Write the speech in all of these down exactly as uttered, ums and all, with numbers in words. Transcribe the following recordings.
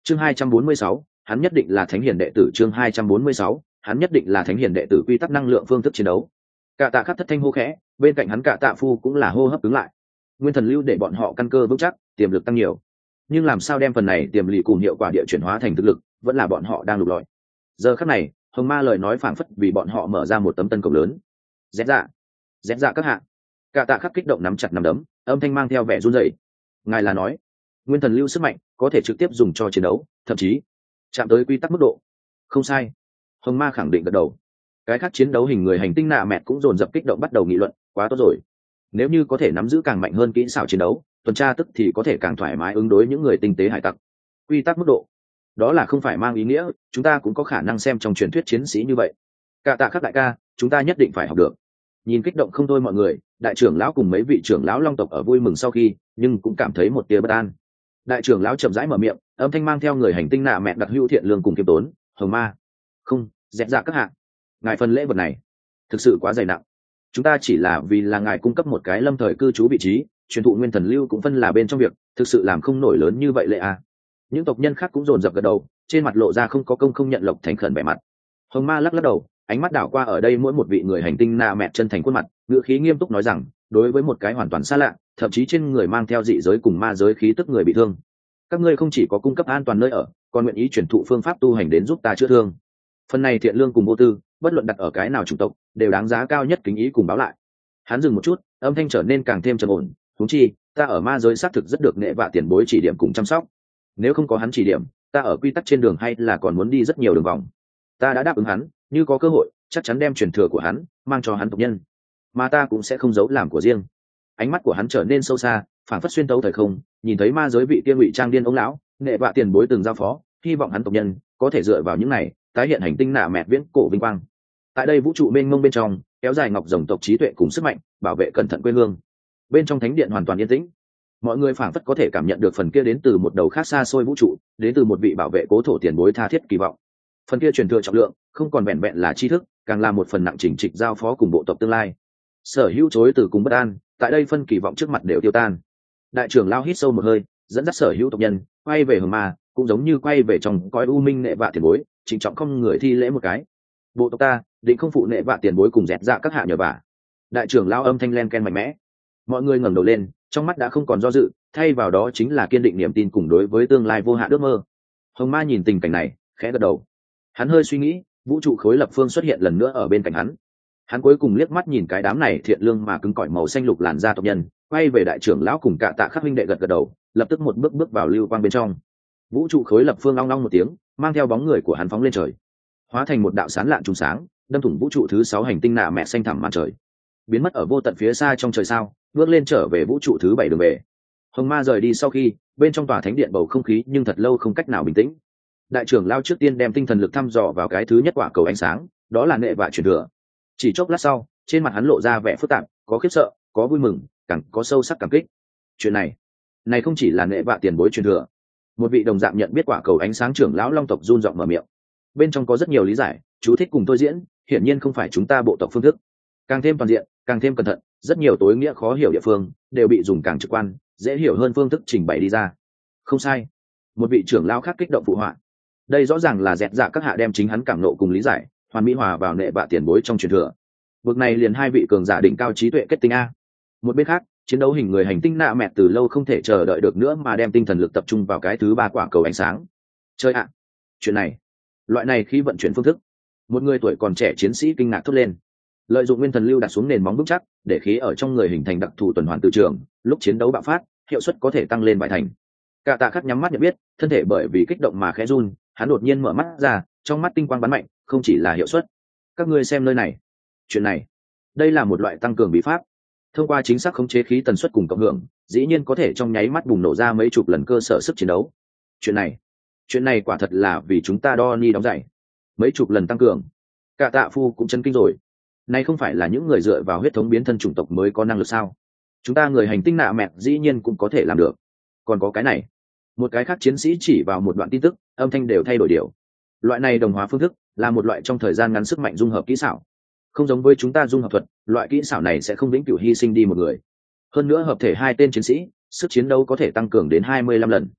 chương hai trăm bốn mươi sáu, hắn nhất định là thánh hiền đệ tử. Chương hai trăm bốn mươi sáu, hắn nhất định là thánh hiền đệ tử. Quy tắc năng lượng phương thức chiến đấu. Cả tạ khắc thất thanh hô khẽ, bên cạnh hắn cả tạ phu cũng là hô hấp cứng lại. Nguyên thần lưu để bọn họ căn cơ vững chắc, tiềm lực tăng nhiều, nhưng làm sao đem phần này tiềm lực cùng hiệu quả địa chuyển hóa thành thực lực, vẫn là bọn họ đang lục lọi. Giờ khắc này, hồng ma lời nói phảng phất vì bọn họ mở ra một tấm tân cổng lớn. Rét dạ, rét dạ các hạ. Cả tạ khắc kích động nắm chặt nắm đấm, âm thanh mang theo vẻ run rẩy. Ngài là nói, nguyên thần lưu sức mạnh có thể trực tiếp dùng cho chiến đấu, thậm chí chạm tới quy tắc mức độ. Không sai, hồng ma khẳng định gật đầu. Cái khác chiến đấu hình người hành tinh nạ mẹt cũng dồn dập kích động bắt đầu nghị luận. Quá tốt rồi, nếu như có thể nắm giữ càng mạnh hơn kỹ xảo chiến đấu, tuần tra tức thì có thể càng thoải mái ứng đối những người tinh tế hải tặc. Quy tắc mức độ, đó là không phải mang ý nghĩa chúng ta cũng có khả năng xem trong truyền thuyết chiến sĩ như vậy. Cả tạ khắc đại ca, chúng ta nhất định phải học được. Nhìn kích động không thôi mọi người, đại trưởng lão cùng mấy vị trưởng lão long tộc ở vui mừng sau khi, nhưng cũng cảm thấy một tia bất an. Đại trưởng lão chậm rãi mở miệng, âm thanh mang theo người hành tinh nạ mẹt đặc hữu thiện lương cùng kiêm tốn. Hồng ma, không, dẹp dạ các hạng, ngài phần lễ vật này thực sự quá dày nặng. Chúng ta chỉ là vì là ngài cung cấp một cái lâm thời cư trú vị trí, truyền thụ nguyên thần lưu cũng phân là bên trong việc, thực sự làm không nổi lớn như vậy lệ à. Những tộc nhân khác cũng dồn dập gật đầu, trên mặt lộ ra không có công không nhận lộc thành khẩn vẻ mặt. Hồng ma lắc lắc đầu, ánh mắt đảo qua ở đây mỗi một vị người hành tinh nạ mẹt chân thành khuôn mặt, ngữ khí nghiêm túc nói rằng, đối với một cái hoàn toàn xa lạ, thậm chí trên người mang theo dị giới cùng ma giới khí tức người bị thương, các ngươi không chỉ có cung cấp an toàn nơi ở, còn nguyện ý truyền thụ phương pháp tu hành đến giúp ta chữa thương. Phần này thiện lương cùng vô tư, bất luận đặt ở cái nào chủng tộc, đều đáng giá cao nhất kính ý cùng báo lại. Hắn dừng một chút, âm thanh trở nên càng thêm trầm ổn. Huống chi, ta ở ma giới xác thực rất được nệ vạ tiền bối chỉ điểm cùng chăm sóc. Nếu không có hắn chỉ điểm, ta ở quy tắc trên đường hay là còn muốn đi rất nhiều đường vòng. Ta đã đáp ứng hắn, như có cơ hội, chắc chắn đem truyền thừa của hắn mang cho hắn tộc nhân, mà ta cũng sẽ không giấu làm của riêng. Ánh mắt của hắn trở nên sâu xa, phảng phất xuyên tấu thời không, nhìn thấy ma giới vị tiên ngụy trang điên ông lão, nệ vạ tiền bối từng giao phó, hy vọng hắn tộc nhân có thể dựa vào những này tái hiện hành tinh nạ mẹt viễn cổ vinh quang. Tại đây vũ trụ mênh mông bên trong, kéo dài ngọc rồng tộc trí tuệ cùng sức mạnh, bảo vệ cẩn thận quê hương. Bên trong thánh điện hoàn toàn yên tĩnh, mọi người phảng phất có thể cảm nhận được phần kia đến từ một đầu khác xa xôi vũ trụ, đến từ một vị bảo vệ cố thổ tiền bối tha thiết kỳ vọng. Phần kia truyền thừa trọng lượng, không còn vẹn vẹn là tri thức, càng là một phần nặng chỉnh trịch giao phó cùng bộ tộc tương lai. Sở hữu chối từ cùng bất an, tại đây phân kỳ vọng trước mặt đều tiêu tan. Đại trưởng lao hít sâu một hơi, dẫn dắt sở hữu tộc nhân quay về hồng ma, cũng giống như quay về trong cõi u minh nệ vạ tiền bối, trịnh trọng không người thi lễ một cái. Bộ tộc ta định không phụ nệ vạ tiền bối cùng dẹt dạ các hạ nhờ vả. Đại trưởng lao âm thanh len ken mạnh mẽ. Mọi người ngẩng đầu lên, trong mắt đã không còn do dự, thay vào đó chính là kiên định niềm tin cùng đối với tương lai vô hạn ước mơ. Hồng ma nhìn tình cảnh này, khẽ gật đầu. Hắn hơi suy nghĩ, vũ trụ khối lập phương xuất hiện lần nữa ở bên cạnh hắn. Hắn cuối cùng liếc mắt nhìn cái đám này thiện lương mà cứng cỏi màu xanh lục làn da tộc nhân, quay về đại trưởng lão cùng cả tạ khắc huynh đệ gật gật đầu, lập tức một bước bước vào lưu quang bên trong. Vũ trụ khối lập phương long long một tiếng, mang theo bóng người của hắn phóng lên trời, hóa thành một đạo sáng lạn trùng sáng, đâm thủng vũ trụ thứ sáu hành tinh nạ mẹ xanh thẳm màn trời, biến mất ở vô tận phía xa trong trời sao, bước lên trở về vũ trụ thứ bảy đường về. Hồng ma rời đi sau khi, bên trong tòa thánh điện bầu không khí nhưng thật lâu không cách nào bình tĩnh. Đại trưởng lao trước tiên đem tinh thần lực thăm dò vào cái thứ nhất quả cầu ánh sáng, đó là nệ vạ truyền thừa. Chỉ chốc lát sau, trên mặt hắn lộ ra vẻ phức tạp, có khiếp sợ, có vui mừng, càng có sâu sắc cảm kích. Chuyện này, này không chỉ là nệ vạ tiền bối truyền thừa. Một vị đồng dạng nhận biết quả cầu ánh sáng trưởng lão long tộc run giọng mở miệng. Bên trong có rất nhiều lý giải, chú thích cùng tôi diễn, hiển nhiên không phải chúng ta bộ tộc phương thức. Càng thêm toàn diện, càng thêm cẩn thận, rất nhiều tối nghĩa khó hiểu địa phương đều bị dùng càng trực quan, dễ hiểu hơn phương thức trình bày đi ra. Không sai. Một vị trưởng lão khác kích động phụ họa. Đây rõ ràng là dẹt dạ các hạ đem chính hắn cảm nộ cùng lý giải, hoàn mỹ hòa vào nệ vạ tiền bối trong truyền thừa. Vực này liền hai vị cường giả đỉnh cao trí tuệ kết tinh a. Một bên khác, chiến đấu hình người hành tinh nạ mẹt từ lâu không thể chờ đợi được nữa mà đem tinh thần lực tập trung vào cái thứ ba quả cầu ánh sáng. Chơi ạ, chuyện này, loại này khi vận chuyển phương thức, một người tuổi còn trẻ chiến sĩ kinh ngạc thốt lên. Lợi dụng nguyên thần lưu đặt xuống nền móng vững chắc, để khí ở trong người hình thành đặc thù tuần hoàn từ trường, lúc chiến đấu bạo phát, hiệu suất có thể tăng lên vài thành. Cả tạ khắc nhắm mắt nhận biết, thân thể bởi vì kích động mà khẽ run, hắn đột nhiên mở mắt ra, trong mắt tinh quang bắn mạnh, không chỉ là hiệu suất. Các ngươi xem nơi này, chuyện này, đây là một loại tăng cường bí pháp. Thông qua chính xác khống chế khí tần suất cùng cộng hưởng, dĩ nhiên có thể trong nháy mắt bùng nổ ra mấy chục lần cơ sở sức chiến đấu. Chuyện này, chuyện này quả thật là vì chúng ta đo ni đóng giày. Mấy chục lần tăng cường, cả tạ phu cũng chấn kinh rồi. Này không phải là những người dựa vào huyết thống biến thân chủng tộc mới có năng lực sao? Chúng ta người hành tinh nạ mẹt dĩ nhiên cũng có thể làm được. Còn có cái này, một cái khác chiến sĩ chỉ vào một đoạn tin tức, âm thanh đều thay đổi điều. Loại này đồng hóa phương thức là một loại trong thời gian ngắn sức mạnh dung hợp kỹ xảo. Không giống với chúng ta dung hợp thuật, loại kỹ xảo này sẽ không vĩnh cửu hy sinh đi một người. Hơn nữa hợp thể hai tên chiến sĩ, sức chiến đấu có thể tăng cường đến hai mươi lăm lần.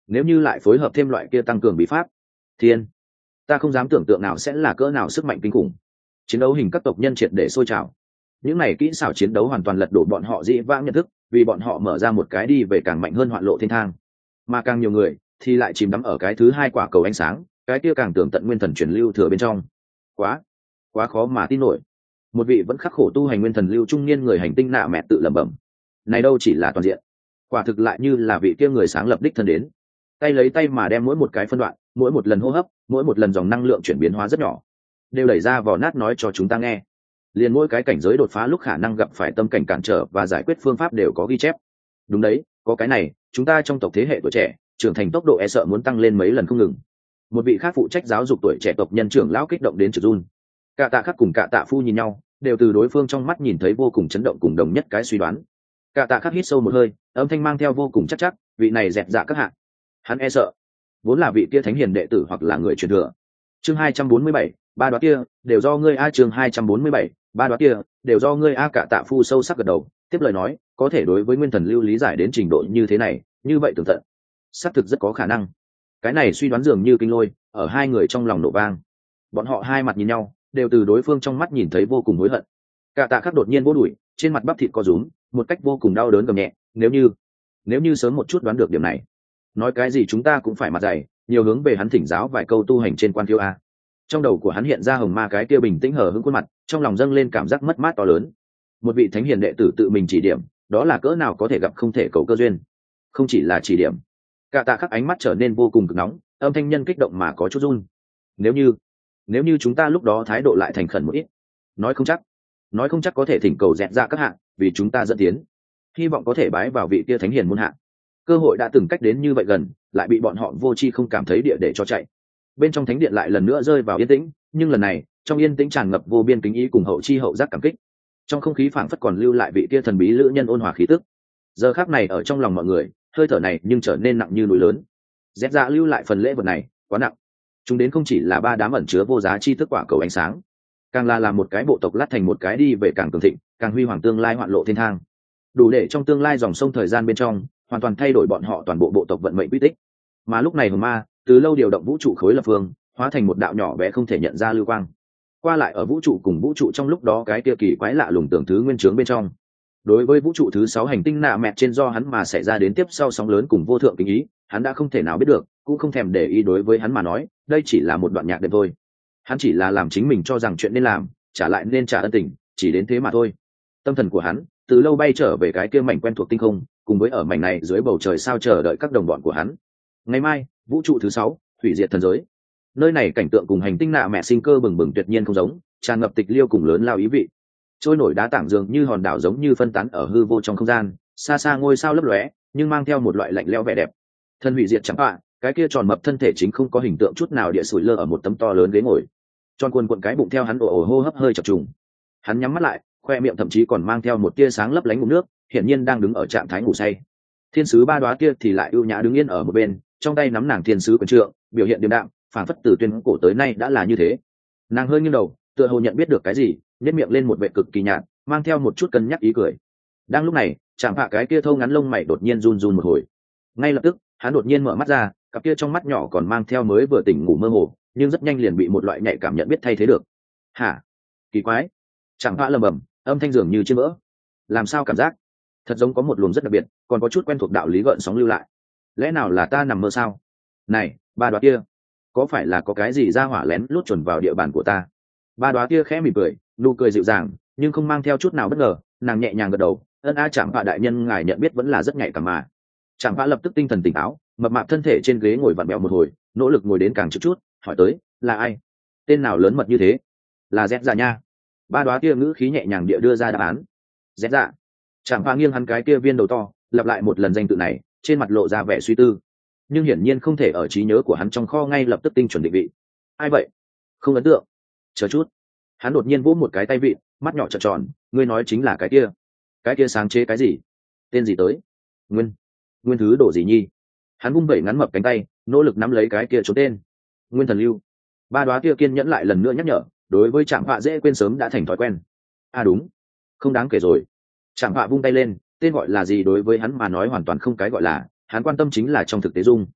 nếu như lại phối hợp thêm loại kia tăng cường bí pháp, thiên, ta không dám tưởng tượng nào sẽ là cỡ nào sức mạnh kinh khủng. Chiến đấu hình các tộc nhân triệt để sôi trào, những này kỹ xảo chiến đấu hoàn toàn lật đổ bọn họ dĩ vãng nhận thức, vì bọn họ mở ra một cái đi về càng mạnh hơn hoạn lộ thiên thang. Mà càng nhiều người thì lại chìm đắm ở cái thứ hai quả cầu ánh sáng, cái kia càng tưởng tận nguyên thần truyền lưu thừa bên trong. Quá, quá khó mà tin nổi. Một vị vẫn khắc khổ tu hành nguyên thần lưu trung niên người hành tinh nạ mẹ tự lẩm bẩm. Này đâu chỉ là toàn diện, quả thực lại như là vị kia người sáng lập đích thân đến, tay lấy tay mà đem mỗi một cái phân đoạn, mỗi một lần hô hấp, mỗi một lần dòng năng lượng chuyển biến hóa rất nhỏ, đều đẩy ra vỏ nát nói cho chúng ta nghe. Liền mỗi cái cảnh giới đột phá lúc khả năng gặp phải tâm cảnh cản trở và giải quyết phương pháp đều có ghi chép. Đúng đấy, có cái này, chúng ta trong tộc thế hệ tuổi trẻ trưởng thành tốc độ e sợ muốn tăng lên mấy lần không ngừng. Một vị khác phụ trách giáo dục tuổi trẻ tộc nhân trưởng lão kích động đến trực run. Cả tạ khắc cùng cả tạ phu nhìn nhau, đều từ đối phương trong mắt nhìn thấy vô cùng chấn động cùng đồng nhất cái suy đoán. Cả tạ khắc hít sâu một hơi, âm thanh mang theo vô cùng chắc chắc, vị này dẹt dạ các hạ, hắn e sợ vốn là vị kia thánh hiền đệ tử hoặc là người truyền thừa. Chương hai trăm bốn mươi bảy, ba đoá kia đều do ngươi a. Chương hai trăm bốn mươi bảy, ba đoá kia đều do ngươi a. Cả tạ phu sâu sắc gật đầu, tiếp lời nói, có thể đối với nguyên thần lưu lý giải đến trình độ như thế này, như vậy tường tận, xác thực rất có khả năng. Cái này suy đoán dường như kinh lôi ở hai người trong lòng nổ vang. Bọn họ hai mặt nhìn nhau, đều từ đối phương trong mắt nhìn thấy vô cùng hối hận. Cả tạ khắc đột nhiên vỗ đùi, trên mặt bắp thịt co rúm, một cách vô cùng đau đớn gầm nhẹ, nếu như nếu như sớm một chút đoán được điểm này, nói cái gì chúng ta cũng phải mặt dày, nhiều hướng về hắn thỉnh giáo vài câu tu hành trên quan thiếu a. Trong đầu của hắn hiện ra hồng ma cái kia bình tĩnh hờ hững khuôn mặt, trong lòng dâng lên cảm giác mất mát to lớn. Một vị thánh hiền đệ tử tự mình chỉ điểm, đó là cỡ nào có thể gặp không thể cầu cơ duyên. Không chỉ là chỉ điểm, cả tạ khắc ánh mắt trở nên vô cùng cực nóng, âm thanh nhân kích động mà có chút run. Nếu như nếu như chúng ta lúc đó thái độ lại thành khẩn một ít, nói không chắc nói không chắc có thể thỉnh cầu dẹt ra các hạng, vì chúng ta dẫn tiến, hy vọng có thể bái vào vị kia thánh hiền môn hạ. Cơ hội đã từng cách đến như vậy gần, lại bị bọn họ vô tri không cảm thấy địa để cho chạy. Bên trong thánh điện lại lần nữa rơi vào yên tĩnh, nhưng lần này trong yên tĩnh tràn ngập vô biên kính ý cùng hậu chi hậu giác cảm kích. Trong không khí phảng phất còn lưu lại vị kia thần bí lữ nhân ôn hòa khí tức. Giờ khắc này ở trong lòng mọi người, hơi thở này nhưng trở nên nặng như núi lớn. Dẹp dạ lưu lại phần lễ vật này quá nặng, chúng đến không chỉ là ba đám ẩn chứa vô giá chi thức quả cầu ánh sáng, càng là làm một cái bộ tộc lát thành một cái đi về càng cường thịnh, càng huy hoàng tương lai hoạn lộ thiên thang, đủ để trong tương lai dòng sông thời gian bên trong hoàn toàn thay đổi bọn họ toàn bộ bộ tộc vận mệnh quy tích. Mà lúc này hồng ma từ lâu điều động vũ trụ khối lập phương, hóa thành một đạo nhỏ bé không thể nhận ra lưu quang, qua lại ở vũ trụ cùng vũ trụ trong lúc đó cái kia kỳ quái lạ lùng tưởng thứ nguyên chướng bên trong. Đối với vũ trụ thứ sáu hành tinh nạ mẹ trên do hắn mà xảy ra đến tiếp sau sóng lớn cùng vô thượng kính ý, hắn đã không thể nào biết được, cũng không thèm để ý. Đối với hắn mà nói, đây chỉ là một đoạn nhạc đệm thôi. Hắn chỉ là làm chính mình cho rằng chuyện nên làm, trả lại nên trả ân tình, chỉ đến thế mà thôi. Tâm thần của hắn từ lâu bay trở về cái kia mảnh quen thuộc tinh không, cùng với ở mảnh này dưới bầu trời sao chờ đợi các đồng bọn của hắn. Ngày mai, vũ trụ thứ sáu, hủy diệt thần giới. Nơi này cảnh tượng cùng hành tinh nạ mẹ sinh cơ bừng bừng tuyệt nhiên không giống, tràn ngập tịch liêu cùng lớn lao ý vị. Trôi nổi đá tảng dường như hòn đảo giống như phân tán ở hư vô trong không gian, xa xa ngôi sao lấp lóe, nhưng mang theo một loại lạnh lẽo vẻ đẹp. Thân hủy diệt chẳng hạn, cái kia tròn mập thân thể chính không có hình tượng chút nào địa sủi lơ ở một tấm to lớn ghế ngồi, tròn cuộn cuộn cái bụng theo hắn ồ ồ hô hấp hơi chập trùng. Hắn nhắm mắt lại, khoe miệng thậm chí còn mang theo một tia sáng lấp lánh ngụm nước, hiển nhiên đang đứng ở trạng thái ngủ say. Thiên sứ ba đóa kia thì lại ưu nhã đứng yên ở một bên, trong tay nắm nàng thiên sứ quyền trượng, biểu hiện điềm đạm, phảng phất từ tuyên cổ tới nay đã là như thế. Nàng hơi nghiêng đầu, tựa hồ nhận biết được cái gì, nhếch miệng lên một vẻ cực kỳ nhạt, mang theo một chút cân nhắc ý cười. Đang lúc này, chạm hạ cái kia thâu ngắn lông mày đột nhiên run run một hồi. Ngay lập tức, hắn đột nhiên mở mắt ra, cặp kia trong mắt nhỏ còn mang theo mới vừa tỉnh ngủ mơ hồ, nhưng rất nhanh liền bị một loại nhạy cảm nhận biết thay thế được. Hả? Kỳ quái. Chạm hạ lầm bầm, âm thanh dường như trên vỡ. Làm sao cảm giác? Thật giống có một luồng rất đặc biệt, còn có chút quen thuộc đạo lý gợn sóng lưu lại. Lẽ nào là ta nằm mơ sao? Này, ba đoá kia, có phải là có cái gì ra hỏa lén lút chuẩn vào địa bàn của ta? Ba đoá kia khẽ mỉm cười, nụ cười dịu dàng, nhưng không mang theo chút nào bất ngờ. Nàng nhẹ nhàng gật đầu, ân a chạm hạ đại nhân ngài nhận biết vẫn là rất nhạy cảm mà. Chạm hạ lập tức tinh thần tỉnh táo, mập mạp thân thể trên ghế ngồi vặn bẹo một hồi, nỗ lực ngồi đến càng chút chút, hỏi tới, là ai? Tên nào lớn mật như thế? Là dép dạ nha. Ba đoá kia ngữ khí nhẹ nhàng địa đưa ra đáp án. Dép dạ. Chạm hạ nghiêng hắn cái kia viên đầu to, lặp lại một lần danh tự này, trên mặt lộ ra vẻ suy tư, nhưng hiển nhiên không thể ở trí nhớ của hắn trong kho ngay lập tức tinh chuẩn định vị. Ai vậy? Không ấn tượng. Chờ chút. Hắn đột nhiên vỗ một cái tay vị, mắt nhỏ trợn tròn, ngươi nói chính là cái kia? Cái kia sáng chế cái gì? Tên gì tới? Nguyên. Nguyên thứ đồ gì nhi? Hắn vung vẩy ngắn mập cánh tay, nỗ lực nắm lấy cái kia trốn tên. Nguyên thần lưu. Ba đoá kia kiên nhẫn lại lần nữa nhắc nhở, đối với Trạm Họa dễ quên sớm đã thành thói quen. À đúng, không đáng kể rồi. Trạm Họa vung tay lên, tên gọi là gì đối với hắn mà nói hoàn toàn không cái gọi là, hắn quan tâm chính là trong thực tế dung.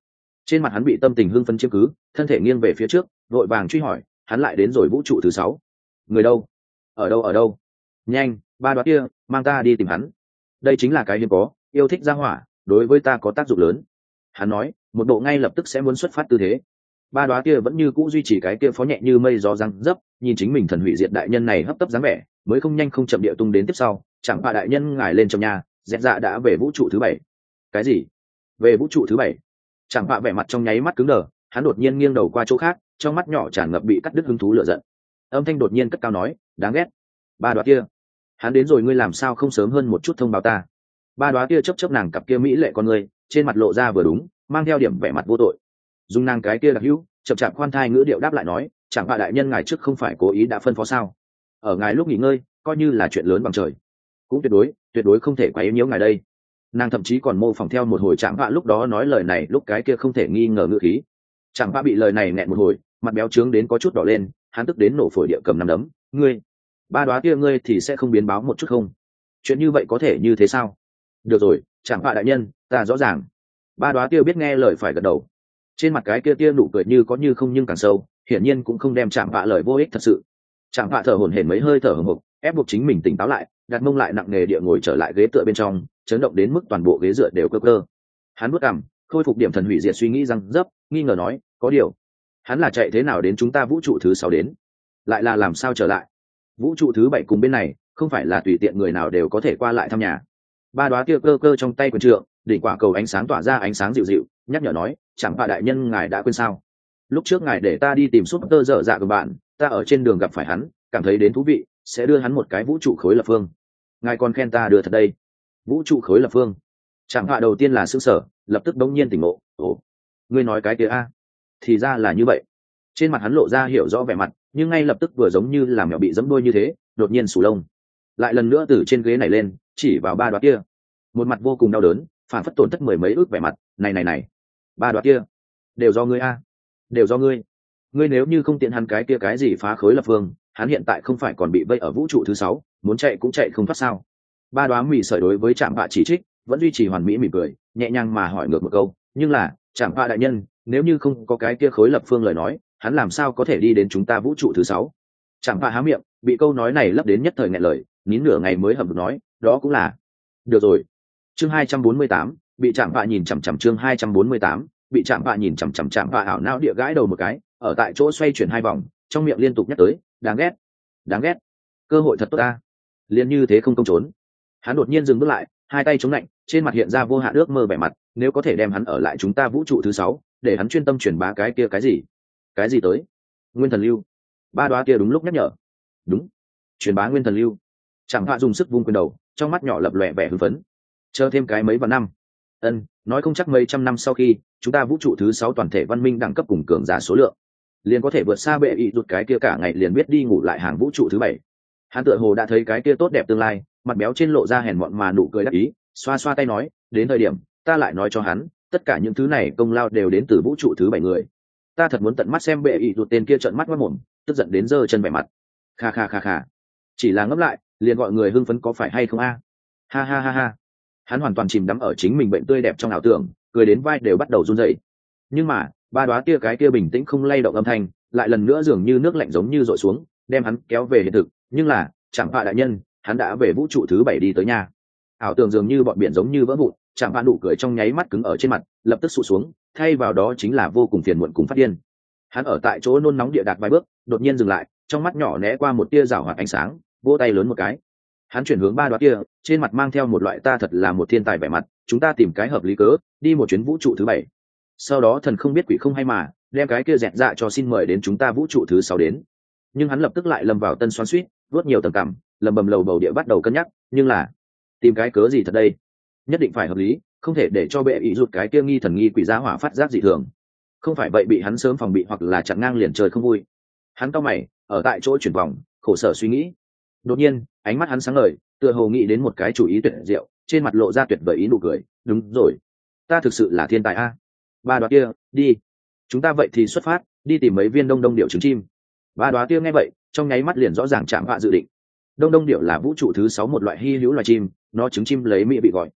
Trên mặt hắn bị tâm tình hưng phấn chiếm cứ, thân thể nghiêng về phía trước, vội vàng truy hỏi, hắn lại đến rồi vũ trụ thứ sáu. Người đâu? Ở đâu ở đâu? Nhanh, ba đoá kia, mang ta đi tìm hắn. Đây chính là cái hiếm có, yêu thích ra hỏa, đối với ta có tác dụng lớn. Hắn nói, một bộ ngay lập tức sẽ muốn xuất phát tư thế. Ba đoá kia vẫn như cũ duy trì cái kia phó nhẹ như mây gió răng dấp, nhìn chính mình thần hủy diệt đại nhân này hấp tấp dáng vẻ, mới không nhanh không chậm địa tung đến tiếp sau. Chẳng怕đại nhân ngài lên trong nhà, dẹt dạ đã về vũ trụ thứ bảy. Cái gì? Về vũ trụ thứ bảy? Chẳng怕vẻ mặt trong nháy mắt cứng đờ, hắn đột nhiên nghiêng đầu qua chỗ khác, trong mắt nhỏ tràn ngập bị cắt đứt hứng thú lửa giận. Âm thanh đột nhiên cất cao nói, đáng ghét. Ba đoá kia, hắn đến rồi, ngươi làm sao không sớm hơn một chút thông báo ta? Ba đoá kia chớp chớp nàng cặp kia mỹ lệ con người, trên mặt lộ ra vừa đúng, mang theo điểm vẻ mặt vô tội. Dùng nàng cái kia đặc hữu, chậm chạp khoan thai ngữ điệu đáp lại nói, chẳng怕đại nhân ngài trước không phải cố ý đã phân phó sao? Ở ngài lúc nghỉ ngơi, coi như là chuyện lớn bằng trời, cũng tuyệt đối, tuyệt đối không thể quấy nhiễu ngài đây. Nàng thậm chí còn mô phỏng theo một hồi chẳng vạ lúc đó nói lời này lúc cái kia không thể nghi ngờ ngữ khí. Chẳng vạ bị lời này nghẹn một hồi, mặt béo trướng đến có chút đỏ lên, hắn tức đến nổ phổi địa cầm nắm đấm. Ngươi, ba đoá kia ngươi thì sẽ không biến báo một chút không? Chuyện như vậy có thể như thế sao? Được rồi, chẳng vạ đại nhân, ta rõ ràng. Ba đoá kia biết nghe lời phải gật đầu. Trên mặt cái kia tia nụ cười như có như không nhưng càng sâu, hiển nhiên cũng không đem chẳng vạ lời vô ích thật sự. Chẳng vạ thở hổn hển mấy hơi thở hổn hộc, ép buộc chính mình tỉnh táo lại, đặt mông lại nặng nề địa ngồi trở lại ghế tựa bên trong, chấn động đến mức toàn bộ ghế dựa đều cơ cơ. Hắn bước cằm, khôi phục điểm thần hủy diệt suy nghĩ răng dấp, nghi ngờ nói, có điều, hắn là chạy thế nào đến chúng ta vũ trụ thứ sáu đến, lại là làm sao trở lại? Vũ trụ thứ bảy cùng bên này, không phải là tùy tiện người nào đều có thể qua lại thăm nhà. Ba đoá kia cơ cơ trong tay quyền trượng, đỉnh quả cầu ánh sáng tỏa ra ánh sáng dịu dịu, nhắc nhở nói, chẳng phải đại nhân ngài đã quên sao? Lúc trước ngài để ta đi tìm suốt tơ dở dạ của bạn, ta ở trên đường gặp phải hắn, cảm thấy đến thú vị, sẽ đưa hắn một cái vũ trụ khối lập phương. Ngài còn khen ta đưa thật đây. Vũ trụ khối lập phương. Chẳng hạ đầu tiên là sững sở, lập tức đống nhiên tỉnh ngộ. Ồ, ngươi nói cái kia a? Thì ra là như vậy. Trên mặt hắn lộ ra hiểu rõ vẻ mặt, nhưng ngay lập tức vừa giống như là mèo bị giẫm đuôi như thế, đột nhiên sù lông. Lại lần nữa từ trên ghế này lên, chỉ vào ba đoá kia. Một mặt vô cùng đau đớn, phản phất tổn thất mười mấy ước vẻ mặt. Này này này, ba đoá kia, đều do ngươi a, đều do ngươi. Ngươi nếu như không tiện hắn cái kia cái gì phá khối lập phương, hắn hiện tại không phải còn bị vây ở vũ trụ thứ sáu, muốn chạy cũng chạy không thoát sao? Ba đoá mì sợi đối với trạm bạ chỉ trích, vẫn duy trì hoàn mỹ mỉm cười, nhẹ nhàng mà hỏi ngược một câu, nhưng là trạm bạ đại nhân, nếu như không có cái kia khối lập phương lời nói, hắn làm sao có thể đi đến chúng ta vũ trụ thứ sáu? Trạm bạ há miệng, bị câu nói này lấp đến nhất thời nghẹn lời, nín nửa ngày mới hầm được nói, đó cũng là. Được rồi. Chương hai trăm bốn mươi tám, bị trạm bạ nhìn chằm chằm chương hai trăm bốn mươi tám, bị trạm bạ nhìn chằm chằm trạm bạ ảo não địa gãi đầu một cái, ở tại chỗ xoay chuyển hai vòng, trong miệng liên tục nhắc tới, đáng ghét, đáng ghét, cơ hội thật tốt ta, liền như thế không công trốn. Hắn đột nhiên dừng bước lại, hai tay chống lạnh, trên mặt hiện ra vô hạn ước mơ vẻ mặt, nếu có thể đem hắn ở lại chúng ta vũ trụ thứ sáu, để hắn chuyên tâm truyền bá cái kia cái gì, cái gì tới, nguyên thần lưu. Ba đoá kia đúng lúc nhắc nhở, đúng, truyền bá nguyên thần lưu. Chẳng hạ dùng sức vung quyền đầu, trong mắt nhỏ lập lòe vẻ hưng phấn. Chờ thêm cái mấy vạn năm, ân, nói không chắc mấy trăm năm sau khi chúng ta vũ trụ thứ sáu toàn thể văn minh đẳng cấp cùng cường giả số lượng, liền có thể vượt xa bệ ý rụt cái kia cả ngày liền biết đi ngủ lại hàng vũ trụ thứ bảy. Hắn tựa hồ đã thấy cái kia tốt đẹp tương lai, mặt béo trên lộ ra hèn mọn mà nụ cười đắc ý, xoa xoa tay nói, đến thời điểm ta lại nói cho hắn, tất cả những thứ này công lao đều đến từ vũ trụ thứ bảy người. Ta thật muốn tận mắt xem bệ ý rụt tên kia trợn mắt mất mồm, tức giận đến giơ chân vẻ mặt. Kha kha kha kha, chỉ là ngấp lại liền gọi người hưng phấn có phải hay không a? Ha ha ha ha. Hắn hoàn toàn chìm đắm ở chính mình bệnh tươi đẹp trong ảo tưởng, cười đến vai đều bắt đầu run rẩy. Nhưng mà ba đoá kia cái kia bình tĩnh không lay động âm thanh, lại lần nữa dường như nước lạnh giống như dội xuống, đem hắn kéo về hiện thực. Nhưng là chẳng怕đại nhân, hắn đã về vũ trụ thứ bảy đi tới nhà. Ảo tưởng dường như bọn biển giống như vỡ vụn, chẳng pa nụ cười trong nháy mắt cứng ở trên mặt, lập tức sụt xuống, thay vào đó chính là vô cùng phiền muộn cùng phát điên. Hắn ở tại chỗ nôn nóng địa đạt vài bước, đột nhiên dừng lại, trong mắt nhỏ né qua một tia rảo hoạt ánh sáng, vỗ tay lớn một cái. Hắn chuyển hướng ba đoá kia, trên mặt mang theo một loại ta thật là một thiên tài vẻ mặt, chúng ta tìm cái hợp lý cớ, đi một chuyến vũ trụ thứ bảy. Sau đó thần không biết quỷ không hay mà, đem cái kia dẹt dạ cho xin mời đến chúng ta vũ trụ thứ sáu đến. Nhưng hắn lập tức lại lâm vào tân xoắn xuýt, vớt nhiều tầng cằm, lầm bầm lầu bầu địa bắt đầu cân nhắc, nhưng là tìm cái cớ gì thật đây? Nhất định phải hợp lý, không thể để cho bệ ý rụt cái kia nghi thần nghi quỷ giá hỏa phát giác dị thường. Không phải vậy bị hắn sớm phòng bị hoặc là chặn ngang liền trời không vui. Hắn cau mày, ở tại chỗ chuyển vòng, khổ sở suy nghĩ. Đột nhiên, ánh mắt hắn sáng ngời, tựa hồ nghĩ đến một cái chủ ý tuyệt diệu, trên mặt lộ ra tuyệt vời ý nụ cười, đúng rồi, ta thực sự là thiên tài a. Ba đoá kia, đi, chúng ta vậy thì xuất phát, đi tìm mấy viên đông đông điệu trứng chim. Ba đoá kia nghe vậy, trong nháy mắt liền rõ ràng chạm vạ dự định. Đông đông điệu là vũ trụ thứ sáu một loại hy hữu loài chim, nó trứng chim lấy mỹ bị gọi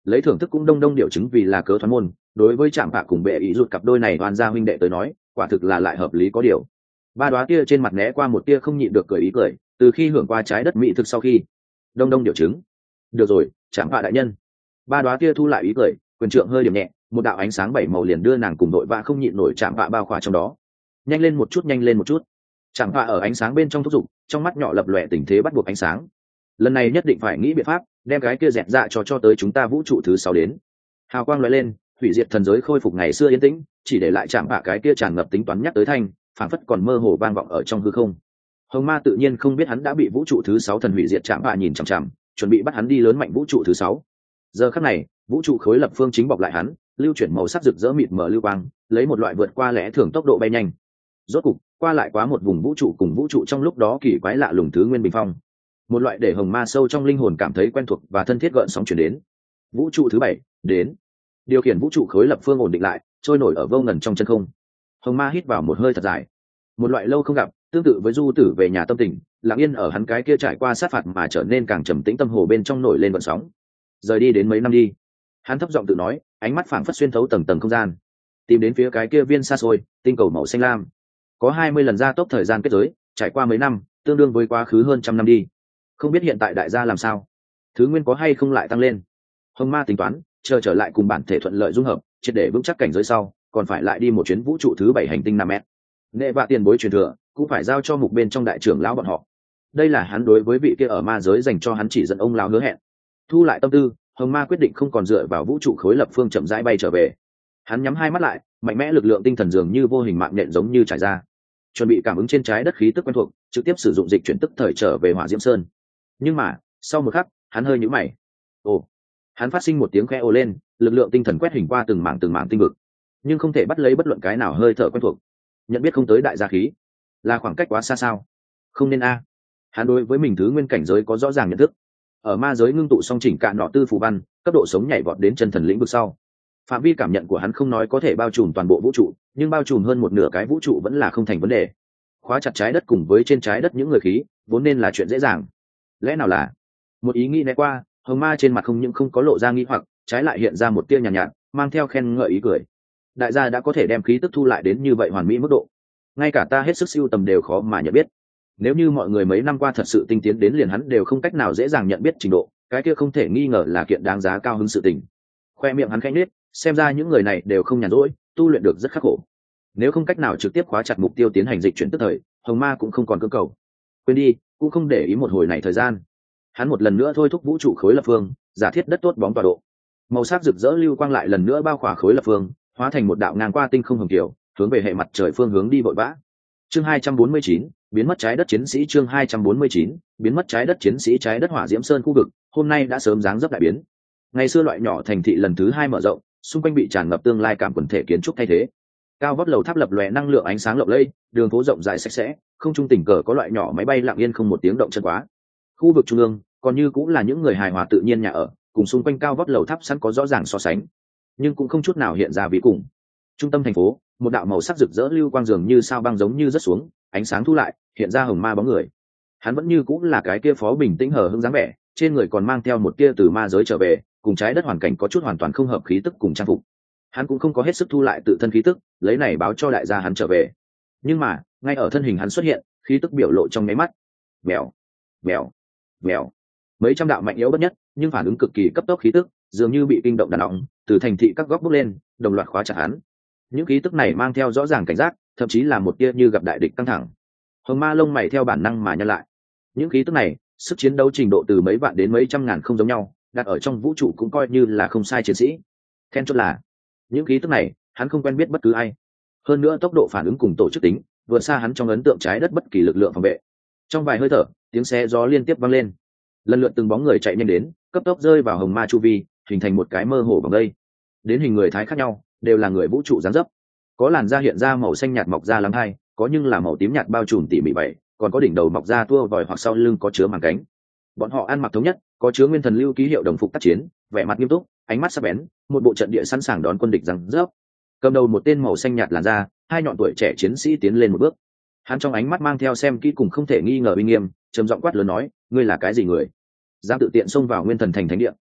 lấy thưởng thức cũng đông đông điều chứng vì là cớ thoán môn, đối với trạm bạ cùng bệ ý rụt cặp đôi này oan gia huynh đệ tới nói quả thực là lại hợp lý có điều. Ba đoá tia trên mặt né qua một tia không nhịn được cười ý cười, từ khi hưởng qua trái đất mỹ thực sau khi đông đông điều chứng. Được rồi, trạm bạ đại nhân. Ba đoá tia thu lại ý cười, quyền trượng hơi điểm nhẹ, một đạo ánh sáng bảy màu liền đưa nàng cùng đội vạ không nhịn nổi trạm bạ bao khỏa trong đó. Nhanh lên một chút, nhanh lên một chút. Trạm bạ ở ánh sáng bên trong thúc giục, trong mắt nhỏ lập lòe tình thế bắt buộc ánh sáng. Lần này nhất định phải nghĩ biện pháp đem cái kia dẹt dạ cho cho tới chúng ta vũ trụ thứ sáu đến. Hào quang lóe lên, hủy diệt thần giới khôi phục ngày xưa yên tĩnh, chỉ để lại chạm bạ cái kia tràn ngập tính toán nhắc tới thanh, phảng phất còn mơ hồ vang vọng ở trong hư không. Hồng Ma tự nhiên không biết hắn đã bị vũ trụ thứ sáu thần hủy diệt chạm bạ nhìn chằm chằm, chuẩn bị bắt hắn đi lớn mạnh vũ trụ thứ sáu. Giờ khắc này, vũ trụ khối lập phương chính bọc lại hắn, lưu chuyển màu sắc rực rỡ mịt mờ lưu quang, lấy một loại vượt qua lẽ thường tốc độ bay nhanh. Rốt cục, qua lại quá một vùng vũ trụ cùng vũ trụ trong lúc đó kỳ quái lạ lùng thứ nguyên bình phong. Một loại để Hồng Ma sâu trong linh hồn cảm thấy quen thuộc và thân thiết gợn sóng chuyển đến. Vũ trụ thứ bảy đến. Điều khiển vũ trụ khối lập phương ổn định lại, trôi nổi ở vô ngần trong chân không. Hồng Ma hít vào một hơi thật dài. Một loại lâu không gặp, tương tự với du tử về nhà tâm tình, lặng yên ở hắn cái kia trải qua sát phạt mà trở nên càng trầm tĩnh tâm hồ bên trong nổi lên gợn sóng. Rời đi đến mấy năm đi. Hắn thấp giọng tự nói, ánh mắt phảng phất xuyên thấu tầng tầng không gian, tìm đến phía cái kia viên xa xôi, tinh cầu màu xanh lam. Có hai mươi lần gia tốc thời gian kết giới, trải qua mấy năm, tương đương với quá khứ hơn trăm năm đi. Không biết hiện tại đại gia làm sao, thứ nguyên có hay không lại tăng lên. Hồng Ma tính toán chờ trở lại cùng bản thể thuận lợi dung hợp, triệt để vững chắc cảnh giới sau còn phải lại đi một chuyến vũ trụ thứ bảy hành tinh năm m. Nệ vạ tiền bối truyền thừa cũng phải giao cho mục bên trong đại trưởng lão bọn họ. Đây là hắn đối với vị kia ở ma giới dành cho hắn chỉ dẫn ông lão hứa hẹn. Thu lại tâm tư, Hồng Ma quyết định không còn dựa vào vũ trụ khối lập phương chậm rãi bay trở về. Hắn nhắm hai mắt lại, mạnh mẽ lực lượng tinh thần dường như vô hình mạng nhện giống như trải ra, chuẩn bị cảm ứng trên trái đất khí tức quen thuộc, trực tiếp sử dụng dịch chuyển tức thời trở về Hỏa Diễm Sơn. Nhưng mà sau một khắc hắn hơi nhíu mày. Ồ, hắn phát sinh một tiếng khẽ ồ lên, lực lượng tinh thần quét hình qua từng mảng từng mảng tinh vực, nhưng không thể bắt lấy bất luận cái nào hơi thở quen thuộc. Nhận biết không tới đại gia khí, là khoảng cách quá xa sao? Không nên a. Hắn đối với mình thứ nguyên cảnh giới có rõ ràng nhận thức. Ở ma giới ngưng tụ song chỉnh cạn nọ tư phù văn, cấp độ sống nhảy vọt đến chân thần lĩnh vực sau, phạm vi cảm nhận của hắn không nói có thể bao trùm toàn bộ vũ trụ, nhưng bao trùm hơn một nửa cái vũ trụ vẫn là không thành vấn đề. Khóa chặt trái đất cùng với trên trái đất những người khí, vốn nên là chuyện dễ dàng. Lẽ nào là một ý nghĩ né qua, Hồng Ma trên mặt không những không có lộ ra nghi hoặc, trái lại hiện ra một tia nhàn nhạt, nhạt mang theo khen ngợi ý cười. Đại gia đã có thể đem khí tức thu lại đến như vậy hoàn mỹ mức độ, ngay cả ta hết sức siêu tầm đều khó mà nhận biết. Nếu như mọi người mấy năm qua thật sự tinh tiến đến liền hắn đều không cách nào dễ dàng nhận biết trình độ, cái kia không thể nghi ngờ là kiện đáng giá cao hứng sự tình. Khoe miệng hắn khẽ nhếch, xem ra những người này đều không nhàn rỗi, tu luyện được rất khắc khổ. Nếu không cách nào trực tiếp khóa chặt mục tiêu tiến hành dịch chuyển tức thời, Hồng Ma cũng không còn cưỡng cầu. Quên đi, cũng không để ý một hồi này thời gian. Hắn một lần nữa thôi thúc vũ trụ khối lập phương, giả thiết đất tốt bóng tọa độ. Màu sắc rực rỡ lưu quang lại lần nữa bao khỏa khối lập phương, hóa thành một đạo ngang qua tinh không hồng kiều, hướng về hệ mặt trời phương hướng đi vội vã. Chương hai trăm bốn mươi chín, biến mất trái đất chiến sĩ. Chương hai trăm bốn mươi chín, biến mất trái đất chiến sĩ. Trái đất Hỏa Diễm Sơn khu vực hôm nay đã sớm dáng dấp đại biến. Ngày xưa loại nhỏ thành thị lần thứ hai mở rộng, xung quanh bị tràn ngập tương lai cảm quần thể kiến trúc thay thế. Cao vót lầu tháp lập lòe năng lượng ánh sáng lộng lẫy, đường phố rộng dài sạch sẽ, không trung tình cờ có loại nhỏ máy bay lặng yên không một tiếng động chân quá. Khu vực trung ương còn như cũng là những người hài hòa tự nhiên nhà ở, cùng xung quanh cao vót lầu tháp sẵn có rõ ràng so sánh, nhưng cũng không chút nào hiện ra vị cùng. Trung tâm thành phố, một đạo màu sắc rực rỡ lưu quang dường như sao băng giống như rớt xuống, ánh sáng thu lại, hiện ra Hồng Ma bóng người. Hắn vẫn như cũng là cái kia phó bình tĩnh hờ hững dáng vẻ, trên người còn mang theo một tia từ ma giới trở về, cùng trái đất hoàn cảnh có chút hoàn toàn không hợp khí tức cùng trang phục. Hắn cũng không có hết sức thu lại tự thân khí tức, lấy này báo cho đại gia hắn trở về. Nhưng mà ngay ở thân hình hắn xuất hiện, khí tức biểu lộ trong nháy mắt, vèo vèo vèo, mấy trăm đạo mạnh yếu bất nhất nhưng phản ứng cực kỳ cấp tốc khí tức dường như bị kinh động đàn ong từ thành thị các góc bốc lên, đồng loạt khóa chặt hắn. Những khí tức này mang theo rõ ràng cảnh giác, thậm chí là một tia như gặp đại địch căng thẳng. Hồng Ma lông mày theo bản năng mà nhăn lại. Những khí tức này sức chiến đấu trình độ từ mấy vạn đến mấy trăm ngàn không giống nhau, đặt ở trong vũ trụ cũng coi như là không sai chiến sĩ. Then chốt là những khí tức này hắn không quen biết bất cứ ai, hơn nữa tốc độ phản ứng cùng tổ chức tính vượt xa hắn trong ấn tượng trái đất bất kỳ lực lượng phòng vệ. Trong vài hơi thở, tiếng xe gió liên tiếp vang lên, lần lượt từng bóng người chạy nhanh đến, cấp tốc rơi vào Hồng Ma chu vi, hình thành một cái mơ hồ vòng đây. Đến hình người thái khác nhau, đều là người vũ trụ dáng dấp, có làn da hiện ra màu xanh nhạt mọc ra lắng hai, có nhưng là màu tím nhạt bao trùm tỉ mỉ vậy, còn có đỉnh đầu mọc ra tua vòi hoặc sau lưng có chứa màng cánh. Bọn họ ăn mặc thống nhất, có chứa nguyên thần lưu ký hiệu đồng phục tác chiến, vẻ mặt nghiêm túc, ánh mắt sắc bén, một bộ trận địa sẵn sàng đón quân địch rằng rớp. Cầm đầu một tên màu xanh nhạt làn da, hai nhọn tuổi trẻ chiến sĩ tiến lên một bước. Hắn trong ánh mắt mang theo xem kỹ cùng không thể nghi ngờ uy nghiêm, trầm giọng quát lớn nói: ngươi là cái gì người, dám tự tiện xông vào nguyên thần thành thánh địa?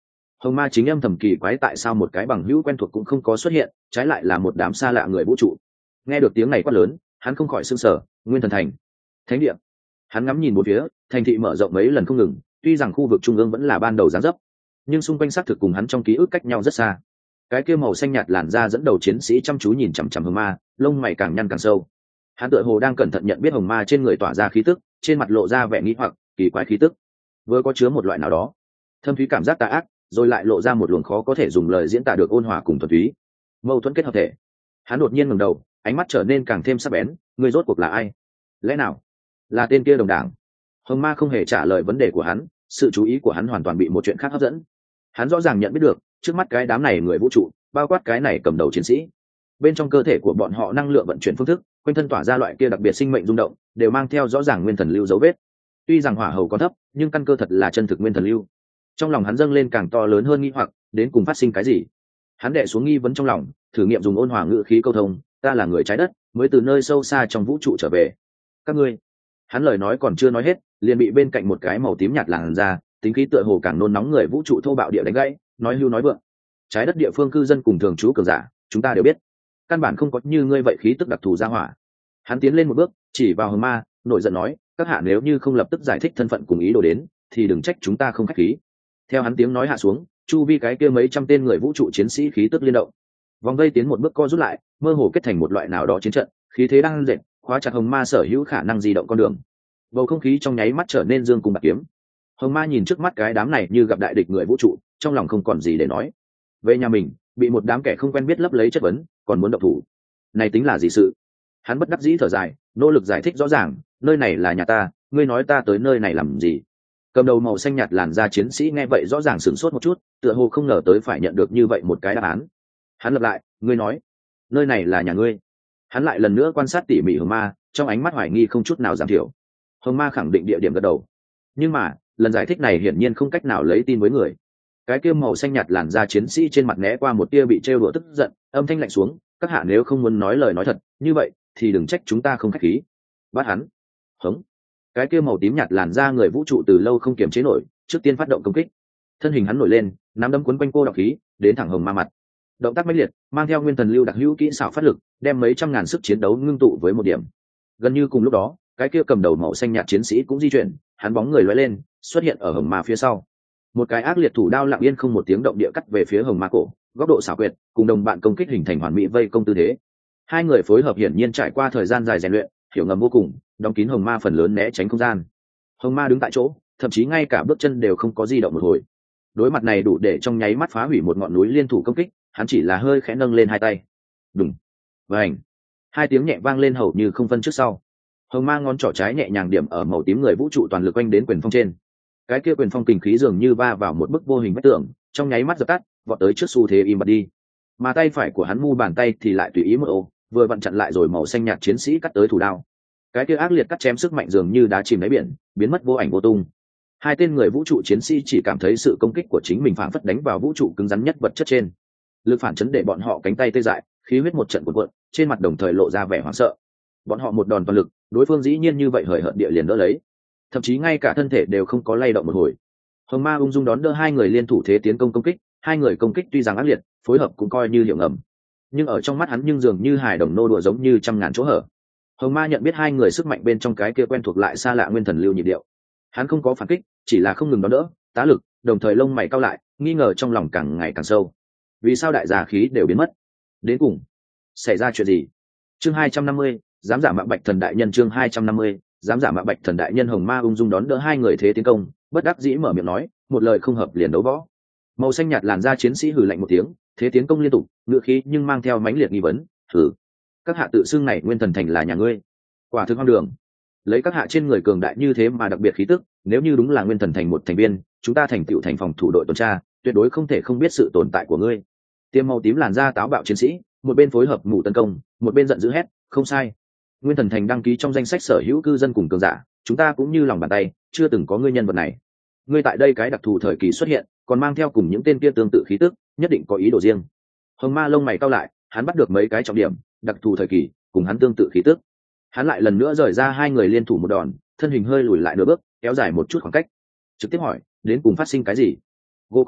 Hồng Ma chính âm thầm kỳ quái tại sao một cái bằng hữu quen thuộc cũng không có xuất hiện, trái lại là một đám xa lạ người vũ trụ. Nghe được tiếng này quát lớn, hắn không khỏi sửng sở. Nguyên Thần Thành, thánh địa. Hắn ngắm nhìn một phía, thành thị mở rộng mấy lần không ngừng, tuy rằng khu vực trung ương vẫn là ban đầu dáng dấp, nhưng xung quanh xác thực cùng hắn trong ký ức cách nhau rất xa. Cái kia màu xanh nhạt làn da dẫn đầu chiến sĩ chăm chú nhìn chằm chằm Hồng Ma, lông mày càng nhăn càng sâu. Hắn tựa hồ đang cẩn thận nhận biết Hồng Ma trên người tỏa ra khí tức, trên mặt lộ ra vẻ nghi hoặc, kỳ quái khí tức vừa có chứa một loại nào đó thâm thúy cảm giác tà ác, rồi lại lộ ra một luồng khó có thể dùng lời diễn tả được ôn hòa cùng thuần túy, mâu thuẫn kết hợp thể. Hắn đột nhiên ngẩng đầu, ánh mắt trở nên càng thêm sắc bén. Người rốt cuộc là ai? Lẽ nào là tên kia đồng đảng? Hồng Ma không hề trả lời vấn đề của hắn, sự chú ý của hắn hoàn toàn bị một chuyện khác hấp dẫn. Hắn rõ ràng nhận biết được trước mắt cái đám này người vũ trụ, bao quát cái này cầm đầu chiến sĩ, bên trong cơ thể của bọn họ năng lượng vận chuyển phương thức, quanh thân tỏa ra loại kia đặc biệt sinh mệnh rung động, đều mang theo rõ ràng nguyên thần lưu dấu vết. Tuy rằng hỏa hầu có thấp, nhưng căn cơ thật là chân thực nguyên thần lưu. Trong lòng hắn dâng lên càng to lớn hơn nghi hoặc, đến cùng phát sinh cái gì? Hắn đè xuống nghi vấn trong lòng, thử nghiệm dùng ôn hòa ngữ khí câu thông. Ta là người trái đất, mới từ nơi sâu xa trong vũ trụ trở về. Các ngươi. Hắn lời nói còn chưa nói hết, liền bị bên cạnh một cái màu tím nhạt làn ra, tính khí tựa hồ càng nôn nóng người vũ trụ thô bạo địa đánh gãy, nói hưu nói vượng. Trái đất địa phương cư dân cùng thường trú cường giả, chúng ta đều biết, căn bản không có như ngươi vậy khí tức đặc thù ra hỏa. Hắn tiến lên một bước, chỉ vào Hồng Ma, nổi giận nói, các hạ nếu như không lập tức giải thích thân phận cùng ý đồ đến, thì đừng trách chúng ta không khách khí. Theo hắn tiếng nói hạ xuống, chu vi cái kia mấy trăm tên người vũ trụ chiến sĩ khí tức liên động, vòng vây tiến một bước co rút lại, mơ hồ kết thành một loại nào đó chiến trận, khí thế đang dệt, khóa chặt Hồng Ma sở hữu khả năng di động con đường. Bầu không khí trong nháy mắt trở nên dương cùng bạc kiếm. Hồng Ma nhìn trước mắt cái đám này như gặp đại địch người vũ trụ, trong lòng không còn gì để nói. Về nhà mình, bị một đám kẻ không quen biết lấp lấy chất vấn, còn muốn động thủ, này tính là gì sự? Hắn bất đắc dĩ thở dài, nỗ lực giải thích rõ ràng, nơi này là nhà ta, ngươi nói ta tới nơi này làm gì? Cầm đầu màu xanh nhạt làn da chiến sĩ nghe vậy rõ ràng sửng sốt một chút, tựa hồ không ngờ tới phải nhận được như vậy một cái đáp án. Hắn lặp lại, ngươi nói, nơi này là nhà ngươi. Hắn lại lần nữa quan sát tỉ mỉ Hồng Ma, trong ánh mắt hoài nghi không chút nào giảm thiểu. Hồng Ma khẳng định địa điểm gật đầu, nhưng mà lần giải thích này hiển nhiên không cách nào lấy tin với người. Cái kia màu xanh nhạt làn da chiến sĩ trên mặt né qua một tia bị trêu đùa tức giận, âm thanh lạnh xuống, các hạ nếu không muốn nói lời nói thật như vậy thì đừng trách chúng ta không khách khí. Bắt hắn. Hống. Cái kia màu tím nhạt làn da người vũ trụ từ lâu không kiềm chế nổi, trước tiên phát động công kích. Thân hình hắn nổi lên, nắm đấm quấn quanh cô độc khí, đến thẳng Hồng Ma mặt. Động tác mãnh liệt, mang theo nguyên thần lưu đặc hữu kỹ xảo phát lực, đem mấy trăm ngàn sức chiến đấu ngưng tụ với một điểm. Gần như cùng lúc đó, cái kia cầm đầu màu xanh nhạt chiến sĩ cũng di chuyển, hắn bóng người lóe lên, xuất hiện ở Hồng Ma phía sau. Một cái ác liệt thủ đao lặng yên không một tiếng động địa cắt về phía Hồng Ma cổ, góc độ xảo quyệt, cùng đồng bạn công kích hình thành hoàn mỹ vây công tư thế. Hai người phối hợp hiển nhiên trải qua thời gian dài rèn luyện, hiểu ngầm vô cùng, đóng kín Hồng Ma phần lớn né tránh không gian. Hồng Ma đứng tại chỗ, thậm chí ngay cả bước chân đều không có di động một hồi. Đối mặt này đủ để trong nháy mắt phá hủy một ngọn núi liên thủ công kích, hắn chỉ là hơi khẽ nâng lên hai tay. Đùng, vành, hai tiếng nhẹ vang lên hầu như không phân trước sau. Hồng Ma ngón trỏ trái nhẹ nhàng điểm ở màu tím người vũ trụ toàn lực quanh đến quyền phong trên. Cái kia quyền phong kình khí dường như va vào một bức vô hình vách tường, trong nháy mắt dập tắt, vọt tới trước xu thế im bặt đi. Mà tay phải của hắn mu bàn tay thì lại tùy ý một ô, vừa vặn chặn lại rồi màu xanh nhạt chiến sĩ cắt tới thủ đao. Cái kia ác liệt cắt chém sức mạnh dường như đá chìm đáy biển, biến mất vô ảnh vô tung. Hai tên người vũ trụ chiến sĩ chỉ cảm thấy sự công kích của chính mình phảng phất đánh vào vũ trụ cứng rắn nhất vật chất trên. Lực phản chấn để bọn họ cánh tay tê dại, khí huyết một trận cuộn cuộn, trên mặt đồng thời lộ ra vẻ hoảng sợ. Bọn họ một đòn toàn lực, đối phương dĩ nhiên như vậy hời hợt địa liền đỡ lấy, thậm chí ngay cả thân thể đều không có lay động một hồi. Hồng Ma ung dung đón đỡ hai người liên thủ thế tiến công công kích, hai người công kích tuy rằng ác liệt, phối hợp cũng coi như hiệu ngầm, nhưng ở trong mắt hắn nhưng dường như hài đồng nô đùa giống như trăm ngàn chỗ hở. Hồng Ma nhận biết hai người sức mạnh bên trong cái kia quen thuộc lại xa lạ nguyên thần lưu nhịp điệu. Hắn không có phản kích, chỉ là không ngừng đón đỡ, tá lực, đồng thời lông mày cau lại, nghi ngờ trong lòng càng ngày càng sâu. Vì sao đại gia khí đều biến mất? Đến cùng xảy ra chuyện gì? Chương hai trăm năm mươi, dám giả mạo Bạch Thần đại nhân. Chương hai trăm năm mươi, dám giả mạo Bạch Thần đại nhân. Hồng Ma ung dung đón đỡ hai người thế tiến công, bất đắc dĩ mở miệng nói, một lời không hợp liền đấu võ. Màu xanh nhạt làn da chiến sĩ hừ lạnh một tiếng, thế tiến công liên tục, ngựa khí nhưng mang theo mãnh liệt nghi vấn, "Hừ, các hạ tự xưng này Nguyên Thần Thành là nhà ngươi, quả thực hoang đường. Lấy các hạ trên người cường đại như thế mà đặc biệt khí tức, nếu như đúng là Nguyên Thần Thành một thành viên, chúng ta thành tựu thành phòng thủ đội tuần tra, tuyệt đối không thể không biết sự tồn tại của ngươi." Tiêm màu tím làn da táo bạo chiến sĩ, một bên phối hợp mù tấn công, một bên giận dữ hét, "Không sai, Nguyên Thần Thành đăng ký trong danh sách sở hữu cư dân cùng cường giả, chúng ta cũng như lòng bàn tay, chưa từng có ngươi nhân vật này. Ngươi tại đây cái đặc thù thời kỳ xuất hiện, còn mang theo cùng những tên kia tương tự khí tức, nhất định có ý đồ riêng." Hồng Ma lông mày cau lại, hắn bắt được mấy cái trọng điểm, đặc thù thời kỳ, cùng hắn tương tự khí tức. Hắn lại lần nữa rời ra hai người liên thủ một đòn, thân hình hơi lùi lại nửa bước, kéo dài một chút khoảng cách, trực tiếp hỏi, đến cùng phát sinh cái gì? Goku,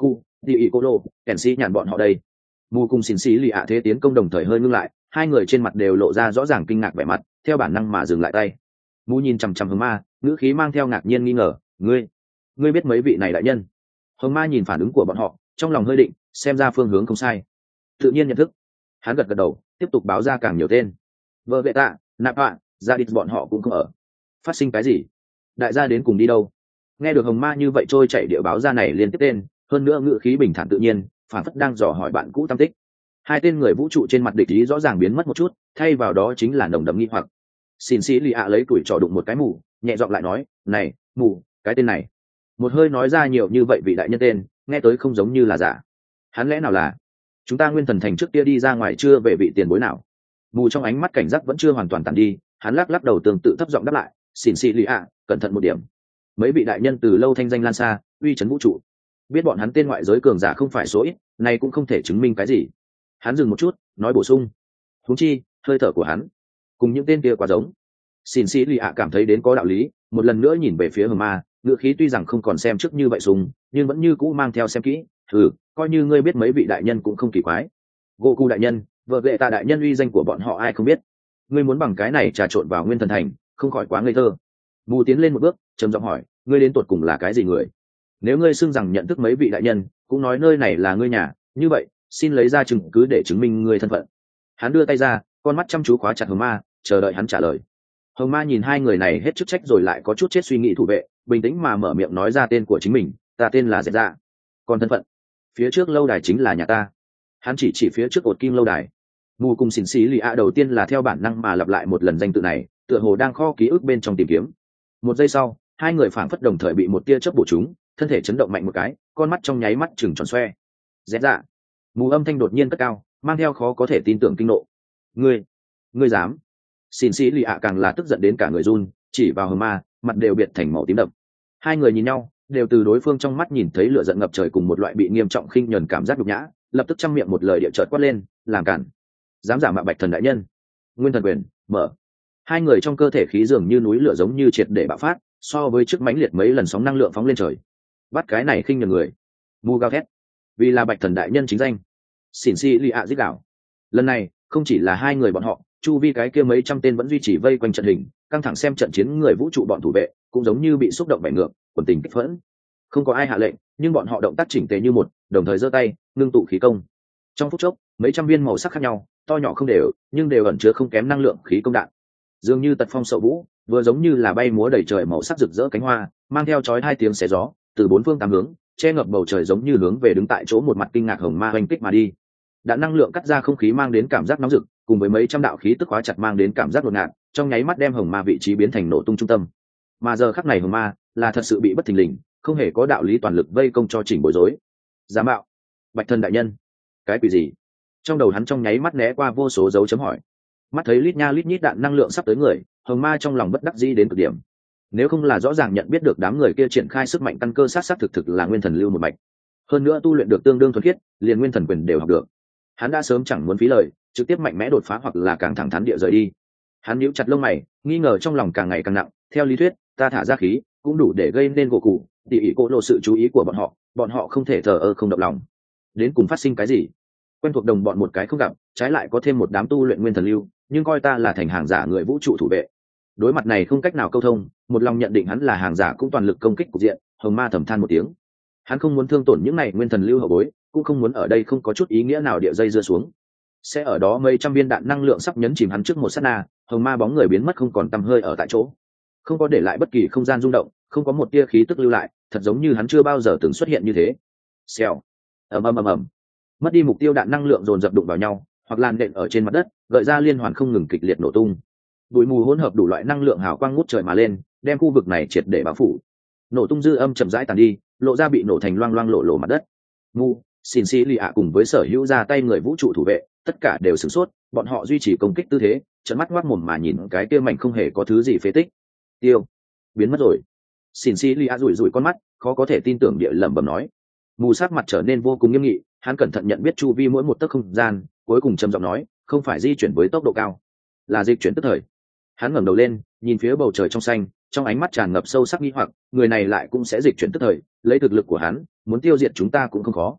đi ý cô lô kèn sĩ nhàn bọn họ đây. Mù cùng xỉn xì lì ạ thế tiến công đồng thời hơi ngưng lại, hai người trên mặt đều lộ ra rõ ràng kinh ngạc vẻ mặt, theo bản năng mà dừng lại tay. Mù nhìn chằm chằm Hồng Ma, ngữ khí mang theo ngạc nhiên nghi ngờ, ngươi ngươi biết mấy vị này đại nhân? Hồng Ma nhìn phản ứng của bọn họ, trong lòng hơi định, xem ra phương hướng không sai, tự nhiên nhận thức. Hắn gật gật đầu, tiếp tục báo ra càng nhiều tên. Vợ vệ tạ, nạp ạ, gia đình bọn họ cũng không ở. Phát sinh cái gì? Đại gia đến cùng đi đâu? Nghe được Hồng Ma như vậy trôi chảy địa báo ra này liên tiếp tên, hơn nữa ngữ khí bình thản tự nhiên, phản phất đang dò hỏi bạn cũ tâm tích. Hai tên người vũ trụ trên mặt địch ý rõ ràng biến mất một chút, thay vào đó chính là nồng đậm nghi hoặc. Xin sĩ lì ạ lấy tuổi trò đụng một cái mù, nhẹ giọng lại nói, này mù, cái tên này một hơi nói ra nhiều như vậy vị đại nhân tên, nghe tới không giống như là giả. Hắn lẽ nào là chúng ta Nguyên Thần Thành trước kia đi ra ngoài chưa về vị tiền bối nào? Mù trong ánh mắt cảnh giác vẫn chưa hoàn toàn tàn đi, hắn lắc lắc đầu tương tự thấp giọng đáp lại, xin sĩ lì ạ, cẩn thận một điểm. Mấy vị đại nhân từ lâu thanh danh lan xa, uy chấn vũ trụ, biết bọn hắn tên ngoại giới cường giả không phải số ít, này cũng không thể chứng minh cái gì. Hắn dừng một chút, nói bổ sung, huống chi hơi thở của hắn cùng những tên kia quá giống. Xin sĩ lì ạ cảm thấy đến có đạo lý, một lần nữa nhìn về phía Hồng Ma, ngữ khí tuy rằng không còn xem trước như vậy sùng, nhưng vẫn như cũ mang theo xem kỹ. Ừ, coi như ngươi biết mấy vị đại nhân cũng không kỳ quái. Goku đại nhân, vợ ghệ ta đại nhân, uy danh của bọn họ ai không biết? Ngươi muốn bằng cái này trà trộn vào Nguyên Thần Thành, không khỏi quá ngây thơ. Mù tiến lên một bước, trầm giọng hỏi, ngươi đến tuột cùng là cái gì người? Nếu ngươi xưng rằng nhận thức mấy vị đại nhân, cũng nói nơi này là ngươi nhà, như vậy xin lấy ra chứng cứ để chứng minh ngươi thân phận. Hắn đưa tay ra, con mắt chăm chú khóa chặt Hồng Ma, chờ đợi hắn trả lời. Hồng Ma nhìn hai người này hết chức trách rồi lại có chút chết suy nghĩ thủ vệ, bình tĩnh mà mở miệng nói ra tên của chính mình, ta tên là Dẹt Dạ. Còn thân phận, phía trước lâu đài chính là nhà ta. Hắn chỉ chỉ phía trước ột kim lâu đài. Mù cùng xỉn xí lì ạ đầu tiên là theo bản năng mà lặp lại một lần danh tự này, tựa hồ đang kho ký ức bên trong tìm kiếm. Một giây sau, hai người phảng phất đồng thời bị một tia chớp bổ chúng, thân thể chấn động mạnh một cái, con mắt trong nháy mắt chừng tròn xoe. Dẹt Dạ. Mù âm thanh đột nhiên cất cao, mang theo khó có thể tin tưởng kinh nộ. Ngươi, ngươi dám? Xin sĩ lì ạ càng là tức giận đến cả người run, chỉ vào Hồng Ma, mặt đều biệt thành màu tím đậm. Hai người nhìn nhau, đều từ đối phương trong mắt nhìn thấy lửa giận ngập trời cùng một loại bị nghiêm trọng khinh nhẫn cảm giác nhục nhã, lập tức trăm miệng một lời địa chợt quát lên, làm cản, dám giả mạo Bạch Thần đại nhân. Nguyên Thần Quyền mở. Hai người trong cơ thể khí dường như núi lửa giống như triệt để bạo phát, so với trước mãnh liệt mấy lần sóng năng lượng phóng lên trời. Bắt cái này khinh nhẫn người. Mu gào thét, vì là Bạch Thần đại nhân chính danh. Xỉn xì lì ạ giết đảo. Lần này không chỉ là hai người bọn họ, chu vi cái kia mấy trăm tên vẫn duy trì vây quanh trận hình, căng thẳng xem trận chiến người vũ trụ bọn thủ vệ cũng giống như bị xúc động bẻ ngược, quần tình kích phẫn. Không có ai hạ lệnh, nhưng bọn họ động tác chỉnh tề như một, đồng thời giơ tay ngưng tụ khí công. Trong phút chốc, mấy trăm viên màu sắc khác nhau, to nhỏ không đều, nhưng đều ẩn chứa không kém năng lượng khí công đạn. Dường như tật phong sậu vũ, vừa giống như là bay múa đầy trời màu sắc rực rỡ cánh hoa, mang theo chói hai tiếng xé gió, từ bốn phương tám hướng, che ngập bầu trời giống như hướng về đứng tại chỗ một mặt kinh ngạc Hồng Ma oanh kích mà đi. Đạn năng lượng cắt ra không khí mang đến cảm giác nóng rực, cùng với mấy trăm đạo khí tức hóa chặt mang đến cảm giác đột ngạt, trong nháy mắt đem Hồng Ma vị trí biến thành nổ tung trung tâm. Mà giờ khắc này Hồng Ma là thật sự bị bất thình lình, không hề có đạo lý toàn lực vây công cho chỉnh bối rối. Giả mạo, Bạch Thần đại nhân, cái quỷ gì? Trong đầu hắn trong nháy mắt né qua vô số dấu chấm hỏi. Mắt thấy lít nha lít nhít đạn năng lượng sắp tới người, Hồng Ma trong lòng bất đắc dĩ đến cực điểm. Nếu không là rõ ràng nhận biết được đám người kia triển khai sức mạnh căn cơ sát sát thực thực là Nguyên Thần lưu một mạch, hơn nữa tu luyện được tương đương thuần khiết, liền Nguyên Thần quyền đều học được, hắn đã sớm chẳng muốn phí lời, trực tiếp mạnh mẽ đột phá hoặc là càng thẳng thắn địa rời đi. Hắn nhíu chặt lông mày, nghi ngờ trong lòng càng ngày càng nặng. Theo lý thuyết, ta thả ra khí cũng đủ để gây nên gỗ cụ, tỉ ỉ cô lộ sự chú ý của bọn họ, bọn họ không thể thờ ơ không động lòng. Đến cùng phát sinh cái gì? Quen thuộc đồng bọn một cái không gặp, trái lại có thêm một đám tu luyện Nguyên Thần lưu, nhưng coi ta là thành hàng giả người vũ trụ thủ vệ. Đối mặt này không cách nào câu thông, một lòng nhận định hắn là hàng giả cũng toàn lực công kích cục diện. Hồng Ma thầm than một tiếng. Hắn không muốn thương tổn những này Nguyên Thần lưu hậu bối, cũng không muốn ở đây không có chút ý nghĩa nào địa dây dưa xuống. Sẽ ở đó mấy trăm viên đạn năng lượng sắp nhấn chìm hắn trước một sát na, Hồng Ma bóng người biến mất không còn tăm hơi ở tại chỗ, không có để lại bất kỳ không gian rung động, không có một tia khí tức lưu lại, thật giống như hắn chưa bao giờ từng xuất hiện như thế. Xèo, ầm ầm ầm ầm, mất đi mục tiêu đạn năng lượng dồn dập đụng vào nhau, hoặc làn đện ở trên mặt đất, gợi ra liên hoàn không ngừng kịch liệt nổ tung. Bụi mù hỗn hợp đủ loại năng lượng hào quang ngút trời mà lên, đem khu vực này triệt để bao phủ. Nổ tung dư âm chậm rãi tàn đi, lộ ra bị nổ thành loang loang lộ lộ mặt đất. Ngu, xin xí lì ạ cùng với sở hữu ra tay người vũ trụ thủ vệ, tất cả đều sửng sốt, bọn họ duy trì công kích tư thế, trợn mắt ngoác mồm mà nhìn cái kia mảnh không hề có thứ gì phế tích. Tiêu, biến mất rồi. Xin xí lì ạ rủi rủi con mắt, khó có thể tin tưởng địa lẩm bẩm nói. Mù sắc mặt trở nên vô cùng nghiêm nghị, hắn cẩn thận nhận biết chu vi mỗi một tấc không gian, cuối cùng trầm giọng nói, không phải di chuyển với tốc độ cao, là dịch chuyển tức thời. Hắn ngẩng đầu lên, nhìn phía bầu trời trong xanh, trong ánh mắt tràn ngập sâu sắc nghi hoặc, người này lại cũng sẽ dịch chuyển tức thời, lấy thực lực của hắn, muốn tiêu diệt chúng ta cũng không khó.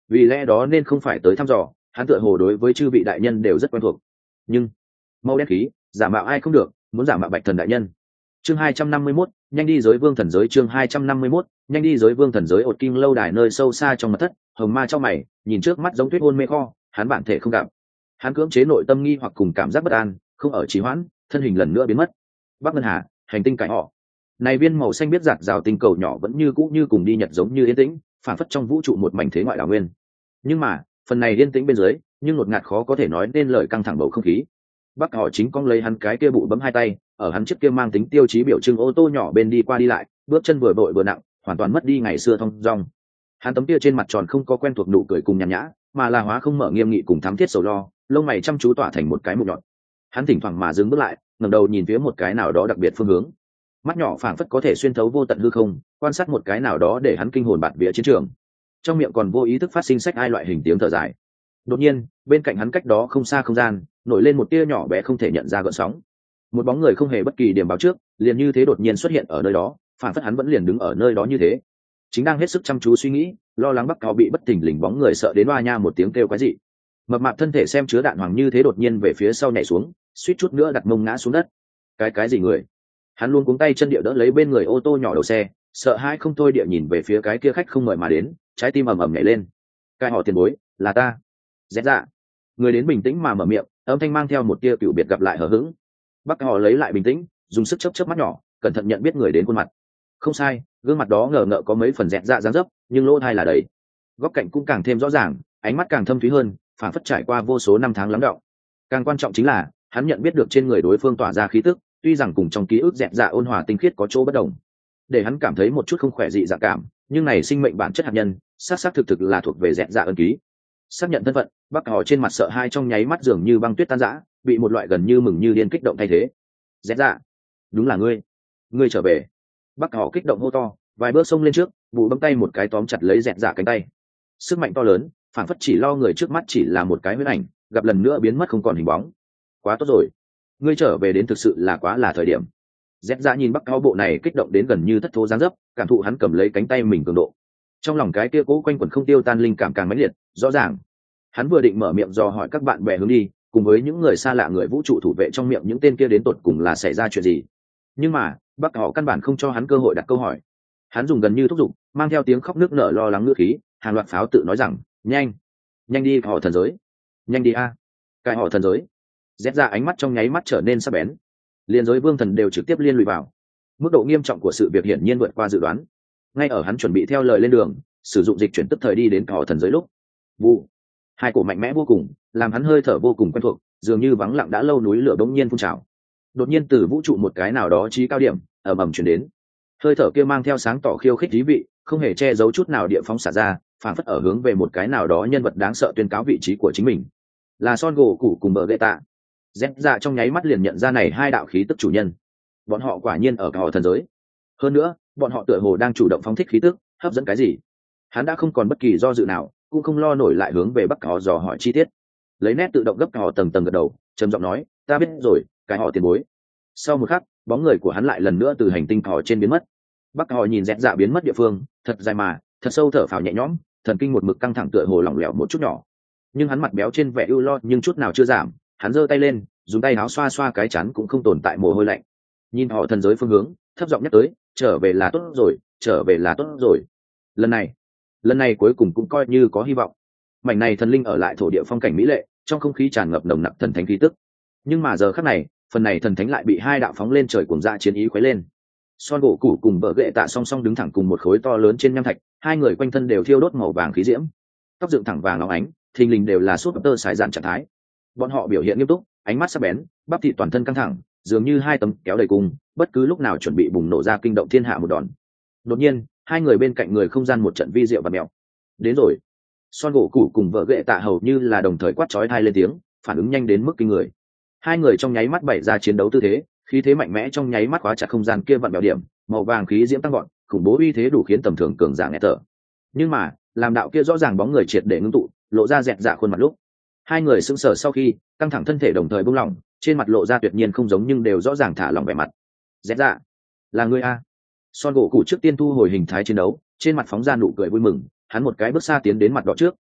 vì lẽ đó nên không phải tới thăm dò. Hắn tựa hồ đối với chư vị đại nhân đều rất quen thuộc. Nhưng mau đen khí, giả mạo ai không được, muốn giả mạo Bạch Thần đại nhân. Chương hai trăm năm mươi mốt, nhanh đi giới vương thần giới. Chương hai trăm năm mươi mốt, nhanh đi giới vương thần giới. Ột Kim lâu đài nơi sâu xa trong mật thất, Hồng Ma trong mày nhìn trước mắt giống tuyết hôn mê kho, hắn bản thể không gặp. Hắn cưỡng chế nội tâm nghi hoặc cùng cảm giác bất an, không ở trì hoãn, thân hình lần nữa biến mất. Bắc Ngân Hà, hành tinh cải họ. Này viên màu xanh biết giạt rào tinh cầu nhỏ vẫn như cũ như cùng đi nhật giống như yên tĩnh, phản phất trong vũ trụ một mảnh thế ngoại đảo nguyên. Nhưng mà, phần này yên tĩnh bên dưới, nhưng ngột ngạt khó có thể nói nên lời căng thẳng bầu không khí. Bắc họ chính cong lấy hắn cái kia bụ bấm hai tay, ở hắn chiếc kia mang tính tiêu chí biểu trưng ô tô nhỏ bên đi qua đi lại, bước chân vừa vội vừa nặng, hoàn toàn mất đi ngày xưa thông dong. Hắn tấm kia trên mặt tròn không có quen thuộc nụ cười cùng nhàn nhã, mà là hóa không mở nghiêm nghị cùng thắm thiết sầu lo, lông mày chăm chú tỏa thành một cái mụn nhọn. Hắn thỉnh thoảng mà dừng bước lại, ngẩng đầu nhìn phía một cái nào đó đặc biệt phương hướng. Mắt nhỏ phảng phất có thể xuyên thấu vô tận hư không, quan sát một cái nào đó để hắn kinh hồn bạt vía chiến trường. Trong miệng còn vô ý thức phát sinh sách ai loại hình tiếng thở dài. Đột nhiên, bên cạnh hắn cách đó không xa không gian, nổi lên một tia nhỏ bé không thể nhận ra gợn sóng. Một bóng người không hề bất kỳ điểm báo trước, liền như thế đột nhiên xuất hiện ở nơi đó, phảng phất hắn vẫn liền đứng ở nơi đó như thế. Chính đang hết sức chăm chú suy nghĩ, lo lắng Bắc Cáo bị bất thình lình bóng người sợ đến oa nha một tiếng kêu quái dị. Mập mạp thân thể xem chứa đạn hoàng như thế đột nhiên về phía sau nhảy xuống, suýt chút nữa đặt mông ngã xuống đất. Cái cái gì người? Hắn luôn cuống tay chân địa đỡ lấy bên người ô tô nhỏ đầu xe, sợ hãi không thôi địa nhìn về phía cái kia khách không mời mà đến, trái tim ầm ầm nhảy lên. Cái họ tiền bối, là ta. Dẹp dạ. Người đến bình tĩnh mà mở miệng, âm thanh mang theo một tia cựu biệt gặp lại hờ hững. Bắc họ lấy lại bình tĩnh, dùng sức chớp chớp mắt nhỏ, cẩn thận nhận biết người đến khuôn mặt. Không sai, gương mặt đó ngờ ngợ có mấy phần dẹt dạ dáng dấp, nhưng lỗ tai là đầy. Góc cạnh cũng càng thêm rõ ràng, ánh mắt càng thâm thúy hơn, phản phất trải qua vô số năm tháng lắng đọng. Càng quan trọng chính là, hắn nhận biết được trên người đối phương tỏa ra khí tức, tuy rằng cùng trong ký ức dẹt dạ ôn hòa tinh khiết có chỗ bất đồng, để hắn cảm thấy một chút không khỏe dị dạng cảm, nhưng này sinh mệnh bản chất hạt nhân, xác xác thực thực là thuộc về dẹt dạ ân ký. Xác nhận thân phận, Bắc họ trên mặt sợ hai trong nháy mắt dường như băng tuyết tan rã, bị một loại gần như mừng như điên kích động thay thế. Dẹt dạ, đúng là ngươi, ngươi trở về. Bắc họ kích động hô to, vài bước xông lên trước, vụ bấm tay một cái tóm chặt lấy dẹt dạ cánh tay. Sức mạnh to lớn, phản phất chỉ lo người trước mắt chỉ là một cái huyễn ảnh, gặp lần nữa biến mất không còn hình bóng. Quá tốt rồi, ngươi trở về đến thực sự là quá là thời điểm. Dẹt dạ nhìn Bắc họ bộ này kích động đến gần như thất thố dáng dấp, cảm thụ hắn cầm lấy cánh tay mình cường độ. Trong lòng cái kia cố quanh quẩn không tiêu tan linh cảm càng mãnh liệt, rõ ràng. Hắn vừa định mở miệng dò hỏi các bạn bè hướng đi, cùng với những người xa lạ người vũ trụ thủ vệ trong miệng những tên kia đến tột cùng là xảy ra chuyện gì. Nhưng mà, Bắc họ căn bản không cho hắn cơ hội đặt câu hỏi. Hắn dùng gần như thúc giục, mang theo tiếng khóc nước nở lo lắng ngữ khí, hàng loạt pháo tự nói rằng, nhanh, nhanh đi họ thần giới, nhanh đi a, cái họ thần giới. Rét ra ánh mắt trong nháy mắt trở nên sắc bén, liên giới vương thần đều trực tiếp liên lụy vào. Mức độ nghiêm trọng của sự việc hiển nhiên vượt qua dự đoán. Ngay ở hắn chuẩn bị theo lời lên đường, sử dụng dịch chuyển tức thời đi đến họ thần giới lúc, vụ, hai cổ mạnh mẽ vô cùng, làm hắn hơi thở vô cùng quen thuộc, dường như vắng lặng đã lâu núi lửa bỗng nhiên phun trào. Đột nhiên từ vũ trụ một cái nào đó chí cao điểm ầm ầm chuyển đến, hơi thở kia mang theo sáng tỏ khiêu khích thí vị, không hề che giấu chút nào địa phóng xả ra, phản phất ở hướng về một cái nào đó nhân vật đáng sợ tuyên cáo vị trí của chính mình, là Son gỗ cụ cùng bờ gậy tạ. Dẹp dạ trong nháy mắt liền nhận ra này hai đạo khí tức chủ nhân, bọn họ quả nhiên ở cả họ thần giới. Hơn nữa, bọn họ tựa hồ đang chủ động phóng thích khí tức, hấp dẫn cái gì. Hắn đã không còn bất kỳ do dự nào, cũng không lo nổi lại hướng về Bắc họ dò hỏi chi tiết, lấy nét tự động gấp cả họ tầng tầng gật đầu, trầm giọng nói, ta biết rồi, cái họ tiền bối. Sau một khắc, bóng người của hắn lại lần nữa từ hành tinh họ trên biến mất. Bắc họ nhìn dẹt dạ biến mất địa phương, thật dài mà thật sâu thở phào nhẹ nhõm, thần kinh một mực căng thẳng tựa hồ lỏng lẻo một chút nhỏ, nhưng hắn mặt béo trên vẻ ưu lo nhưng chút nào chưa giảm. Hắn giơ tay lên, dùng tay áo xoa xoa cái chắn cũng không tồn tại mồ hôi lạnh, nhìn họ thần giới phương hướng, thấp giọng nhắc tới, trở về là tốt rồi, trở về là tốt rồi. Lần này, lần này cuối cùng cũng coi như có hy vọng. Mảnh này thần linh ở lại thổ địa phong cảnh mỹ lệ, trong không khí tràn ngập nồng nặc thần thánh khí tức. Nhưng mà giờ khắc này, phần này thần thánh lại bị hai đạo phóng lên trời cuồng dã chiến ý khuấy lên. Son gỗ củ cùng vợ ghệ tạ song song đứng thẳng cùng một khối to lớn trên nham thạch, hai người quanh thân đều thiêu đốt màu vàng khí diễm, tóc dựng thẳng vàng óng ánh, thình lình đều là suốt tơ sải dạn trạng thái. Bọn họ biểu hiện nghiêm túc, ánh mắt sắc bén, bắp thịt toàn thân căng thẳng, dường như hai tấm kéo đầy cung, bất cứ lúc nào chuẩn bị bùng nổ ra kinh động thiên hạ một đòn. Đột nhiên, hai người bên cạnh người không gian một trận vi diệu và mèo. Đến rồi. Son gỗ củ cùng vợ ghệ tạ hầu như là đồng thời quát chói tai lên tiếng, phản ứng nhanh đến mức kinh người. Hai người trong nháy mắt bày ra chiến đấu tư thế, khí thế mạnh mẽ trong nháy mắt khóa chặt không gian kia vặn bèo điểm, màu vàng khí diễm tăng gọn, khủng bố uy thế đủ khiến tầm thường cường giả nghe thở. Nhưng mà, làm đạo kia rõ ràng bóng người triệt để ngưng tụ, lộ ra dẹt dạ khuôn mặt lúc, hai người sững sờ sau khi căng thẳng thân thể đồng thời buông lỏng, trên mặt lộ ra tuyệt nhiên không giống nhưng đều rõ ràng thả lỏng vẻ mặt. Dẹt dạ, là ngươi a? Son gỗ cụ trước tiên thu hồi hình thái chiến đấu, trên mặt phóng ra nụ cười vui mừng, hắn một cái bước xa tiến đến mặt đó trước,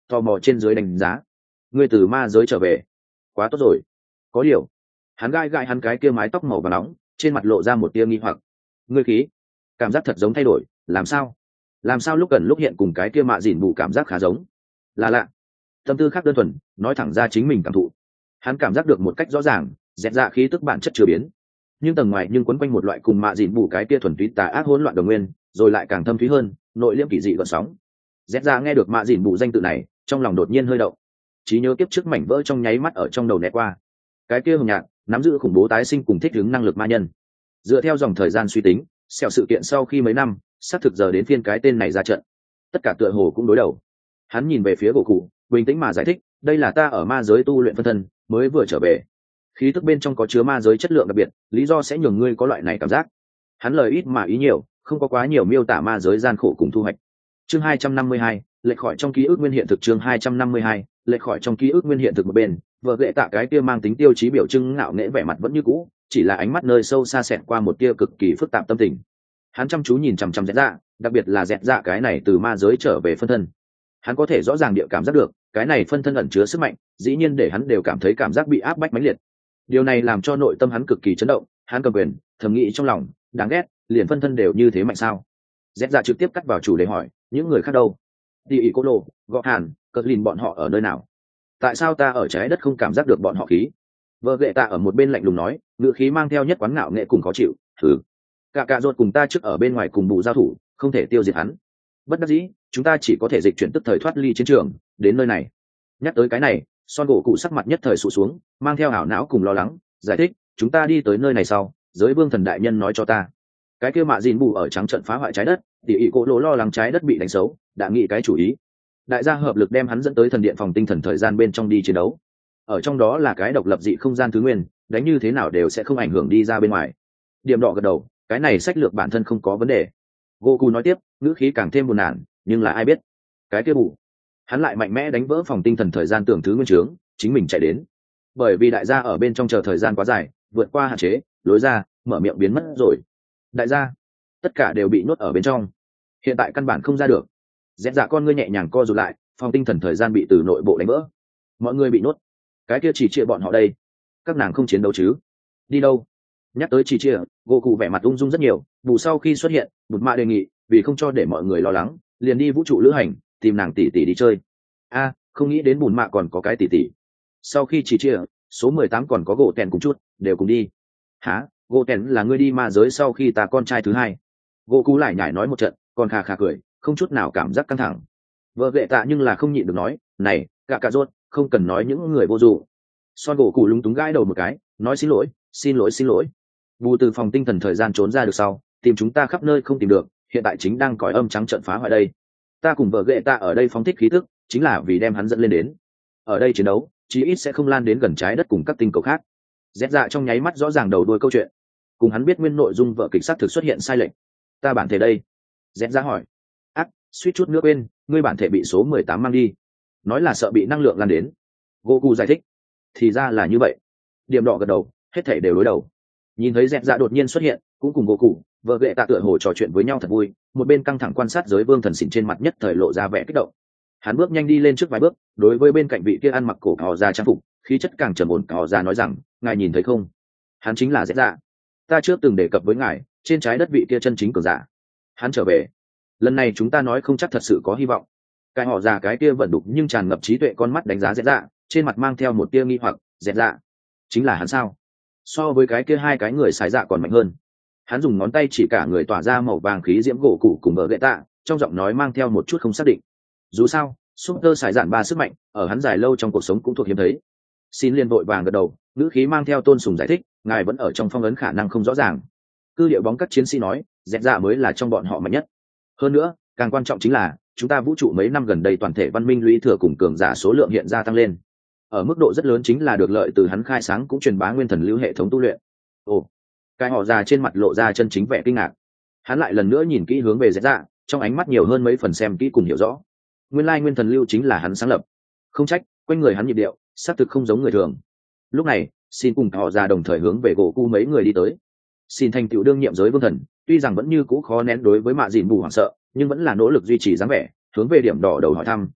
tò mò trên dưới đánh giá. Ngươi từ ma giới trở về, quá tốt rồi. Có điều, hắn gai gai hắn cái kia mái tóc màu vàng nóng, trên mặt lộ ra một tia nghi hoặc. Ngươi khí, cảm giác thật giống thay đổi, làm sao? Làm sao lúc gần lúc hiện cùng cái kia mạ dỉn bù cảm giác khá giống? Là lạ. Tâm tư khác đơn thuần, nói thẳng ra chính mình cảm thụ. Hắn cảm giác được một cách rõ ràng, dẹt dạ khí tức bản chất chưa biến, nhưng tầng ngoài nhưng quấn quanh một loại cùng mạ dịn bù cái kia thuần túy tà ác hỗn loạn đồng nguyên, rồi lại càng thâm thúy hơn, nội liễm kỳ dị gợn sóng. Dẹt dạ nghe được mạ dịn bù danh tự này, trong lòng đột nhiên hơi động. Trí nhớ kiếp trước mảnh vỡ trong nháy mắt ở trong đầu né qua. Cái kia hồng nhạc nắm giữ khủng bố tái sinh cùng thích ứng năng lực ma nhân. Dựa theo dòng thời gian suy tính, xẻo sự kiện sau khi mấy năm, xác thực giờ đến phiên cái tên này ra trận. Tất cả tựa hồ cũng đối đầu. Hắn nhìn về phía gỗ cụ, bình tĩnh mà giải thích, đây là ta ở ma giới tu luyện phân thân, mới vừa trở về. Khí tức bên trong có chứa ma giới chất lượng đặc biệt, lý do sẽ nhường ngươi có loại này cảm giác. Hắn lời ít mà ý nhiều, không có quá nhiều miêu tả ma giới gian khổ cùng thu hoạch. Chương hai trăm năm mươi hai, lệch khỏi trong ký ức nguyên hiện thực. Chương hai trăm năm mươi hai, lệch khỏi trong ký ức nguyên hiện thực. Một bên, vợ lệ tạ cái kia mang tính tiêu chí biểu trưng ngạo nghễ vẻ mặt vẫn như cũ, chỉ là ánh mắt nơi sâu xa xẹt qua một tia cực kỳ phức tạp tâm tình. Hắn chăm chú nhìn chằm chằm dẹt dạ, đặc biệt là dẹt dạ cái này từ ma giới trở về phân thân. Hắn có thể rõ ràng địa cảm giác được, cái này phân thân ẩn chứa sức mạnh, dĩ nhiên để hắn đều cảm thấy cảm giác bị áp bách mãnh liệt. Điều này làm cho nội tâm hắn cực kỳ chấn động, hắn cầm quyền, thầm nghĩ trong lòng, đáng ghét, liền phân thân đều như thế mạnh sao? Dẹt dạ trực tiếp cắt vào chủ đề hỏi, những người khác đâu? Đi ý cô lộ, gọ hàn, cờ lìn bọn họ ở nơi nào? Tại sao ta ở trái đất không cảm giác được bọn họ khí? Vợ lệ tạ ở một bên lạnh lùng nói, ngựa khí mang theo nhất quán ngạo nghệ cùng khó chịu, thử. Cả cả ruột cùng ta trước ở bên ngoài cùng bù giao thủ, không thể tiêu diệt hắn. Bất đắc dĩ, chúng ta chỉ có thể dịch chuyển tức thời thoát ly chiến trường, đến nơi này. Nhắc tới cái này, son gỗ cụ sắc mặt nhất thời sụ xuống, mang theo ảo não cùng lo lắng, giải thích, chúng ta đi tới nơi này sau, giới vương thần đại nhân nói cho ta, cái kia mạ dìn bù ở trắng trận phá hoại trái đất, tỉ ỉ cỗ lỗ lo lắng trái đất bị đánh xấu, đã nghĩ cái chủ ý. Đại gia hợp lực đem hắn dẫn tới thần điện phòng tinh thần thời gian bên trong đi chiến đấu. Ở trong đó là cái độc lập dị không gian thứ nguyên, đánh như thế nào đều sẽ không ảnh hưởng đi ra bên ngoài. Điểm đỏ gật đầu, cái này sách lược bản thân không có vấn đề. Goku nói tiếp, ngữ khí càng thêm buồn nản, nhưng là ai biết, cái kia bù, hắn lại mạnh mẽ đánh vỡ phòng tinh thần thời gian tưởng thứ nguyên trướng, chính mình chạy đến. Bởi vì đại gia ở bên trong chờ thời gian quá dài, vượt qua hạn chế, lối ra, mở miệng biến mất rồi. Đại gia, tất cả đều bị nhốt ở bên trong. Hiện tại căn bản không ra được. Dẹt dạ con ngươi nhẹ nhàng co rụt lại, phòng tinh thần thời gian bị từ nội bộ đánh vỡ. Mọi người bị nhốt. Cái kia chỉ chia bọn họ đây. Các nàng không chiến đấu chứ? Đi đâu? Nhắc tới chỉ chia, Goku vẻ mặt ung dung rất nhiều. Bù sau khi xuất hiện, Bụt Mạ đề nghị, vì không cho để mọi người lo lắng, liền đi vũ trụ lữ hành, tìm nàng tỷ tỷ đi chơi. A, không nghĩ đến Bùn Mạ còn có cái tỷ tỷ. Sau khi chỉ chia, số mười tám còn có gỗ tèn cùng chút, đều cùng đi. Hả? Gỗ tèn là ngươi đi ma giới sau khi ta con trai thứ hai. Goku lại nhảy nói một trận, còn khà khà cười, không chút nào cảm giác căng thẳng. Vợ lệ tạ nhưng là không nhịn được nói, này, gạ cà rốt, không cần nói những người vô dụng. Son gỗ cụ lúng túng gãi đầu một cái, nói xin lỗi, xin lỗi xin lỗi. Bù từ phòng tinh thần thời gian trốn ra được sau, tìm chúng ta khắp nơi không tìm được, hiện tại chính đang cõi âm trắng trận phá hoại đây. Ta cùng vợ lệ tạ ở đây phóng thích khí tức, chính là vì đem hắn dẫn lên đến. Ở đây chiến đấu, chí ít sẽ không lan đến gần trái đất cùng các tinh cầu khác. Dẹt dạ trong nháy mắt rõ ràng đầu đuôi câu chuyện, cùng hắn biết nguyên nội dung vợ kịch sát thực xuất hiện sai lệch. Ta bản thể đây. Dẹt dạ hỏi. Ác, suýt chút nữa quên, ngươi bản thể bị số mười tám mang đi. Nói là sợ bị năng lượng lan đến. Goku giải thích. Thì ra là như vậy. Điểm đỏ gật đầu, hết thảy đều đối đầu. Nhìn thấy dẹt dạ đột nhiên xuất hiện, cũng cùng Goku, vợ lệ tạ tựa hồ trò chuyện với nhau thật vui, một bên căng thẳng quan sát giới vương thần xỉn trên mặt nhất thời lộ ra vẻ kích động. Hắn bước nhanh đi lên trước vài bước, đối với bên cạnh vị kia ăn mặc cổ cò già trang phục, khí chất càng trầm ổn cò già nói rằng, ngài nhìn thấy không? Hắn chính là dẹt dạ. Ta trước từng đề cập với ngài, trên trái đất vị kia chân chính cường giả. Hắn trở về. Lần này chúng ta nói không chắc thật sự có hy vọng. Cái họ già cái kia vẫn đục nhưng tràn ngập trí tuệ con mắt đánh giá dẹt dạ, trên mặt mang theo một tia nghi hoặc, dẹt dạ, chính là hắn sao? So với cái kia hai cái người xài dạ còn mạnh hơn. Hắn dùng ngón tay chỉ cả người tỏa ra màu vàng khí diễm gỗ cụ cùng bờ gậy tạ, trong giọng nói mang theo một chút không xác định. Dù sao, super xài dạn ba sức mạnh, ở hắn dài lâu trong cuộc sống cũng thuộc hiếm thấy. Xin liên vội vàng gật đầu, ngữ khí mang theo tôn sùng giải thích, ngài vẫn ở trong phong ấn khả năng không rõ ràng. Cư điệu bóng các chiến sĩ nói, dẹt dạ mới là trong bọn họ mạnh nhất. Hơn nữa, càng quan trọng chính là, chúng ta vũ trụ mấy năm gần đây toàn thể văn minh lũy thừa cùng cường giả số lượng hiện ra tăng lên. Ở mức độ rất lớn chính là được lợi từ hắn khai sáng cũng truyền bá nguyên thần lưu hệ thống tu luyện. Ồ, cái họ già trên mặt lộ ra chân chính vẻ kinh ngạc. Hắn lại lần nữa nhìn kỹ hướng về dẹt dạ, trong ánh mắt nhiều hơn mấy phần xem kỹ cùng hiểu rõ. Nguyên lai nguyên thần lưu chính là hắn sáng lập. Không trách, quanh người hắn nhịp điệu, xác thực không giống người thường. Lúc này, xin cùng họ già đồng thời hướng về gỗ cu mấy người đi tới. Xin thành tựu đương nhiệm giới vương thần, tuy rằng vẫn như cũ khó nén đối với mạ dìn bù hoảng sợ, nhưng vẫn là nỗ lực duy trì dáng vẻ, hướng về điểm đỏ đầu hỏi thăm,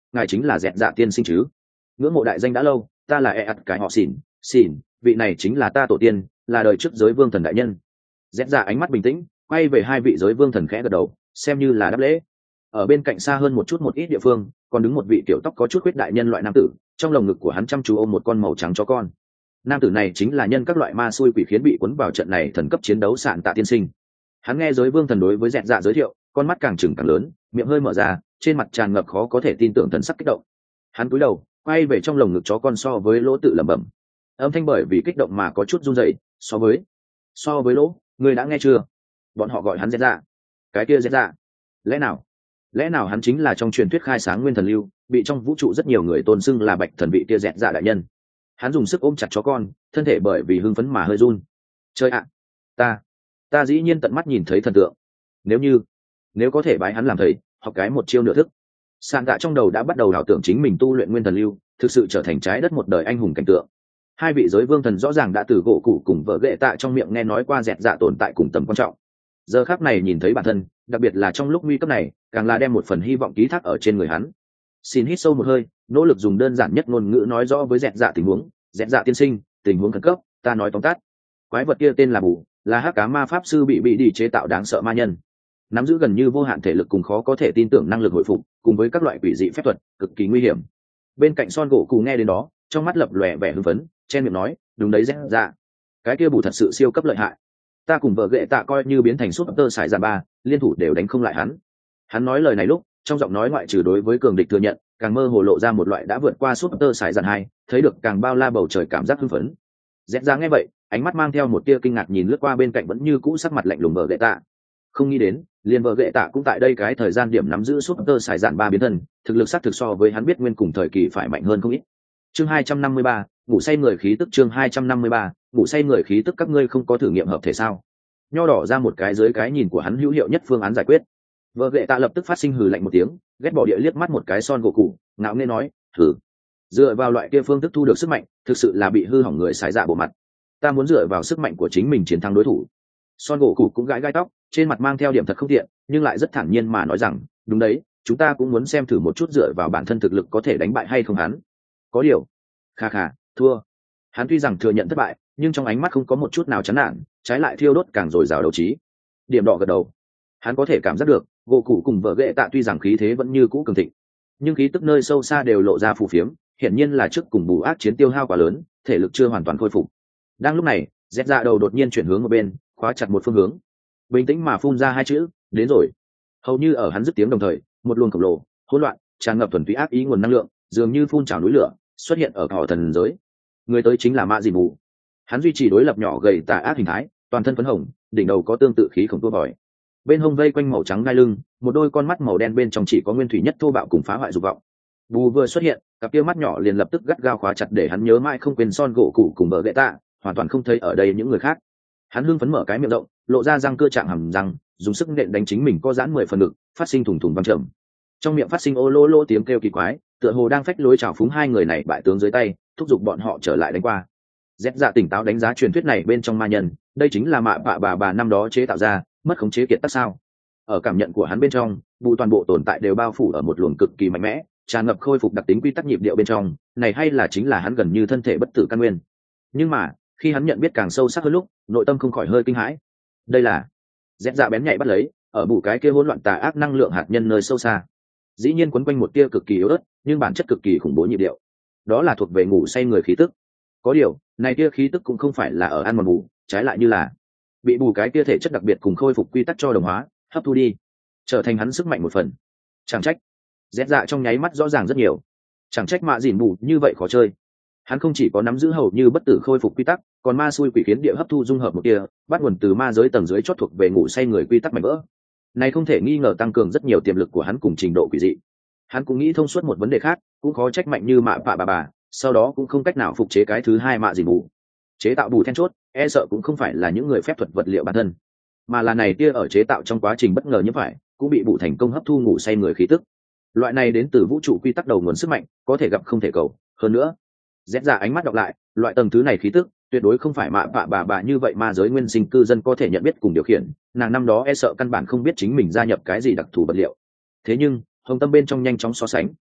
ngài chính là dẹt dạ tiên sinh chứ? Ngưỡng mộ đại danh đã lâu, ta là e ạt cái họ xỉn xỉn vị này chính là ta tổ tiên, là đời trước giới vương thần đại nhân. Dẹt dạ ánh mắt bình tĩnh, quay về hai vị giới vương thần khẽ gật đầu, xem như là đáp lễ. Ở bên cạnh xa hơn một chút một ít địa phương, còn đứng một vị tiểu tóc có chút khuyết đại nhân loại nam tử, trong lồng ngực của hắn chăm chú ôm một con màu trắng chó con. Nam tử này chính là nhân các loại ma xui quỷ khiến bị cuốn vào trận này thần cấp chiến đấu Sạn Tạ tiên sinh. Hắn nghe giới vương thần đối với dẹt dạ giới thiệu, con mắt càng trừng càng lớn, miệng hơi mở ra, trên mặt tràn ngập khó có thể tin tưởng thần sắc kích động. Hắn cúi đầu, quay về trong lồng ngực chó con so với lỗ tự lẩm bẩm, âm thanh bởi vì kích động mà có chút run rẩy. So với so với lỗ, ngươi đã nghe chưa? Bọn họ gọi hắn dẹt dạ. Cái kia dẹt dạ, lẽ nào lẽ nào hắn chính là trong truyền thuyết khai sáng nguyên thần lưu, bị trong vũ trụ rất nhiều người tôn xưng là bạch thần vị kia dẹt dạ đại nhân? Hắn dùng sức ôm chặt chó con, thân thể bởi vì hưng phấn mà hơi run. Chơi ạ, ta ta dĩ nhiên tận mắt nhìn thấy thần tượng. Nếu như nếu có thể bái hắn làm thầy, học cái một chiêu nửa thức. Sạn Tạ trong đầu đã bắt đầu ảo tưởng chính mình tu luyện nguyên thần lưu, thực sự trở thành trái đất một đời anh hùng cảnh tượng. Hai vị giới vương thần rõ ràng đã từ gỗ cụ cùng vợ ghệ tạ trong miệng nghe nói qua dẹt dạ tồn tại cùng tầm quan trọng. Giờ khắc này nhìn thấy bản thân, đặc biệt là trong lúc nguy cấp này, càng là đem một phần hy vọng ký thác ở trên người hắn. Xin hít sâu một hơi, nỗ lực dùng đơn giản nhất ngôn ngữ nói rõ với dẹt dạ tình huống. Dẹt dạ tiên sinh, tình huống khẩn cấp, ta nói tóm tắt. Quái vật kia tên là Bù, là hắc cá ma pháp sư bị bị đi chế tạo đáng sợ ma nhân, nắm giữ gần như vô hạn thể lực cùng khó có thể tin tưởng năng lực hồi phục, cùng với các loại quỷ dị phép thuật, cực kỳ nguy hiểm. Bên cạnh Son gỗ cụ nghe đến đó, trong mắt lập lòe vẻ hưng phấn, chen miệng nói, đúng đấy dẹt dạ, cái kia Bù thật sự siêu cấp lợi hại. Ta cùng vợ ghệ tạ coi như biến thành súp tơ sải giàn ba, liên thủ đều đánh không lại hắn. Hắn nói lời này lúc, trong giọng nói ngoại trừ đối với cường địch thừa nhận, càng mơ hồ lộ ra một loại đã vượt qua súp tơ sải giàn hai, thấy được càng bao la bầu trời cảm giác hưng phấn. Dẹt dạ nghe vậy, ánh mắt mang theo một tia kinh ngạc nhìn lướt qua bên cạnh vẫn như cũ sắc mặt lạnh lùng vợ ghệ tạ. Không nghĩ đến, liền vợ ghệ tạ cũng tại đây cái thời gian điểm nắm giữ súp tơ sải giàn ba biến thân, thực lực xác thực so với hắn biết nguyên cùng thời kỳ phải mạnh hơn không ít. Chương hai trăm năm mươi ba, ngủ say người khí tức. Chương hai trăm năm mươi ba, ngủ say người khí tức. Các ngươi không có thử nghiệm hợp thể sao? Nho đỏ ra một cái dưới cái nhìn của hắn hữu hiệu nhất phương án giải quyết. Vợ ghệ tạ lập tức phát sinh hừ lạnh một tiếng, ghét bỏ địa liếc mắt một cái Son gỗ cụ, ngạo nghễ nói, thử. Dựa vào loại kia phương thức thu được sức mạnh, thực sự là bị hư hỏng người xài dạ bộ mặt. Ta muốn dựa vào sức mạnh của chính mình chiến thắng đối thủ. Son gỗ cụ cũng gãi gai tóc, trên mặt mang theo điểm thật không tiện, nhưng lại rất thản nhiên mà nói rằng, đúng đấy, chúng ta cũng muốn xem thử một chút dựa vào bản thân thực lực có thể đánh bại hay không hắn. Có điều, kha kha, thua. Hắn tuy rằng thừa nhận thất bại, nhưng trong ánh mắt không có một chút nào chán nản, trái lại thiêu đốt càng dồi dào đấu trí. Điểm đỏ gật đầu. Hắn có thể cảm giác được, gỗ cụ cùng vợ ghệ tạ tuy rằng khí thế vẫn như cũ cường thịnh, nhưng khí tức nơi sâu xa đều lộ ra phù phiếm, hiển nhiên là trước cùng bù ác chiến tiêu hao quá lớn, thể lực chưa hoàn toàn khôi phục. Đang lúc này, dẹt dạ đầu đột nhiên chuyển hướng một bên, khóa chặt một phương hướng, bình tĩnh mà phun ra hai chữ, đến rồi. Hầu như ở hắn dứt tiếng đồng thời, một luồng khổng lồ, hỗn loạn, tràn ngập thuần túy ác ý nguồn năng lượng, dường như phun trào núi lửa, xuất hiện ở họ thần giới. Người tới chính là Mạ Dìn Bù. Hắn duy trì đối lập nhỏ gầy tà ác hình thái, toàn thân phấn hồng, đỉnh đầu có tương tự khí khổng tua vòi, bên hông vây quanh màu trắng gai lưng, một đôi con mắt màu đen bên trong chỉ có nguyên thủy nhất thô bạo cùng phá hoại dục vọng. Bù vừa xuất hiện, cặp kia mắt nhỏ liền lập tức gắt gao khóa chặt để hắn nhớ mãi không quên Son gỗ cụ cùng bờ ghệ tạ, hoàn toàn không thấy ở đây những người khác. Hắn hưng phấn mở cái miệng rộng, lộ ra răng cưa trạng hầm răng, dùng sức nện đánh chính mình co giãn mười phần ngực, phát sinh thủng thủng vang trầm. Trong miệng phát sinh ô lô lô tiếng kêu kỳ quái, tựa hồ đang phách lối chào phúng hai người này bại tướng dưới tay, thúc giục bọn họ trở lại đánh qua. Dẹt dạ tỉnh táo đánh giá truyền thuyết này bên trong ma nhân, đây chính là mạ bạ bà bà năm đó chế tạo ra, mất khống chế kiệt tác sao? Ở cảm nhận của hắn bên trong, vụ toàn bộ tồn tại đều bao phủ ở một luồng cực kỳ mạnh mẽ, tràn ngập khôi phục đặc tính quy tắc nhịp điệu bên trong, này hay là chính là hắn gần như thân thể bất tử căn nguyên. Nhưng mà, khi hắn nhận biết càng sâu sắc hơn lúc, nội tâm không khỏi hơi kinh hãi. Đây là dẹt dạ bén nhạy bắt lấy, ở bù cái kia hỗn loạn tà ác năng lượng hạt nhân nơi sâu xa, dĩ nhiên quấn quanh một tia cực kỳ yếu ớt, nhưng bản chất cực kỳ khủng bố nhịp điệu. Đó là thuộc về ngủ say người khí tức. Có điều, này tia khí tức cũng không phải là ở ăn mòn bù, trái lại như là bị bù cái tia thể chất đặc biệt cùng khôi phục quy tắc cho đồng hóa, hấp thu đi, trở thành hắn sức mạnh một phần. Chẳng trách dẹt dạ trong nháy mắt rõ ràng rất nhiều. Chẳng trách Mạ Dìn Bù như vậy khó chơi. Hắn không chỉ có nắm giữ hầu như bất tử khôi phục quy tắc, còn ma xui quỷ khiến địa hấp thu dung hợp một kia, bắt nguồn từ ma giới tầng dưới chót thuộc về ngủ say người quy tắc mạnh vỡ. Này không thể nghi ngờ tăng cường rất nhiều tiềm lực của hắn cùng trình độ quỷ dị. Hắn cũng nghĩ thông suốt một vấn đề khác, cũng khó trách mạnh như Mạ Bạ bà bà, sau đó cũng không cách nào phục chế cái thứ hai Mạ Dìn Bù. Chế tạo bù then chốt, e sợ cũng không phải là những người phép thuật vật liệu bản thân, mà là này kia ở chế tạo trong quá trình bất ngờ như phải, cũng bị bù thành công hấp thu ngủ say người khí tức. Loại này đến từ vũ trụ quy tắc đầu nguồn sức mạnh, có thể gặp không thể cầu. Hơn nữa, dẹt dạ ánh mắt đọc lại, loại tầng thứ này khí tức tuyệt đối không phải Mạ Bạ bà bà như vậy mà giới nguyên sinh cư dân có thể nhận biết cùng điều khiển. Nàng năm đó e sợ căn bản không biết chính mình gia nhập cái gì đặc thù vật liệu. Thế nhưng hồng tâm bên trong nhanh chóng so sánh,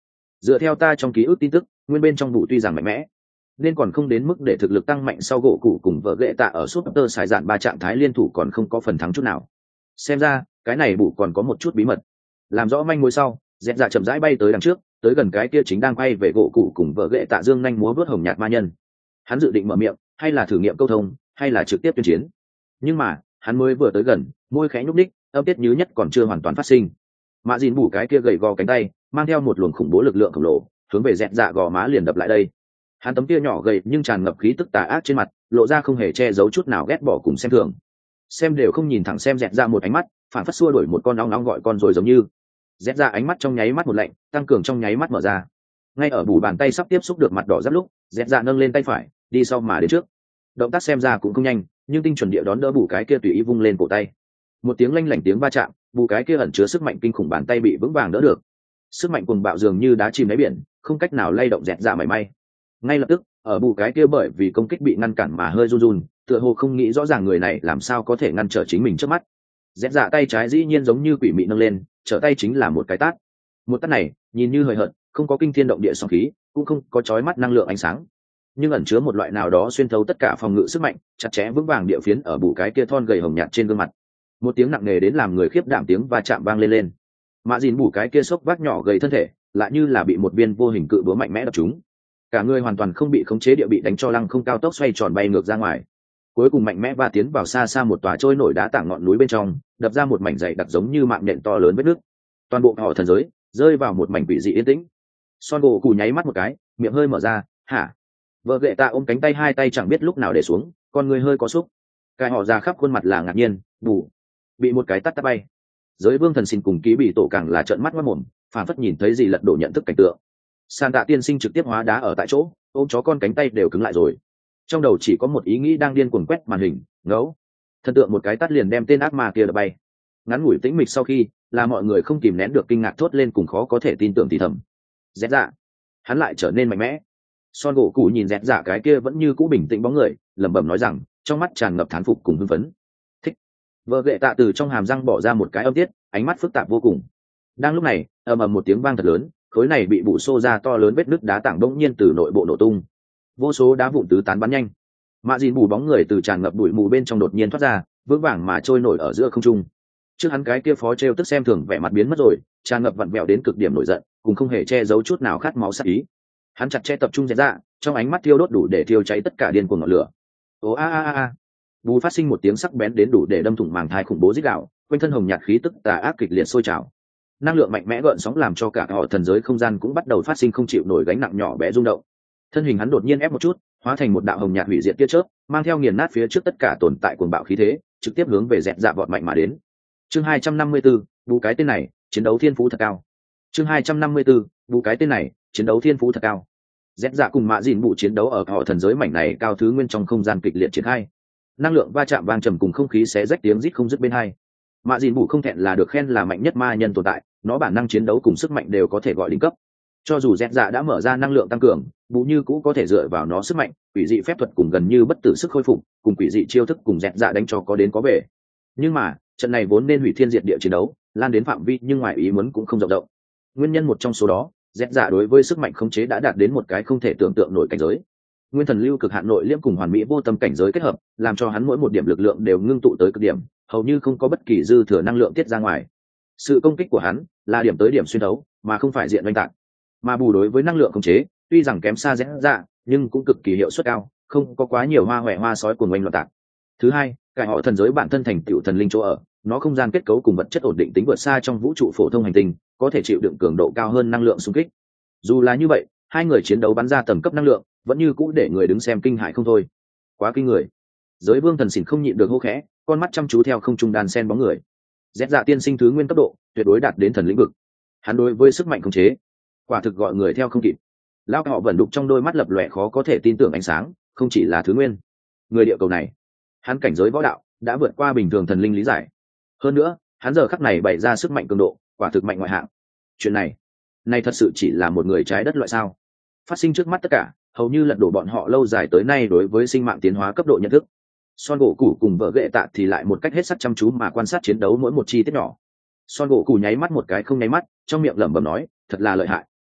Dựa theo ta trong ký ức tin tức, nguyên bên trong bụ tuy rằng mạnh mẽ, nên còn không đến mức để thực lực tăng mạnh sau gỗ cụ cùng vợ ghệ tạ ở suốt tơ xài dạn ba trạng thái liên thủ còn không có phần thắng chút nào. Xem ra cái này bụ còn có một chút bí mật. Làm rõ manh mối sau, dẹt dạ chậm rãi bay tới đằng trước, tới gần cái kia chính đang quay về gỗ cụ cùng vợ ghệ tạ dương nhanh múa vớt hồng nhạt ma nhân. Hắn dự định mở miệng, hay là thử nghiệm câu thông, hay là trực tiếp tuyên chiến. Nhưng mà hắn mới vừa tới gần, môi khẽ nhúc ních, âm tiết nhứ nhất còn chưa hoàn toàn phát sinh. Mạ dìn bù cái kia gầy gò cánh tay mang theo một luồng khủng bố lực lượng khổng lồ hướng về dẹt dạ gò má liền đập lại đây. Hắn tấm kia nhỏ gầy nhưng tràn ngập khí tức tà ác trên mặt lộ ra không hề che giấu chút nào ghét bỏ cùng xem thường, xem đều không nhìn thẳng xem dẹt dạ một ánh mắt, phản phất xua đuổi một con nóng nóng gọi con rồi giống như. Dẹt dạ ánh mắt trong nháy mắt một lạnh, tăng cường trong nháy mắt mở ra. Ngay ở bù bàn tay sắp tiếp xúc được mặt đỏ giáp lúc, dẹt dạ nâng lên tay phải đi sau mà đến trước. Động tác xem ra cũng không nhanh, nhưng tinh chuẩn địa đón đỡ bù cái kia tùy ý vung lên cổ tay. Một tiếng lanh lảnh tiếng va chạm, bù cái kia ẩn chứa sức mạnh kinh khủng bàn tay bị vững vàng đỡ được. Sức mạnh cuồng bạo dường như đá chìm đáy biển, không cách nào lay động dẹt dạ mảy may. Ngay lập tức, ở bù cái kia bởi vì công kích bị ngăn cản mà hơi run run, tựa hồ không nghĩ rõ ràng người này làm sao có thể ngăn trở chính mình trước mắt. Dẹt dạ tay trái dĩ nhiên giống như quỷ mị nâng lên, trở tay chính là một cái tát. Một tát này nhìn như hời hợt, không có kinh thiên động địa sóng khí, cũng không có chói mắt năng lượng ánh sáng, nhưng ẩn chứa một loại nào đó xuyên thấu tất cả phòng ngự sức mạnh, chặt chẽ vững vàng địa phiến ở bù cái kia thon gầy hồng nhạt trên gương mặt. Một tiếng nặng nề đến làm người khiếp đảm tiếng va chạm vang lên lên. Mạ dìn bù cái kia sốc vác nhỏ gầy thân thể lại như là bị một viên vô hình cự búa mạnh mẽ đập trúng, cả người hoàn toàn không bị khống chế địa bị đánh cho lăng không cao tốc xoay tròn bay ngược ra ngoài, cuối cùng mạnh mẽ va tiến vào xa xa một tòa trôi nổi đá tảng ngọn núi bên trong, đập ra một mảnh dày đặc giống như mạng nhện to lớn vết nước. Toàn bộ họ thần giới rơi vào một mảnh quỷ dị yên tĩnh. Son gỗ cù nháy mắt một cái, miệng hơi mở ra. Hả? Vợ ghệ tạ ôm cánh tay hai tay chẳng biết lúc nào để xuống, con người hơi có xúc. Cái họ ra khắp khuôn mặt là ngạc nhiên. Bù bị một cái tắt tắt bay. Giới vương thần xin cùng ký bị tổ càng là trợn mắt mất mồm, phản phất nhìn thấy gì lật đổ nhận thức cảnh tượng. San tạ tiên sinh trực tiếp hóa đá ở tại chỗ, ôm chó con cánh tay đều cứng lại rồi. Trong đầu chỉ có một ý nghĩ đang điên cuồng quét màn hình. Ngấu. Thần tượng một cái tắt liền đem tên ác ma kia đập bay. Ngắn ngủi tĩnh mịch sau khi, là mọi người không kìm nén được kinh ngạc thốt lên cùng khó có thể tin tưởng thì thầm. Dẹt dạ, hắn lại trở nên mạnh mẽ. Son gỗ cụ nhìn dẹt dạ cái kia vẫn như cũ bình tĩnh bóng người, lẩm bẩm nói rằng, trong mắt tràn ngập thán phục cùng hưng phấn. Thích. Vợ ghệ tạ từ trong hàm răng bỏ ra một cái âm tiết, ánh mắt phức tạp vô cùng. Đang lúc này, ầm ầm một tiếng vang thật lớn, khối này bị bụ xô ra to lớn vết nứt đá tảng bỗng nhiên từ nội bộ nổ tung, vô số đá vụn tứ tán bắn nhanh. Mạ dìn bù bóng người từ tràn ngập bụi mù bên trong đột nhiên thoát ra, vững vàng mà trôi nổi ở giữa không trung. Trước hắn cái kia phó trêu tức xem thường vẻ mặt biến mất rồi, tràn ngập vặn vẹo đến cực điểm nổi giận, cùng không hề che giấu chút nào khát máu sát ý. Hắn chặt chẽ tập trung dẹt dạ, trong ánh mắt thiêu đốt đủ để thiêu cháy tất cả điên cuồng ngọn lửa. Ồ a a a. Bù phát sinh một tiếng sắc bén đến đủ để đâm thủng màng thai khủng bố rít gào, quanh thân hồng nhạt khí tức tà ác kịch liệt sôi trào. Năng lượng mạnh mẽ gợn sóng làm cho cả họ thần giới không gian cũng bắt đầu phát sinh không chịu nổi gánh nặng nhỏ bé rung động. Thân hình hắn đột nhiên ép một chút, hóa thành một đạo hồng nhạt hủy diệt tia chớp, mang theo nghiền nát phía trước tất cả tồn tại cuồng bạo khí thế, trực tiếp hướng về dẹt dạ vọt mạnh mà đến. Chương hai trăm năm mươi tư, bù cái tên này, chiến đấu thiên phú thật cao. Chương hai trăm năm mươi tư, bù cái tên này, chiến đấu thiên phú thật cao. Dẹt dạ cùng mạ dìn bụ chiến đấu ở họ thần giới mảnh này cao thứ nguyên trong không gian kịch liệt triển khai. Năng lượng va chạm vang trầm cùng không khí xé rách tiếng rít không dứt bên hai. Mạ dìn bụ không thẹn là được khen là mạnh nhất ma nhân tồn tại, nó bản năng chiến đấu cùng sức mạnh đều có thể gọi đỉnh cấp. Cho dù dẹt dạ đã mở ra năng lượng tăng cường, bù như cũ có thể dựa vào nó sức mạnh, quỷ dị phép thuật cùng gần như bất tử sức khôi phục, cùng quỷ dị chiêu thức cùng dẹt dạ đánh cho có đến có về. Nhưng mà trận này vốn nên hủy thiên diệt địa chiến đấu, lan đến phạm vi nhưng ngoài ý muốn cũng không rộng rộng. Nguyên nhân một trong số đó, dẹt dạ đối với sức mạnh khống chế đã đạt đến một cái không thể tưởng tượng nổi cảnh giới. Nguyên thần lưu cực hạn nội liễm cùng hoàn mỹ vô tâm cảnh giới kết hợp, làm cho hắn mỗi một điểm lực lượng đều ngưng tụ tới cực điểm, hầu như không có bất kỳ dư thừa năng lượng tiết ra ngoài. Sự công kích của hắn là điểm tới điểm xuyên đấu, mà không phải diện oanh tạc. Mà bù đối với năng lượng khống chế, tuy rằng kém xa dẹt dạ, nhưng cũng cực kỳ hiệu suất cao, không có quá nhiều hoa hoẹ hoa sói cuồng oanh loạn tạc. Thứ hai, cái họ thần giới bản thân thành tựu thần linh chỗ ở, nó không gian kết cấu cùng vật chất ổn định tính vượt xa trong vũ trụ phổ thông hành tinh, có thể chịu đựng cường độ cao hơn năng lượng xung kích. Dù là như vậy, hai người chiến đấu bắn ra tầm cấp năng lượng, vẫn như cũ để người đứng xem kinh hãi không thôi. Quá kinh người. Giới vương thần xỉn không nhịn được hô khẽ, con mắt chăm chú theo không trung đàn sen bóng người. Dẹt dạ tiên sinh thứ nguyên cấp độ, tuyệt đối đạt đến thần lĩnh vực. Hắn đối với sức mạnh khống chế, quả thực gọi người theo không kịp. Lão họ vẫn đục trong đôi mắt lập lòe khó có thể tin tưởng ánh sáng, không chỉ là thứ nguyên, người địa cầu này, hắn cảnh giới võ đạo đã vượt qua bình thường thần linh lý giải. Hơn nữa, hắn giờ khắc này bày ra sức mạnh cường độ, quả thực mạnh ngoại hạng. Chuyện này, này thật sự chỉ là một người trái đất loại sao? Phát sinh trước mắt tất cả, hầu như lật đổ bọn họ lâu dài tới nay đối với sinh mạng tiến hóa cấp độ nhận thức. Son gỗ củ cùng vợ ghệ tạ thì lại một cách hết sức chăm chú mà quan sát chiến đấu mỗi một chi tiết nhỏ. Son gỗ củ nháy mắt một cái không nháy mắt, trong miệng lẩm bẩm nói, thật là lợi hại.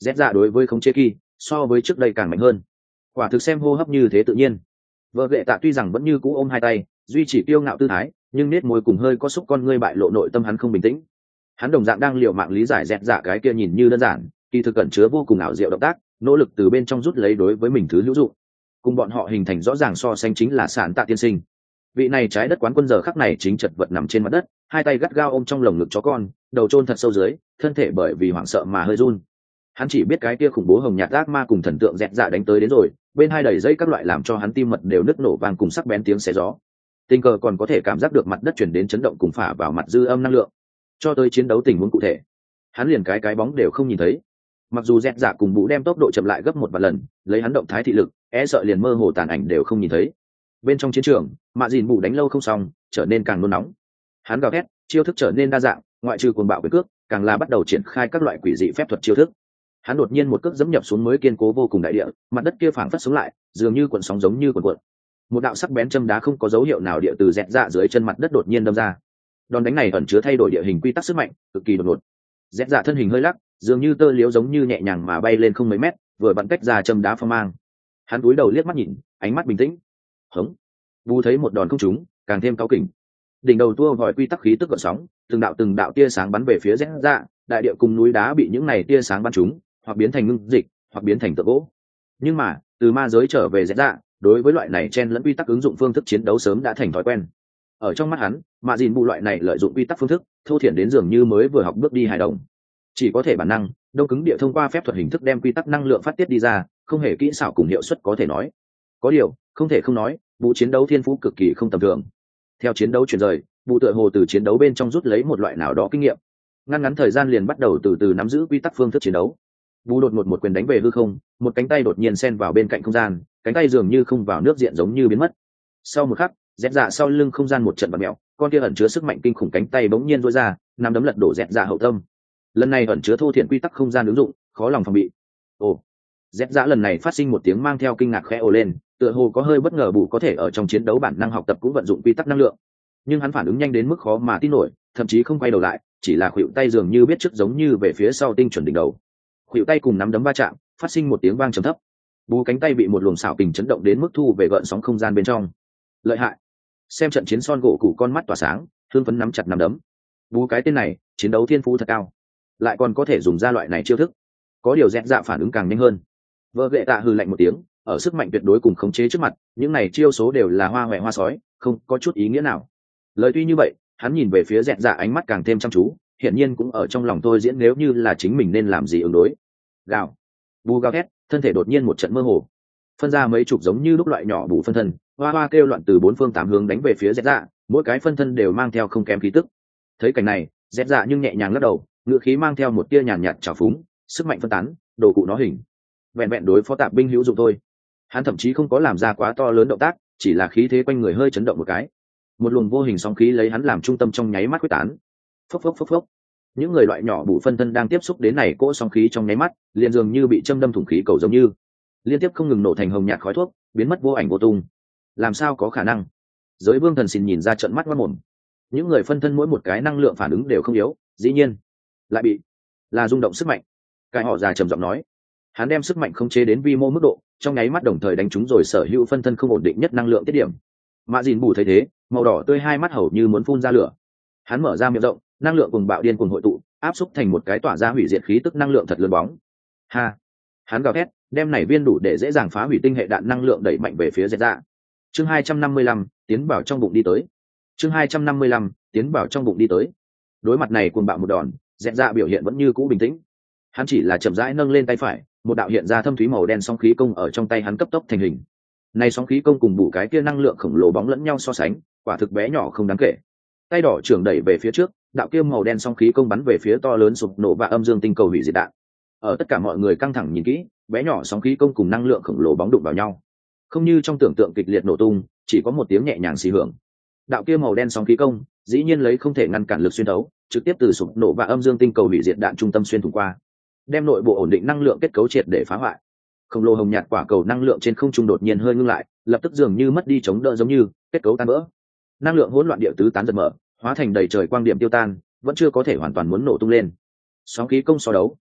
rét dạ đối với khống chế kỳ so với trước đây càng mạnh hơn, quả thực xem hô hấp như thế tự nhiên. Vợ ghệ tạ tuy rằng vẫn như cũ ôm hai tay duy trì kiêu ngạo tư thái, nhưng nết môi cùng hơi có xúc con ngươi bại lộ nội tâm hắn không bình tĩnh. Hắn đồng dạng đang liều mạng lý giải rét dạ cái kia nhìn như đơn giản kỳ thực cẩn chứa vô cùng ảo diệu động tác, nỗ lực từ bên trong rút lấy đối với mình thứ hữu dụng. Cùng bọn họ hình thành rõ ràng so sánh chính là Sản Tạ tiên sinh. Vị này trái đất quán quân giờ khắc này chính chật vật nằm trên mặt đất, hai tay gắt gao ôm trong lồng ngực chó con, đầu chôn thật sâu dưới, thân thể bởi vì hoảng sợ mà hơi run. Hắn chỉ biết cái kia khủng bố hồng nhạt ác ma cùng thần tượng dẹt dạ đánh tới đến rồi, bên hai đầy dây các loại làm cho hắn tim mật đều nứt nổ vang cùng sắc bén tiếng xé gió. Tình cờ còn có thể cảm giác được mặt đất chuyển đến chấn động cùng phả vào mặt dư âm năng lượng. Cho tới chiến đấu tình huống cụ thể, hắn liền cái cái bóng đều không nhìn thấy. Mặc dù dẹt dạ cùng Bụ đem tốc độ chậm lại gấp một vài lần, lấy hắn động thái thị lực, e sợ liền mơ hồ tàn ảnh đều không nhìn thấy. Bên trong chiến trường, Mạ Dìn Bụ đánh lâu không xong, trở nên càng nôn nóng. Hắn gào thét, chiêu thức trở nên đa dạng, ngoại trừ cuồng bạo với cước, càng là bắt đầu triển khai các loại quỷ dị phép thuật chiêu thức. Hắn đột nhiên một cước dẫm nhập xuống mới kiên cố vô cùng đại địa, mặt đất kia phảng phất sống lại, dường như cuộn sóng giống như cuộn cuộn. Một đạo sắc bén châm đá không có dấu hiệu nào địa từ dẹt dạ dưới chân mặt đất đột nhiên đâm ra. Đòn đánh này ẩn chứa thay đổi địa hình quy tắc sức mạnh, cực kỳ đột ngột. Dẹt dạ thân hình hơi lắc, dường như tơ liếu giống như nhẹ nhàng mà bay lên không mấy mét, vừa bắn tách ra châm đá phong mang. Hắn cúi đầu liếc mắt nhìn, ánh mắt bình tĩnh. Hững. Vu thấy một đòn không trúng, càng thêm cáu kỉnh. Đỉnh đầu tua vòi quy tắc khí tức gợn sóng, từng đạo từng đạo tia sáng bắn về phía dẹt dạ, đại địa cùng núi đá bị những này tia sáng bắn trúng, hoặc biến thành ngưng dịch, hoặc biến thành tượng gỗ. Nhưng mà, từ ma giới trở về dẹt dạ, đối với loại này chen lẫn quy tắc ứng dụng phương thức chiến đấu sớm đã thành thói quen. Ở trong mắt hắn, Mạ Dìn Bụ loại này lợi dụng quy tắc phương thức, thô thiển đến dường như mới vừa học bước đi hài đồng. Chỉ có thể bản năng, đông cứng địa thông qua phép thuật hình thức đem quy tắc năng lượng phát tiết đi ra, không hề kỹ xảo cùng hiệu suất có thể nói. Có điều, không thể không nói, Bụ chiến đấu thiên phú cực kỳ không tầm thường. Theo chiến đấu chuyển rời, Bụ tựa hồ từ chiến đấu bên trong rút lấy một loại nào đó kinh nghiệm, ngăn ngắn thời gian liền bắt đầu từ từ nắm giữ quy tắc phương thức chiến đấu. Vu đột ngột một quyền đánh về hư không, một cánh tay đột nhiên xen vào bên cạnh không gian, cánh tay dường như không vào nước diện giống như biến mất. Sau một khắc, dẹt dạ sau lưng không gian một trận bật mèo, con kia ẩn chứa sức mạnh kinh khủng cánh tay bỗng nhiên duỗi ra, nắm đấm lật đổ dẹt dạ hậu tâm. Lần này ẩn chứa thô thiện quy tắc không gian ứng dụng, khó lòng phòng bị. Ồ, dẹt dạ lần này phát sinh một tiếng mang theo kinh ngạc khẽ ồ lên, tựa hồ có hơi bất ngờ Bù có thể ở trong chiến đấu bản năng học tập cũng vận dụng quy tắc năng lượng. Nhưng hắn phản ứng nhanh đến mức khó mà tin nổi, thậm chí không quay đầu lại, chỉ là khuỵu tay dường như biết trước giống như về phía sau tinh chuẩn đỉnh đầu. Khuỵu tay cùng nắm đấm va chạm, phát sinh một tiếng vang trầm thấp. Bù cánh tay bị một luồng xảo kình chấn động đến mức thu về gợn sóng không gian bên trong. Lợi hại. Xem trận chiến son gỗ cụ con mắt tỏa sáng, thương phấn nắm chặt nắm đấm. Bù cái tên này, chiến đấu thiên phú thật cao, lại còn có thể dùng ra loại này chiêu thức. Có điều dẹt dạ phản ứng càng nhanh hơn. Vợ ghệ tạ hừ lạnh một tiếng, ở sức mạnh tuyệt đối cùng khống chế trước mặt, những này chiêu số đều là hoa hoẹ hoa sói, không có chút ý nghĩa nào. Lời tuy như vậy, hắn nhìn về phía dẹt dạ ánh mắt càng thêm chăm chú, hiển nhiên cũng ở trong lòng tôi diễn nếu như là chính mình nên làm gì ứng đối. Gào. Bù gào thét, thân thể đột nhiên một trận mơ hồ, phân ra mấy chục giống như lúc loại nhỏ bù phân thân, hoa hoa kêu loạn từ bốn phương tám hướng đánh về phía dẹt dạ, mỗi cái phân thân đều mang theo không kém khí tức. Thấy cảnh này, dẹt dạ nhưng nhẹ nhàng lắc đầu, ngựa khí mang theo một tia nhàn nhạt trào phúng, sức mạnh phân tán, đồ cụ nó hình, vẹn vẹn đối phó tạp binh hữu dụng thôi. Hắn thậm chí không có làm ra quá to lớn động tác, chỉ là khí thế quanh người hơi chấn động một cái, một luồng vô hình sóng khí lấy hắn làm trung tâm trong nháy mắt quyết tán. Phốc phốc phốc phốc. Những người loại nhỏ bù phân thân đang tiếp xúc đến này cỗ sóng khí trong nháy mắt, liền dường như bị châm đâm thủng khí cầu giống như, liên tiếp không ngừng nổ thành hồng nhạt khói thuốc, biến mất vô ảnh vô tung. Làm sao có khả năng? Giới vương thần xin nhìn ra trận mắt ngoác mồm. Những người phân thân mỗi một cái năng lượng phản ứng đều không yếu, dĩ nhiên lại bị là rung động sức mạnh. Cái họ già trầm giọng nói, hắn đem sức mạnh khống chế đến vi mô mức độ, trong nháy mắt đồng thời đánh trúng rồi sở hữu phân thân không ổn định nhất năng lượng tiết điểm. Mạ Dìn Bù thấy thế, màu đỏ tươi hai mắt hầu như muốn phun ra lửa. Hắn mở ra miệng rộng, năng lượng cùng bạo điên cuồng hội tụ, áp xúc thành một cái tỏa ra hủy diệt khí tức năng lượng thật lớn bóng. Ha! Hắn gào thét, đem này viên đủ để dễ dàng phá hủy tinh hệ đạn năng lượng đẩy mạnh về phía dẹt dạ. Chương hai trăm năm mươi lăm, tiến vào trong bụng đi tới. Chương hai trăm năm mươi lăm, tiến vào trong bụng đi tới. Đối mặt này cuồng bạo một đòn, dẹt dạ biểu hiện vẫn như cũ bình tĩnh. Hắn chỉ là chậm rãi nâng lên tay phải, một đạo hiện ra thâm thúy màu đen sóng khí công ở trong tay hắn cấp tốc thành hình. Này sóng khí công cùng bù cái kia năng lượng khổng lồ bóng lẫn nhau so sánh, quả thực bé nhỏ không đáng kể. Tay đỏ trưởng đẩy về phía trước, đạo kia màu đen sóng khí công bắn về phía to lớn sụp nổ và âm dương tinh cầu hủy diệt đạn. Ở tất cả mọi người căng thẳng nhìn kỹ, bé nhỏ sóng khí công cùng năng lượng khổng lồ bóng đụng vào nhau, không như trong tưởng tượng kịch liệt nổ tung, chỉ có một tiếng nhẹ nhàng xì hưởng. Đạo kia màu đen sóng khí công dĩ nhiên lấy không thể ngăn cản lực xuyên thấu, trực tiếp từ sụp nổ và âm dương tinh cầu hủy diệt đạn trung tâm xuyên thủng qua, đem nội bộ ổn định năng lượng kết cấu triệt để phá hoại. Khổng lồ hồng nhạt quả cầu năng lượng trên không trung đột nhiên hơi ngưng lại, lập tức dường như mất đi chống đỡ giống như kết cấu tan vỡ, năng lượng hỗn loạn địa tứ tán dần mở, hóa thành đầy trời quang điểm tiêu tan, vẫn chưa có thể hoàn toàn muốn nổ tung lên. Sóng khí công so đấu,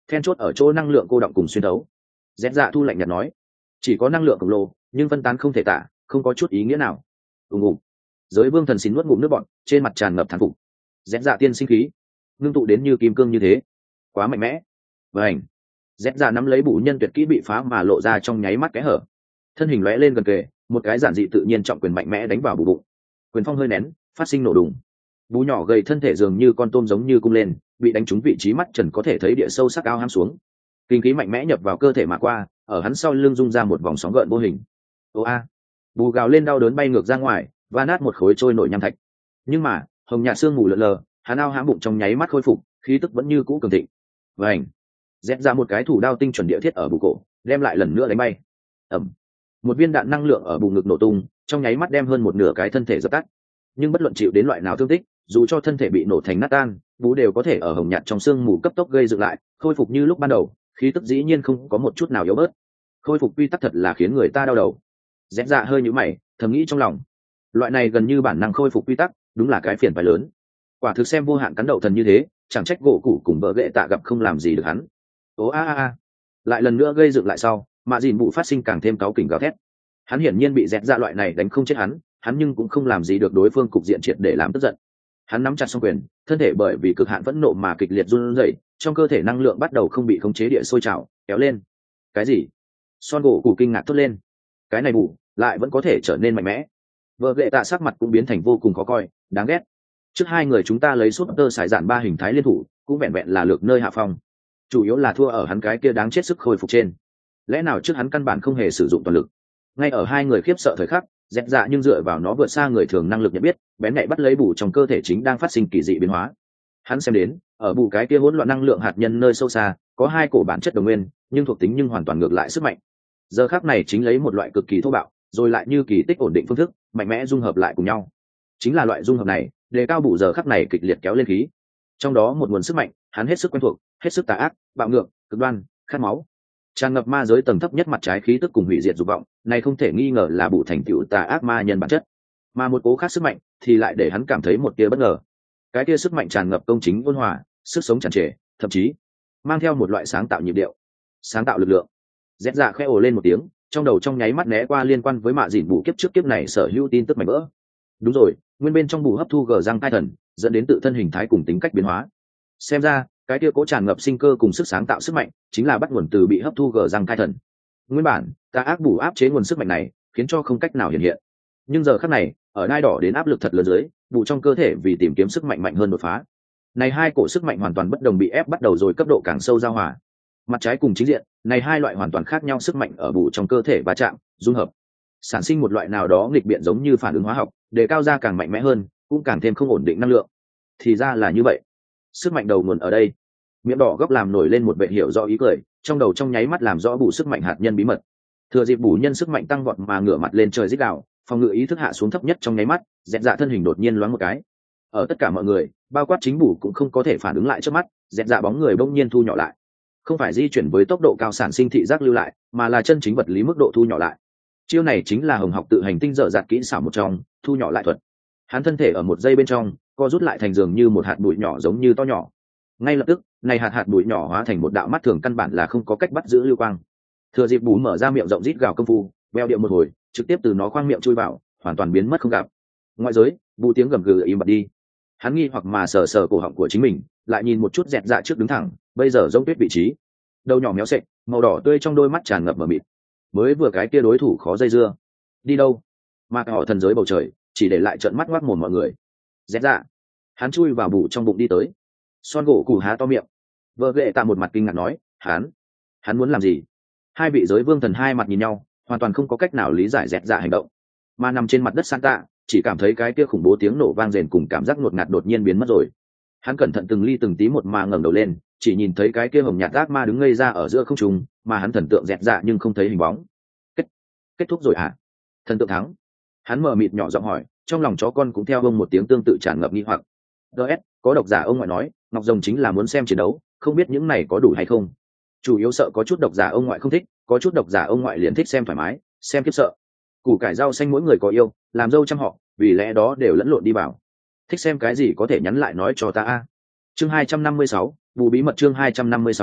then chốt ở chỗ năng lượng cô động cùng xuyên đấu. Dẹt dạ thu lạnh nhạt nói, chỉ có năng lượng khổng lồ nhưng phân tán không thể tả, không có chút ý nghĩa nào. ùng ùng giới vương thần xin nuốt ngụm nước bọn, trên mặt tràn ngập thán phục. Dẹt dạ tiên sinh khí ngưng tụ đến như kim cương như thế, quá mạnh mẽ. Vành dẹt dạ nắm lấy bù nhân tuyệt kỹ bị phá mà lộ ra trong nháy mắt kẽ hở, thân hình lóe lên gần kề, một cái giản dị tự nhiên trọng quyền mạnh mẽ đánh vào bù bụng. Quyền phong hơi nén, phát sinh nổ đùng. Bù nhỏ gầy thân thể dường như con tôm giống như cung lên, bị đánh trúng vị trí mắt trần có thể thấy địa sâu sắc ao ham xuống. Kinh khí mạnh mẽ nhập vào cơ thể mà qua, ở hắn sau lưng rung ra một vòng sóng gợn vô hình. Ô a! Bù gào lên đau đớn bay ngược ra ngoài, và nát một khối trôi nổi nham thạch. Nhưng mà hồng nhạt xương mù lờ lờ, hắn ao hãm bụng trong nháy mắt khôi phục, khí tức vẫn như cũ cường thịnh. Vành dẹp ra một cái thủ đao tinh chuẩn địa thiết ở bù cổ, đem lại lần nữa đánh bay. Ẩm! Một viên đạn năng lượng ở bù ngực nổ tung, trong nháy mắt đem hơn một nửa cái thân thể dập tắt. Nhưng bất luận chịu đến loại nào thương tích, dù cho thân thể bị nổ thành nát tan, bú đều có thể ở hồng nhạt trong xương mù cấp tốc gây dựng lại, khôi phục như lúc ban đầu, khí tức dĩ nhiên không có một chút nào yếu bớt. Khôi phục quy tắc thật là khiến người ta đau đầu. Dẹp dạ hơi nhíu mày, thầm nghĩ trong lòng, loại này gần như bản năng khôi phục quy tắc, đúng là cái phiền phải lớn. Quả thực xem vô hạn cắn đậu thần như thế, chẳng trách gỗ củ cùng vợ ghệ tạ gặp không làm gì được hắn. Ố a a a! Lại lần nữa gây dựng lại sau, mạ dìn bụ phát sinh càng thêm cáu kỉnh gào thét. Hắn hiển nhiên bị dẹp dạ loại này đánh không chết hắn, hắn nhưng cũng không làm gì được đối phương cục diện triệt để làm tức giận. Hắn nắm chặt song quyền, thân thể bởi vì cực hạn phẫn nộ mà kịch liệt run rẩy, trong cơ thể năng lượng bắt đầu không bị khống chế địa sôi trào, kéo lên. Cái gì? Son gỗ củ kinh ngạc thốt lên. Cái này bù lại vẫn có thể trở nên mạnh mẽ. Vợ ghệ tạ sắc mặt cũng biến thành vô cùng khó coi, đáng ghét. Trước hai người chúng ta lấy suốt tơ sải dạn ba hình thái liên thủ, cũng vẹn vẹn là lược nơi hạ phong. Chủ yếu là thua ở hắn cái kia đáng chết sức khôi phục trên. Lẽ nào trước hắn căn bản không hề sử dụng toàn lực? Ngay ở hai người khiếp sợ thời khắc, dẹp dạ nhưng dựa vào nó vượt xa người thường năng lực nhận biết, bén nhạy bắt lấy bù trong cơ thể chính đang phát sinh kỳ dị biến hóa. Hắn xem đến, ở bù cái kia hỗn loạn năng lượng hạt nhân nơi sâu xa, có hai cổ bản chất đồng nguyên, nhưng thuộc tính nhưng hoàn toàn ngược lại sức mạnh. Giờ khắc này chính lấy một loại cực kỳ thô bạo, rồi lại như kỳ tích ổn định phương thức, mạnh mẽ dung hợp lại cùng nhau. Chính là loại dung hợp này, đề cao bù giờ khắc này kịch liệt kéo lên khí. Trong đó một nguồn sức mạnh, hắn hết sức quen thuộc, hết sức tà ác, bạo ngược, cực đoan, khát máu. Tràn ngập ma giới tầng thấp nhất mặt trái khí tức cùng hủy diệt dục vọng, này không thể nghi ngờ là bù thành tựu tà ác ma nhân bản chất. Mà một cố khác sức mạnh thì lại để hắn cảm thấy một tia bất ngờ. Cái tia sức mạnh tràn ngập công chính ôn hòa, sức sống tràn trề, thậm chí mang theo một loại sáng tạo nhịp điệu, sáng tạo lực lượng. Rét dạ khẽ ồ lên một tiếng, trong đầu trong nháy mắt né qua liên quan với mạ dìn bù kiếp trước kiếp này sở hữu tin tức mảnh vỡ. Đúng rồi, nguyên bên trong bù hấp thu gờ răng thai thần, dẫn đến tự thân hình thái cùng tính cách biến hóa. Xem ra cái tia cố tràn ngập sinh cơ cùng sức sáng tạo sức mạnh chính là bắt nguồn từ bị hấp thu gờ răng thai thần. Nguyên bản ta ác bù áp chế nguồn sức mạnh này, khiến cho không cách nào hiện hiện. Nhưng giờ khắc này, ở đai đỏ đến áp lực thật lớn dưới, bù trong cơ thể vì tìm kiếm sức mạnh mạnh hơn đột phá. Này hai cổ sức mạnh hoàn toàn bất đồng bị ép bắt đầu rồi cấp độ càng sâu giao hòa. Mặt trái cùng chính diện, này hai loại hoàn toàn khác nhau sức mạnh ở bù trong cơ thể va chạm, dung hợp, sản sinh một loại nào đó nghịch biện giống như phản ứng hóa học, để cao ra càng mạnh mẽ hơn, cũng càng thêm không ổn định năng lượng. Thì ra là như vậy. Sức mạnh đầu nguồn ở đây. Miệng đỏ góc làm nổi lên một vệ hiểu rõ ý cười, trong đầu trong nháy mắt làm rõ bù sức mạnh hạt nhân bí mật. Thừa dịp bù nhân sức mạnh tăng vọt mà ngửa mặt lên trời rít gào, phòng ngự ý thức hạ xuống thấp nhất trong nháy mắt, dẹt dạ thân hình đột nhiên loáng một cái. Ở tất cả mọi người, bao quát chính bù cũng không có thể phản ứng lại trước mắt, dẹt dạ bóng người bỗng nhiên thu nhỏ lại. Không phải di chuyển với tốc độ cao sản sinh thị giác lưu lại, mà là chân chính vật lý mức độ thu nhỏ lại. Chiêu này chính là hồng học tự hành tinh dở dạt kỹ xảo một trong, thu nhỏ lại thuật. Hắn thân thể ở một giây bên trong, co rút lại thành dường như một hạt bụi nhỏ giống như to nhỏ. Ngay lập tức, này hạt hạt bụi nhỏ hóa thành một đạo mắt thường căn bản là không có cách bắt giữ lưu quang. Thừa dịp bù mở ra miệng rộng rít gào công phu, veo điệu một hồi, trực tiếp từ nó khoang miệng chui vào, hoàn toàn biến mất không gặp. Ngoại giới, bù tiếng gầm gừ im bặt đi. Hắn nghi hoặc mà sờ sờ cổ họng của chính mình, lại nhìn một chút dẹt dạ trước đứng thẳng, bây giờ giống tuyết vị trí. Đầu nhỏ méo sệ, màu đỏ tươi trong đôi mắt tràn ngập mờ mịt. Mới vừa cái kia đối thủ khó dây dưa. Đi đâu? Mà họ thần giới bầu trời, chỉ để lại trợn mắt ngoác mồm mọi người. Dẹt dạ. Hắn chui vào bù trong bụng đi tới. Son gỗ củ há to miệng. Vợ ghệ tạ một mặt kinh ngạc nói, hắn, hắn muốn làm gì? Hai vị giới vương thần hai mặt nhìn nhau, hoàn toàn không có cách nào lý giải dẹt dạ hành động. Mà nằm trên mặt đất Santa, chỉ cảm thấy cái kia khủng bố tiếng nổ vang rền cùng cảm giác ngột ngạt đột nhiên biến mất rồi. Hắn cẩn thận từng ly từng tí một mà ngẩng đầu lên, chỉ nhìn thấy cái kia hồng nhạt ác ma đứng ngây ra ở giữa không trung, mà hắn thần tượng dẹt dạ nhưng không thấy hình bóng. Kết, kết thúc rồi hả? Thần tượng thắng. Hắn mờ mịt nhỏ giọng hỏi, trong lòng chó con cũng theo bông một tiếng tương tự tràn ngập nghi hoặc. ds có độc giả ông ngoại nói, ngọc rồng chính là muốn xem chiến đấu, không biết những này có đủ hay không. Chủ yếu sợ có chút độc giả ông ngoại không thích, có chút độc giả ông ngoại liền thích xem thoải mái, xem kiếp sợ. Củ cải rau xanh mỗi người có yêu, làm dâu trăm họ, vì lẽ đó đều lẫn lộn đi vào. Thích xem cái gì có thể nhắn lại nói cho ta a. Chương hai trăm năm mươi sáu, bù bí mật chương hai trăm năm mươi sáu,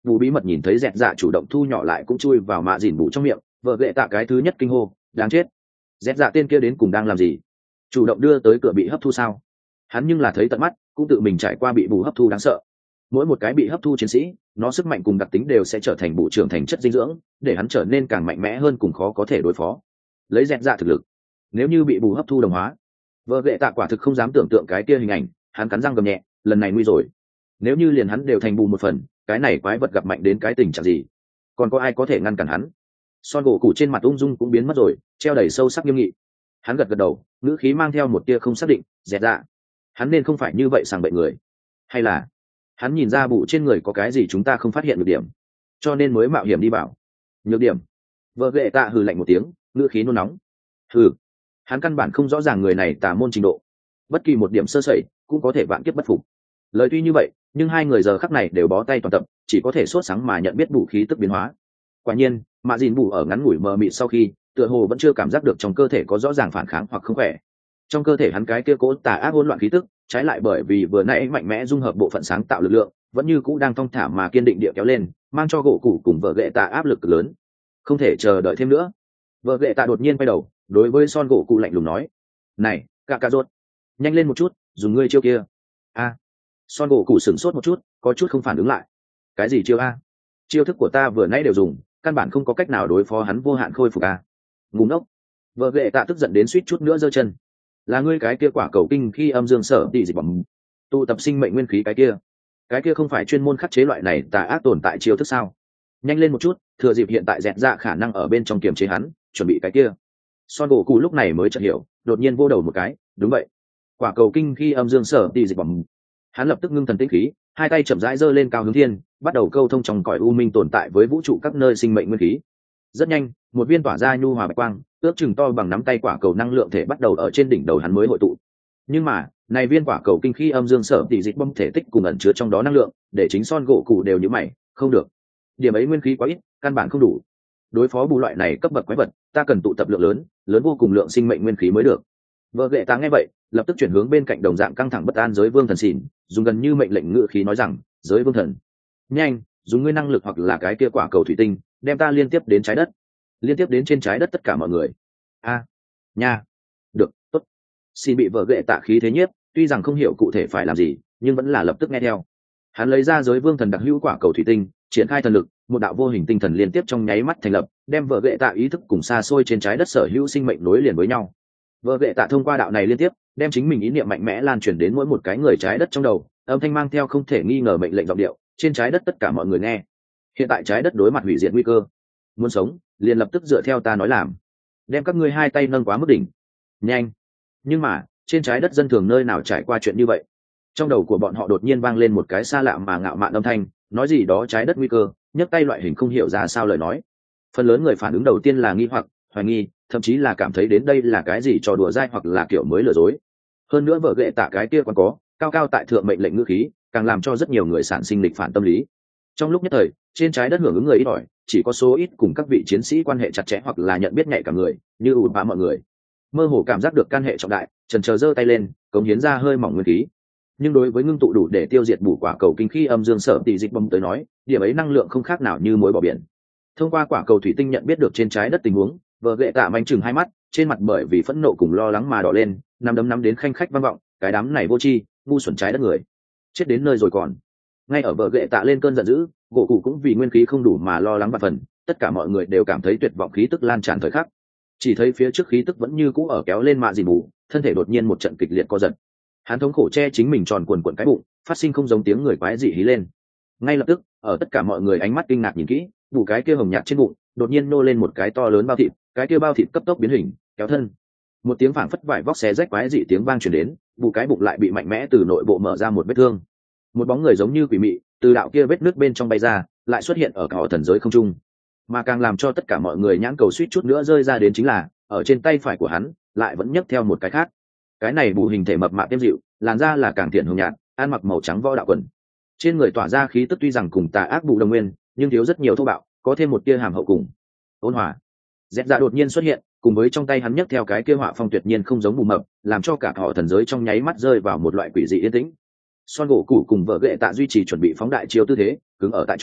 Bù bí mật nhìn thấy dẹt dạ chủ động thu nhỏ lại cũng chui vào mạ dìn bù trong miệng, vợ ghệ tạ cái thứ nhất kinh hô, đáng chết, dẹt dạ tên kia đến cùng đang làm gì, chủ động đưa tới cửa bị hấp thu sao? Hắn nhưng là thấy tận mắt, cũng tự mình trải qua bị bù hấp thu đáng sợ. Mỗi một cái bị hấp thu chiến sĩ, nó sức mạnh cùng đặc tính đều sẽ trở thành bù trưởng thành chất dinh dưỡng, để hắn trở nên càng mạnh mẽ hơn cùng khó có thể đối phó. Lấy dẹt dạ thực lực, nếu như bị bù hấp thu đồng hóa, vợ ghệ tạ quả thực không dám tưởng tượng cái kia hình ảnh. Hắn cắn răng gầm nhẹ, lần này nguy rồi. Nếu như liền hắn đều thành bù một phần, cái này quái vật gặp mạnh đến cái tình trạng gì, còn có ai có thể ngăn cản hắn? Son gỗ cụ trên mặt ung dung cũng biến mất rồi, treo đầy sâu sắc nghiêm nghị. Hắn gật gật đầu, ngữ khí mang theo một tia không xác định, dẹt dạ, hắn nên không phải như vậy sàng bậy người, hay là hắn nhìn ra bụ trên người có cái gì chúng ta không phát hiện được điểm, cho nên mới mạo hiểm đi bảo nhược điểm. Vợ ghệ tạ hừ lạnh một tiếng, ngữ khí nôn nóng. Hừ, hắn căn bản không rõ ràng người này tà môn trình độ, bất kỳ một điểm sơ sẩy cũng có thể vạn kiếp bất phục. Lời tuy như vậy, nhưng hai người giờ khắc này đều bó tay toàn tập, chỉ có thể sốt sáng mà nhận biết bù khí tức biến hóa. Quả nhiên, mạ dìn bù ở ngắn ngủi mờ mịt sau khi, tựa hồ vẫn chưa cảm giác được trong cơ thể có rõ ràng phản kháng hoặc không khỏe. Trong cơ thể hắn cái kia cố tà ác hỗn loạn khí tức, trái lại bởi vì vừa nãy mạnh mẽ dung hợp bộ phận sáng tạo lực lượng, vẫn như cũ đang thong thả mà kiên định địa kéo lên, mang cho gỗ củ cùng vợ ghệ tạ áp lực lớn. Không thể chờ đợi thêm nữa. Vợ ghệ tạ đột nhiên quay đầu, đối với son gỗ cụ lạnh lùng nói: "Này, cả cả rốt, nhanh lên một chút, dùng ngươi chiêu kia." A. Son gỗ cụ sửng sốt một chút, có chút không phản ứng lại. Cái gì chiêu a? Chiêu thức của ta vừa nãy đều dùng, căn bản không có cách nào đối phó hắn vô hạn khôi phục a. Ngu ngốc. Vợ ghệ tạ tức giận đến suýt chút nữa giơ chân. Là ngươi cái kia quả cầu kinh khi âm dương sở tỷ dịch bẩm tụ tập sinh mệnh nguyên khí cái kia, cái kia không phải chuyên môn khắc chế loại này tà ác tồn tại chiêu thức sao? Nhanh lên một chút, thừa dịp hiện tại dẹt dạ khả năng ở bên trong kiềm chế hắn, chuẩn bị cái kia. Son gỗ cụ lúc này mới chợt hiểu, đột nhiên vô đầu một cái, đúng vậy, quả cầu kinh khi âm dương sở tỷ dịch bẩm. Hắn lập tức ngưng thần tĩnh khí, hai tay chậm rãi giơ lên cao hướng thiên, bắt đầu câu thông trong cõi u minh tồn tại với vũ trụ các nơi sinh mệnh nguyên khí. Rất nhanh, một viên tỏa ra nhu hòa bạch quang, ước chừng to bằng nắm tay quả cầu năng lượng thể bắt đầu ở trên đỉnh đầu hắn mới hội tụ. Nhưng mà, này viên quả cầu kinh khí âm dương sở tỷ dịch bom thể tích cùng ẩn chứa trong đó năng lượng, để chính son gỗ cụ đều như mày, không được. Điểm ấy nguyên khí quá ít, căn bản không đủ. Đối phó bù loại này cấp bậc quái vật, ta cần tụ tập lượng lớn, lớn vô cùng lượng sinh mệnh nguyên khí mới được. Vợ ghệ ta nghe vậy, lập tức chuyển hướng bên cạnh đồng dạng căng thẳng bất an giới vương thần xỉn, dùng gần như mệnh lệnh ngữ khí nói rằng: "Giới vương thần, nhanh, dùng ngươi năng lực hoặc là cái kia quả cầu thủy tinh, đem ta liên tiếp đến trái đất, liên tiếp đến trên trái đất tất cả mọi người." A, nha, được, tốt. Xin bị vợ ghệ tạ khí thế nhiếp, tuy rằng không hiểu cụ thể phải làm gì, nhưng vẫn là lập tức nghe theo. Hắn lấy ra giới vương thần đặc hữu quả cầu thủy tinh, triển khai thần lực, một đạo vô hình tinh thần liên tiếp trong nháy mắt thành lập, đem vợ ghệ tạ ý thức cùng xa xôi trên trái đất sở hữu sinh mệnh nối liền với nhau. Vợ ghệ tạ thông qua đạo này liên tiếp, đem chính mình ý niệm mạnh mẽ lan truyền đến mỗi một cái người trái đất trong đầu, âm thanh mang theo không thể nghi ngờ mệnh lệnh giọng điệu, trên trái đất tất cả mọi người nghe. Hiện tại trái đất đối mặt hủy diệt nguy cơ, muốn sống, liền lập tức dựa theo ta nói làm, đem các ngươi hai tay nâng quá mức đỉnh, nhanh. Nhưng mà, trên trái đất dân thường nơi nào trải qua chuyện như vậy? Trong đầu của bọn họ đột nhiên vang lên một cái xa lạ mà ngạo mạn âm thanh, nói gì đó trái đất nguy cơ, nhấc tay loại hình không hiểu ra sao lời nói. Phần lớn người phản ứng đầu tiên là nghi hoặc, hoài nghi, thậm chí là cảm thấy đến đây là cái gì trò đùa dai hoặc là kiểu mới lừa dối. Hơn nữa vợ ghệ tạ cái kia còn có cao cao tại thượng mệnh lệnh ngữ khí, càng làm cho rất nhiều người sản sinh lịch phản tâm lý. Trong lúc nhất thời, trên trái đất hưởng ứng người ít ỏi, chỉ có số ít cùng các vị chiến sĩ quan hệ chặt chẽ hoặc là nhận biết nhạy cả người, như ủn bã mọi người, mơ hồ cảm giác được can hệ trọng đại, chần chờ giơ tay lên, cống hiến ra hơi mỏng nguyên khí. Nhưng đối với ngưng tụ đủ để tiêu diệt bù quả cầu kinh khí âm dương sở tỷ dịch bom tới nói, điểm ấy năng lượng không khác nào như muối bỏ biển. Thông qua quả cầu thủy tinh nhận biết được trên trái đất tình huống, vợ ghệ tạ manh chừng hai mắt, trên mặt bởi vì phẫn nộ cùng lo lắng mà đỏ lên, nắm đấm nắm đến khanh khách vang vọng, cái đám này vô tri, ngu xuẩn trái đất người, chết đến nơi rồi còn. Ngay ở vợ ghệ tạ lên cơn giận dữ, gỗ cụ cũng vì nguyên khí không đủ mà lo lắng và phần, tất cả mọi người đều cảm thấy tuyệt vọng khí tức lan tràn thời khắc. Chỉ thấy phía trước khí tức vẫn như cũ ở kéo lên mạ dìn bù, thân thể đột nhiên một trận kịch liệt co giật. Hắn thống khổ che chính mình tròn cuồn cuộn cái bụng, phát sinh không giống tiếng người quái dị hí lên. Ngay lập tức, ở tất cả mọi người ánh mắt kinh ngạc nhìn kỹ, bù cái kia hồng nhạt trên bụng đột nhiên nô lên một cái to lớn bao thịt, cái kia bao thịt cấp tốc biến hình, kéo thân. Một tiếng phảng phất vải vóc xé rách quái dị tiếng vang truyền đến, bù cái bụng lại bị mạnh mẽ từ nội bộ mở ra một vết thương. Một bóng người giống như quỷ mị từ đạo kia vết nước bên trong bay ra, lại xuất hiện ở cả thần giới không trung. Mà càng làm cho tất cả mọi người nhãn cầu suýt chút nữa rơi ra đến chính là, ở trên tay phải của hắn lại vẫn nhấc theo một cái khác. Cái này bù hình thể mập mạp tiêm dịu, làn da là càng thiện hồng nhạt, ăn mặc màu trắng võ đạo quần. Trên người tỏa ra khí tức tuy rằng cùng tà ác bù đồng nguyên, nhưng thiếu rất nhiều thô bạo, có thêm một tia hàm hậu cùng ôn hòa. Dẹt dạ đột nhiên xuất hiện, cùng với trong tay hắn nhấc theo cái kia họa phong tuyệt nhiên không giống bù mập, làm cho cả họ thần giới trong nháy mắt rơi vào một loại quỷ dị yên tĩnh. Son gỗ củ cùng vợ ghệ tạ duy trì chuẩn bị phóng đại chiêu tư thế, cứng ở tại chỗ,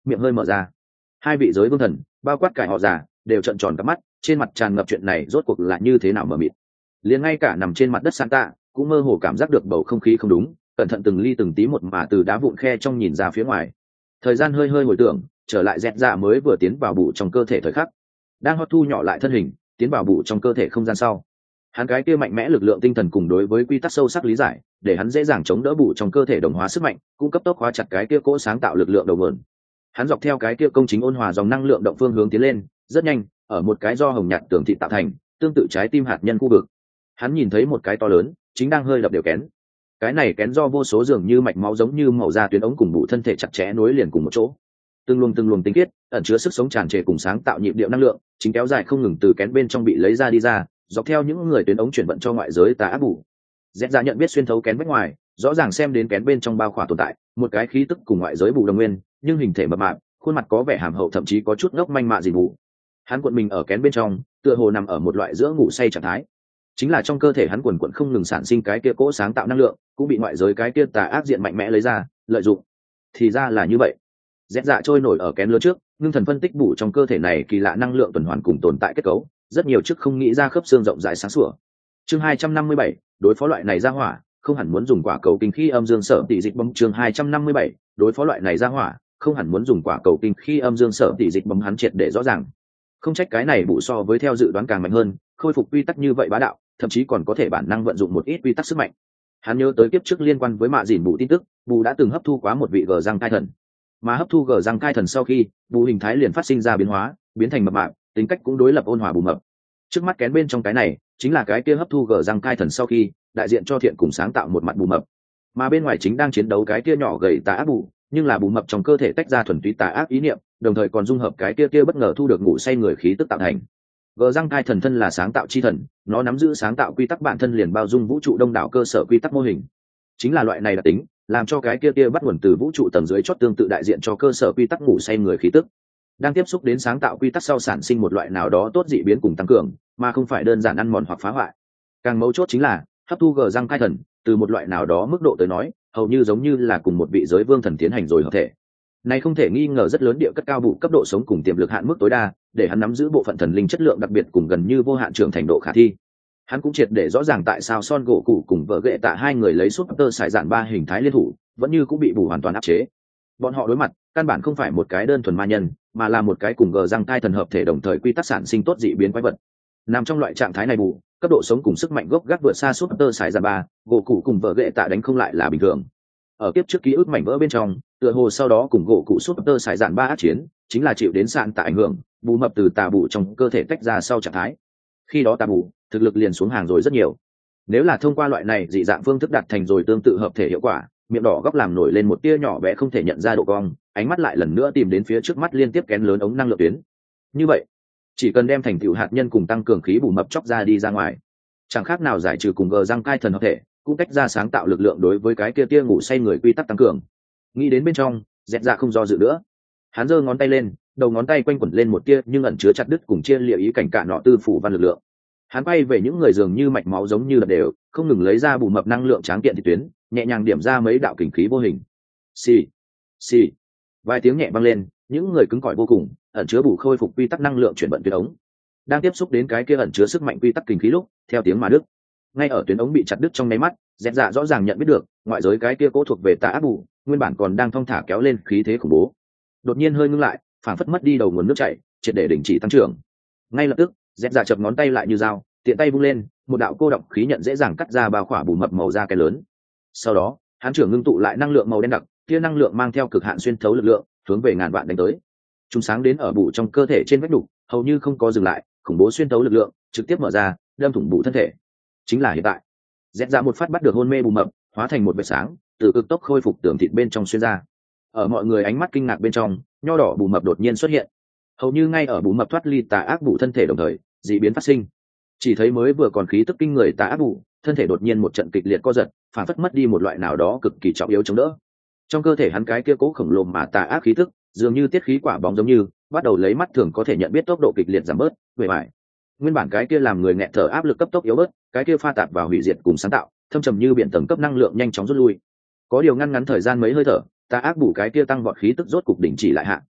miệng hơi mở ra. Hai vị giới vương thần, bao quát cải họ già, đều trợn tròn cả mắt, trên mặt tràn ngập chuyện này rốt cuộc là như thế nào mờ mịt. Liền ngay cả nằm trên mặt đất Santa cũng mơ hồ cảm giác được bầu không khí không đúng, cẩn thận từng ly từng tí một mà từ đá vụn khe trong nhìn ra phía ngoài. Thời gian hơi hơi hồi tưởng, trở lại dẹt dạ mới vừa tiến vào bụ trong cơ thể thời khắc, đang hấp thu nhỏ lại thân hình, tiến vào bụ trong cơ thể không gian sau. Hắn cái kia mạnh mẽ lực lượng tinh thần cùng đối với quy tắc sâu sắc lý giải, để hắn dễ dàng chống đỡ bụ trong cơ thể đồng hóa sức mạnh, cũng cấp tốc hóa chặt cái kia cỗ sáng tạo lực lượng đầu nguồn. Hắn dọc theo cái kia công chính ôn hòa dòng năng lượng động phương hướng tiến lên, rất nhanh, ở một cái do hồng nhạt tường thị tạo thành, tương tự trái tim hạt nhân khu vực. Hắn nhìn thấy một cái to lớn, chính đang hơi đập đều kén. Cái này kén do vô số dường như mạch máu giống như màu da tuyến ống cùng bụ thân thể chặt chẽ nối liền cùng một chỗ. Từng luồng từng luồng tinh khiết, ẩn chứa sức sống tràn trề cùng sáng tạo nhịp điệu năng lượng, chính kéo dài không ngừng từ kén bên trong bị lấy ra đi ra, dọc theo những người tuyến ống chuyển vận cho ngoại giới tà ác bụ. Dẹt ra nhận biết xuyên thấu kén bên ngoài, rõ ràng xem đến kén bên trong bao khỏa tồn tại, một cái khí tức cùng ngoại giới bụ đồng nguyên, nhưng hình thể mập mạp, khuôn mặt có vẻ hàm hậu thậm chí có chút ngốc manh mạ gì bụ. Hắn cuộn mình ở kén bên trong, tựa hồ nằm ở một loại giữa ngủ say trạng thái. Chính là trong cơ thể hắn quần quần không ngừng sản sinh cái kia cỗ sáng tạo năng lượng, cũng bị ngoại giới cái kia tà ác diện mạnh mẽ lấy ra, lợi dụng. Thì ra là như vậy. Dẹt dạ trôi nổi ở kén lớn trước, ngưng thần phân tích bù trong cơ thể này kỳ lạ năng lượng tuần hoàn cùng tồn tại kết cấu, rất nhiều trước không nghĩ ra khớp xương rộng rãi sáng sủa. Chương hai trăm năm mươi bảy, đối phó loại này ra hỏa, không hẳn muốn dùng quả cầu kinh khí âm dương sở tỷ dịch bấm. Chương hai trăm năm mươi bảy, đối phó loại này ra hỏa, không hẳn muốn dùng quả cầu kinh khí âm dương sở tỷ dịch bấm. Hắn triệt để rõ ràng. Không trách cái này bù so với theo dự đoán càng mạnh hơn, khôi phục quy tắc như vậy bá đạo, thậm chí còn có thể bản năng vận dụng một ít quy tắc sức mạnh. Hắn nhớ tới kiếp trước liên quan với mạ dìn bù tin tức, bù đã từng hấp thu quá một vị gờ răng cai thần, mà hấp thu gờ răng cai thần sau khi, bù hình thái liền phát sinh ra biến hóa, biến thành mập mạp, tính cách cũng đối lập ôn hòa bù mập. Trước mắt kén bên trong cái này, chính là cái kia hấp thu gờ răng cai thần sau khi, đại diện cho thiện cùng sáng tạo một mặt bù mập, mà bên ngoài chính đang chiến đấu cái kia nhỏ gầy tà ác bù, nhưng là bù mập trong cơ thể tách ra thuần túy tà ác ý niệm, đồng thời còn dung hợp cái kia kia bất ngờ thu được ngủ say người khí tức tạo thành. Gờ răng cai thần thân là sáng tạo chi thần, nó nắm giữ sáng tạo quy tắc bản thân liền bao dung vũ trụ đông đảo cơ sở quy tắc mô hình. Chính là loại này đặc tính, làm cho cái kia kia bắt nguồn từ vũ trụ tầng dưới chót tương tự đại diện cho cơ sở quy tắc ngủ say người khí tức. Đang tiếp xúc đến sáng tạo quy tắc sau sản sinh một loại nào đó tốt dị biến cùng tăng cường, mà không phải đơn giản ăn mòn hoặc phá hoại. Càng mấu chốt chính là hấp thu gờ răng cai thần, từ một loại nào đó mức độ tới nói, hầu như giống như là cùng một vị giới vương thần tiến hành rồi hợp thể. Này không thể nghi ngờ rất lớn địa cất cao bụ cấp độ sống cùng tiềm lực hạn mức tối đa, để hắn nắm giữ bộ phận thần linh chất lượng đặc biệt cùng gần như vô hạn trưởng thành độ khả thi. Hắn cũng triệt để rõ ràng tại sao Son gỗ cụ cùng vợ ghệ tạ hai người lấy suốt tơ sải dạn ba hình thái liên thủ, vẫn như cũng bị bù hoàn toàn áp chế. Bọn họ đối mặt, căn bản không phải một cái đơn thuần ma nhân, mà là một cái cùng gờ răng cai thần hợp thể đồng thời quy tắc sản sinh tốt dị biến quái vật. Nằm trong loại trạng thái này bù, cấp độ sống cùng sức mạnh gốc gác vượt xa suốt tơ sải dạn ba, gỗ cụ cùng vợ ghệ tạ đánh không lại là bình thường. Ở kiếp trước ký ức mảnh vỡ bên trong, tựa hồ sau đó cùng gỗ cụ suốt tơ sải dạn ba ác chiến, chính là chịu đến sạn tại ảnh hưởng, bù mập từ tà bù trong cơ thể tách ra sau trạng thái. Khi đó tà bù thực lực liền xuống hàng rồi rất nhiều. Nếu là thông qua loại này dị dạng phương thức đạt thành rồi tương tự hợp thể hiệu quả, miệng đỏ góc làm nổi lên một tia nhỏ bé không thể nhận ra độ cong, ánh mắt lại lần nữa tìm đến phía trước mắt liên tiếp kén lớn ống năng lượng tuyến. Như vậy, chỉ cần đem thành tựu hạt nhân cùng tăng cường khí bù mập chóc ra đi ra ngoài, chẳng khác nào giải trừ cùng gờ răng cai thần hợp thể, cũng tách ra sáng tạo lực lượng đối với cái kia tia ngủ say người quy tắc tăng cường. Nghĩ đến bên trong, dẹt dạ không do dự nữa. Hắn giơ ngón tay lên, đầu ngón tay quanh quẩn lên một tia nhưng ẩn chứa chặt đứt cùng chia liệt ý cảnh cả nọ tư phủ văn lực lượng. Hắn bay về những người dường như mạch máu giống như đập đều, không ngừng lấy ra bù mập năng lượng tráng kiện thị tuyến, nhẹ nhàng điểm ra mấy đạo kình khí vô hình. Xì, xì, vài tiếng nhẹ vang lên, những người cứng cỏi vô cùng, ẩn chứa bù khôi phục quy tắc năng lượng chuyển vận tuyến ống. Đang tiếp xúc đến cái kia ẩn chứa sức mạnh quy tắc kình khí lúc, theo tiếng mà đứt. Ngay ở tuyến ống bị chặt đứt trong nháy mắt, dẹt dạ rõ ràng nhận biết được, ngoại giới cái kia cố thuộc về tà ác bù, nguyên bản còn đang thong thả kéo lên khí thế khủng bố. Đột nhiên hơi ngưng lại, phảng phất mất đi đầu nguồn nước chảy, triệt để đình chỉ tăng trưởng. Ngay lập tức, dẹt dạ chập ngón tay lại như dao, tiện tay vung lên, một đạo cô động khí nhận dễ dàng cắt ra bao khỏa bù mập màu da cái lớn. Sau đó, hắn trưởng ngưng tụ lại năng lượng màu đen đặc, kia năng lượng mang theo cực hạn xuyên thấu lực lượng, hướng về ngàn vạn đánh tới. Chúng sáng đến ở bù trong cơ thể trên vách đục, hầu như không có dừng lại, khủng bố xuyên thấu lực lượng trực tiếp mở ra, đâm thủng bù thân thể. Chính là hiện tại, dẹt dạ một phát bắt được hôn mê bù mập, hóa thành một vệt sáng, từ cực tốc khôi phục tưởng thịt bên trong xuyên ra. Ở mọi người ánh mắt kinh ngạc bên trong, nho đỏ bù mập đột nhiên xuất hiện, hầu như ngay ở bù mập thoát ly tà ác bù thân thể đồng thời, dị biến phát sinh. Chỉ thấy mới vừa còn khí tức kinh người tà ác bù, thân thể đột nhiên một trận kịch liệt co giật, phản phất mất đi một loại nào đó cực kỳ trọng yếu chống đỡ. Trong cơ thể hắn cái kia cố khổng lồ mà tà ác khí tức, dường như tiết khí quả bóng giống như, bắt đầu lấy mắt thường có thể nhận biết tốc độ kịch liệt giảm bớt, về mãi. Nguyên bản cái kia làm người nghẹt thở áp lực cấp tốc yếu bớt, cái kia pha tạp vào hủy diệt cùng sáng tạo, thâm trầm như biển tầng cấp năng lượng nhanh chóng rút lui. Có điều ngăn ngắn thời gian mấy hơi thở, tà ác bù cái kia tăng vọt khí tức rốt cục đỉnh chỉ lại hạ,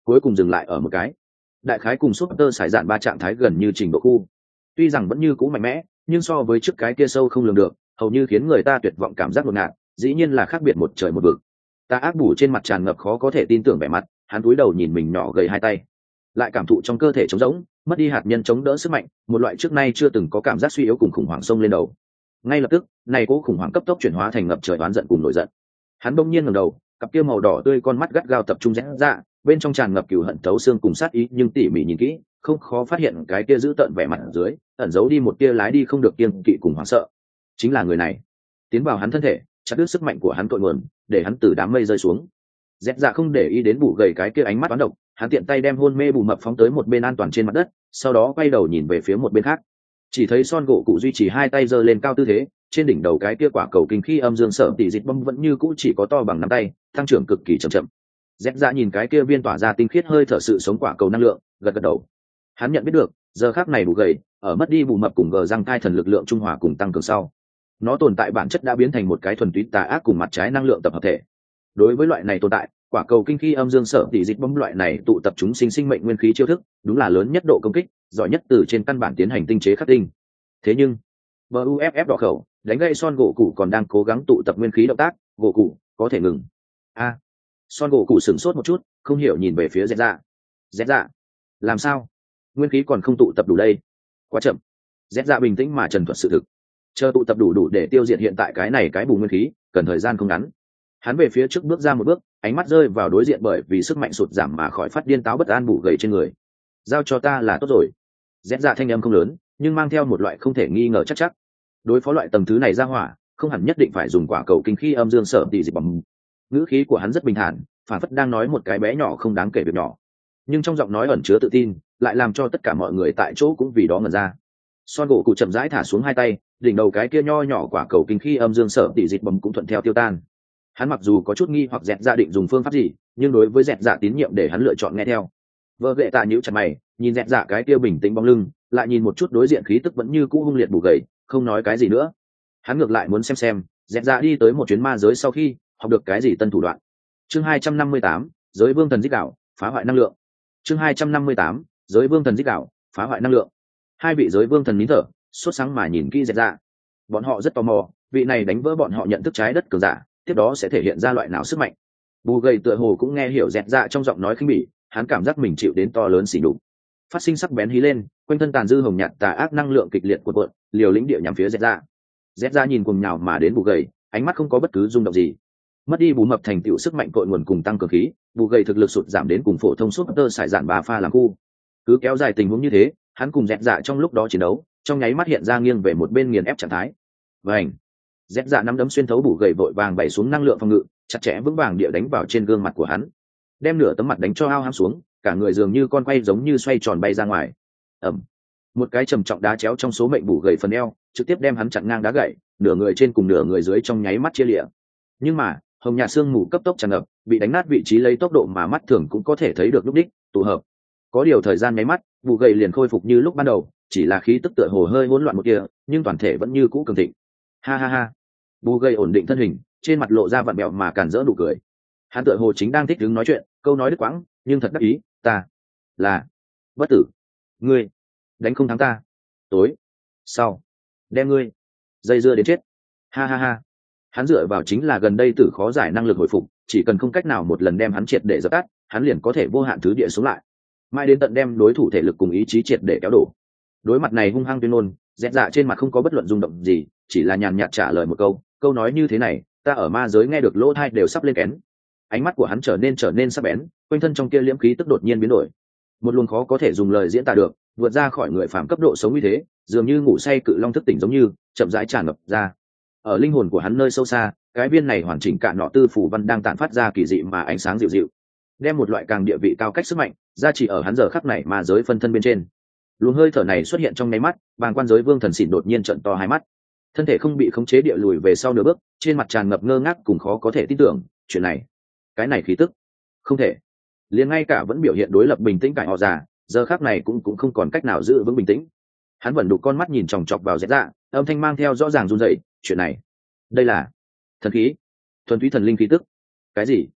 cuối cùng dừng lại ở một cái đại khái cùng súp tơ sải dạn ba trạng thái gần như trình độ khu. Tuy rằng vẫn như cũ mạnh mẽ, nhưng so với trước cái kia sâu không lường được, hầu như khiến người ta tuyệt vọng cảm giác ngột ngạt, dĩ nhiên là khác biệt một trời một vực. Ta ác bù trên mặt tràn ngập khó có thể tin tưởng vẻ mặt, hắn cúi đầu nhìn mình nhỏ gầy hai tay, lại cảm thụ trong cơ thể trống rỗng, mất đi hạt nhân chống đỡ sức mạnh, một loại trước nay chưa từng có cảm giác suy yếu cùng khủng hoảng xông lên đầu. Ngay lập tức, này cố khủng hoảng cấp tốc chuyển hóa thành ngập trời oán giận cùng nổi giận. Hắn bỗng nhiên ngẩng đầu, cặp kia màu đỏ tươi con mắt gắt gao tập trung rẽ ra, bên trong tràn ngập cừu hận thấu xương cùng sát ý, nhưng tỉ mỉ nhìn kỹ, không khó phát hiện cái kia giữ tợn vẻ mặt ở dưới, ẩn giấu đi một tia lái đi không được kiêng kỵ cùng hoảng sợ. Chính là người này, tiến vào hắn thân thể, chặt đứt sức mạnh của hắn cội nguồn, để hắn từ đám mây rơi xuống. Dẹt dạ không để ý đến bù gầy cái kia ánh mắt toán độc, hắn tiện tay đem hôn mê bù mập phóng tới một bên an toàn trên mặt đất, sau đó quay đầu nhìn về phía một bên khác. Chỉ thấy son gỗ cụ duy trì hai tay giơ lên cao tư thế, trên đỉnh đầu cái kia quả cầu kinh khí âm dương sở tỷ dịch bông vẫn như cũ chỉ có to bằng nắm tay, tăng trưởng cực kỳ chậm chậm. Dẹt dạ nhìn cái kia viên tỏa ra tinh khiết hơi thở sự sống quả cầu năng lượng, gật gật đầu. Hắn nhận biết được, giờ khắc này bù gầy, ở mất đi bù mập cùng gờ răng cai thần lực lượng trung hòa cùng tăng cường sau, nó tồn tại bản chất đã biến thành một cái thuần túy tà ác cùng mặt trái năng lượng tập hợp thể. Đối với loại này tồn tại, quả cầu kinh khí âm dương sở tỷ dịch bấm loại này tụ tập chúng sinh sinh mệnh nguyên khí chiêu thức, đúng là lớn nhất độ công kích, giỏi nhất từ trên căn bản tiến hành tinh chế khắc tinh. Thế nhưng, bờ u ép ép đỏ khẩu, đánh gây son gỗ cụ còn đang cố gắng tụ tập nguyên khí động tác, gỗ cụ có thể ngừng. A, son gỗ cụ sửng sốt một chút, không hiểu nhìn về phía dẹt dạ. Dẹt dạ, làm sao? Nguyên khí còn không tụ tập đủ đây? Quá chậm. Dẹt dạ bình tĩnh mà trần thuật sự thực. Chờ tụ tập đủ đủ để tiêu diệt hiện tại cái này cái bù nguyên khí, cần thời gian không ngắn. Hắn về phía trước bước ra một bước, ánh mắt rơi vào đối diện bởi vì sức mạnh sụt giảm mà khỏi phát điên táo bất an bù gầy trên người. Giao cho ta là tốt rồi. Dẹt dạ thanh âm không lớn, nhưng mang theo một loại không thể nghi ngờ chắc chắc. Đối phó loại tầng thứ này ra hỏa, không hẳn nhất định phải dùng quả cầu kinh khí âm dương sở tỷ dịch bằng. Ngữ khí của hắn rất bình thản, phản phất đang nói một cái bé nhỏ không đáng kể việc nhỏ, nhưng trong giọng nói ẩn chứa tự tin, lại làm cho tất cả mọi người tại chỗ cũng vì đó ngẩn ra. Son gỗ cụ chậm rãi thả xuống hai tay, đỉnh đầu cái kia nho nhỏ quả cầu kinh khí âm dương sở tỷ dịch bầm cũng thuận theo tiêu tan. Hắn mặc dù có chút nghi hoặc dẹt dạ định dùng phương pháp gì, nhưng đối với dẹt dạ tín nhiệm để hắn lựa chọn nghe theo. Vợ ghệ tạ nhíu chặt mày, nhìn dẹt dạ cái kia bình tĩnh bóng lưng, lại nhìn một chút đối diện khí tức vẫn như cũ hung liệt bù gầy, không nói cái gì nữa. Hắn ngược lại muốn xem xem, dẹt dạ đi tới một chuyến ma giới sau khi học được cái gì tân thủ đoạn. Chương hai trăm năm mươi tám, giới vương thần giết đạo, phá hoại năng lượng. Chương hai trăm năm mươi tám, giới vương thần giết đạo, phá hoại năng lượng. Hai vị giới vương thần nín thở, sốt sáng mà nhìn kỹ dẹt dạ. Bọn họ rất tò mò, vị này đánh vỡ bọn họ nhận thức trái đất cường giả, tiếp đó sẽ thể hiện ra loại nào sức mạnh. Bù gầy tựa hồ cũng nghe hiểu dẹt dạ trong giọng nói khinh bỉ, hắn cảm giác mình chịu đến to lớn xỉ nhục. Phát sinh sắc bén hí lên, quanh thân tàn dư hồng nhạt tà ác năng lượng kịch liệt cuộn cuộn, liều lĩnh địa nhắm phía dẹt dạ. Dẹt dạ nhìn cuồng nhào mà đến bù gầy, ánh mắt không có bất cứ rung động gì. Mất đi bù mập thành tựu sức mạnh cội nguồn cùng tăng cường khí, bù gầy thực lực sụt giảm đến cùng phổ thông suốt tơ sải dạn ba pha làm khu. Cứ kéo dài tình huống như thế, hắn cùng dẹt dạ trong lúc đó chiến đấu, trong nháy mắt hiện ra nghiêng về một bên nghiền ép trạng thái. Vành, dẹt dạ nắm đấm xuyên thấu bù gầy vội vàng bày xuống năng lượng phòng ngự, chặt chẽ vững vàng địa đánh vào trên gương mặt của hắn, đem nửa tấm mặt đánh cho ao hám xuống, cả người dường như con quay giống như xoay tròn bay ra ngoài. Ẩm, một cái trầm trọng đá chéo trong số mệnh bù gầy phần eo, trực tiếp đem hắn chặn ngang đá gãy, nửa người trên cùng nửa người dưới trong nháy mắt chia liệt. Nhưng mà hồng nhạt xương mù cấp tốc tràn ngập, bị đánh nát vị trí lấy tốc độ mà mắt thường cũng có thể thấy được lúc đích tụ hợp. Có điều thời gian nháy mắt, bù gầy liền khôi phục như lúc ban đầu, chỉ là khí tức tựa hồ hơi hỗn loạn một kia, nhưng toàn thể vẫn như cũ cường thịnh. Ha ha ha. Bù gầy ổn định thân hình, trên mặt lộ ra vặn bẹo mà càn rỡ nụ cười. Hắn tựa hồ chính đang thích đứng nói chuyện, câu nói đứt quãng, nhưng thật đắc ý, ta là bất tử. Ngươi đánh không thắng ta. Tối sau đem ngươi dây dưa đến chết. Ha ha ha. Hắn dựa vào chính là gần đây tử khó giải năng lực hồi phục, chỉ cần không cách nào một lần đem hắn triệt để dập tắt, hắn liền có thể vô hạn thứ địa xuống lại, mãi đến tận đem đối thủ thể lực cùng ý chí triệt để kéo đổ. Đối mặt này hung hăng tuyên ngôn, dẹt dạ trên mặt không có bất luận rung động gì, chỉ là nhàn nhạt trả lời một câu, câu nói như thế này, ta ở ma giới nghe được lỗ tai đều sắp lên kén. Ánh mắt của hắn trở nên trở nên sắc bén, quanh thân trong kia liễm khí tức đột nhiên biến đổi, một luồng khó có thể dùng lời diễn tả được, vượt ra khỏi người phàm cấp độ sống như thế, dường như ngủ say cự long thức tỉnh giống như chậm rãi tràn ngập ra. Ở linh hồn của hắn nơi sâu xa, cái viên này hoàn chỉnh cạn nọ tư phủ văn đang tản phát ra kỳ dị mà ánh sáng dịu dịu, đem một loại càng địa vị cao cách sức mạnh ra chỉ ở hắn giờ khắc này mà giới phân thân bên trên. Luồng hơi thở này xuất hiện trong nháy mắt, bàng quan giới vương thần xỉn đột nhiên trợn to hai mắt, thân thể không bị khống chế địa lùi về sau nửa bước, trên mặt tràn ngập ngơ ngác cùng khó có thể tin tưởng. Chuyện này, cái này khí tức, không thể. Liền ngay cả vẫn biểu hiện đối lập bình tĩnh cải họ già, giờ khắc này cũng cũng không còn cách nào giữ vững bình tĩnh. Hắn vẫn đục con mắt nhìn chòng chọc vào dẹt dạ, âm thanh mang theo rõ ràng run rẩy. Chuyện này, đây là thần khí, thuần túy thần linh khí tức. Cái gì?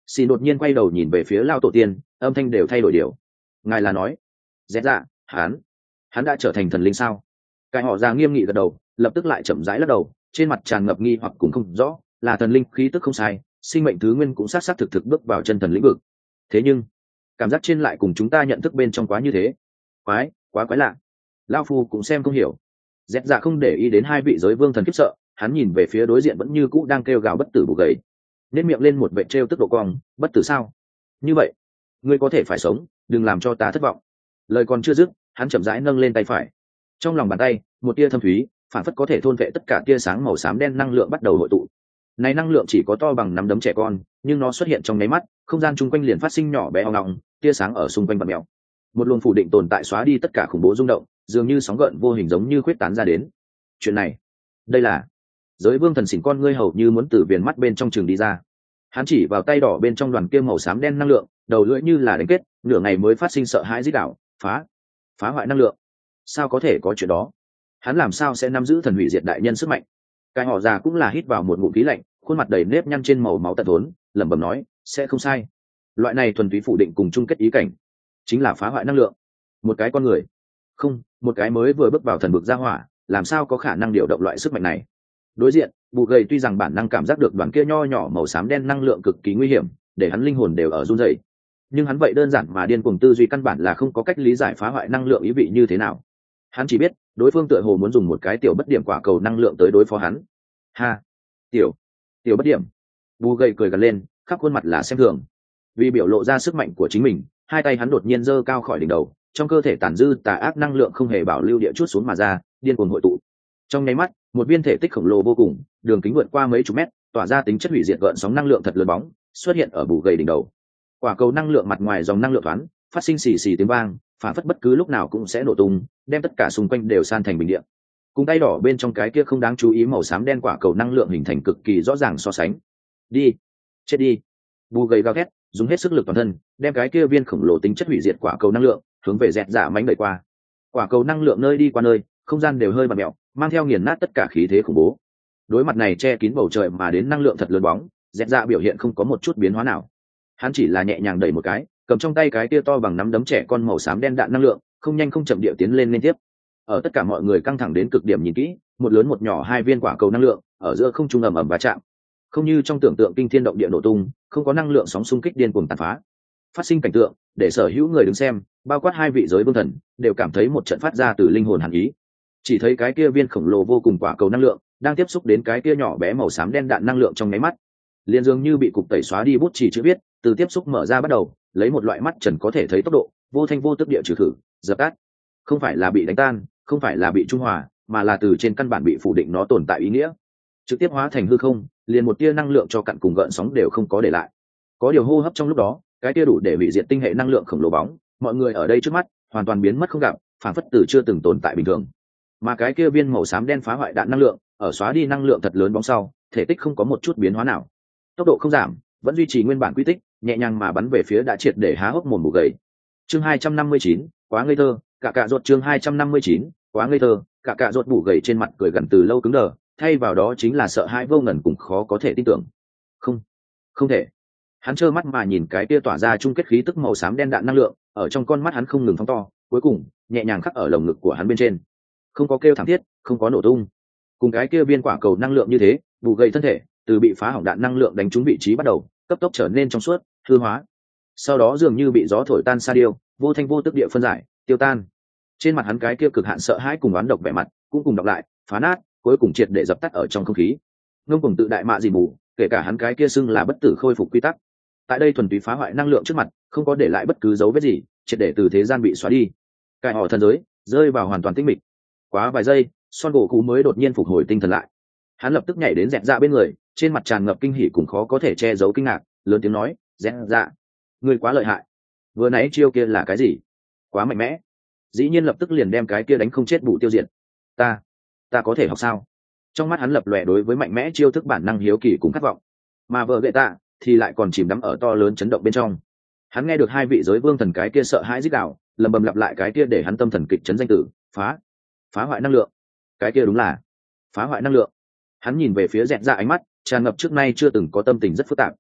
Xin đột nhiên quay đầu nhìn về phía lao tổ tiên, âm thanh đều thay đổi điều. Ngài là nói dẹt dạ, hắn hắn đã trở thành thần linh sao? Cái họ già nghiêm nghị gật đầu, lập tức lại chậm rãi lắc đầu, trên mặt tràn ngập nghi hoặc cũng không rõ. Là thần linh khí tức không sai, sinh mệnh thứ nguyên cũng sát sát thực thực bước vào chân thần lĩnh vực. Thế nhưng cảm giác trên lại cùng chúng ta nhận thức bên trong quá như thế, quái quá quái lạ. Lao phu cũng xem không hiểu. Dẹt dạ không để ý đến hai vị giới vương thần khiếp sợ, hắn nhìn về phía đối diện vẫn như cũ đang kêu gào bất tử bù gầy, nếp miệng lên một vệ trêu tức độ cong. Bất tử sao? Như vậy ngươi có thể phải sống, đừng làm cho ta thất vọng. Lời còn chưa dứt, hắn chậm rãi nâng lên tay phải, trong lòng bàn tay một tia thâm thúy phản phất có thể thôn vệ tất cả tia sáng màu xám đen năng lượng bắt đầu hội tụ. Này năng lượng chỉ có to bằng nắm đấm trẻ con, nhưng nó xuất hiện trong nháy mắt, không gian chung quanh liền phát sinh nhỏ bé ong ong, tia sáng ở xung quanh bật mèo. Một luồng phủ định tồn tại xóa đi tất cả khủng bố rung động, dường như sóng gợn vô hình giống như khuyết tán ra đến. Chuyện này, đây là giới vương thần xỉn con ngươi hầu như muốn từ viền mắt bên trong trường đi ra. Hắn chỉ vào tay đỏ bên trong đoàn kia màu xám đen năng lượng, đầu lưỡi như là đánh kết, nửa ngày mới phát sinh sợ hãi rít đảo, phá, phá hoại năng lượng. Sao có thể có chuyện đó? Hắn làm sao sẽ nắm giữ thần hủy diệt đại nhân sức mạnh? Cái họ già cũng là hít vào một ngụm khí lạnh, khuôn mặt đầy nếp nhăn trên màu máu tận thốn, lẩm bẩm nói, sẽ không sai. Loại này thuần túy phủ định cùng chung kết ý cảnh, chính là phá hoại năng lượng. Một cái con người, không, một cái mới vừa bước vào thần vực gia hỏa, làm sao có khả năng điều động loại sức mạnh này? Đối diện, bù gầy tuy rằng bản năng cảm giác được đoàn kia nho nhỏ màu xám đen năng lượng cực kỳ nguy hiểm, để hắn linh hồn đều ở run rẩy, nhưng hắn vậy đơn giản mà điên cuồng tư duy căn bản là không có cách lý giải phá hoại năng lượng ý vị như thế nào. Hắn chỉ biết đối phương tựa hồ muốn dùng một cái tiểu bất điểm quả cầu năng lượng tới đối phó hắn. Ha, tiểu tiểu bất điểm. Bù gầy cười gần lên, khắp khuôn mặt là xem thường. Vì biểu lộ ra sức mạnh của chính mình, hai tay hắn đột nhiên giơ cao khỏi đỉnh đầu, trong cơ thể tàn dư tà ác năng lượng không hề bảo lưu địa chút xuống mà ra, điên cuồng hội tụ. Trong nháy mắt, một viên thể tích khổng lồ vô cùng, đường kính vượt qua mấy chục mét, tỏa ra tính chất hủy diệt gợn sóng năng lượng thật lớn bóng, xuất hiện ở bù gầy đỉnh đầu. Quả cầu năng lượng mặt ngoài dòng năng lượng thoáng, phát sinh xì xì tiếng vang, phản phất bất cứ lúc nào cũng sẽ nổ tung, đem tất cả xung quanh đều san thành bình địa. Cùng tay đỏ bên trong cái kia không đáng chú ý màu xám đen quả cầu năng lượng hình thành cực kỳ rõ ràng so sánh. Đi, chết đi. Bù gầy gào thét, dùng hết sức lực toàn thân, đem cái kia viên khổng lồ tính chất hủy diệt quả cầu năng lượng hướng về dẹt dạ mánh đẩy qua. Quả cầu năng lượng nơi đi qua nơi, không gian đều hơi bặm mẹo, mang theo nghiền nát tất cả khí thế khủng bố. Đối mặt này che kín bầu trời mà đến năng lượng thật lớn bóng, dẹt dạ biểu hiện không có một chút biến hóa nào. Hắn chỉ là nhẹ nhàng đẩy một cái, cầm trong tay cái kia to bằng nắm đấm trẻ con màu xám đen đạn năng lượng, không nhanh không chậm địa tiến lên liên tiếp. Ở tất cả mọi người căng thẳng đến cực điểm nhìn kỹ, một lớn một nhỏ hai viên quả cầu năng lượng ở giữa không trung ầm ầm va chạm, không như trong tưởng tượng kinh thiên động địa nổ tung, không có năng lượng sóng xung kích điên cuồng tàn phá, phát sinh cảnh tượng để sở hữu người đứng xem, bao quát hai vị giới vương thần, đều cảm thấy một trận phát ra từ linh hồn hàn ý. Chỉ thấy cái kia viên khổng lồ vô cùng quả cầu năng lượng đang tiếp xúc đến cái kia nhỏ bé màu xám đen đạn năng lượng trong nháy mắt, liền dường như bị cục tẩy xóa đi bút chỉ chữ viết, từ tiếp xúc mở ra bắt đầu, lấy một loại mắt trần có thể thấy tốc độ, vô thanh vô tức địa trừ khử, dập tắt. Không phải là bị đánh tan, không phải là bị trung hòa, mà là từ trên căn bản bị phủ định nó tồn tại ý nghĩa, trực tiếp hóa thành hư không, liền một tia năng lượng cho cặn cùng gợn sóng đều không có để lại. Có điều hô hấp trong lúc đó, cái tia đủ để hủy diệt tinh hệ năng lượng khổng lồ bóng, mọi người ở đây trước mắt hoàn toàn biến mất không gặp, phản phất từ chưa từng tồn tại bình thường. Mà cái kia viên màu xám đen phá hoại đạn năng lượng, ở xóa đi năng lượng thật lớn bóng sau, thể tích không có một chút biến hóa nào, tốc độ không giảm, vẫn duy trì nguyên bản quy tích, nhẹ nhàng mà bắn về phía đã triệt để há hốc mồm bù gầy. Chương hai trăm năm mươi chín, quá ngây thơ, cả cả ruột. Chương hai trăm năm mươi chín, quá ngây thơ, cả cả ruột. Bù gầy trên mặt cười gần từ lâu cứng đờ, thay vào đó chính là sợ hãi vô ngần cùng khó có thể tin tưởng. Không, không thể. Hắn trơ mắt mà nhìn cái kia tỏa ra chung kết khí tức màu xám đen đạn năng lượng, ở trong con mắt hắn không ngừng phóng to, cuối cùng nhẹ nhàng khắc ở lồng ngực của hắn bên trên. Không có kêu thảm thiết, không có nổ tung. Cùng cái kia viên quả cầu năng lượng như thế, bù gầy thân thể từ bị phá hỏng đạn năng lượng đánh trúng vị trí bắt đầu, cấp tốc trở nên trong suốt, hư hóa. Sau đó dường như bị gió thổi tan sa điêu, vô thanh vô tức địa phân giải, tiêu tan. Trên mặt hắn cái kia cực hạn sợ hãi cùng oán độc vẻ mặt, cũng cùng đọc lại, phá nát, cuối cùng triệt để dập tắt ở trong không khí. Ngông cuồng tự đại mạ gì mù, kể cả hắn cái kia xưng là bất tử khôi phục quy tắc, tại đây thuần túy phá hoại năng lượng trước mặt, không có để lại bất cứ dấu vết gì, triệt để từ thế gian bị xóa đi. Cái họ thần giới rơi vào hoàn toàn tĩnh mịch. Quá vài giây, Son gỗ cú mới đột nhiên phục hồi tinh thần lại. Hắn lập tức nhảy đến dẹt dạ bên người, trên mặt tràn ngập kinh hỉ cùng khó có thể che giấu kinh ngạc, lớn tiếng nói, dẹt dạ, ngươi quá lợi hại. Vừa nãy chiêu kia là cái gì? Quá mạnh mẽ, dĩ nhiên lập tức liền đem cái kia đánh không chết bụ tiêu diệt. Ta, ta có thể học sao? Trong mắt hắn lập lòe đối với mạnh mẽ chiêu thức bản năng hiếu kỳ cùng khát vọng, mà vợ gậy tạ thì lại còn chìm đắm ở to lớn chấn động bên trong. Hắn nghe được hai vị giới vương thần cái kia sợ hãi rít gào, lầm bầm lặp lại cái kia để hắn tâm thần kịch chấn danh tử, phá, phá hoại năng lượng. Cái kia đúng là phá hoại năng lượng. Hắn nhìn về phía dẹt dạ, ánh mắt tràn ngập trước nay chưa từng có tâm tình rất phức tạp.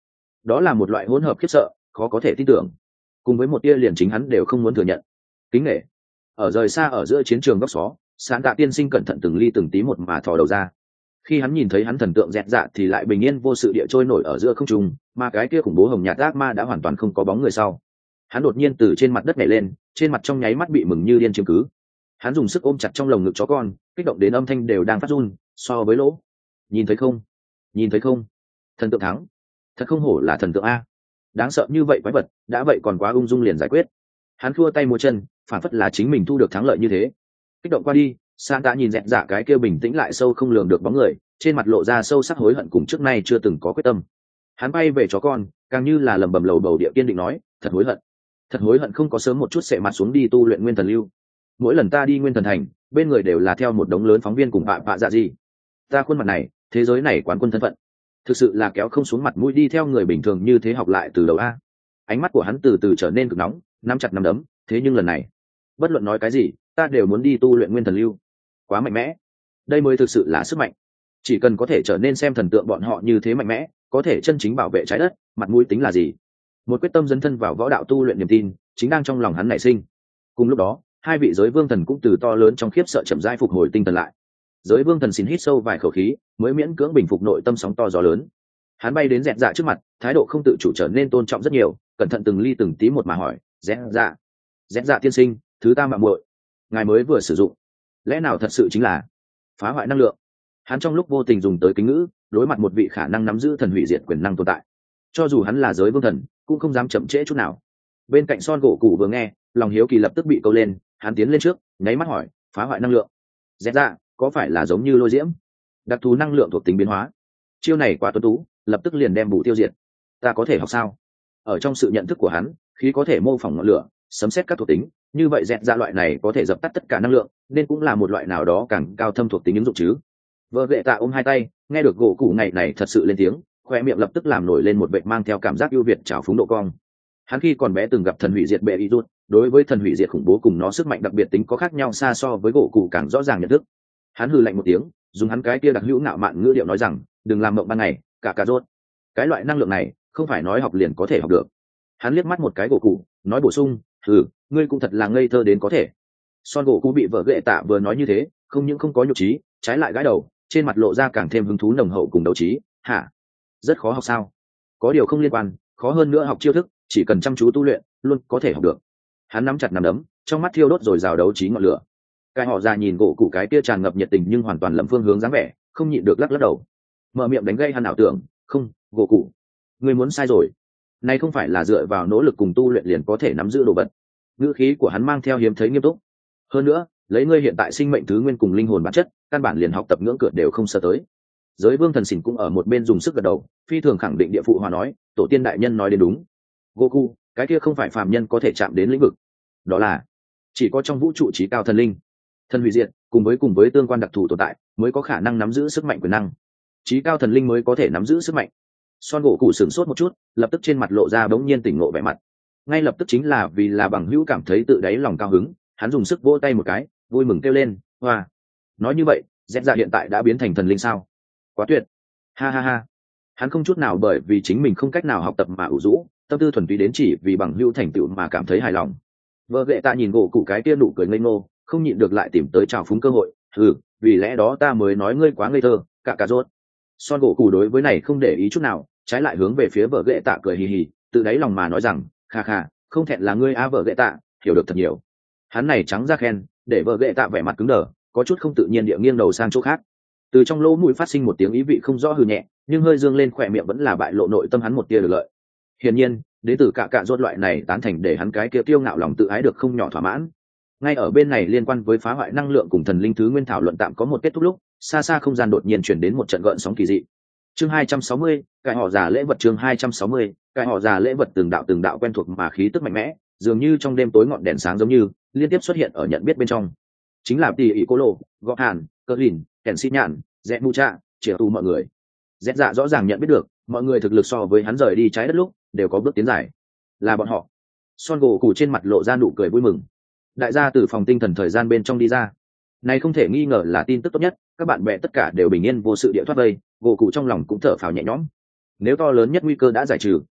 đó là một loại hỗn hợp khiếp sợ khó có thể tin tưởng, cùng với một tia liền chính hắn đều không muốn thừa nhận kính nghệ. Ở rời xa ở giữa chiến trường góc xó, Sán Tạ tiên sinh cẩn thận từng ly từng tí một mà thò đầu ra. Khi hắn nhìn thấy hắn thần tượng dẹt dạ thì lại bình yên vô sự địa trôi nổi ở giữa không trung, mà cái kia khủng bố hồng nhạt ác ma đã hoàn toàn không có bóng người sau. Hắn đột nhiên từ trên mặt đất nhảy lên, trên mặt trong nháy mắt bị mừng như điên chiếm cứ. Hắn dùng sức ôm chặt trong lồng ngực chó con, kích động đến âm thanh đều đang phát run so với lỗ. Nhìn thấy không, nhìn thấy không, thần tượng thắng, thật không hổ là thần tượng a, đáng sợ như vậy quái vật, đã vậy còn quá ung dung liền giải quyết. Hắn khua tay múa chân, phản phất là chính mình thu được thắng lợi như thế. Kích động qua đi, San Tạ nhìn dẹt dạ cái kia bình tĩnh lại sâu không lường được bóng người, trên mặt lộ ra sâu sắc hối hận cùng trước nay chưa từng có quyết tâm. Hắn bay về chó con, càng như là lầm bầm lầu bầu địa kiên định nói, thật hối hận, thật hối hận không có sớm một chút sệ mặt xuống đi tu luyện nguyên thần lưu. Mỗi lần ta đi nguyên thần thành, bên người đều là theo một đống lớn phóng viên cùng bạ bạ dạ gì. Ta khuôn mặt này, thế giới này quán quân thân phận, thực sự là kéo không xuống mặt mũi đi theo người bình thường như thế học lại từ đầu a. Ánh mắt của hắn từ từ trở nên cực nóng, nắm chặt nắm đấm, thế nhưng lần này, bất luận nói cái gì, ta đều muốn đi tu luyện nguyên thần lưu. Quá mạnh mẽ, đây mới thực sự là sức mạnh. Chỉ cần có thể trở nên xem thần tượng bọn họ như thế mạnh mẽ, có thể chân chính bảo vệ trái đất, mặt mũi tính là gì? Một quyết tâm dấn thân vào võ đạo tu luyện niềm tin chính đang trong lòng hắn nảy sinh. Cùng lúc đó, hai vị giới vương thần cũng từ to lớn trong khiếp sợ chậm rãi phục hồi tinh thần lại. Giới vương thần xin hít sâu vài khẩu khí, mới miễn cưỡng bình phục nội tâm sóng to gió lớn. Hắn bay đến dẹt dạ trước mặt, thái độ không tự chủ trở nên tôn trọng rất nhiều, cẩn thận từng ly từng tí một mà hỏi, dẹt dạ, dẹt dạ tiên sinh, thứ ta mạo muội, ngài mới vừa sử dụng, lẽ nào thật sự chính là phá hoại năng lượng? Hắn trong lúc vô tình dùng tới kính ngữ, đối mặt một vị khả năng nắm giữ thần hủy diệt quyền năng tồn tại, cho dù hắn là giới vương thần cũng không dám chậm trễ chút nào. Bên cạnh Son gỗ cụ vừa nghe, lòng hiếu kỳ lập tức bị câu lên, hắn tiến lên trước, nháy mắt hỏi, phá hoại năng lượng, dẹt dạ, có phải là giống như lôi diễm, đặc thù năng lượng thuộc tính biến hóa? Chiêu này quá tuấn tú, lập tức liền đem bù tiêu diệt. Ta có thể học sao? Ở trong sự nhận thức của hắn, khí có thể mô phỏng ngọn lửa, sấm xét các thuộc tính, như vậy dẹt dạ loại này có thể dập tắt tất cả năng lượng, nên cũng là một loại nào đó càng cao thâm thuộc tính ứng dụng chứ. Vợ vệ tạ ôm hai tay, nghe được gỗ cụ ngày này thật sự lên tiếng, khoe miệng lập tức làm nổi lên một vệt mang theo cảm giác ưu việt trào phúng độ cong. Hắn khi còn bé từng gặp thần hủy diệt bệ y rút, đối với thần hủy diệt khủng bố cùng nó sức mạnh đặc biệt tính có khác nhau xa so với gỗ cụ càng rõ ràng nhận thức. Hắn hừ lạnh một tiếng, dùng hắn cái kia đặc hữu ngạo mạn ngữ điệu nói rằng, đừng làm mộng ban ngày, cả cà rốt. Cái loại năng lượng này, không phải nói học liền có thể học được. Hắn liếc mắt một cái gỗ cụ, nói bổ sung, hừ, ngươi cũng thật là ngây thơ đến có thể. Son gỗ cụ bị vợ ghệ tạ vừa nói như thế, không những không có nhục trí, trái lại gãi đầu, trên mặt lộ ra càng thêm hứng thú nồng hậu cùng đấu trí. Hả? Rất khó học sao? Có điều không liên quan, khó hơn nữa học chiêu thức, chỉ cần chăm chú tu luyện, luôn có thể học được. Hắn nắm chặt nắm đấm, trong mắt thiêu đốt rồi rào đấu trí ngọn lửa. Cái họ già nhìn gỗ cụ cái kia tràn ngập nhiệt tình nhưng hoàn toàn lầm phương hướng dáng vẻ, không nhịn được lắc lắc đầu, mở miệng đánh gây hắn ảo tưởng. Không, gỗ cụ, ngươi muốn sai rồi. Này không phải là dựa vào nỗ lực cùng tu luyện liền có thể nắm giữ đồ vật. Ngữ khí của hắn mang theo hiếm thấy nghiêm túc. Hơn nữa, lấy ngươi hiện tại sinh mệnh thứ nguyên cùng linh hồn bản chất, căn bản liền học tập ngưỡng cửa đều không sơ tới. Giới vương thần xỉn cũng ở một bên dùng sức gật đầu, phi thường khẳng định địa phụ hòa nói, tổ tiên đại nhân nói đến đúng. Goku, cái kia không phải phàm nhân có thể chạm đến lĩnh vực, đó là chỉ có trong vũ trụ trí cao thần linh, thần hủy diệt cùng với cùng với tương quan đặc thù tồn tại mới có khả năng nắm giữ sức mạnh quyền năng. Trí cao thần linh mới có thể nắm giữ sức mạnh. Son gỗ cụ sửng sốt một chút, lập tức trên mặt lộ ra bỗng nhiên tỉnh ngộ vẻ mặt. Ngay lập tức chính là vì là bằng hữu cảm thấy tự đáy lòng cao hứng, hắn dùng sức vỗ tay một cái, vui mừng kêu lên, hoa. Nói như vậy, dẹt dạ hiện tại đã biến thành thần linh sao? Quá tuyệt. Ha ha ha. Hắn không chút nào bởi vì chính mình không cách nào học tập mà ủ rũ, tâm tư thuần túy đến chỉ vì bằng hữu thành tựu mà cảm thấy hài lòng. Vợ ghệ tạ nhìn gỗ cụ cái kia nụ cười ngây ngô, không nhịn được lại tìm tới trào phúng cơ hội. Ừ, vì lẽ đó ta mới nói ngươi quá ngây thơ, cả cả rốt. Son gỗ cụ đối với này không để ý chút nào, trái lại hướng về phía vợ ghệ tạ cười hì hì, tự đáy lòng mà nói rằng, kha kha, không thẹn là ngươi a vợ ghệ tạ, hiểu được thật nhiều. Hắn này trắng ra khen, để vợ ghệ tạ vẻ mặt cứng đờ, có chút không tự nhiên địa nghiêng đầu sang chỗ khác. Từ trong lỗ mũi phát sinh một tiếng ý vị không rõ hừ nhẹ, nhưng hơi dương lên khỏe miệng vẫn là bại lộ nội tâm hắn một tia được lợi. Hiển nhiên, đến từ cả cạ rốt loại này tán thành để hắn cái kia tiêu ngạo lòng tự ái được không nhỏ thỏa mãn. Ngay ở bên này liên quan với phá hoại năng lượng cùng thần linh thứ nguyên thảo luận tạm có một kết thúc lúc, xa xa không gian đột nhiên chuyển đến một trận gợn sóng kỳ dị. Chương hai trăm sáu mươi, cái họ già lễ vật chương hai trăm sáu mươi, cái họ già lễ vật từng đạo từng đạo quen thuộc mà khí tức mạnh mẽ, dường như trong đêm tối ngọn đèn sáng giống như liên tiếp xuất hiện ở nhận biết bên trong. Chính là tỷ ỷ cô lộ, gọ hàn, cơ lìn, kèn xi nhạn, dẹ mu cha, chĩa tu mọi người. Dẹt dạ rõ ràng nhận biết được, mọi người thực lực so với hắn rời đi trái đất lúc đều có bước tiến dài. Là bọn họ. Son gỗ cụ trên mặt lộ ra nụ cười vui mừng. Đại gia từ phòng tinh thần thời gian bên trong đi ra. Này không thể nghi ngờ là tin tức tốt nhất, các bạn bè tất cả đều bình yên vô sự địa thoát vây, gỗ cụ trong lòng cũng thở phào nhẹ nhõm. Nếu to lớn nhất nguy cơ đã giải trừ,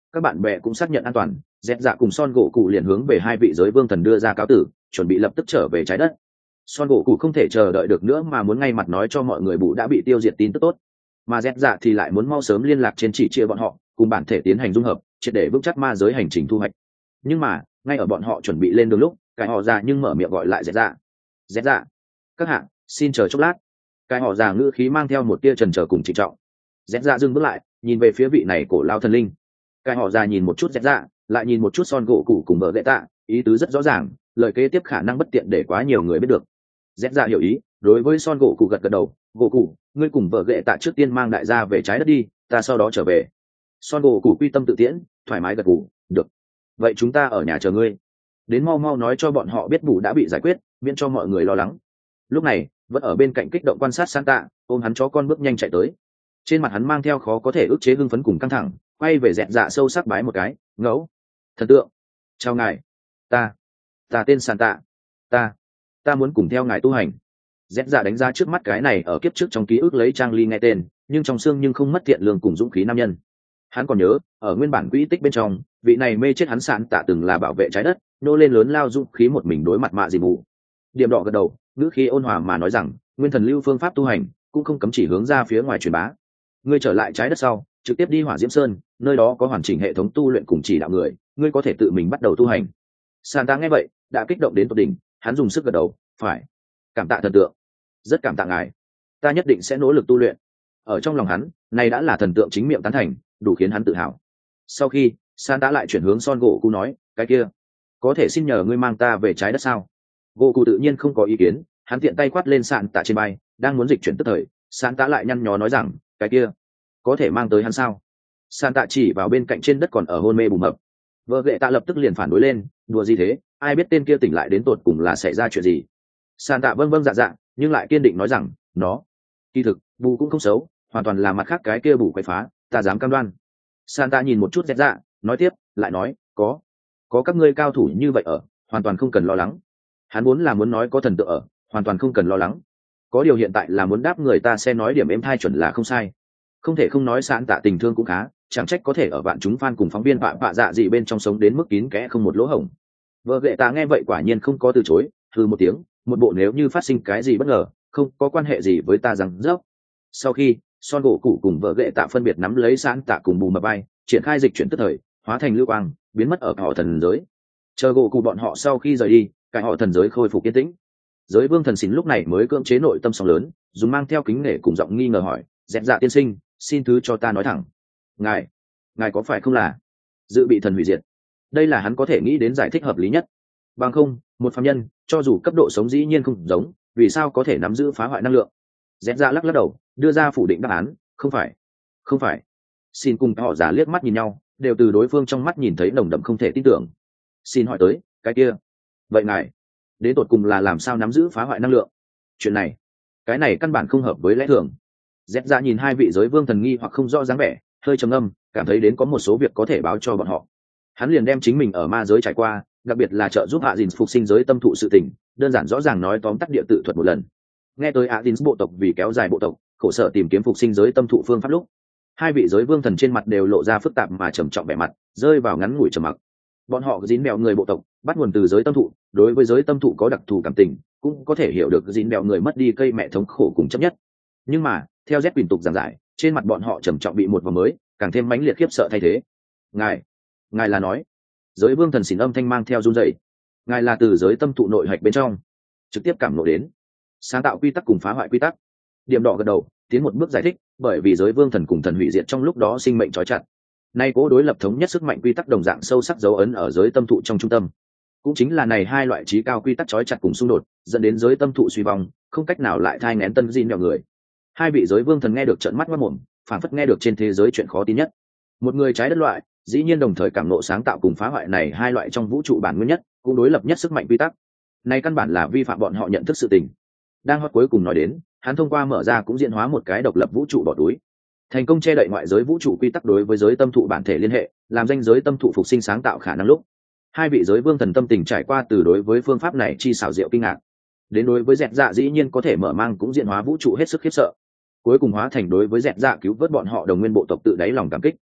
các bạn bè cũng xác nhận an toàn, dẹt dạ cùng son gỗ cụ liền hướng về hai vị giới vương thần đưa ra cáo tử, chuẩn bị lập tức trở về trái đất. Son gỗ cụ không thể chờ đợi được nữa mà muốn ngay mặt nói cho mọi người bụ đã bị tiêu diệt tin tức tốt, mà dẹt dạ thì lại muốn mau sớm liên lạc trên chỉ chia bọn họ cùng bản thể tiến hành dung hợp, triệt để vững chắc ma giới hành trình thu hoạch. Nhưng mà ngay ở bọn họ chuẩn bị lên đường lúc, cái họ già nhưng mở miệng gọi lại dẹt dạ. Dẹt dạ, các hạ xin chờ chốc lát. Cái họ già ngữ khí mang theo một tia trần trờ cùng trịnh trọng. Dẹt dạ dừng bước lại, nhìn về phía vị này cổ lao thần linh. Cái họ già nhìn một chút dẹt dạ, lại nhìn một chút son gỗ cụ cùng vợ gậy tạ, ý tứ rất rõ ràng, lời kế tiếp khả năng bất tiện để quá nhiều người biết được. Dẹt dạ hiểu ý, đối với son gỗ cụ gật gật đầu. Gỗ cụ, ngươi cùng vợ gậy tạ trước tiên mang đại gia về trái đất đi, ta sau đó trở về. Son gỗ cụ quy tâm tự tiễn, thoải mái gật gù. Được, vậy chúng ta ở nhà chờ ngươi, đến mau mau nói cho bọn họ biết bù đã bị giải quyết, miễn cho mọi người lo lắng. Lúc này vẫn ở bên cạnh kích động quan sát Santa, ôm hắn chó con bước nhanh chạy tới, trên mặt hắn mang theo khó có thể ức chế hưng phấn cùng căng thẳng, quay về dẹt dạ sâu sắc bái một cái. Ngẫu thần tượng, chào ngài, ta ta tên Santa, ta ta muốn cùng theo ngài tu hành. Dẹt dạ đánh ra trước mắt cái này ở kiếp trước trong ký ức lấy trang ly nghe tên nhưng trong xương nhưng không mất thiện lương cùng dũng khí nam nhân. Hắn còn nhớ ở nguyên bản quỹ tích bên trong, vị này mê chết hắn sạn tạ từng là bảo vệ trái đất, nô lên lớn lao dũng khí một mình đối mặt mạ gì mù. Điểm đỏ gật đầu, ngữ khí ôn hòa mà nói rằng nguyên thần lưu phương pháp tu hành cũng không cấm chỉ hướng ra phía ngoài truyền bá. Ngươi trở lại trái đất sau, trực tiếp đi Hỏa Diễm Sơn, nơi đó có hoàn chỉnh hệ thống tu luyện cùng chỉ đạo người, ngươi có thể tự mình bắt đầu tu hành. Santa nghe vậy đã kích động đến tột đỉnh, hắn dùng sức gật đầu, phải, cảm tạ thần tượng, rất cảm tạ ngài, ta nhất định sẽ nỗ lực tu luyện. Ở trong lòng hắn, này đã là thần tượng chính miệng tán thành, đủ khiến hắn tự hào. Sau khi Santa lại chuyển hướng son gỗ cụ nói, cái kia có thể xin nhờ ngươi mang ta về trái đất sao? Gỗ cụ tự nhiên không có ý kiến, hắn tiện tay quát lên sạn tạ trên bay, đang muốn dịch chuyển tức thời, sạn tạ lại nhăn nhó nói rằng, cái kia có thể mang tới hắn sao? Sạn tạ chỉ vào bên cạnh trên đất còn ở hôn mê bùm mập. Vợ ghệ tạ lập tức liền phản đối lên, đùa gì thế, ai biết tên kia tỉnh lại đến tột cùng là xảy ra chuyện gì? Sạn tạ vâng vâng dạ dạ, nhưng lại kiên định nói rằng, nó kỳ thực bù cũng không xấu, hoàn toàn là mặt khác cái kia bù quậy phá, ta dám cam đoan. Santa nhìn một chút dẹt dạ, nói tiếp, lại nói, có có các ngươi cao thủ như vậy ở, hoàn toàn không cần lo lắng. Hắn muốn là muốn nói có thần tượng ở, hoàn toàn không cần lo lắng. Có điều hiện tại là muốn đáp người ta sẽ nói điểm êm thai chuẩn là không sai. Không thể không nói sạn tạ tình thương cũng khá, chẳng trách có thể ở vạn chúng fan cùng phóng viên vạ vạ dạ gì bên trong sống đến mức kín kẽ không một lỗ hổng. Vợ ghệ ta nghe vậy quả nhiên không có từ chối, thư một tiếng, một bộ nếu như phát sinh cái gì bất ngờ, không có quan hệ gì với ta rằng dốc. Sau khi son gỗ cụ cùng vợ ghệ tạ phân biệt nắm lấy sạn tạ cùng bù mập bay, triển khai dịch chuyển tức thời, hóa thành lưu quang, biến mất ở họ thần giới. Chờ gỗ cụ bọn họ sau khi rời đi, cái họ thần giới khôi phục yên tĩnh. Giới vương thần xín lúc này mới cưỡng chế nội tâm sóng lớn, dùng mang theo kính nể cùng giọng nghi ngờ hỏi, dẹt dạ tiên sinh, xin thứ cho ta nói thẳng, ngài ngài có phải không là dự bị thần hủy diệt? Đây là hắn có thể nghĩ đến giải thích hợp lý nhất. Bằng không, một phàm nhân cho dù cấp độ sống dĩ nhiên không giống, vì sao có thể nắm giữ phá hoại năng lượng? Dẹt dạ lắc lắc đầu, đưa ra phủ định đáp án, không phải không phải. Xin cùng họ giả liếc mắt nhìn nhau, đều từ đối phương trong mắt nhìn thấy nồng đậm không thể tin tưởng. Xin hỏi tới, cái kia vậy ngài đến tột cùng là làm sao nắm giữ phá hoại năng lượng? Chuyện này cái này căn bản không hợp với lẽ thường. Dẹt ra nhìn hai vị giới vương thần nghi hoặc không rõ dáng vẻ, hơi trầm âm, cảm thấy đến có một số việc có thể báo cho bọn họ. Hắn liền đem chính mình ở ma giới trải qua, đặc biệt là trợ giúp hạ dìn phục sinh giới tâm thụ sự tình, đơn giản rõ ràng nói tóm tắt địa tự thuật một lần. Nghe tới hạ dìn bộ tộc vì kéo dài bộ tộc khổ sở tìm kiếm phục sinh giới tâm thụ phương pháp lúc, hai vị giới vương thần trên mặt đều lộ ra phức tạp mà trầm trọng vẻ mặt, rơi vào ngắn ngủi trầm mặc. Bọn họ dính mèo người bộ tộc bắt nguồn từ giới tâm thụ, đối với giới tâm thụ có đặc thù cảm tình, cũng có thể hiểu được dính mèo người mất đi cây mẹ thống khổ cùng chấp nhất. Nhưng mà theo Z bình tục giảng giải, trên mặt bọn họ trầm trọng bị một vòng mới càng thêm mãnh liệt khiếp sợ thay thế. Ngài ngài là nói? Giới vương thần xỉn âm thanh mang theo run rẩy. Ngài là từ giới tâm thụ nội hạch bên trong trực tiếp cảm ngộ đến sáng tạo quy tắc cùng phá hoại quy tắc? Điểm đỏ gật đầu, tiến một bước giải thích, bởi vì giới vương thần cùng thần hủy diệt trong lúc đó sinh mệnh trói chặt, nay cố đối lập thống nhất sức mạnh quy tắc đồng dạng sâu sắc dấu ấn ở giới tâm thụ trong trung tâm. Cũng chính là này hai loại trí cao quy tắc trói chặt cùng xung đột, dẫn đến giới tâm thụ suy vong, không cách nào lại thai nghén tân gìn mèo người. Hai vị giới vương thần nghe được trợn mắt mất mồm, phảng phất nghe được trên thế giới chuyện khó tin nhất. Một người trái đất loại, dĩ nhiên đồng thời cảm ngộ sáng tạo cùng phá hoại này hai loại trong vũ trụ bản nguyên nhất, cũng đối lập nhất sức mạnh quy tắc. Này căn bản là vi phạm bọn họ nhận thức sự tình. Đang hót cuối cùng nói đến, hắn thông qua mở ra cũng diễn hóa một cái độc lập vũ trụ bỏ túi, thành công che đậy ngoại giới vũ trụ quy tắc đối với giới tâm thụ bản thể liên hệ, làm danh giới tâm thụ phục sinh sáng tạo khả năng lúc. Hai vị giới vương thần tâm tình trải qua từ đối với phương pháp này chi xảo diệu kinh ngạc, đến đối với dẹt dạ dĩ nhiên có thể mở mang cũng diễn hóa vũ trụ hết sức khiếp sợ, cuối cùng hóa thành đối với dẹt dạ cứu vớt bọn họ đồng nguyên bộ tộc tự đáy lòng cảm kích.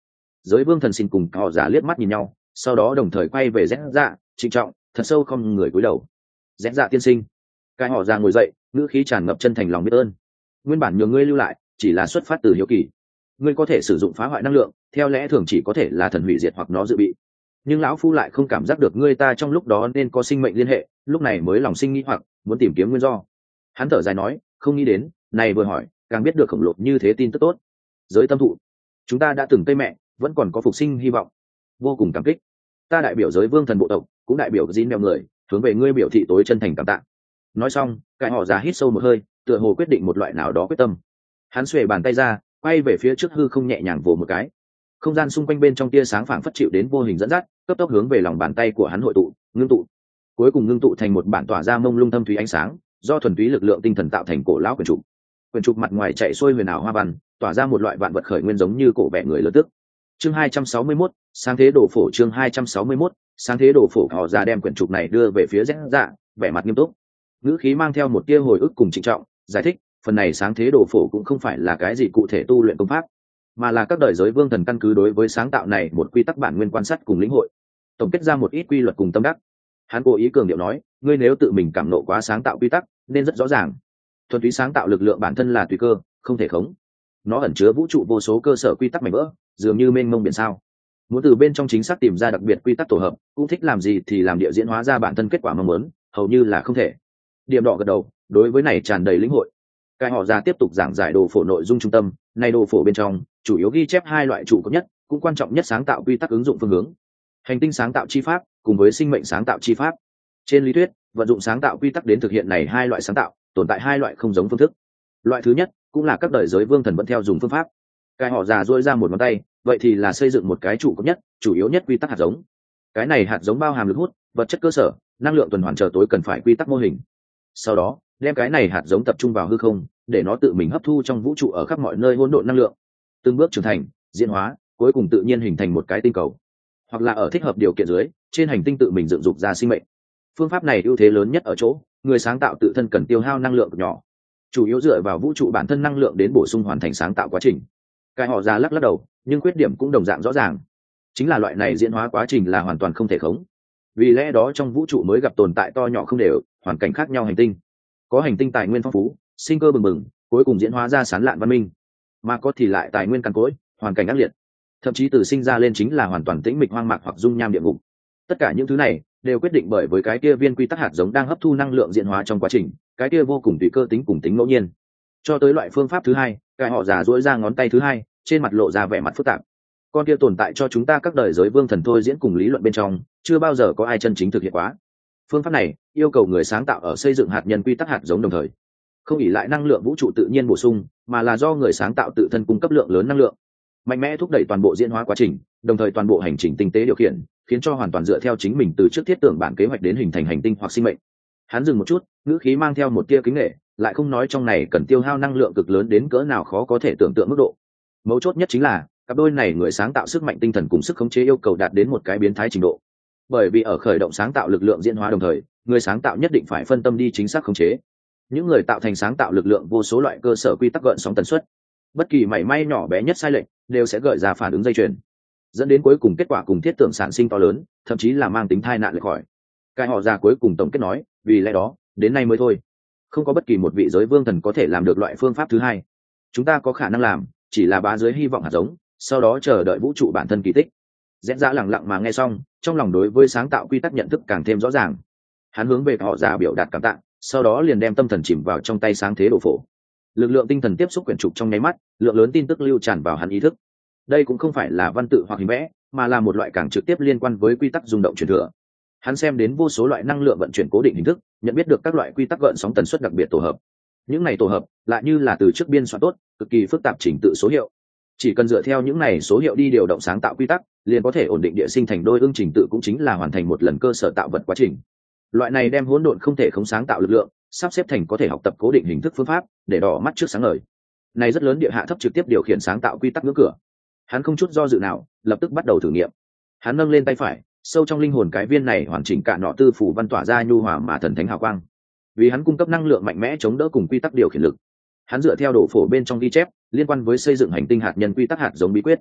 Giới vương thần xin cùng họ giả liếc mắt nhìn nhau, sau đó đồng thời quay về rẽ dạ trịnh trọng thật sâu không người cúi đầu. Rẽ dạ tiên sinh. Cái họ già ngồi dậy, ngữ khí tràn ngập chân thành lòng biết ơn. Nguyên bản nhường ngươi lưu lại chỉ là xuất phát từ hiếu kỳ, ngươi có thể sử dụng phá hoại năng lượng, theo lẽ thường chỉ có thể là thần hủy diệt hoặc nó dự bị, nhưng lão phu lại không cảm giác được ngươi ta trong lúc đó nên có sinh mệnh liên hệ, lúc này mới lòng sinh nghi hoặc muốn tìm kiếm nguyên do. Hắn thở dài nói, không nghĩ đến này vừa hỏi càng biết được khổng lồ như thế tin tức tốt. Giới tâm thụ, chúng ta đã từng cây mẹ vẫn còn có phục sinh hy vọng, vô cùng cảm kích. Ta đại biểu giới vương thần bộ tộc, cũng đại biểu dín mèo người, hướng về ngươi biểu thị tối chân thành cảm tạ. Nói xong, cái họ già hít sâu một hơi, tựa hồ quyết định một loại nào đó quyết tâm. Hắn xuề bàn tay ra, quay về phía trước hư không nhẹ nhàng vồ một cái. Không gian xung quanh bên trong tia sáng phảng phất chịu đến vô hình dẫn dắt, cấp tốc hướng về lòng bàn tay của hắn hội tụ, ngưng tụ. Cuối cùng ngưng tụ thành một bản tỏa ra mông lung thâm thúy ánh sáng, do thuần túy lực lượng tinh thần tạo thành cổ lão quyển trục. Quyển trục mặt ngoài chạy xuôi huyền ảo hoa văn, tỏa ra một loại vạn vật khởi nguyên giống như cổ vẻ người lớn tức. Chương hai trăm sáu mươi mốt, sáng thế đồ phổ. Chương hai trăm sáu mươi mốt, sáng thế đồ phổ. Họ ra đem quyển trục này đưa về phía rẽ dạ, vẻ mặt nghiêm túc, ngữ khí mang theo một tia hồi ức cùng trịnh trọng, giải thích, phần này sáng thế đồ phổ cũng không phải là cái gì cụ thể tu luyện công pháp, mà là các đời giới vương thần căn cứ đối với sáng tạo này một quy tắc bản nguyên quan sát cùng lĩnh hội, tổng kết ra một ít quy luật cùng tâm đắc. Hắn cố ý cường điệu nói, ngươi nếu tự mình cảm nộ quá sáng tạo quy tắc nên rất rõ ràng, thuần túy sáng tạo lực lượng bản thân là tùy cơ, không thể khống. Nó ẩn chứa vũ trụ vô số cơ sở quy tắc mảnh vỡ, dường như mênh mông biển sao. Muốn từ bên trong chính xác tìm ra đặc biệt quy tắc tổ hợp, cũng thích làm gì thì làm, địa diễn hóa ra bản thân kết quả mong muốn, hầu như là không thể. Điểm đỏ gật đầu, đối với này tràn đầy lĩnh hội. Cái họ ra tiếp tục giảng giải đồ phổ nội dung trung tâm, này đồ phổ bên trong chủ yếu ghi chép hai loại trụ cột nhất, cũng quan trọng nhất sáng tạo quy tắc ứng dụng phương hướng: hành tinh sáng tạo chi pháp cùng với sinh mệnh sáng tạo chi pháp. Trên lý thuyết, vận dụng sáng tạo quy tắc đến thực hiện này hai loại sáng tạo, tồn tại hai loại không giống phương thức. Loại thứ nhất cũng là các đời giới vương thần vẫn theo dùng phương pháp. Cái họ già duỗi ra một ngón tay, vậy thì là xây dựng một cái trụ cột nhất, chủ yếu nhất quy tắc hạt giống. Cái này hạt giống bao hàm lực hút, vật chất cơ sở, năng lượng tuần hoàn chờ tối cần phải quy tắc mô hình. Sau đó đem cái này hạt giống tập trung vào hư không, để nó tự mình hấp thu trong vũ trụ ở khắp mọi nơi hỗn độn năng lượng, từng bước trưởng thành, diễn hóa, cuối cùng tự nhiên hình thành một cái tinh cầu, hoặc là ở thích hợp điều kiện dưới, trên hành tinh tự mình dựng dục ra sinh mệnh. Phương pháp này ưu thế lớn nhất ở chỗ, người sáng tạo tự thân cần tiêu hao năng lượng nhỏ, chủ yếu dựa vào vũ trụ bản thân năng lượng đến bổ sung hoàn thành sáng tạo quá trình. Cái họ ra lắc lắc đầu, nhưng khuyết điểm cũng đồng dạng rõ ràng, chính là loại này diễn hóa quá trình là hoàn toàn không thể khống. Vì lẽ đó trong vũ trụ mới gặp tồn tại to nhỏ không đều, hoàn cảnh khác nhau hành tinh. Có hành tinh tài nguyên phong phú, sinh cơ bừng bừng, cuối cùng diễn hóa ra sán lạn văn minh, mà có thì lại tài nguyên cằn cỗi, hoàn cảnh ác liệt, thậm chí từ sinh ra lên chính là hoàn toàn tĩnh mịch hoang mạc hoặc dung nham địa ngục. Tất cả những thứ này đều quyết định bởi với cái kia viên quy tắc hạt giống đang hấp thu năng lượng diễn hóa trong quá trình, cái kia vô cùng tùy cơ tính cùng tính ngẫu nhiên. Cho tới loại phương pháp thứ hai, cái họ già duỗi ra ngón tay thứ hai, trên mặt lộ ra vẻ mặt phức tạp. Con kia tồn tại cho chúng ta các đời giới vương thần thôi diễn cùng lý luận bên trong, chưa bao giờ có ai chân chính thực hiện quá. Phương pháp này yêu cầu người sáng tạo ở xây dựng hạt nhân quy tắc hạt giống đồng thời, không ỷ lại năng lượng vũ trụ tự nhiên bổ sung, mà là do người sáng tạo tự thân cung cấp lượng lớn năng lượng, mạnh mẽ thúc đẩy toàn bộ diễn hóa quá trình, đồng thời toàn bộ hành trình tinh tế điều khiển, khiến cho hoàn toàn dựa theo chính mình từ trước thiết tưởng bản kế hoạch đến hình thành hành tinh hoặc sinh mệnh. Hắn dừng một chút, ngữ khí mang theo một tia kính nể, lại không nói trong này cần tiêu hao năng lượng cực lớn đến cỡ nào khó có thể tưởng tượng mức độ. Mấu chốt nhất chính là cặp đôi này người sáng tạo sức mạnh tinh thần cùng sức khống chế yêu cầu đạt đến một cái biến thái trình độ. Bởi vì ở khởi động sáng tạo lực lượng diễn hóa đồng thời, người sáng tạo nhất định phải phân tâm đi chính xác khống chế những người tạo thành sáng tạo lực lượng vô số loại cơ sở quy tắc gợn sóng tần suất. Bất kỳ mảy may nhỏ bé nhất sai lệch đều sẽ gợi ra phản ứng dây chuyền, dẫn đến cuối cùng kết quả cùng thiết tưởng sản sinh to lớn, thậm chí là mang tính tai nạn lệch khỏi. Cái họ già cuối cùng tổng kết nói, vì lẽ đó đến nay mới thôi, không có bất kỳ một vị giới vương thần có thể làm được loại phương pháp thứ hai. Chúng ta có khả năng làm chỉ là bá dưới hy vọng hạt giống, sau đó chờ đợi vũ trụ bản thân kỳ tích. Rẽ Dã lẳng lặng mà nghe xong, trong lòng đối với sáng tạo quy tắc nhận thức càng thêm rõ ràng. Hắn hướng về họ già biểu đạt cảm tạ, sau đó liền đem tâm thần chìm vào trong tay sáng thế đồ phổ. Lực lượng tinh thần tiếp xúc quyển trục trong nháy mắt, lượng lớn tin tức lưu tràn vào hắn ý thức. Đây cũng không phải là văn tự hoặc hình vẽ, mà là một loại càng trực tiếp liên quan với quy tắc rung động truyền thừa. Hắn xem đến vô số loại năng lượng vận chuyển cố định hình thức, nhận biết được các loại quy tắc gợn sóng tần suất đặc biệt tổ hợp. Những này tổ hợp lại như là từ trước biên soạn tốt, cực kỳ phức tạp trình tự số hiệu. Chỉ cần dựa theo những này số hiệu đi điều động sáng tạo quy tắc, liền có thể ổn định địa sinh thành đôi ương trình tự, cũng chính là hoàn thành một lần cơ sở tạo vật quá trình. Loại này đem hỗn độn không thể không sáng tạo lực lượng, sắp xếp thành có thể học tập cố định hình thức phương pháp, để đỏ mắt trước sáng ngời. Này rất lớn địa hạ thấp trực tiếp điều khiển sáng tạo quy tắc ngưỡng cửa. Hắn không chút do dự nào, lập tức bắt đầu thử nghiệm. Hắn nâng lên tay phải, sâu trong linh hồn cái viên này hoàn chỉnh cả nọ tư phủ văn tỏa ra nhu hòa mà thần thánh hào quang. Vì hắn cung cấp năng lượng mạnh mẽ chống đỡ cùng quy tắc điều khiển lực. Hắn dựa theo đồ phổ bên trong ghi chép liên quan với xây dựng hành tinh hạt nhân quy tắc hạt giống bí quyết,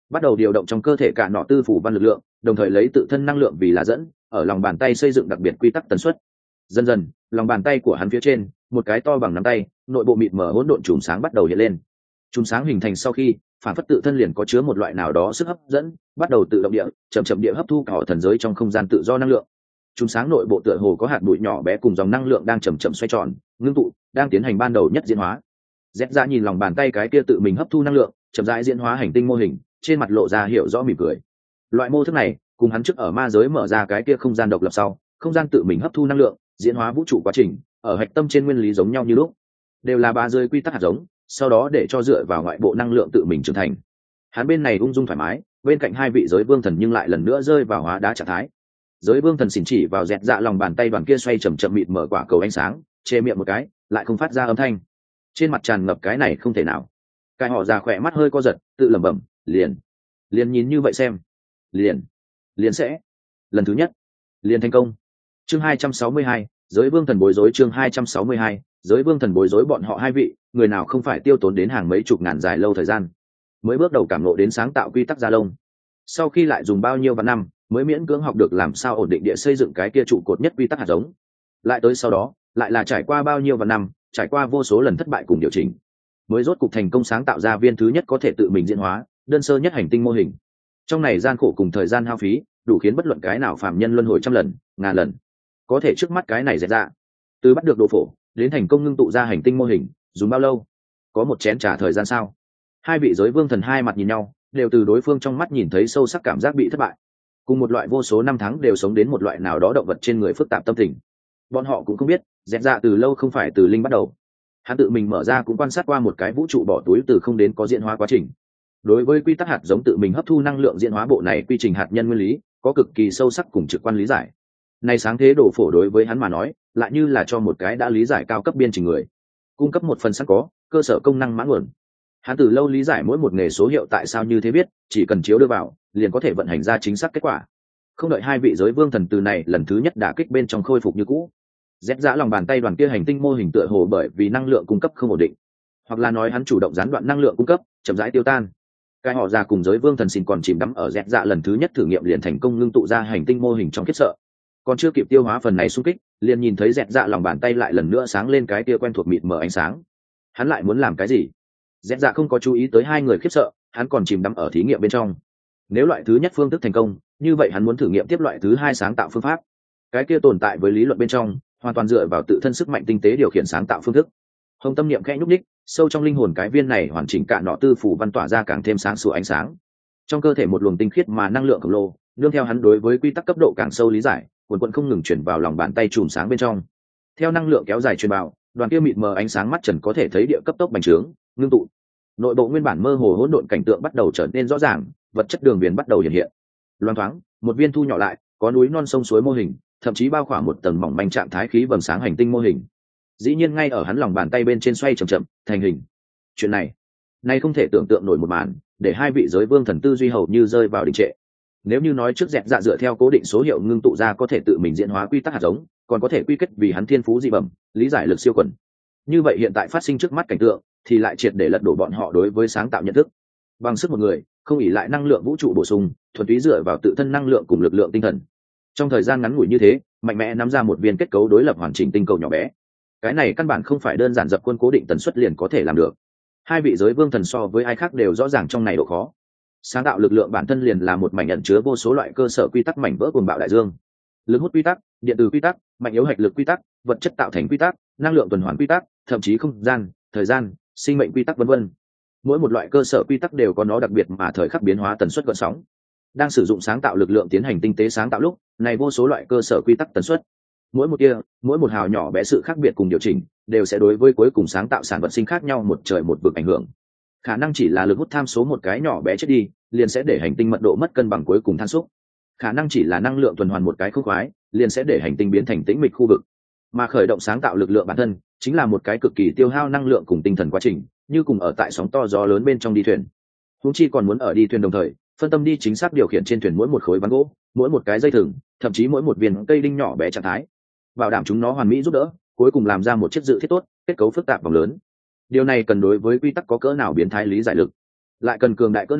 bắt đầu điều động trong cơ thể cả nọ tư phủ văn lực lượng, đồng thời lấy tự thân năng lượng vì là dẫn, ở lòng bàn tay xây dựng đặc biệt quy tắc tần suất. Dần dần, lòng bàn tay của hắn phía trên, một cái to bằng nắm tay, nội bộ mịt mờ hỗn độn chùm sáng bắt đầu hiện lên. Chùm sáng hình thành sau khi, phản phất tự thân liền có chứa một loại nào đó sức hấp dẫn, bắt đầu tự động địa, chậm chậm địa hấp thu cả thần giới trong không gian tự do năng lượng. Chùm sáng nội bộ tựa hồ có hạt bụi nhỏ bé cùng dòng năng lượng đang chậm chậm xoay tròn, ngưng tụ, đang tiến hành ban đầu nhất diễn hóa. Dẹp ra nhìn lòng bàn tay cái kia tự mình hấp thu năng lượng, chậm rãi diễn hóa hành tinh mô hình, trên mặt lộ ra hiểu rõ mỉm cười. Loại mô thức này, cùng hắn trước ở ma giới mở ra cái kia không gian độc lập sau, không gian tự mình hấp thu năng lượng, diễn hóa vũ trụ quá trình, ở hạch tâm trên nguyên lý giống nhau như lúc, đều là ba rơi quy tắc hạt giống, sau đó để cho dựa vào ngoại bộ năng lượng tự mình trưởng thành. Hắn bên này ung dung thoải mái, bên cạnh hai vị giới vương thần nhưng lại lần nữa rơi vào hóa đá trạng thái. Giới vương thần xỉn chỉ vào dẹt dạ lòng bàn tay đoàn kia xoay chậm chậm mịt mở quả cầu ánh sáng, chê miệng một cái, lại không phát ra âm thanh. Trên mặt tràn ngập cái này không thể nào. Cái họ già khỏe mắt hơi co giật, tự lẩm bẩm, liền, liền nhìn như vậy xem, liền, liền sẽ, lần thứ nhất, liền thành công. Chương hai trăm sáu mươi hai, giới vương thần bối rối. Chương hai trăm sáu mươi hai, giới vương thần bối rối. Bọn họ hai vị, người nào không phải tiêu tốn đến hàng mấy chục ngàn dài lâu thời gian, mới bước đầu cảm ngộ đến sáng tạo quy tắc gia lông. Sau khi lại dùng bao nhiêu vạn năm, mới miễn cưỡng học được làm sao ổn định địa xây dựng cái kia trụ cột nhất quy tắc hạt giống. Lại tới sau đó, lại là trải qua bao nhiêu vạn năm, trải qua vô số lần thất bại cùng điều chỉnh, mới rốt cục thành công sáng tạo ra viên thứ nhất có thể tự mình diễn hóa, đơn sơ nhất hành tinh mô hình. Trong này gian khổ cùng thời gian hao phí, đủ khiến bất luận cái nào phàm nhân luân hồi trăm lần, ngàn lần. Có thể trước mắt cái này dễ ra, từ bắt được đồ phổ đến thành công ngưng tụ ra hành tinh mô hình, dùng bao lâu? Có một chén trà thời gian sao? Hai vị giới vương thần hai mặt nhìn nhau, đều từ đối phương trong mắt nhìn thấy sâu sắc cảm giác bị thất bại, cùng một loại vô số năm tháng đều sống đến một loại nào đó động vật trên người phức tạp tâm tình. Bọn họ cũng không biết, dẹt dạ từ lâu không phải từ linh bắt đầu. Hắn tự mình mở ra cũng quan sát qua một cái vũ trụ bỏ túi từ không đến có diễn hóa quá trình. Đối với quy tắc hạt giống tự mình hấp thu năng lượng diễn hóa bộ này quy trình hạt nhân nguyên lý, có cực kỳ sâu sắc cùng trực quan lý giải. Này sáng thế đồ phổ đối với hắn mà nói, lại như là cho một cái đã lý giải cao cấp biên trình người, cung cấp một phần sẵn có, cơ sở công năng mã nguồn. Hắn từ lâu lý giải mỗi một nghề số hiệu tại sao như thế biết, chỉ cần chiếu đưa vào, liền có thể vận hành ra chính xác kết quả. Không đợi hai vị giới vương thần từ này lần thứ nhất đả kích bên trong khôi phục như cũ, dép dã lòng bàn tay đoàn kia hành tinh mô hình tựa hồ bởi vì năng lượng cung cấp không ổn định, hoặc là nói hắn chủ động gián đoạn năng lượng cung cấp, chậm rãi tiêu tan. Cái họ ra cùng giới vương thần xin còn chìm đắm ở dép dạ lần thứ nhất thử nghiệm liền thành công ngưng tụ ra hành tinh mô hình trong khiếp sợ. Còn chưa kịp tiêu hóa phần này xung kích, liền nhìn thấy dép dạ lòng bàn tay lại lần nữa sáng lên cái kia quen thuộc mịt mờ ánh sáng. Hắn lại muốn làm cái gì? Dép dạ không có chú ý tới hai người khiếp sợ, hắn còn chìm đắm ở thí nghiệm bên trong. Nếu loại thứ nhất phương thức thành công, như vậy hắn muốn thử nghiệm tiếp loại thứ hai sáng tạo phương pháp. Cái kia tồn tại với lý luận bên trong, hoàn toàn dựa vào tự thân sức mạnh tinh tế điều khiển sáng tạo phương thức. Hồng tâm niệm khẽ nhúc nhích, sâu trong linh hồn cái viên này hoàn chỉnh cả nọ tư phủ văn tỏa ra càng thêm sáng sủa ánh sáng. Trong cơ thể một luồng tinh khiết mà năng lượng khổng lồ, nương theo hắn đối với quy tắc cấp độ càng sâu lý giải, cuồn cuộn không ngừng chuyển vào lòng bàn tay chùm sáng bên trong. Theo năng lượng kéo dài truyền vào, đoàn kia mịt mờ ánh sáng mắt trần có thể thấy địa cấp tốc bành trướng, ngưng tụ. Nội bộ nguyên bản mơ hồ hỗn độn cảnh tượng bắt đầu trở nên rõ ràng, vật chất đường viền bắt đầu hiện hiện. Loan thoáng, một viên thu nhỏ lại, có núi non sông suối mô hình, thậm chí bao khoảng một tầng mỏng manh trạng thái khí vầng sáng hành tinh mô hình. Dĩ nhiên ngay ở hắn lòng bàn tay bên trên xoay chậm chậm, thành hình. Chuyện này, này không thể tưởng tượng nổi một màn, để hai vị giới vương thần tư duy hầu như rơi vào đình trệ. Nếu như nói trước dẹp dạ dựa theo cố định số hiệu ngưng tụ ra có thể tự mình diễn hóa quy tắc hạt giống, còn có thể quy kết vì hắn thiên phú dị bẩm, lý giải lực siêu quần. Như vậy hiện tại phát sinh trước mắt cảnh tượng, thì lại triệt để lật đổ bọn họ đối với sáng tạo nhận thức. Bằng sức một người, không ỷ lại năng lượng vũ trụ bổ sung, thuần túy dựa vào tự thân năng lượng cùng lực lượng tinh thần. Trong thời gian ngắn ngủi như thế, mạnh mẽ nắm ra một viên kết cấu đối lập hoàn chỉnh tinh cầu nhỏ bé. Cái này căn bản không phải đơn giản dập quân cố định tần suất liền có thể làm được. Hai vị giới vương thần so với ai khác đều rõ ràng trong này độ khó. Sáng tạo lực lượng bản thân liền là một mảnh ẩn chứa vô số loại cơ sở quy tắc mảnh vỡ cuồng bạo đại dương. Lực hút quy tắc, điện từ quy tắc, mạnh yếu hạch lực quy tắc, vật chất tạo thành quy tắc, năng lượng tuần hoàn quy tắc, thậm chí không gian, thời gian, sinh mệnh quy tắc vân vân. Mỗi một loại cơ sở quy tắc đều có nó đặc biệt mà thời khắc biến hóa tần suất gợn sóng. Đang sử dụng sáng tạo lực lượng tiến hành tinh tế sáng tạo lúc, này vô số loại cơ sở quy tắc tần suất, mỗi một kia, mỗi một hào nhỏ bé sự khác biệt cùng điều chỉnh, đều sẽ đối với cuối cùng sáng tạo sản vật sinh khác nhau một trời một vực ảnh hưởng. Khả năng chỉ là lực hút tham số một cái nhỏ bé chết đi, liền sẽ để hành tinh mật độ mất cân bằng cuối cùng than xúc. Khả năng chỉ là năng lượng tuần hoàn một cái không khoái, liền sẽ để hành tinh biến thành tĩnh mịch khu vực. Mà khởi động sáng tạo lực lượng bản thân, chính là một cái cực kỳ tiêu hao năng lượng cùng tinh thần quá trình, như cùng ở tại sóng to gió lớn bên trong đi thuyền. Huống chi còn muốn ở đi thuyền đồng thời, phân tâm đi chính xác điều khiển trên thuyền mỗi một khối ván gỗ, mỗi một cái dây thừng, thậm chí mỗi một viên cây đinh nhỏ bé trạng thái, bảo đảm chúng nó hoàn mỹ giúp đỡ, cuối cùng làm ra một chiếc dự thiết tốt, kết cấu phức tạp vòng lớn. Điều này cần đối với quy tắc có cỡ nào biến thái lý giải lực, lại cần cường đại cỡ nào,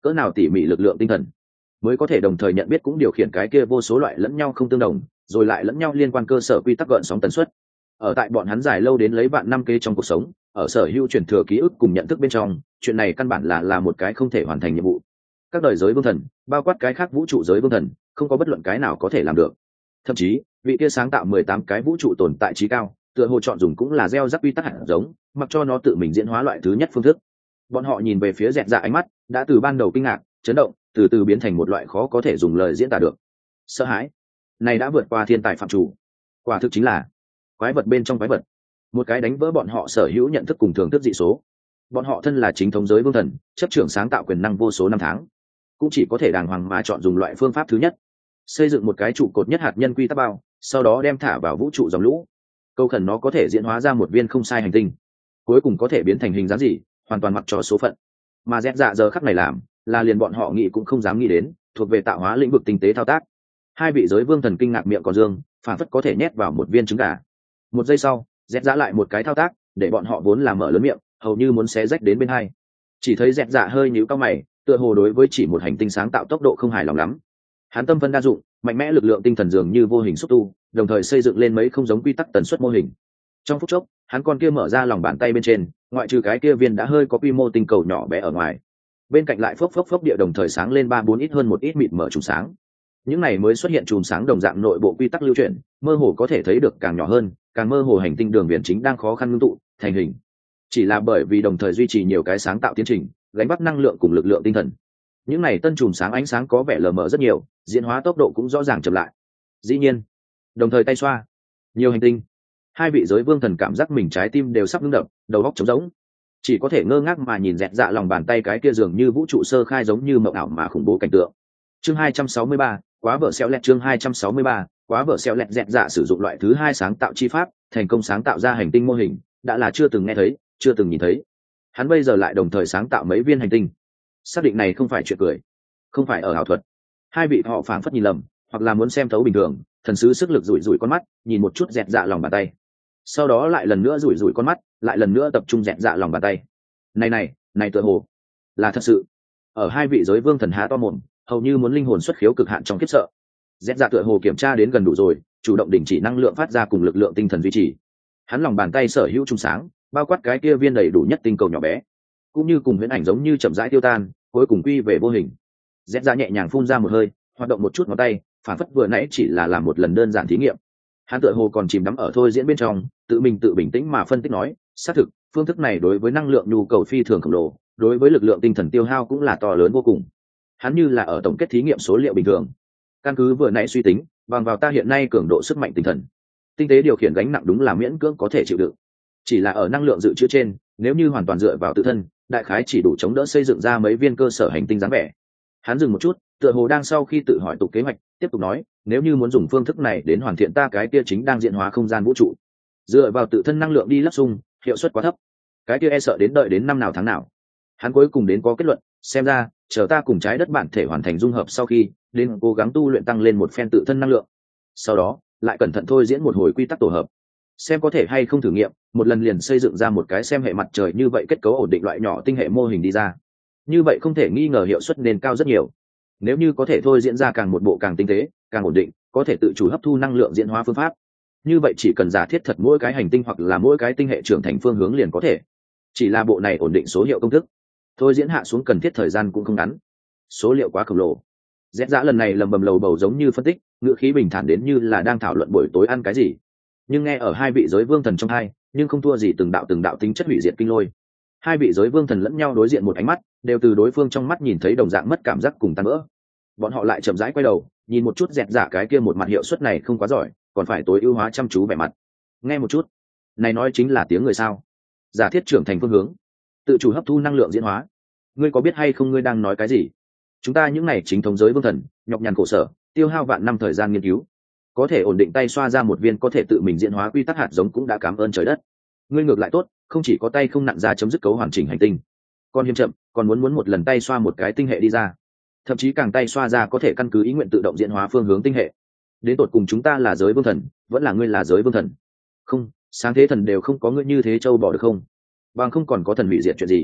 cỡ nào tỉ mỉ lực lượng tinh thần mới có thể đồng thời nhận biết cũng điều khiển cái kia vô số loại lẫn nhau không tương đồng rồi lại lẫn nhau liên quan cơ sở quy tắc gợn sóng tần suất. Ở tại bọn hắn dài lâu đến lấy vạn năm kế trong cuộc sống, ở sở hữu truyền thừa ký ức cùng nhận thức bên trong, chuyện này căn bản là là một cái không thể hoàn thành nhiệm vụ. Các đời giới vương thần, bao quát cái khác vũ trụ giới vương thần, không có bất luận cái nào có thể làm được. Thậm chí, vị kia sáng tạo mười tám cái vũ trụ tồn tại trí cao, tựa hồ chọn dùng cũng là gieo rắc quy tắc hạt giống, mặc cho nó tự mình diễn hóa loại thứ nhất phương thức. Bọn họ nhìn về phía Dẹt Dạ ánh mắt, đã từ ban đầu kinh ngạc, chấn động, từ từ biến thành một loại khó có thể dùng lời diễn tả được sợ hãi. Này đã vượt qua thiên tài phạm chủ, quả thực chính là quái vật bên trong quái vật, một cái đánh vỡ bọn họ sở hữu nhận thức cùng thường thức dị số. Bọn họ thân là chính thống giới vương thần, chấp trưởng sáng tạo quyền năng vô số năm tháng, cũng chỉ có thể đàng hoàng mà chọn dùng loại phương pháp thứ nhất, xây dựng một cái trụ cột nhất hạt nhân quy tắc bao, sau đó đem thả vào vũ trụ dòng lũ, câu khẩn nó có thể diễn hóa ra một viên không sai hành tinh, cuối cùng có thể biến thành hình dáng gì hoàn toàn mặc cho số phận. Mà Dẹt Dạ giờ khắc này làm là liền bọn họ nghĩ cũng không dám nghĩ đến, thuộc về tạo hóa lĩnh vực tinh tế thao tác. Hai vị giới vương thần kinh ngạc miệng còn dương, phản phất có thể nhét vào một viên trứng gà. Một giây sau, Dẹt Dạ lại một cái thao tác, để bọn họ vốn làm mở lớn miệng, hầu như muốn xé rách đến bên hai. Chỉ thấy Dẹt Dạ hơi nhíu cau mày, tựa hồ đối với chỉ một hành tinh sáng tạo tốc độ không hài lòng lắm. Hắn tâm phân đa dụng, mạnh mẽ lực lượng tinh thần dường như vô hình xúc tu, đồng thời xây dựng lên mấy không giống quy tắc tần suất mô hình. Trong phút chốc, hắn con kia mở ra lòng bàn tay bên trên, ngoại trừ cái kia viên đã hơi có quy mô tinh cầu nhỏ bé ở ngoài, bên cạnh lại phốc phốc phốc địa đồng thời sáng lên ba bốn ít hơn một ít mịt mở chùm sáng. Những này mới xuất hiện chùm sáng đồng dạng nội bộ quy tắc lưu chuyển, mơ hồ có thể thấy được càng nhỏ hơn, càng mơ hồ hành tinh đường viền chính đang khó khăn ngưng tụ thành hình. Chỉ là bởi vì đồng thời duy trì nhiều cái sáng tạo tiến trình, gánh vác năng lượng cùng lực lượng tinh thần, những này tân chùm sáng ánh sáng có vẻ lờ mờ rất nhiều, diễn hóa tốc độ cũng rõ ràng chậm lại. Dĩ nhiên, đồng thời tay xoa nhiều hành tinh, hai vị giới vương thần cảm giác mình trái tim đều sắp ngưng đập, đầu óc trống rỗng, chỉ có thể ngơ ngác mà nhìn Dẹt Dạ lòng bàn tay cái kia dường như vũ trụ sơ khai giống như mộng ảo mà khủng bố cảnh tượng. Chương hai trăm sáu mươi ba, quá vợ xéo lẹt. Chương hai trăm sáu mươi ba, quá vợ xéo lẹt. Dẹt Dạ sử dụng loại thứ hai sáng tạo chi pháp, thành công sáng tạo ra hành tinh mô hình, đã là chưa từng nghe thấy, chưa từng nhìn thấy. Hắn bây giờ lại đồng thời sáng tạo mấy viên hành tinh. Xác định này không phải chuyện cười, không phải ở ảo thuật. Hai vị họ phảng phất nhìn lầm, hoặc là muốn xem thấu bình thường, thần sứ sức lực rủi rủi con mắt, nhìn một chút Dẹt Dạ lòng bàn tay. Sau đó lại lần nữa rủi rủi con mắt, lại lần nữa tập trung Dẹt Dạ lòng bàn tay. Này này, này tựa hồ là thật sự. Ở hai vị giới vương thần há to mồm, hầu như muốn linh hồn xuất khiếu cực hạn trong khiếp sợ. Dẹt Dạ tựa hồ kiểm tra đến gần đủ rồi, chủ động đình chỉ năng lượng phát ra cùng lực lượng tinh thần duy trì. Hắn lòng bàn tay sở hữu trung sáng, bao quát cái kia viên đầy đủ nhất tinh cầu nhỏ bé, cũng như cùng huyễn ảnh giống như chậm rãi tiêu tan, cuối cùng quy về vô hình. Dẹt Dạ nhẹ nhàng phun ra một hơi, hoạt động một chút ngón tay, phản phất vừa nãy chỉ là làm một lần đơn giản thí nghiệm. Hắn tựa hồ còn chìm đắm ở thôi diễn bên trong, tự mình tự bình tĩnh mà phân tích nói, xác thực, phương thức này đối với năng lượng nhu cầu phi thường khổng lồ, đối với lực lượng tinh thần tiêu hao cũng là to lớn vô cùng. Hắn như là ở tổng kết thí nghiệm số liệu bình thường. Căn cứ vừa nãy suy tính, bằng vào ta hiện nay cường độ sức mạnh tinh thần, tinh tế điều khiển gánh nặng đúng là miễn cưỡng có thể chịu đựng. Chỉ là ở năng lượng dự trữ trên, nếu như hoàn toàn dựa vào tự thân, đại khái chỉ đủ chống đỡ xây dựng ra mấy viên cơ sở hành tinh dáng vẻ. Hắn dừng một chút, tựa hồ đang sau khi tự hỏi tục kế hoạch, tiếp tục nói, nếu như muốn dùng phương thức này đến hoàn thiện ta cái kia chính đang diễn hóa không gian vũ trụ, dựa vào tự thân năng lượng đi lắp xung, hiệu suất quá thấp, cái kia e sợ đến đợi đến năm nào tháng nào. Hắn cuối cùng đến có kết luận, xem ra chờ ta cùng trái đất bản thể hoàn thành dung hợp sau khi, đến cố gắng tu luyện tăng lên một phen tự thân năng lượng, sau đó lại cẩn thận thôi diễn một hồi quy tắc tổ hợp, xem có thể hay không thử nghiệm một lần liền xây dựng ra một cái xem hệ mặt trời như vậy kết cấu ổn định loại nhỏ tinh hệ mô hình đi ra. Như vậy không thể nghi ngờ hiệu suất nên cao rất nhiều. Nếu như có thể thôi diễn ra càng một bộ càng tinh tế, càng ổn định, có thể tự chủ hấp thu năng lượng diễn hóa phương pháp, như vậy chỉ cần giả thiết thật mỗi cái hành tinh hoặc là mỗi cái tinh hệ trưởng thành phương hướng liền có thể. Chỉ là bộ này ổn định số hiệu công thức, thôi diễn hạ xuống cần thiết thời gian cũng không ngắn, số liệu quá khổng lồ. Dẹt Dạ lần này lầm bầm lầu bầu giống như phân tích, ngữ khí bình thản đến như là đang thảo luận buổi tối ăn cái gì, nhưng nghe ở hai vị giới vương thần trong hai, nhưng không thua gì từng đạo từng đạo tính chất hủy diệt kinh lôi. Hai vị giới vương thần lẫn nhau đối diện một ánh mắt, đều từ đối phương trong mắt nhìn thấy đồng dạng mất cảm giác cùng tan vỡ. Bọn họ lại chậm rãi quay đầu, nhìn một chút Dẹt Dạ cái kia một mặt hiệu suất này không quá giỏi, còn phải tối ưu hóa chăm chú vẻ mặt. Nghe một chút, này nói chính là tiếng người sao? Giả thiết trưởng thành phương hướng, tự chủ hấp thu năng lượng diễn hóa. Ngươi có biết hay không ngươi đang nói cái gì? Chúng ta những này chính thống giới vương thần, nhọc nhằn khổ sở, tiêu hao vạn năm thời gian nghiên cứu, có thể ổn định tay xoa ra một viên có thể tự mình diễn hóa quy tắc hạt giống cũng đã cảm ơn trời đất. Ngươi ngược lại tốt, không chỉ có tay không nặn ra chấm dứt cấu hoàn chỉnh hành tinh, còn hiếm chậm, còn muốn muốn một lần tay xoa một cái tinh hệ đi ra, thậm chí càng tay xoa ra có thể căn cứ ý nguyện tự động diễn hóa phương hướng tinh hệ. Đến tột cùng chúng ta là giới vương thần, vẫn là ngươi là giới vương thần? Không, sáng thế thần đều không có ngươi như thế châu bỏ được không? Bằng không còn có thần hủy diệt chuyện gì?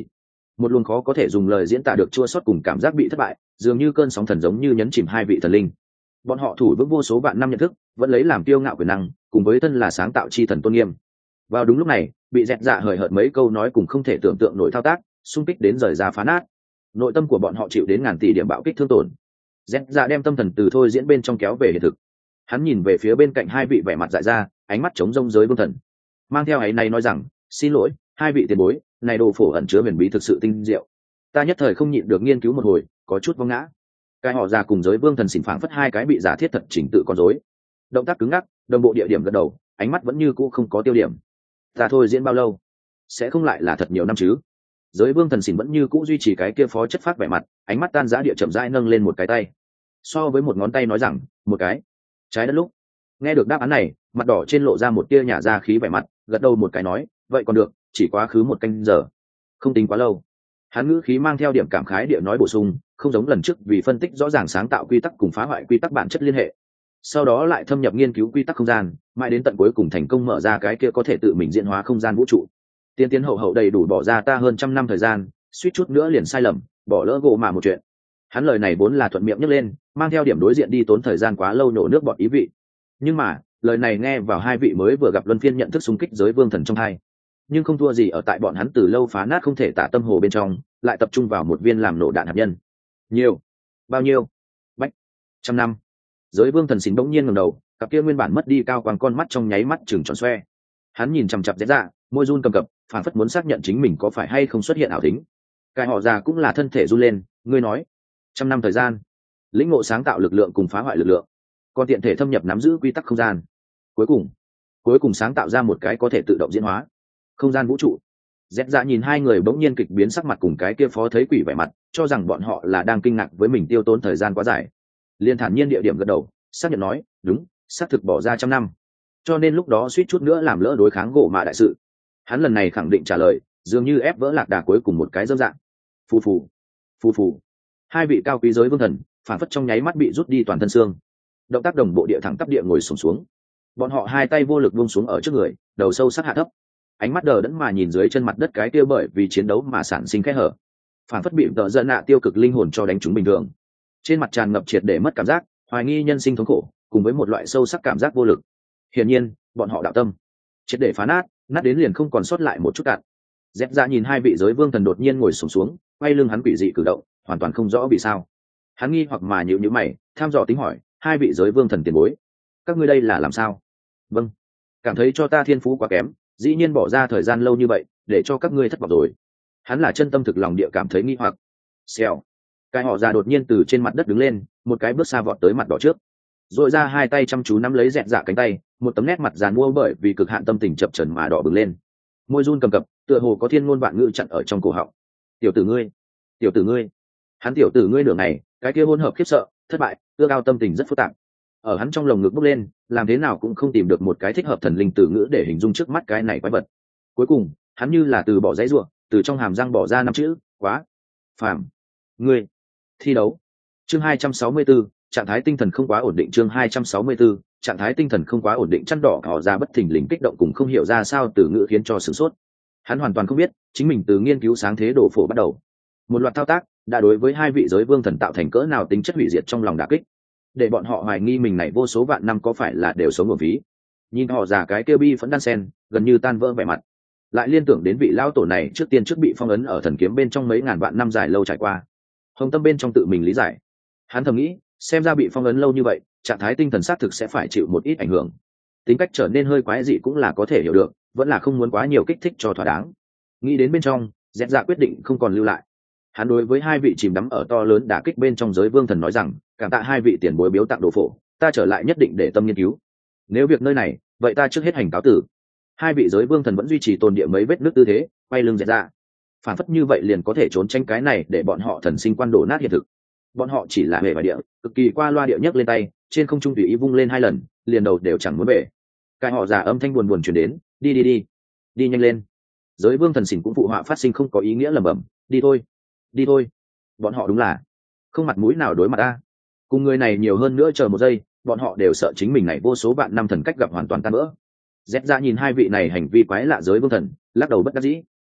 một luồng khó có thể dùng lời diễn tả được chua xót cùng cảm giác bị thất bại, dường như cơn sóng thần giống như nhấn chìm hai vị thần linh. Bọn họ thủ vững vô số vạn năm nhận thức, vẫn lấy làm kiêu ngạo quyền năng, cùng với thân là sáng tạo chi thần tôn nghiêm. Vào đúng lúc này, bị dẹt dạ hời hợt mấy câu nói cùng không thể tưởng tượng nổi thao tác, xung kích đến rời ra phá nát. Nội tâm của bọn họ chịu đến ngàn tỷ điểm bạo kích thương tổn. Dẹt dạ đem tâm thần từ thôi diễn bên trong kéo về hiện thực. Hắn nhìn về phía bên cạnh hai vị vẻ mặt dại ra, ánh mắt chống rông giới vương thần, mang theo ấy này nói rằng, xin lỗi, hai vị tiền bối, này đồ phổ ẩn chứa huyền bí thực sự tinh diệu. Ta nhất thời không nhịn được nghiên cứu một hồi, có chút vong ngã. Cái họ già cùng giới vương thần xỉn phảng phất hai cái bị giả thiết thật chỉnh tự con rối. Động tác cứng ngắc, đồng bộ địa điểm gật đầu, ánh mắt vẫn như cũ không có tiêu điểm. Ta thôi diễn bao lâu? Sẽ không lại là thật nhiều năm chứ? Giới vương thần xỉn vẫn như cũ duy trì cái kia phó chất phác vẻ mặt, ánh mắt tan rã địa chậm rãi nâng lên một cái tay. So với một ngón tay nói rằng, một cái. Trái đất lúc. Nghe được đáp án này, mặt đỏ trên lộ ra một tia nhả ra khí vẻ mặt, gật đầu một cái nói, vậy còn được, chỉ quá khứ một canh giờ, không tính quá lâu. Hắn ngữ khí mang theo điểm cảm khái địa nói bổ sung, không giống lần trước vì phân tích rõ ràng sáng tạo quy tắc cùng phá hoại quy tắc bản chất liên hệ, sau đó lại thâm nhập nghiên cứu quy tắc không gian, mãi đến tận cuối cùng thành công mở ra cái kia có thể tự mình diễn hóa không gian vũ trụ. Tiên tiến hậu hậu đầy đủ bỏ ra ta hơn trăm năm thời gian, suýt chút nữa liền sai lầm, bỏ lỡ gỗ mà một chuyện. Hắn lời này vốn là thuận miệng nhấc lên, mang theo điểm đối diện đi tốn thời gian quá lâu nhổ nước bọt ý vị. Nhưng mà lời này nghe vào hai vị mới vừa gặp luân phiên nhận thức xung kích giới vương thần trong hai, nhưng không thua gì ở tại bọn hắn từ lâu phá nát không thể tả tâm hồ bên trong, lại tập trung vào một viên làm nổ đạn hạt nhân. Nhiều, bao nhiêu? Bách, trăm năm. Giới vương thần xính bỗng nhiên ngẩng đầu, cặp kia nguyên bản mất đi cao quang con mắt trong nháy mắt trừng tròn xoe. Hắn nhìn chằm chằm dễ dạ, môi run cầm cập, phản phất muốn xác nhận chính mình có phải hay không xuất hiện ảo tính. Cái họ già cũng là thân thể run lên, ngươi nói, trăm năm thời gian, lĩnh ngộ sáng tạo lực lượng cùng phá hoại lực lượng, còn tiện thể thâm nhập nắm giữ quy tắc không gian, cuối cùng cuối cùng sáng tạo ra một cái có thể tự động diễn hóa không gian vũ trụ. Dẹt dạ nhìn hai người bỗng nhiên kịch biến sắc mặt cùng cái kia phó thấy quỷ vẻ mặt, cho rằng bọn họ là đang kinh ngạc với mình tiêu tốn thời gian quá dài, liền thản nhiên địa điểm gật đầu xác nhận nói, đúng, xác thực bỏ ra trăm năm, cho nên lúc đó suýt chút nữa làm lỡ đối kháng gỗ mạ đại sự. Hắn lần này khẳng định trả lời, dường như ép vỡ lạc đà cuối cùng một cái dâm dạng. Phù phù phù phù. Hai vị cao quý giới vương thần phản phất trong nháy mắt bị rút đi toàn thân xương, động tác đồng bộ địa thẳng tắp địa ngồi sùng xuống, xuống bọn họ hai tay vô lực buông xuống ở trước người, đầu sâu sắc hạ thấp, ánh mắt đờ đẫn mà nhìn dưới chân mặt đất cái kia bởi vì chiến đấu mà sản sinh kẽ hở, phản phất bị tợ giận nạ tiêu cực linh hồn cho đánh trúng bình thường. Trên mặt tràn ngập triệt để mất cảm giác, hoài nghi nhân sinh thống khổ, cùng với một loại sâu sắc cảm giác vô lực. Hiển nhiên bọn họ đạo tâm triệt để phá nát, nát đến liền không còn sót lại một chút cạn. Dẹp ra nhìn hai vị giới vương thần đột nhiên ngồi sùng xuống, xuống quay lưng hắn quỷ dị cử động, hoàn toàn không rõ vì sao. Hắn nghi hoặc mà nhíu nhíu mày, tham dò tính hỏi, hai vị giới vương thần tiền bối, các ngươi đây là làm sao? Vâng, cảm thấy cho ta thiên phú quá kém, dĩ nhiên bỏ ra thời gian lâu như vậy để cho các ngươi thất vọng rồi. Hắn là chân tâm thực lòng địa cảm thấy nghi hoặc. Xèo, cái họ già đột nhiên từ trên mặt đất đứng lên, một cái bước xa vọt tới mặt đỏ trước, rồi ra hai tay chăm chú nắm lấy dẹt dạ cánh tay, một tấm nét mặt giàn mua bởi vì cực hạn tâm tình chập chờn mà đỏ bừng lên, môi run cầm cập, tựa hồ có thiên ngôn vạn ngữ chặn ở trong cổ họng. Tiểu tử ngươi, tiểu tử ngươi, hắn tiểu tử ngươi nửa ngày, cái kia hỗn hợp khiếp sợ, thất bại, ưa cao tâm tình rất phức tạp, ở hắn trong lồng ngực bốc lên, làm thế nào cũng không tìm được một cái thích hợp thần linh từ ngữ để hình dung trước mắt cái này quái vật. Cuối cùng hắn như là từ bỏ dãy ruộng, từ trong hàm răng bỏ ra năm chữ, quá phàm. Ngươi thi đấu. Chương hai trăm sáu mươi 264, trạng thái tinh thần không quá ổn định. Chương hai trăm sáu mươi 264, trạng thái tinh thần không quá ổn định. Chăn đỏ họ ra bất thình lình kích động cùng không hiểu ra sao từ ngữ khiến cho sửng sốt. Hắn hoàn toàn không biết chính mình từ nghiên cứu sáng thế đồ phổ bắt đầu, một loạt thao tác đã đối với hai vị giới vương thần tạo thành cỡ nào tính chất hủy diệt trong lòng đả kích, để bọn họ hoài nghi mình này vô số vạn năm có phải là đều sống nguồn phí. Nhìn họ già cái kêu bi phẫn đan sen, gần như tan vỡ vẻ mặt, lại liên tưởng đến vị lão tổ này trước tiên trước bị phong ấn ở thần kiếm bên trong mấy ngàn vạn năm dài lâu trải qua, hồng tâm bên trong tự mình lý giải. Hắn thầm nghĩ, xem ra bị phong ấn lâu như vậy, trạng thái tinh thần xác thực sẽ phải chịu một ít ảnh hưởng, tính cách trở nên hơi quái dị cũng là có thể hiểu được, vẫn là không muốn quá nhiều kích thích cho thỏa đáng. Nghĩ đến bên trong, dẹt dạ quyết định không còn lưu lại. Hắn đối với hai vị chìm đắm ở to lớn đả kích bên trong giới vương thần nói rằng, cảm tạ hai vị tiền bối biếu tặng đồ phổ, ta trở lại nhất định để tâm nghiên cứu. Nếu việc nơi này, vậy ta trước hết hành cáo tử. Hai vị giới vương thần vẫn duy trì tồn địa mấy vết nước tư thế, quay lưng dẹt dạ, phản phất như vậy liền có thể trốn tránh cái này để bọn họ thần sinh quan đổ nát hiện thực. Bọn họ chỉ là hề vài địa, cực kỳ qua loa địa nhấc lên tay, trên không trung tùy ý vung lên hai lần, liền đầu đều chẳng muốn về. Cái họ già âm thanh buồn buồn truyền đến, đi đi đi, đi nhanh lên. Giới vương thần xỉn cũng phụ họa phát sinh không có ý nghĩa lẩm bẩm, đi thôi, đi thôi. Bọn họ đúng là không mặt mũi nào đối mặt ta. Cùng người này nhiều hơn nữa chờ một giây, bọn họ đều sợ chính mình này vô số vạn năm thần cách gặp hoàn toàn tan vỡ. Dẹp ra nhìn hai vị này hành vi quái lạ giới vương thần, lắc đầu bất đắc dĩ.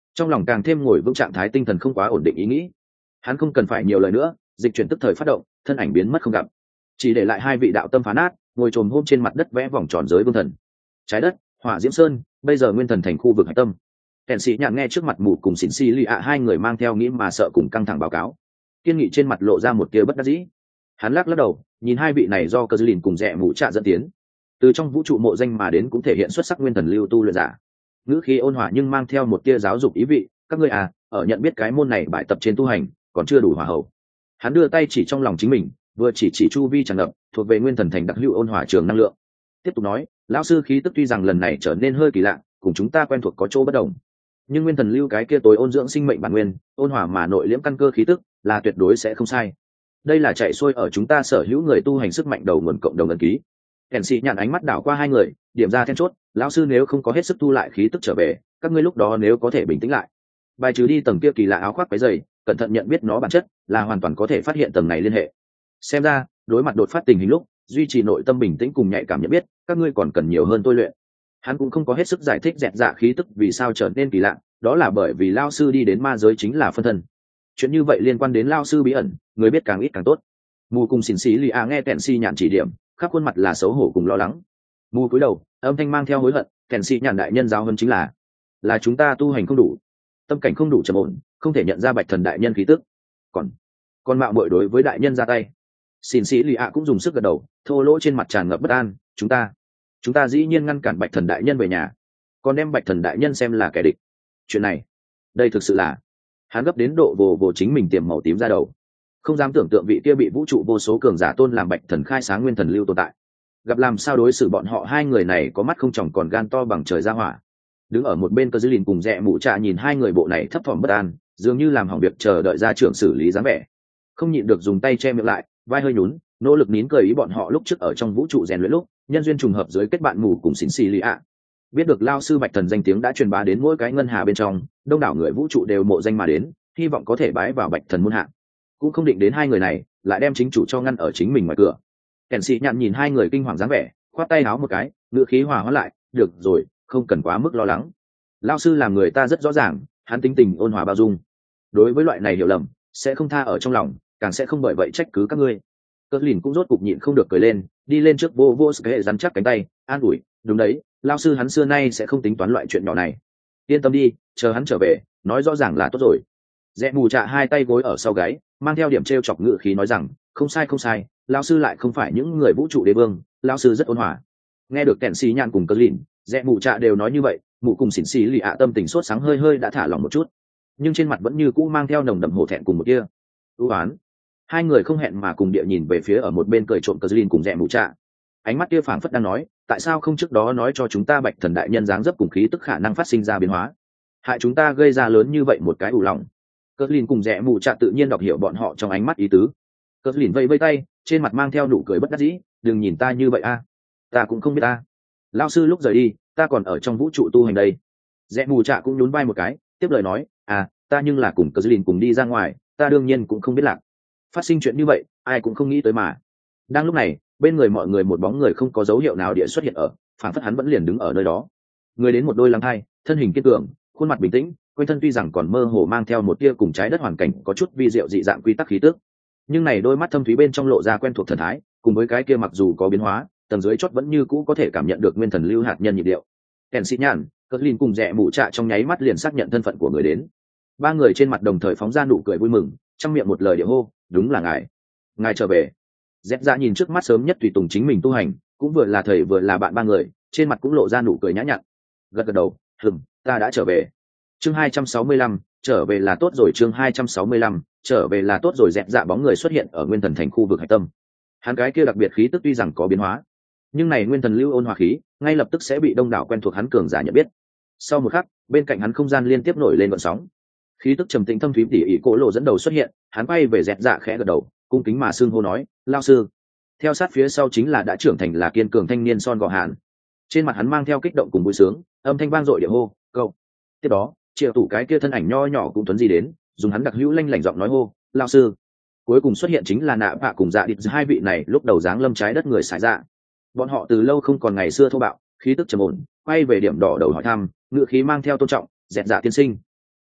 trong lòng càng thêm ngồi vững trạng thái tinh thần không quá ổn định ý nghĩ. Hắn không cần phải nhiều lời nữa, dịch chuyển tức thời phát động, thân ảnh biến mất không gặp, chỉ để lại hai vị đạo tâm phá nát ngồi trồm hôm trên mặt đất vẽ vòng tròn giới vương thần. Trái đất, hỏa diễm sơn, bây giờ nguyên thần thành khu vực hải tâm. Kèn sĩ nhạn nghe trước mặt mù cùng xỉn xì lì ạ hai người mang theo nghĩ mà sợ cùng căng thẳng báo cáo, kiên nghị trên mặt lộ ra một tia bất đắc dĩ. Hắn lắc lắc đầu, nhìn hai vị này do cơ dư lìn cùng rẽ mù trạ dẫn tiến, từ trong vũ trụ mộ danh mà đến cũng thể hiện xuất sắc nguyên thần lưu tu luyện giả. Ngữ khí ôn hòa nhưng mang theo một tia giáo dục ý vị, các ngươi à, ở nhận biết cái môn này bài tập trên tu hành còn chưa đủ hòa hậu. Hắn đưa tay chỉ trong lòng chính mình, vừa chỉ chỉ chu vi tràn ngập thuộc về nguyên thần thành đặc hữu ôn hòa trường năng lượng, tiếp tục nói, lão sư khí tức tuy rằng lần này trở nên hơi kỳ lạ, cùng chúng ta quen thuộc có chỗ bất đồng, nhưng nguyên thần lưu cái kia tối ôn dưỡng sinh mệnh bản nguyên, ôn hòa mà nội liễm căn cơ khí tức là tuyệt đối sẽ không sai. Đây là chạy xuôi ở chúng ta sở hữu người tu hành sức mạnh đầu nguồn cộng đồng ấn ký. Kèn sĩ nhàn ánh mắt đảo qua hai người, điểm ra then chốt, lão sư nếu không có hết sức thu lại khí tức trở về, các ngươi lúc đó nếu có thể bình tĩnh lại, bài trừ đi tầng kia kỳ lạ áo khoác váy dày, cẩn thận nhận biết nó bản chất, là hoàn toàn có thể phát hiện tầng này liên hệ. Xem ra đối mặt đột phát tình hình lúc, duy trì nội tâm bình tĩnh cùng nhạy cảm nhận biết, các ngươi còn cần nhiều hơn tôi luyện. Hắn cũng không có hết sức giải thích dẹt dạ khí tức vì sao trở nên kỳ lạ, đó là bởi vì lao sư đi đến ma giới chính là phân thân. Chuyện như vậy liên quan đến lao sư bí ẩn, người biết càng ít càng tốt. Mù cùng xỉn xí lì à nghe Kèn si nhàn chỉ điểm, khắp khuôn mặt là xấu hổ cùng lo lắng. Mù cúi đầu, âm thanh mang theo hối hận, Kèn si nhàn đại nhân giáo hơn chính là là chúng ta tu hành không đủ, tâm cảnh không đủ trầm ổn, không thể nhận ra bạch thần đại nhân khí tức, còn còn mạo muội đối với đại nhân ra tay. Xỉn xí lì ạ cũng dùng sức gật đầu, thô lỗ trên mặt tràn ngập bất an, chúng ta chúng ta dĩ nhiên ngăn cản bạch thần đại nhân về nhà, còn đem bạch thần đại nhân xem là kẻ địch. Chuyện này, đây thực sự là... Hắn gấp đến độ vồ vồ chính mình tiềm màu tím ra đầu, không dám tưởng tượng vị kia bị vũ trụ vô số cường giả tôn làm bạch thần khai sáng nguyên thần lưu tồn tại, gặp làm sao đối xử bọn họ hai người này có mắt không tròng còn gan to bằng trời ra hỏa. Đứng ở một bên cơ dư lìn cùng rẽ mụ trà nhìn hai người bộ này thấp thỏm bất an, dường như làm hỏng việc chờ đợi ra trưởng xử lý dáng vẻ, không nhịn được dùng tay che miệng lại, vai hơi nhún, nỗ lực nín cười ý bọn họ lúc trước ở trong vũ trụ rèn luyện lúc nhân duyên trùng hợp dưới kết bạn mù cùng xỉn xì lì ạ. Biết được lao sư bạch thần danh tiếng đã truyền bá đến mỗi cái ngân hà bên trong, đông đảo người vũ trụ đều mộ danh mà đến, hy vọng có thể bái vào bạch thần môn hạ. Cũng không định đến hai người này lại đem chính chủ cho ngăn ở chính mình ngoài cửa. Kèn sĩ nhạn nhìn hai người kinh hoàng dáng vẻ, khoát tay áo một cái, ngựa khí hòa hóa lại, được rồi, không cần quá mức lo lắng. Lao sư làm người ta rất rõ ràng, hắn tính tình ôn hòa bao dung, đối với loại này hiểu lầm sẽ không tha ở trong lòng, càng sẽ không bởi vậy trách cứ các ngươi. Cỡ lìn cũng rốt cục nhịn không được cười lên, đi lên trước vô vô cái hệ rắn chắc cánh tay, an ủi, đúng đấy, lao sư hắn xưa nay sẽ không tính toán loại chuyện nhỏ này, yên tâm đi, chờ hắn trở về nói rõ ràng là tốt rồi. Rẽ mù trạ hai tay gối ở sau gáy, mang theo điểm t r e o chọc ngự khí nói rằng, không sai không sai, lao sư lại không phải những người vũ trụ đế vương, lao sư rất ôn hòa. Nghe được kèn xì nhàn cùng cỡ lìn, rẽ mù trạ đều nói như vậy, mụ cùng xỉn xì lì ạ tâm tình sốt sáng hơi hơi đã thả lỏng một chút, nhưng trên mặt vẫn như cũ mang theo nồng đậm hổ thẹn cùng một kia ưu oán. Hai người không hẹn mà cùng địa nhìn về phía ở một bên cười trộm cờ dư cùng rẽ mù trạ, ánh mắt kia phảng phất đang nói, tại sao không trước đó nói cho chúng ta bạch thần đại nhân dáng dấp cùng khí tức khả năng phát sinh ra biến hóa, hại chúng ta gây ra lớn như vậy một cái ủ lòng. Cờ dư cùng rẽ mù trạ tự nhiên đọc hiểu bọn họ trong ánh mắt ý tứ. Cờ dư vây vây tay, trên mặt mang theo nụ cười bất đắc dĩ, đừng nhìn ta như vậy a, ta cũng không biết ta, lao sư lúc rời đi ta còn ở trong vũ trụ tu hành đây. Rẽ mù trạ cũng nhún vai một cái, tiếp lời nói, à ta nhưng là cùng cờ dư cùng đi ra ngoài, ta đương nhiên cũng không biết lạc phát sinh chuyện như vậy, ai cũng không nghĩ tới mà. Đang lúc này, bên người mọi người một bóng người không có dấu hiệu nào địa xuất hiện ở, phản phất hắn vẫn liền đứng ở nơi đó. Người đến một đôi lăng hai, thân hình kiên cường, khuôn mặt bình tĩnh, quanh thân tuy rằng còn mơ hồ mang theo một tia cùng trái đất hoàn cảnh có chút vi diệu dị dạng quy tắc khí tức, nhưng này đôi mắt thâm thúy bên trong lộ ra quen thuộc thần thái, cùng với cái kia mặc dù có biến hóa, tầng dưới chót vẫn như cũ có thể cảm nhận được nguyên thần lưu hạt nhân nhịp điệu. Kèn sĩ nhàn, cỡ lìn cùng rẽ mụ trạ trong nháy mắt liền xác nhận thân phận của người đến. Ba người trên mặt đồng thời phóng ra nụ cười vui mừng, trong miệng một lời địa hô, đúng là ngài ngài trở về. Dép ra nhìn trước mắt sớm nhất tùy tùng chính mình tu hành, cũng vừa là thầy vừa là bạn ba người, trên mặt cũng lộ ra nụ cười nhã nhặn, gật gật đầu, hừm, ta đã trở về. Chương hai trăm sáu mươi lăm, trở về là tốt rồi. Chương hai trăm sáu mươi lăm, trở về là tốt rồi. Dẹp dạ bóng người xuất hiện ở nguyên thần thành khu vực hải tâm. Hắn cái kia đặc biệt khí tức tuy rằng có biến hóa, nhưng này nguyên thần lưu ôn hòa khí ngay lập tức sẽ bị đông đảo quen thuộc hắn cường giả nhận biết. Sau một khắc, bên cạnh hắn không gian liên tiếp nổi lên gợn sóng, khí tức trầm tĩnh thâm thúy tỉ ỉ cổ lộ dẫn đầu xuất hiện, hắn bay về dẹt dạ khẽ gật đầu, cung kính mà xưng hô nói, lao sư. Theo sát phía sau chính là đã trưởng thành là kiên cường thanh niên son gò hàn, trên mặt hắn mang theo kích động cùng vui sướng, âm thanh vang dội địa hô, câu. Tiếp đó, triệu tủ cái kia thân ảnh nho nhỏ cũng tuấn di đến, dùng hắn đặc hữu lanh lảnh giọng nói hô, lao sư. Cuối cùng xuất hiện chính là nạ bạ cùng dạ địch, hai vị này lúc đầu dáng lâm trái đất người xài dạ. Bọn họ từ lâu không còn ngày xưa thô bạo, khí tức trầm ổn, quay về điểm đỏ đầu hỏi thăm, ngựa khí mang theo tôn trọng, dẹt dạ tiên sinh.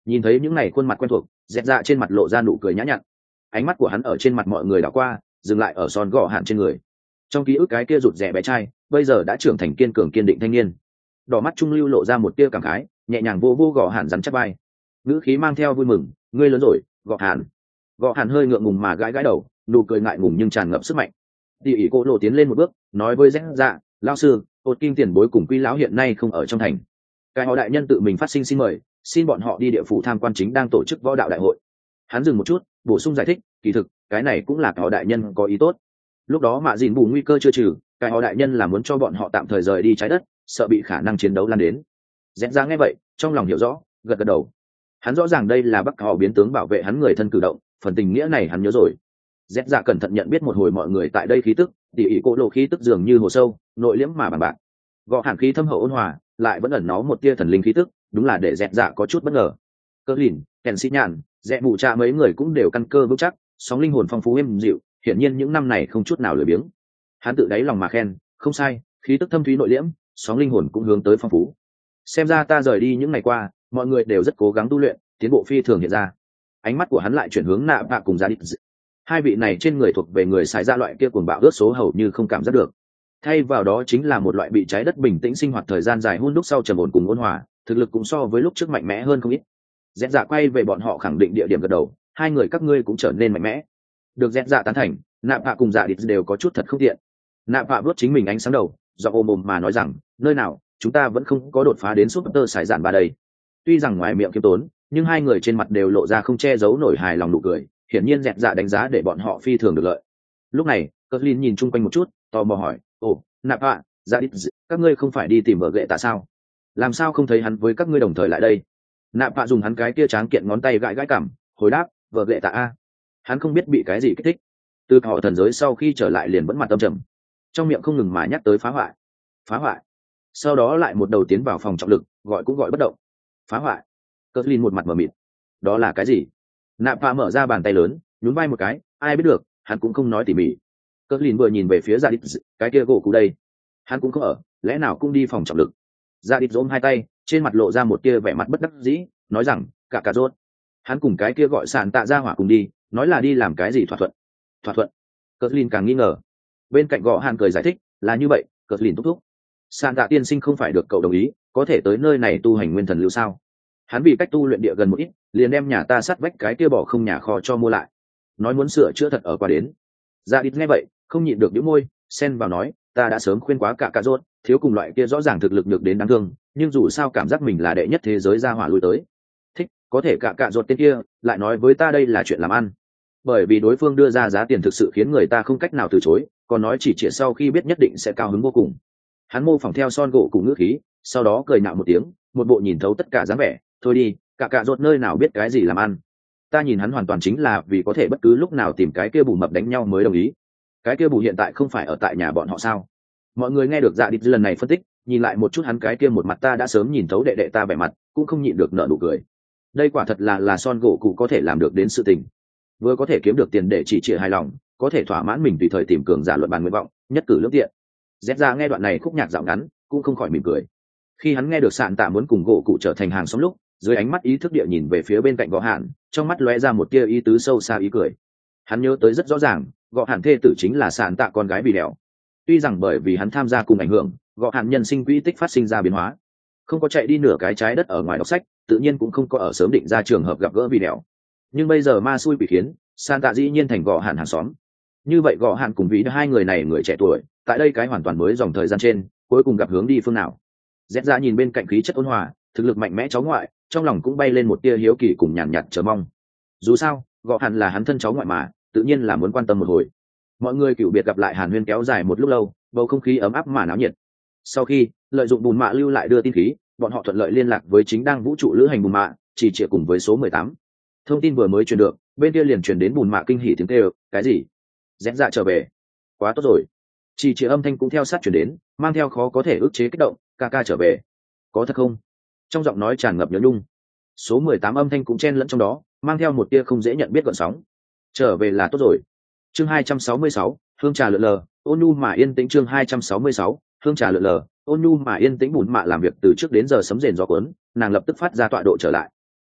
Nhìn thấy những ngày khuôn mặt quen thuộc, dẹt dạ trên mặt lộ ra nụ cười nhã nhặn. Ánh mắt của hắn ở trên mặt mọi người đảo qua, dừng lại ở son gò hạn trên người. Trong ký ức cái kia rụt rè bé trai, bây giờ đã trưởng thành kiên cường kiên định thanh niên. Đỏ mắt trung lưu lộ ra một tia cảm khái, nhẹ nhàng vô vô gò hạn rắn chắc vai. Ngữ khí mang theo vui mừng, ngươi lớn rồi, gò hạn. Gò hạn hơi ngượng ngùng mà gãi gãi đầu, nụ cười ngại ngùng nhưng tràn ngập sức mạnh. Tỷ ỷ cô lộ tiến lên một bước, nói với dẹt dạ, lão sư, ột kim tiền bối cùng quy lão hiện nay không ở trong thành. Cái họ đại nhân tự mình phát sinh xin mời, xin bọn họ đi địa phủ tham quan chính đang tổ chức võ đạo đại hội. Hắn dừng một chút, bổ sung giải thích, kỳ thực cái này cũng là cái họ đại nhân có ý tốt. Lúc đó mạ dìn bù nguy cơ chưa trừ, cái họ đại nhân là muốn cho bọn họ tạm thời rời đi trái đất, sợ bị khả năng chiến đấu lan đến. Dẹt ra nghe vậy, trong lòng hiểu rõ, gật gật đầu. Hắn rõ ràng đây là bắc họ biến tướng bảo vệ hắn người thân cử động, phần tình nghĩa này hắn nhớ rồi. Dẹt ra cẩn thận nhận biết một hồi mọi người tại đây khí tức, tỉ ỉ cỗ lộ khí tức dường như hồ sâu, nội liễm mà bằng bạc. Gõ hàn khí thâm hậu ôn hòa, lại vẫn ẩn nó một tia thần linh khí tức, đúng là để dẹt dạ có chút bất ngờ. Cơ lìn, kèn sĩ nhàn, dẹ mụ cha mấy người cũng đều căn cơ vững chắc, sóng linh hồn phong phú êm dịu, hiển nhiên những năm này không chút nào lười biếng. Hắn tự đáy lòng mà khen, không sai, khí tức thâm thúy nội liễm, sóng linh hồn cũng hướng tới phong phú. Xem ra ta rời đi những ngày qua, mọi người đều rất cố gắng tu luyện, tiến bộ phi thường hiện ra. Ánh mắt của hắn lại chuyển hướng nạ bạ cùng gia địch. Hai vị này trên người thuộc về người xài ra loại kia cuồng bạo ướt số hầu như không cảm giác được. Thay vào đó chính là một loại bị trái đất bình tĩnh sinh hoạt thời gian dài hun đúc sau trầm ổn cùng ôn hòa, thực lực cũng so với lúc trước mạnh mẽ hơn không ít. Dẹt dạ quay về bọn họ khẳng định địa điểm gật đầu, hai người các ngươi cũng trở nên mạnh mẽ. Được dẹt dạ tán thành, nạ bạ cùng dạ địch đều có chút thật không tiện. Nạ bạ vớt chính mình ánh sáng đầu, do ôm ôm mà nói rằng, nơi nào chúng ta vẫn không có đột phá đến súp tơ sải giản ba đây. Tuy rằng ngoài miệng kiêm tốn, nhưng hai người trên mặt đều lộ ra không che giấu nổi hài lòng nụ cười, hiển nhiên dẹt dạ đánh giá để bọn họ phi thường được lợi. Lúc này, Cutler nhìn chung quanh một chút, tò mò hỏi, ồ, nạp ạ, dạ đít, các ngươi không phải đi tìm vợ ghệ tạ sao? Làm sao không thấy hắn với các ngươi đồng thời lại đây? Nạp ạ dùng hắn cái kia tráng kiện ngón tay gãi gãi cảm, hồi đáp, vợ ghệ tạ a. Hắn không biết bị cái gì kích thích. Từ họ thần giới sau khi trở lại liền vẫn mặt tâm trầm, trong miệng không ngừng mà nhắc tới phá hoại, phá hoại. Sau đó lại một đầu tiến vào phòng trọng lực, gọi cũng gọi bất động. Phá hoại. Cutler một mặt mờ mịt. Đó là cái gì? Nạp ạ mở ra bàn tay lớn, nhún vai một cái, ai biết được, hắn cũng không nói tỉ mỉ. Cất lìn vừa nhìn về phía Gia Đít, cái kia gỗ cụ đây, hắn cũng không ở, lẽ nào cũng đi phòng trọng lực? Gia Đít ôm hai tay, trên mặt lộ ra một tia vẻ mặt bất đắc dĩ, nói rằng, cả cả rốt, hắn cùng cái kia gọi sàn tạ ra hỏa cùng đi, nói là đi làm cái gì thỏa thuận? Thỏa thuận? Cất lìn càng nghi ngờ. Bên cạnh gõ hàn cười giải thích, là như vậy, Cất lìn thúc thúc, sàn tạ tiên sinh không phải được cậu đồng ý, có thể tới nơi này tu hành nguyên thần lưu sao? Hắn vì cách tu luyện địa gần một ít, liền đem nhà ta sát vách cái kia bỏ không nhà kho cho mua lại, nói muốn sửa chữa thật ở qua đến. Gia Đít nghe vậy, không nhịn được nhíu môi, xen vào nói, ta đã sớm khuyên quá cả cả rốt, thiếu cùng loại kia rõ ràng thực lực được đến đáng thương, nhưng dù sao cảm giác mình là đệ nhất thế giới ra hỏa lui tới. Thích, có thể cả cả rốt tên kia, lại nói với ta đây là chuyện làm ăn. Bởi vì đối phương đưa ra giá tiền thực sự khiến người ta không cách nào từ chối, còn nói chỉ chỉ sau khi biết nhất định sẽ cao hứng vô cùng. Hắn mô phỏng theo son gỗ cùng ngữ khí, sau đó cười nhạo một tiếng, một bộ nhìn thấu tất cả dáng vẻ, thôi đi, cả cả rốt nơi nào biết cái gì làm ăn. Ta nhìn hắn hoàn toàn chính là vì có thể bất cứ lúc nào tìm cái kia bù mập đánh nhau mới đồng ý. Cái kia bù hiện tại không phải ở tại nhà bọn họ sao? Mọi người nghe được Dạ Đít lần này phân tích, nhìn lại một chút hắn cái kia một mặt ta đã sớm nhìn thấu đệ đệ ta vẻ mặt, cũng không nhịn được nở nụ cười. Đây quả thật là là son gỗ cụ có thể làm được đến sự tình, vừa có thể kiếm được tiền để chỉ trịa hài lòng, có thể thỏa mãn mình tùy thời tìm cường giả luận bàn nguyện vọng, nhất cử lưỡng tiện. Dép ra nghe đoạn này khúc nhạc dạo ngắn, cũng không khỏi mỉm cười. Khi hắn nghe được sạn tạ muốn cùng gỗ cụ trở thành hàng xóm lúc, dưới ánh mắt ý thức địa nhìn về phía bên cạnh gõ hạn, trong mắt lóe ra một tia ý tứ sâu xa ý cười. Hắn nhớ tới rất rõ ràng, gõ hạn thê tử chính là sạn tạ con gái vì đèo. Tuy rằng bởi vì hắn tham gia cùng ảnh hưởng, gõ hạn nhân sinh quỹ tích phát sinh ra biến hóa, không có chạy đi nửa cái trái đất ở ngoài đọc sách, tự nhiên cũng không có ở sớm định ra trường hợp gặp gỡ vì đèo. Nhưng bây giờ ma xui quỷ khiến, sạn tạ dĩ nhiên thành gõ hạn hàng xóm. Như vậy gõ hạn cùng vì hai người này người trẻ tuổi, tại đây cái hoàn toàn mới dòng thời gian trên, cuối cùng gặp hướng đi phương nào? Dép ra nhìn bên cạnh khí chất ôn hòa, thực lực mạnh mẽ cháu ngoại, trong lòng cũng bay lên một tia hiếu kỳ cùng nhàn nhạt chờ mong. Dù sao, gõ hàn là hắn thân cháu ngoại mà, tự nhiên là muốn quan tâm một hồi. Mọi người cựu biệt gặp lại hàn huyên kéo dài một lúc lâu, bầu không khí ấm áp mà náo nhiệt. Sau khi lợi dụng bùn mạ lưu lại đưa tin khí, bọn họ thuận lợi liên lạc với chính đang vũ trụ lữ hành bùn mạ, chỉ trịa cùng với số mười tám. Thông tin vừa mới truyền được, bên kia liền truyền đến bùn mạ kinh hỉ tiếng kêu, cái gì? Dẹp dạ trở về, quá tốt rồi. Chỉ trịa âm thanh cũng theo sát truyền đến, mang theo khó có thể ức chế kích động, ca ca trở về, có thật không? Trong giọng nói tràn ngập nhớ nhung. Số mười tám âm thanh cũng chen lẫn trong đó, mang theo một tia không dễ nhận biết gợn sóng. Trở về là tốt rồi. Chương hai trăm sáu mươi sáu, hương trà lượn lờ, ôn nhu mà yên tĩnh. Chương hai trăm sáu mươi sáu, hương trà lượn lờ, ôn nhu mà yên tĩnh. Bùn mạ làm việc từ trước đến giờ sấm rền gió cuốn, nàng lập tức phát ra tọa độ trở lại.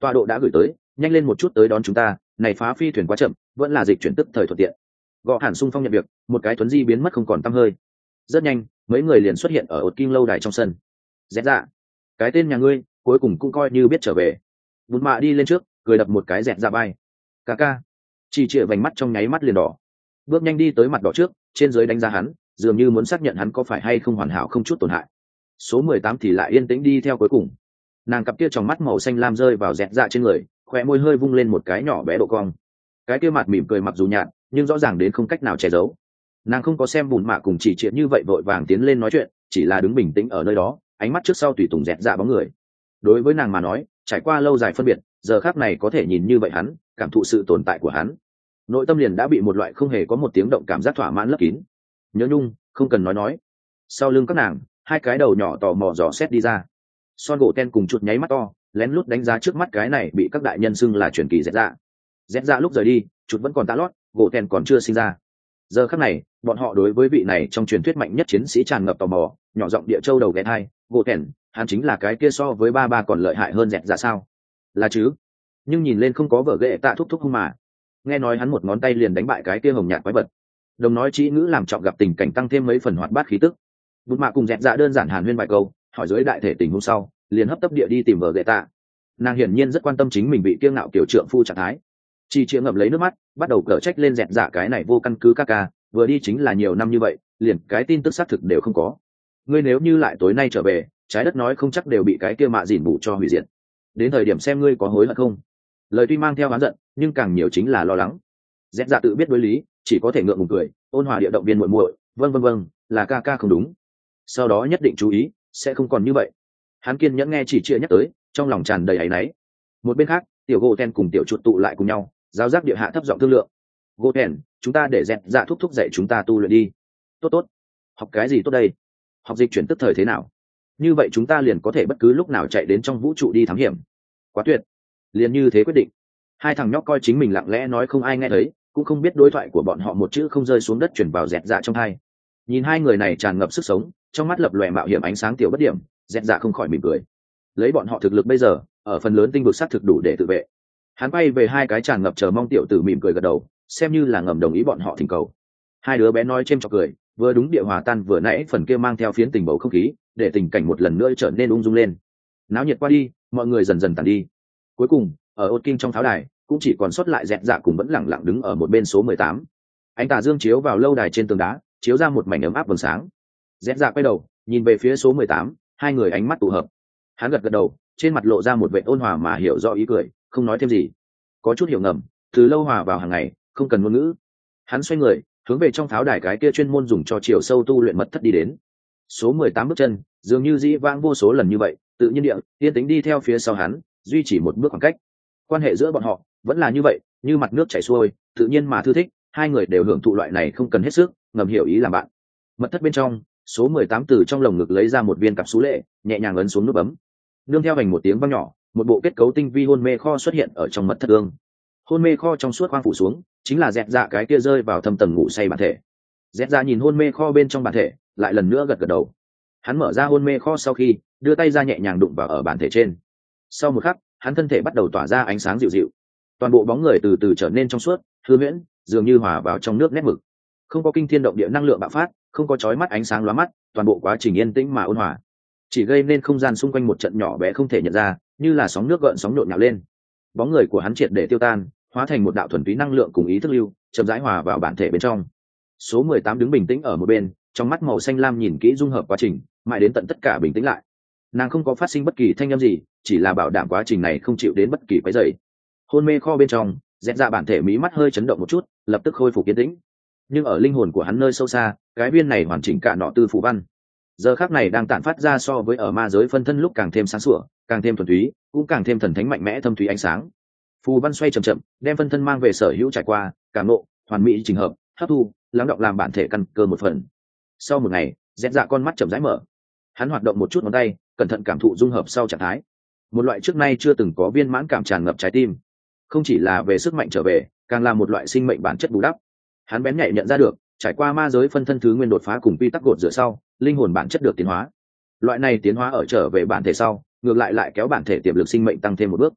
tọa độ đã gửi tới, nhanh lên một chút tới đón chúng ta, này phá phi thuyền quá chậm, vẫn là dịch chuyển tức thời thuận tiện. Gõ hẳn xung phong nhận việc, một cái tuấn di biến mất không còn tăm hơi. Rất nhanh, mấy người liền xuất hiện ở ột kim lâu đài trong sân. Dẹt dạ, cái tên nhà ngươi cuối cùng cũng coi như biết trở về. Bùn mạ đi lên trước, cười đập một cái dẹt dạ bay. Ca ca. Chỉ chĩa vành mắt trong nháy mắt liền đỏ, bước nhanh đi tới mặt đỏ trước, trên dưới đánh giá hắn, dường như muốn xác nhận hắn có phải hay không hoàn hảo không chút tổn hại. Số mười tám thì lại yên tĩnh đi theo cuối cùng. Nàng cặp kia tròng mắt màu xanh lam rơi vào dẹt dạ trên người, khóe môi hơi vung lên một cái nhỏ bé độ cong. Cái kia mặt mỉm cười mặc dù nhạt, nhưng rõ ràng đến không cách nào che giấu. Nàng không có xem bùn mạ cùng chỉ triệt như vậy vội vàng tiến lên nói chuyện, chỉ là đứng bình tĩnh ở nơi đó, ánh mắt trước sau tùy tùng dẹt dạ bóng người. Đối với nàng mà nói, trải qua lâu dài phân biệt, giờ khắc này có thể nhìn như vậy hắn, cảm thụ sự tồn tại của hắn, nội tâm liền đã bị một loại không hề có một tiếng động cảm giác thỏa mãn lấp kín. Nhớ nhung, không cần nói nói. Sau lưng các nàng, hai cái đầu nhỏ tò mò dò xét đi ra. Son gỗ ten cùng chuột nháy mắt to, lén lút đánh giá trước mắt cái này bị các đại nhân xưng là truyền kỳ dẹt dạ. Dẹt dạ lúc rời đi, chuột vẫn còn tạ lót, gỗ ten còn chưa sinh ra. Giờ khắc này, bọn họ đối với vị này trong truyền thuyết mạnh nhất chiến sĩ tràn ngập tò mò, nhỏ giọng địa châu đầu ghé hai, gỗ ten, hắn chính là cái kia so với ba ba còn lợi hại hơn dẹt dạ sao? Là chứ? Nhưng nhìn lên không có vợ ghệ tạ thúc thúc không mà. Nghe nói hắn một ngón tay liền đánh bại cái kia hồng nhạt quái vật. Đồng nói trí ngữ làm trọng gặp tình cảnh tăng thêm mấy phần hoạt bát khí tức. Bụt mạ cùng dẹt dạ đơn giản hàn huyên vài câu, hỏi dưới đại thể tình hôm sau, liền hấp tấp địa đi tìm vợ ghệ tạ. Nàng hiển nhiên rất quan tâm chính mình bị kiêng ngạo kiểu trượng phu trạng thái. Chi chia ngậm lấy nước mắt, bắt đầu cở trách lên dẹt dạ cái này vô căn cứ ca ca, vừa đi chính là nhiều năm như vậy, liền cái tin tức xác thực đều không có. Ngươi nếu như lại tối nay trở về, trái đất nói không chắc đều bị cái kia mạ dỉn bù cho hủy diệt. Đến thời điểm xem ngươi có hối hận không. Lời tuy mang theo oán giận, nhưng càng nhiều chính là lo lắng. Dẹt dạ tự biết đối lý, chỉ có thể ngượng ngùng cười, ôn hòa địa động viên muội muội, vâng vâng vâng, là ca ca không đúng. Sau đó nhất định chú ý, sẽ không còn như vậy. Hắn kiên nhẫn nghe chỉ chia nhắc tới, trong lòng tràn đầy áy náy. Một bên khác, tiểu gỗ ten cùng tiểu chuột tụ lại cùng nhau, giao giác địa hạ thấp giọng thương lượng. Gỗ ten, chúng ta để dẹt dạ thúc thúc dạy chúng ta tu luyện đi. Tốt tốt. Học cái gì tốt đây? Học dịch chuyển tức thời thế nào? Như vậy chúng ta liền có thể bất cứ lúc nào chạy đến trong vũ trụ đi thám hiểm. Quá tuyệt. Liền như thế quyết định. Hai thằng nhóc coi chính mình lặng lẽ nói không ai nghe thấy, cũng không biết đối thoại của bọn họ một chữ không rơi xuống đất chuyển vào dẹt dạ trong hai. Nhìn hai người này tràn ngập sức sống, trong mắt lập lòe mạo hiểm ánh sáng tiểu bất điểm, dẹt dạ không khỏi mỉm cười. Lấy bọn họ thực lực bây giờ, ở phần lớn tinh vực sát thực đủ để tự vệ. Hắn bay về hai cái tràn ngập chờ mong tiểu tử mỉm cười gật đầu, xem như là ngầm đồng ý bọn họ thỉnh cầu. Hai đứa bé nói chêm chọc cười, vừa đúng địa hòa tan vừa nãy phần kia mang theo phiến tình bầu không khí, để tình cảnh một lần nữa trở nên ung dung lên. Náo nhiệt qua đi, mọi người dần dần tàn đi. Cuối cùng, ở ốt kinh trong tháo đài, cũng chỉ còn sót lại dẹt dạ cùng vẫn lẳng lặng đứng ở một bên số mười tám. Ánh tà dương chiếu vào lâu đài trên tường đá, chiếu ra một mảnh ấm áp vầng sáng. Dẹt dạ quay đầu, nhìn về phía số mười tám, hai người ánh mắt tụ hợp. Hắn gật gật đầu, trên mặt lộ ra một vẻ ôn hòa mà hiểu rõ ý cười, không nói thêm gì. Có chút hiểu ngầm, từ lâu hòa vào hàng ngày, không cần ngôn ngữ. Hắn xoay người, hướng về trong tháo đài cái kia chuyên môn dùng cho chiều sâu tu luyện mật thất đi đến. Số mười tám bước chân, dường như dĩ vãng vô số lần như vậy, tự nhiên địa, yên tĩnh đi theo phía sau hắn, duy trì một bước khoảng cách. Quan hệ giữa bọn họ vẫn là như vậy, như mặt nước chảy xuôi, tự nhiên mà thư thích, hai người đều hưởng thụ loại này không cần hết sức, ngầm hiểu ý làm bạn. Mật thất bên trong, số mười tám từ trong lồng ngực lấy ra một viên cặp sú lệ, nhẹ nhàng ấn xuống nút bấm. Nương theo hành một tiếng vang nhỏ, một bộ kết cấu tinh vi hôn mê kho xuất hiện ở trong mật thất ương. Hôn mê kho trong suốt khoang phủ xuống, chính là dẹt dạ cái kia rơi vào thâm tầng ngủ say bản thể. Dẹt dạ nhìn hôn mê kho bên trong bản thể, lại lần nữa gật gật đầu. Hắn mở ra hôn mê kho sau khi, đưa tay ra nhẹ nhàng đụng vào ở bản thể trên. Sau một khắc, hắn thân thể bắt đầu tỏa ra ánh sáng dịu dịu. Toàn bộ bóng người từ từ trở nên trong suốt, hư huyễn, dường như hòa vào trong nước nét mực. Không có kinh thiên động địa năng lượng bạo phát, không có chói mắt ánh sáng lóa mắt, toàn bộ quá trình yên tĩnh mà ôn hòa, chỉ gây nên không gian xung quanh một trận nhỏ bé không thể nhận ra, như là sóng nước gợn sóng nhộn nhạo lên. Bóng người của hắn triệt để tiêu tan, hóa thành một đạo thuần túy năng lượng cùng ý thức lưu, chậm rãi hòa vào bản thể bên trong. Số mười tám đứng bình tĩnh ở một bên, trong mắt màu xanh lam nhìn kỹ dung hợp quá trình, mãi đến tận tất cả bình tĩnh lại. Nàng không có phát sinh bất kỳ thanh âm gì, chỉ là bảo đảm quá trình này không chịu đến bất kỳ quấy rầy. Hôn mê kho bên trong, dẹt dạ bản thể mí mắt hơi chấn động một chút, lập tức khôi phục yên tĩnh. Nhưng ở linh hồn của hắn nơi sâu xa, cái viên này hoàn chỉnh cả nọ tư phù văn, giờ khắc này đang tản phát ra so với ở ma giới phân thân lúc càng thêm sáng sủa, càng thêm thuần túy, cũng càng thêm thần thánh mạnh mẽ thâm thúy ánh sáng. Phù văn xoay chậm chậm, đem phân thân mang về sở hữu trải qua, cảm ngộ, hoàn mỹ trình hợp, hấp thu, lắng động làm bản thể căn cơ một phần. Sau một ngày, dẹt dạ con mắt chậm rãi mở. Hắn hoạt động một chút ngón tay, cẩn thận cảm thụ dung hợp sau trạng thái. Một loại trước nay chưa từng có viên mãn cảm tràn ngập trái tim. Không chỉ là về sức mạnh trở về, càng là một loại sinh mệnh bản chất bù đắp. Hắn bén nhạy nhận ra được, trải qua ma giới phân thân thứ nguyên đột phá cùng quy tắc gột rửa sau, linh hồn bản chất được tiến hóa. Loại này tiến hóa ở trở về bản thể sau, ngược lại lại kéo bản thể tiềm lực sinh mệnh tăng thêm một bước.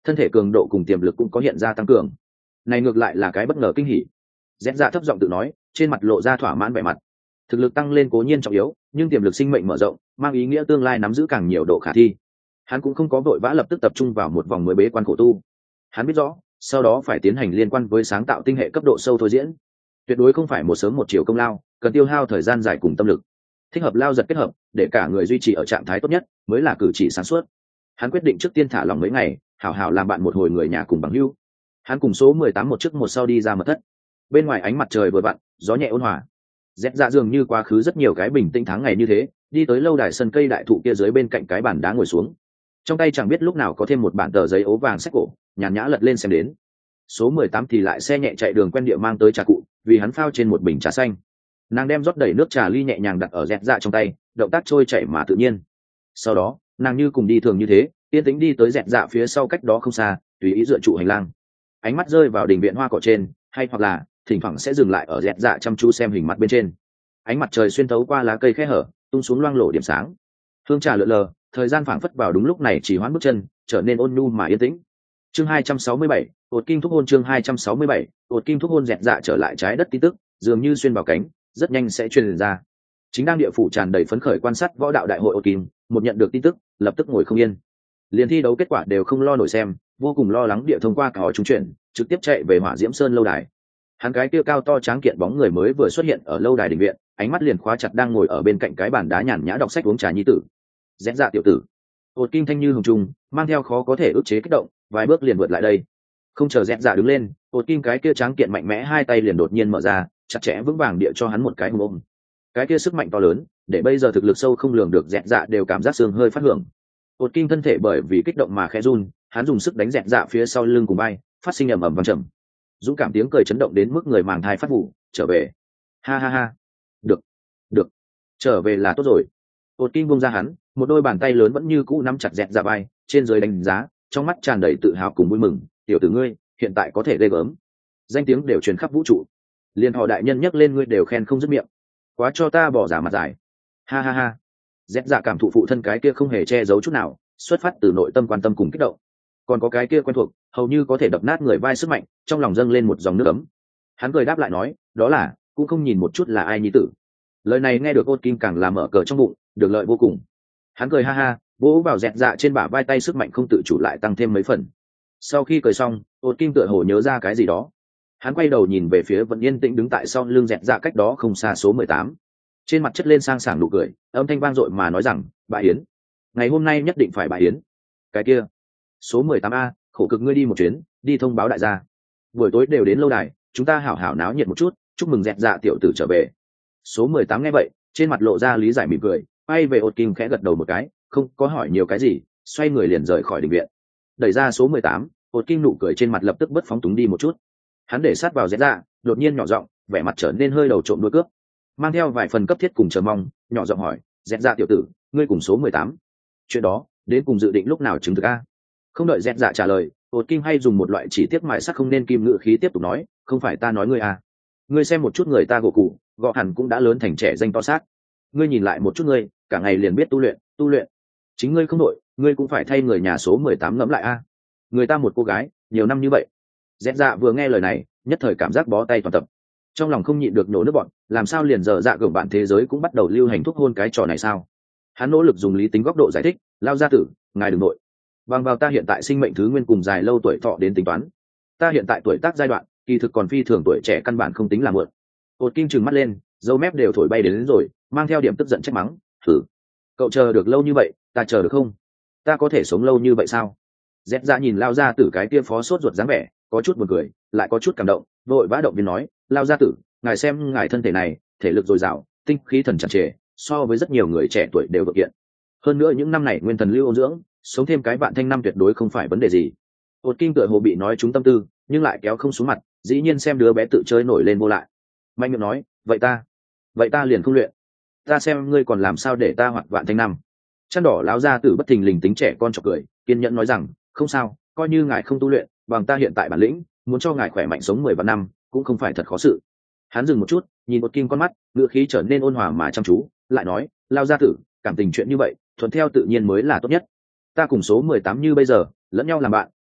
thân thể cường độ cùng tiềm lực cũng có hiện ra tăng cường. Này ngược lại là cái bất ngờ kinh hỉ. Rẽ dạ thấp giọng tự nói, trên mặt lộ ra thỏa mãn vẻ mặt. Thực lực tăng lên cố nhiên trọng yếu, nhưng tiềm lực sinh mệnh mở rộng mang ý nghĩa tương lai nắm giữ càng nhiều độ khả thi. Hắn cũng không có vội vã lập tức tập trung vào một vòng mới bế quan khổ tu. Hắn biết rõ, sau đó phải tiến hành liên quan với sáng tạo tinh hệ cấp độ sâu thôi diễn, tuyệt đối không phải một sớm một chiều công lao, cần tiêu hao thời gian dài cùng tâm lực. Thích hợp lao giật kết hợp, để cả người duy trì ở trạng thái tốt nhất, mới là cử chỉ sáng suốt. Hắn quyết định trước tiên thả lòng mấy ngày, hảo hảo làm bạn một hồi người nhà cùng bằng hữu. Hắn cùng số mười tám một trước một sau đi ra mật thất. Bên ngoài ánh mặt trời vừa vặn, gió nhẹ ôn hòa. Dẹp dạ dường như quá khứ rất nhiều cái bình tĩnh tháng ngày như thế, đi tới lâu đài sân cây đại thụ kia dưới bên cạnh cái bàn đá ngồi xuống. Trong tay chẳng biết lúc nào có thêm một bản tờ giấy ố vàng sách cổ, nhàn nhã lật lên xem đến. Số mười tám thì lại xe nhẹ chạy đường quen địa mang tới trà cụ, vì hắn phao trên một bình trà xanh. Nàng đem rót đầy nước trà ly nhẹ nhàng đặt ở dẹp dạ trong tay, động tác trôi chảy mà tự nhiên. Sau đó, nàng như cùng đi thường như thế, yên tĩnh đi tới dẹp dạ phía sau cách đó không xa, tùy ý dựa trụ hành lang. Ánh mắt rơi vào đình viện hoa cỏ trên, hay hoặc là thỉnh thoảng sẽ dừng lại ở dẹp dạ chăm chú xem hình mặt bên trên. Ánh mặt trời xuyên thấu qua lá cây khe hở, tung xuống loang lổ điểm sáng. Hương trà lượn lờ, thời gian phảng phất vào đúng lúc này chỉ hoãn bước chân, trở nên ôn nhu mà yên tĩnh. Chương hai trăm sáu mươi bảy, ột kim thúc hôn. Chương hai trăm sáu mươi bảy, ột kim thúc hôn. Dẹp dạ trở lại trái đất tin tức, dường như xuyên vào cánh, rất nhanh sẽ truyền ra. Chính đang địa phủ tràn đầy phấn khởi quan sát võ đạo đại hội ột kim, một nhận được tin tức, lập tức ngồi không yên. Liên thi đấu kết quả đều không lo nổi xem, vô cùng lo lắng địa thông qua cả hỏi trúng chuyển, trực tiếp chạy về Hỏa Diễm Sơn lâu đài. Hắn cái kia cao to tráng kiện bóng người mới vừa xuất hiện ở lâu đài đình viện, ánh mắt liền khóa chặt đang ngồi ở bên cạnh cái bàn đá nhàn nhã đọc sách uống trà nhi tử. Dẹp dạ tiểu tử. Ột kim thanh như hồng trung, mang theo khó có thể ức chế kích động, vài bước liền vượt lại đây. Không chờ dẹp dạ đứng lên, ột kim cái kia tráng kiện mạnh mẽ hai tay liền đột nhiên mở ra, chặt chẽ vững vàng địa cho hắn một cái hùng ôm. Cái kia sức mạnh to lớn, để bây giờ thực lực sâu không lường được dẹp dạ đều cảm giác xương hơi phát hưởng. Ột kim thân thể bởi vì kích động mà khẽ run, hắn dùng sức đánh dẹp dạ phía sau lưng cùng bay, phát sinh ầm ầm vang trầm. Dũng cảm tiếng cười chấn động đến mức người màng thai phát vụ, trở về. Ha ha ha. Được, được. Trở về là tốt rồi. Ột kim buông ra hắn, một đôi bàn tay lớn vẫn như cũ nắm chặt dẹp dạ vai, trên dưới đánh giá, trong mắt tràn đầy tự hào cùng vui mừng. Tiểu tử ngươi, hiện tại có thể ghê gớm. Danh tiếng đều truyền khắp vũ trụ. Liên họ đại nhân nhắc lên ngươi đều khen không dứt miệng. Quá cho ta bỏ giả mặt dài. Ha ha ha. Dẹp dạ cảm thụ phụ thân cái kia không hề che giấu chút nào, xuất phát từ nội tâm quan tâm cùng kích động. Còn có cái kia quen thuộc, hầu như có thể đập nát người vai sức mạnh, trong lòng dâng lên một dòng nước ấm. Hắn cười đáp lại nói, đó là, cũng không nhìn một chút là ai nhi tử. Lời này nghe được ôn kim càng làm mở cờ trong bụng, được lợi vô cùng. Hắn cười ha ha, vỗ vào dẹt dạ trên bả vai tay, sức mạnh không tự chủ lại tăng thêm mấy phần. Sau khi cười xong, ôn kim tựa hồ nhớ ra cái gì đó. Hắn quay đầu nhìn về phía vẫn yên tĩnh đứng tại sau lưng dẹt dạ cách đó không xa số mười tám. Trên mặt chất lên sang sảng nụ cười, âm thanh vang dội mà nói rằng, bà Yến, ngày hôm nay nhất định phải bà Yến. Cái kia, số mười tám a, khổ cực ngươi đi một chuyến, đi thông báo đại gia. Buổi tối đều đến lâu đài, chúng ta hảo hảo náo nhiệt một chút, chúc mừng dẹt dạ tiểu tử trở về. Số mười tám nghe vậy, trên mặt lộ ra lý giải mỉm cười, quay về ột kim khẽ gật đầu một cái, không có hỏi nhiều cái gì, xoay người liền rời khỏi đình viện. Đẩy ra số mười tám, ột kim nụ cười trên mặt lập tức bớt phóng túng đi một chút. Hắn để sát vào dẹt dạ, đột nhiên nhỏ giọng, vẻ mặt trở nên hơi đầu trộm đuôi cướp, mang theo vài phần cấp thiết cùng chờ mong, nhỏ giọng hỏi, dẹt dạ tiểu tử, ngươi cùng số mười tám, chuyện đó đến cùng dự định lúc nào chứng thực a? Không đợi dẹt dạ trả lời, ột kim hay dùng một loại chỉ tiết mại sắc không nên kim ngữ khí tiếp tục nói, không phải ta nói ngươi à, ngươi xem một chút người ta gỗ cụ gọ hẳn cũng đã lớn thành trẻ danh to xác, ngươi nhìn lại một chút ngươi, cả ngày liền biết tu luyện tu luyện, chính ngươi không đội, ngươi cũng phải thay người nhà số mười tám ngẫm lại a. Người ta một cô gái nhiều năm như vậy. Dẹt dạ vừa nghe lời này, nhất thời cảm giác bó tay toàn tập, trong lòng không nhịn được nổ nước bọn, làm sao liền giờ dạ gồng bạn thế giới cũng bắt đầu lưu hành thúc hôn cái trò này sao? Hắn nỗ lực dùng lý tính góc độ giải thích, lao gia tử, ngài đừng nội, bằng vào ta hiện tại sinh mệnh thứ nguyên cùng dài lâu tuổi thọ đến tính toán, ta hiện tại tuổi tác giai đoạn kỳ thực còn phi thường, tuổi trẻ căn bản không tính là mượn. Ột kim trừng mắt lên, dâu mép đều thổi bay đến, đến rồi, mang theo điểm tức giận trách mắng, thử, cậu chờ được lâu như vậy, ta chờ được không? Ta có thể sống lâu như vậy sao? Dẹt dạ nhìn lao gia tử cái kia phó sốt ruột dáng vẻ, có chút buồn cười, lại có chút cảm động, vội vã động viên nói, lao gia tử, ngài xem ngài thân thể này, thể lực dồi dào, tinh khí thần tràn trề, so với rất nhiều người trẻ tuổi đều vượt kiện. Hơn nữa những năm này nguyên thần lưu ôn dưỡng, sống thêm cái vạn thanh năm tuyệt đối không phải vấn đề gì. Ột kim tựa hồ bị nói trúng tâm tư, nhưng lại kéo không xuống mặt, dĩ nhiên xem đứa bé tự chơi nổi lên vô lại. Mạnh miệng nói, vậy ta, vậy ta liền không luyện. Ta xem ngươi còn làm sao để ta hoạt vạn thanh năm. Chăn đỏ láo ra từ bất thình lình tính trẻ con chọc cười, kiên nhẫn nói rằng, không sao, coi như ngài không tu luyện, bằng ta hiện tại bản lĩnh, muốn cho ngài khỏe mạnh sống mười vạn năm, cũng không phải thật khó sự. Hắn dừng một chút, nhìn Ột kim con mắt, ngữ khí trở nên ôn hòa mà chăm chú, lại nói, lao gia tử, cảm tình chuyện như vậy, thuận theo tự nhiên mới là tốt nhất. Ta cùng số mười tám như bây giờ, lẫn nhau làm bạn,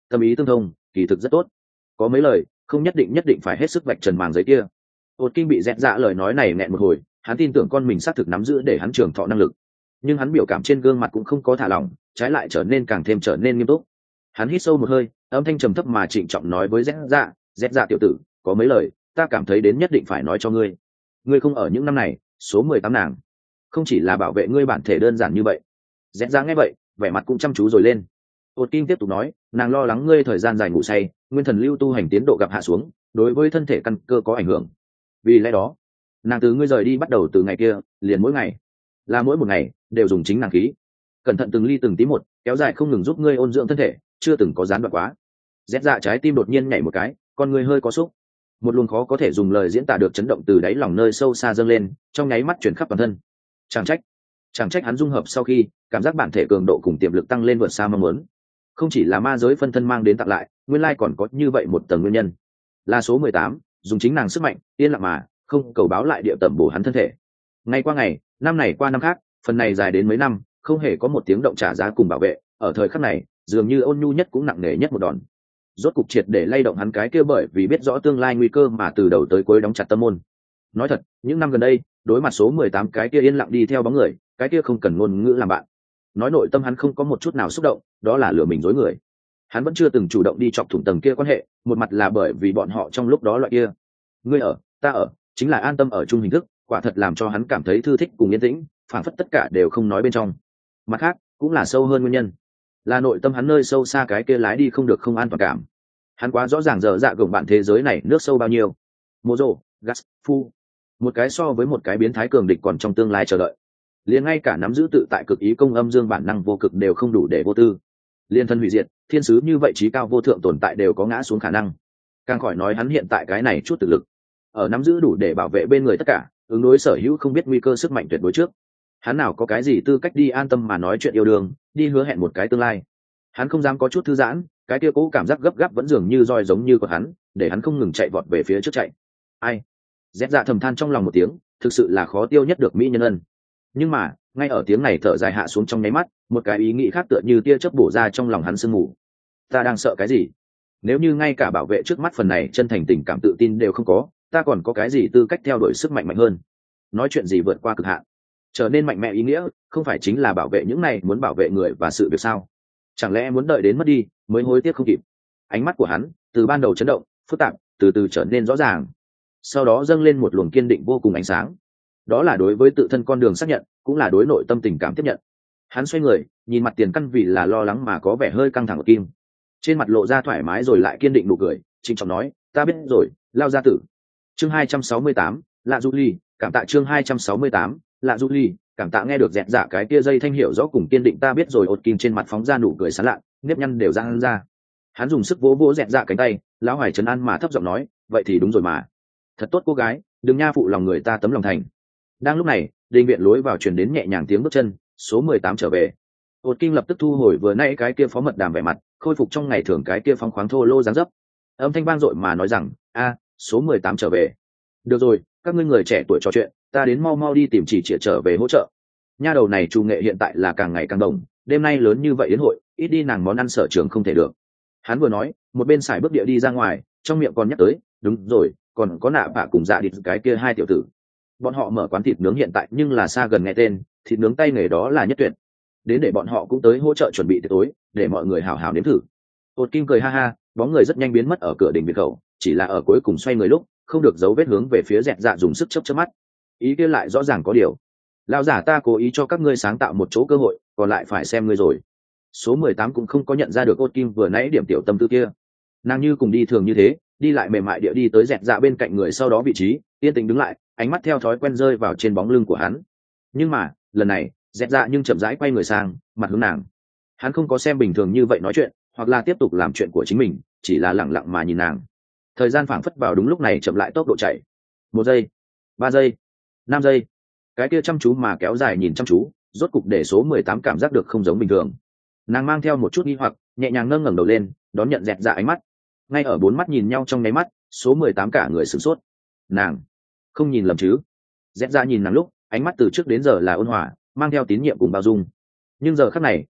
tâm ý tương thông kỳ thực rất tốt. Có mấy lời không nhất định nhất định phải hết sức vạch trần màng giấy kia. Ột Kim bị dẹt dạ lời nói này nghẹn một hồi, hắn tin tưởng con mình xác thực nắm giữ để hắn trường thọ năng lực, nhưng hắn biểu cảm trên gương mặt cũng không có thả lỏng, trái lại trở nên càng thêm trở nên nghiêm túc. Hắn hít sâu một hơi, âm thanh trầm thấp mà trịnh trọng nói với dẹt dạ, dẹt dạ tiểu tử, có mấy lời ta cảm thấy đến nhất định phải nói cho ngươi. Ngươi không ở những năm này, số mười tám nàng không chỉ là bảo vệ ngươi bản thể đơn giản như vậy. Dẹt dạ nghe vậy, vẻ mặt cũng chăm chú rồi lên. Ột Kim tiếp tục nói, nàng lo lắng ngươi thời gian dài ngủ say, nguyên thần lưu tu hành tiến độ gặp hạ xuống, đối với thân thể căn cơ có ảnh hưởng. Vì lẽ đó, nàng từ ngươi rời đi bắt đầu từ ngày kia, liền mỗi ngày, là mỗi một ngày đều dùng chính nàng khí, cẩn thận từng ly từng tí một, kéo dài không ngừng giúp ngươi ôn dưỡng thân thể, chưa từng có gián đoạn quá. Rét dạ trái tim đột nhiên nhảy một cái, con ngươi hơi có xúc, một luồng khó có thể dùng lời diễn tả được chấn động từ đáy lòng nơi sâu xa dâng lên, trong nháy mắt chuyển khắp toàn thân. Chẳng trách, chẳng trách hắn dung hợp sau khi, cảm giác bản thể cường độ cùng tiềm lực tăng lên vượt xa mong muốn. Không chỉ là ma giới phân thân mang đến tặng lại, nguyên lai còn có như vậy một tầng nguyên nhân. Là số mười tám, dùng chính nàng sức mạnh, yên lặng mà, không cầu báo lại địa tẩm bổ hắn thân thể. Ngày qua ngày, năm này qua năm khác, phần này dài đến mấy năm, không hề có một tiếng động trả giá cùng bảo vệ, ở thời khắc này, dường như ôn nhu nhất cũng nặng nề nhất một đòn. Rốt cục triệt để lay động hắn cái kia bởi vì biết rõ tương lai nguy cơ mà từ đầu tới cuối đóng chặt tâm môn. Nói thật, những năm gần đây, đối mặt số mười tám cái kia yên lặng đi theo bóng người, cái kia không cần ngôn ngữ làm bạn. Nói nội tâm hắn không có một chút nào xúc động, đó là lừa mình dối người. Hắn vẫn chưa từng chủ động đi chọc thủng tầng kia quan hệ, một mặt là bởi vì bọn họ trong lúc đó loại kia, ngươi ở, ta ở, chính là an tâm ở chung hình thức, quả thật làm cho hắn cảm thấy thư thích cùng yên tĩnh, phản phất tất cả đều không nói bên trong. Mặt khác, cũng là sâu hơn nguyên nhân, là nội tâm hắn nơi sâu xa cái kia lái đi không được không an toàn cảm. Hắn quá rõ ràng giờ dạ gồng bạn thế giới này nước sâu bao nhiêu. Mojo, Gas, Fu, một cái so với một cái biến thái cường địch còn trong tương lai chờ đợi. Liền ngay cả nắm giữ tự tại cực ý công âm dương bản năng vô cực đều không đủ để vô tư. Liên thân hủy diệt, thiên sứ như vậy trí cao vô thượng tồn tại đều có ngã xuống khả năng. Càng khỏi nói hắn hiện tại cái này chút thực lực, ở nắm giữ đủ để bảo vệ bên người tất cả, ứng đối sở hữu không biết nguy cơ sức mạnh tuyệt đối trước. Hắn nào có cái gì tư cách đi an tâm mà nói chuyện yêu đương, đi hứa hẹn một cái tương lai. Hắn không dám có chút thư giãn, cái kia cố cảm giác gấp gáp vẫn dường như roi giống như của hắn, để hắn không ngừng chạy vọt về phía trước chạy. Ai? Rét dạ thầm than trong lòng một tiếng, thực sự là khó tiêu nhất được mỹ nhân ân. Nhưng mà, ngay ở tiếng này thở dài hạ xuống trong nháy mắt, một cái ý nghĩ khác tựa như tia chớp bổ ra trong lòng hắn sương mù. Ta đang sợ cái gì? Nếu như ngay cả bảo vệ trước mắt phần này chân thành tình cảm tự tin đều không có, ta còn có cái gì tư cách theo đuổi sức mạnh mạnh hơn? Nói chuyện gì vượt qua cực hạn, trở nên mạnh mẽ ý nghĩa, không phải chính là bảo vệ những này muốn bảo vệ người và sự việc sao? Chẳng lẽ muốn đợi đến mất đi mới hối tiếc không kịp? Ánh mắt của hắn từ ban đầu chấn động, phức tạp, từ từ trở nên rõ ràng, sau đó dâng lên một luồng kiên định vô cùng ánh sáng. Đó là đối với tự thân con đường xác nhận, cũng là đối nội tâm tình cảm tiếp nhận. Hắn xoay người, nhìn mặt tiền căn vì là lo lắng mà có vẻ hơi căng thẳng của Kim, trên mặt lộ ra thoải mái rồi lại kiên định nụ cười, trịnh trọng nói, ta biết rồi, lao gia tử. Chương hai trăm sáu mươi tám, lạ du ly, cảm tạ. Chương hai trăm sáu mươi tám, lạ du ly, cảm tạ. Nghe được dẹt dạ cái kia dây thanh hiểu rõ cùng kiên định ta biết rồi, ột Kim trên mặt phóng ra nụ cười sán lạ, nếp nhăn đều ra ra. Hắn dùng sức vỗ vỗ dẹt dạ cánh tay, lão hoài trấn an mà thấp giọng nói, vậy thì đúng rồi mà, thật tốt cô gái, đừng nha phụ lòng người ta tấm lòng thành. Đang lúc này, đình viện lối vào truyền đến nhẹ nhàng tiếng bước chân, số mười tám trở về. Ột Kim lập tức thu hồi vừa nãy cái kia phó mật đàm vẻ mặt, khôi phục trong ngày thường cái kia phóng khoáng thô lô dáng dấp. Âm thanh vang dội mà nói rằng, a, số mười tám trở về. Được rồi, các ngươi người trẻ tuổi trò chuyện, ta đến mau mau đi tìm chỉ trịa trở về hỗ trợ. Nha đầu này Trù Nghệ hiện tại là càng ngày càng đồng, đêm nay lớn như vậy đến hội, ít đi nàng món ăn sở trường không thể được. Hắn vừa nói, một bên xài bước địa đi ra ngoài, trong miệng còn nhắc tới, đúng rồi, còn có nạ bạ cùng dạ địt cái kia hai tiểu tử. Bọn họ mở quán thịt nướng hiện tại nhưng là xa gần nghe tên, thịt nướng tay nghề đó là nhất tuyệt. Đến để bọn họ cũng tới hỗ trợ chuẩn bị tiệc tối, để mọi người hào hào nếm thử. Ột Kim cười ha ha, bóng người rất nhanh biến mất ở cửa đình biệt khẩu, chỉ là ở cuối cùng xoay người lúc, không được dấu vết hướng về phía dẹt dạ dùng sức chớp chớp mắt. Ý kia lại rõ ràng có điều. Lão giả ta cố ý cho các ngươi sáng tạo một chỗ cơ hội, còn lại phải xem ngươi rồi. Số mười tám cũng không có nhận ra được Ột Kim vừa nãy điểm tiểu tâm tư kia. Nàng như cùng đi thường như thế, đi lại mềm mại địa đi tới dẹt dạ bên cạnh người, sau đó vị trí, yên tĩnh đứng lại, ánh mắt theo thói quen rơi vào trên bóng lưng của hắn. Nhưng mà, lần này, dẹt dạ nhưng chậm rãi quay người sang, mặt hướng nàng. Hắn không có xem bình thường như vậy nói chuyện, hoặc là tiếp tục làm chuyện của chính mình, chỉ là lẳng lặng mà nhìn nàng. Thời gian phảng phất vào đúng lúc này chậm lại tốc độ chạy. Một giây, ba giây, năm giây. Cái kia chăm chú mà kéo dài nhìn chăm chú, rốt cục để số mười tám cảm giác được không giống bình thường. Nàng mang theo một chút nghi hoặc, nhẹ nhàng nâng ngẩng đầu lên, đón nhận dẹt dạ ánh mắt. Ngay ở bốn mắt nhìn nhau trong nháy mắt, số mười tám cả người sửng sốt. Nàng không nhìn lầm chứ? Dẹt dạ nhìn nàng lúc, ánh mắt từ trước đến giờ là ôn hòa, mang theo tín nhiệm cùng bao dung. Nhưng giờ khắc này,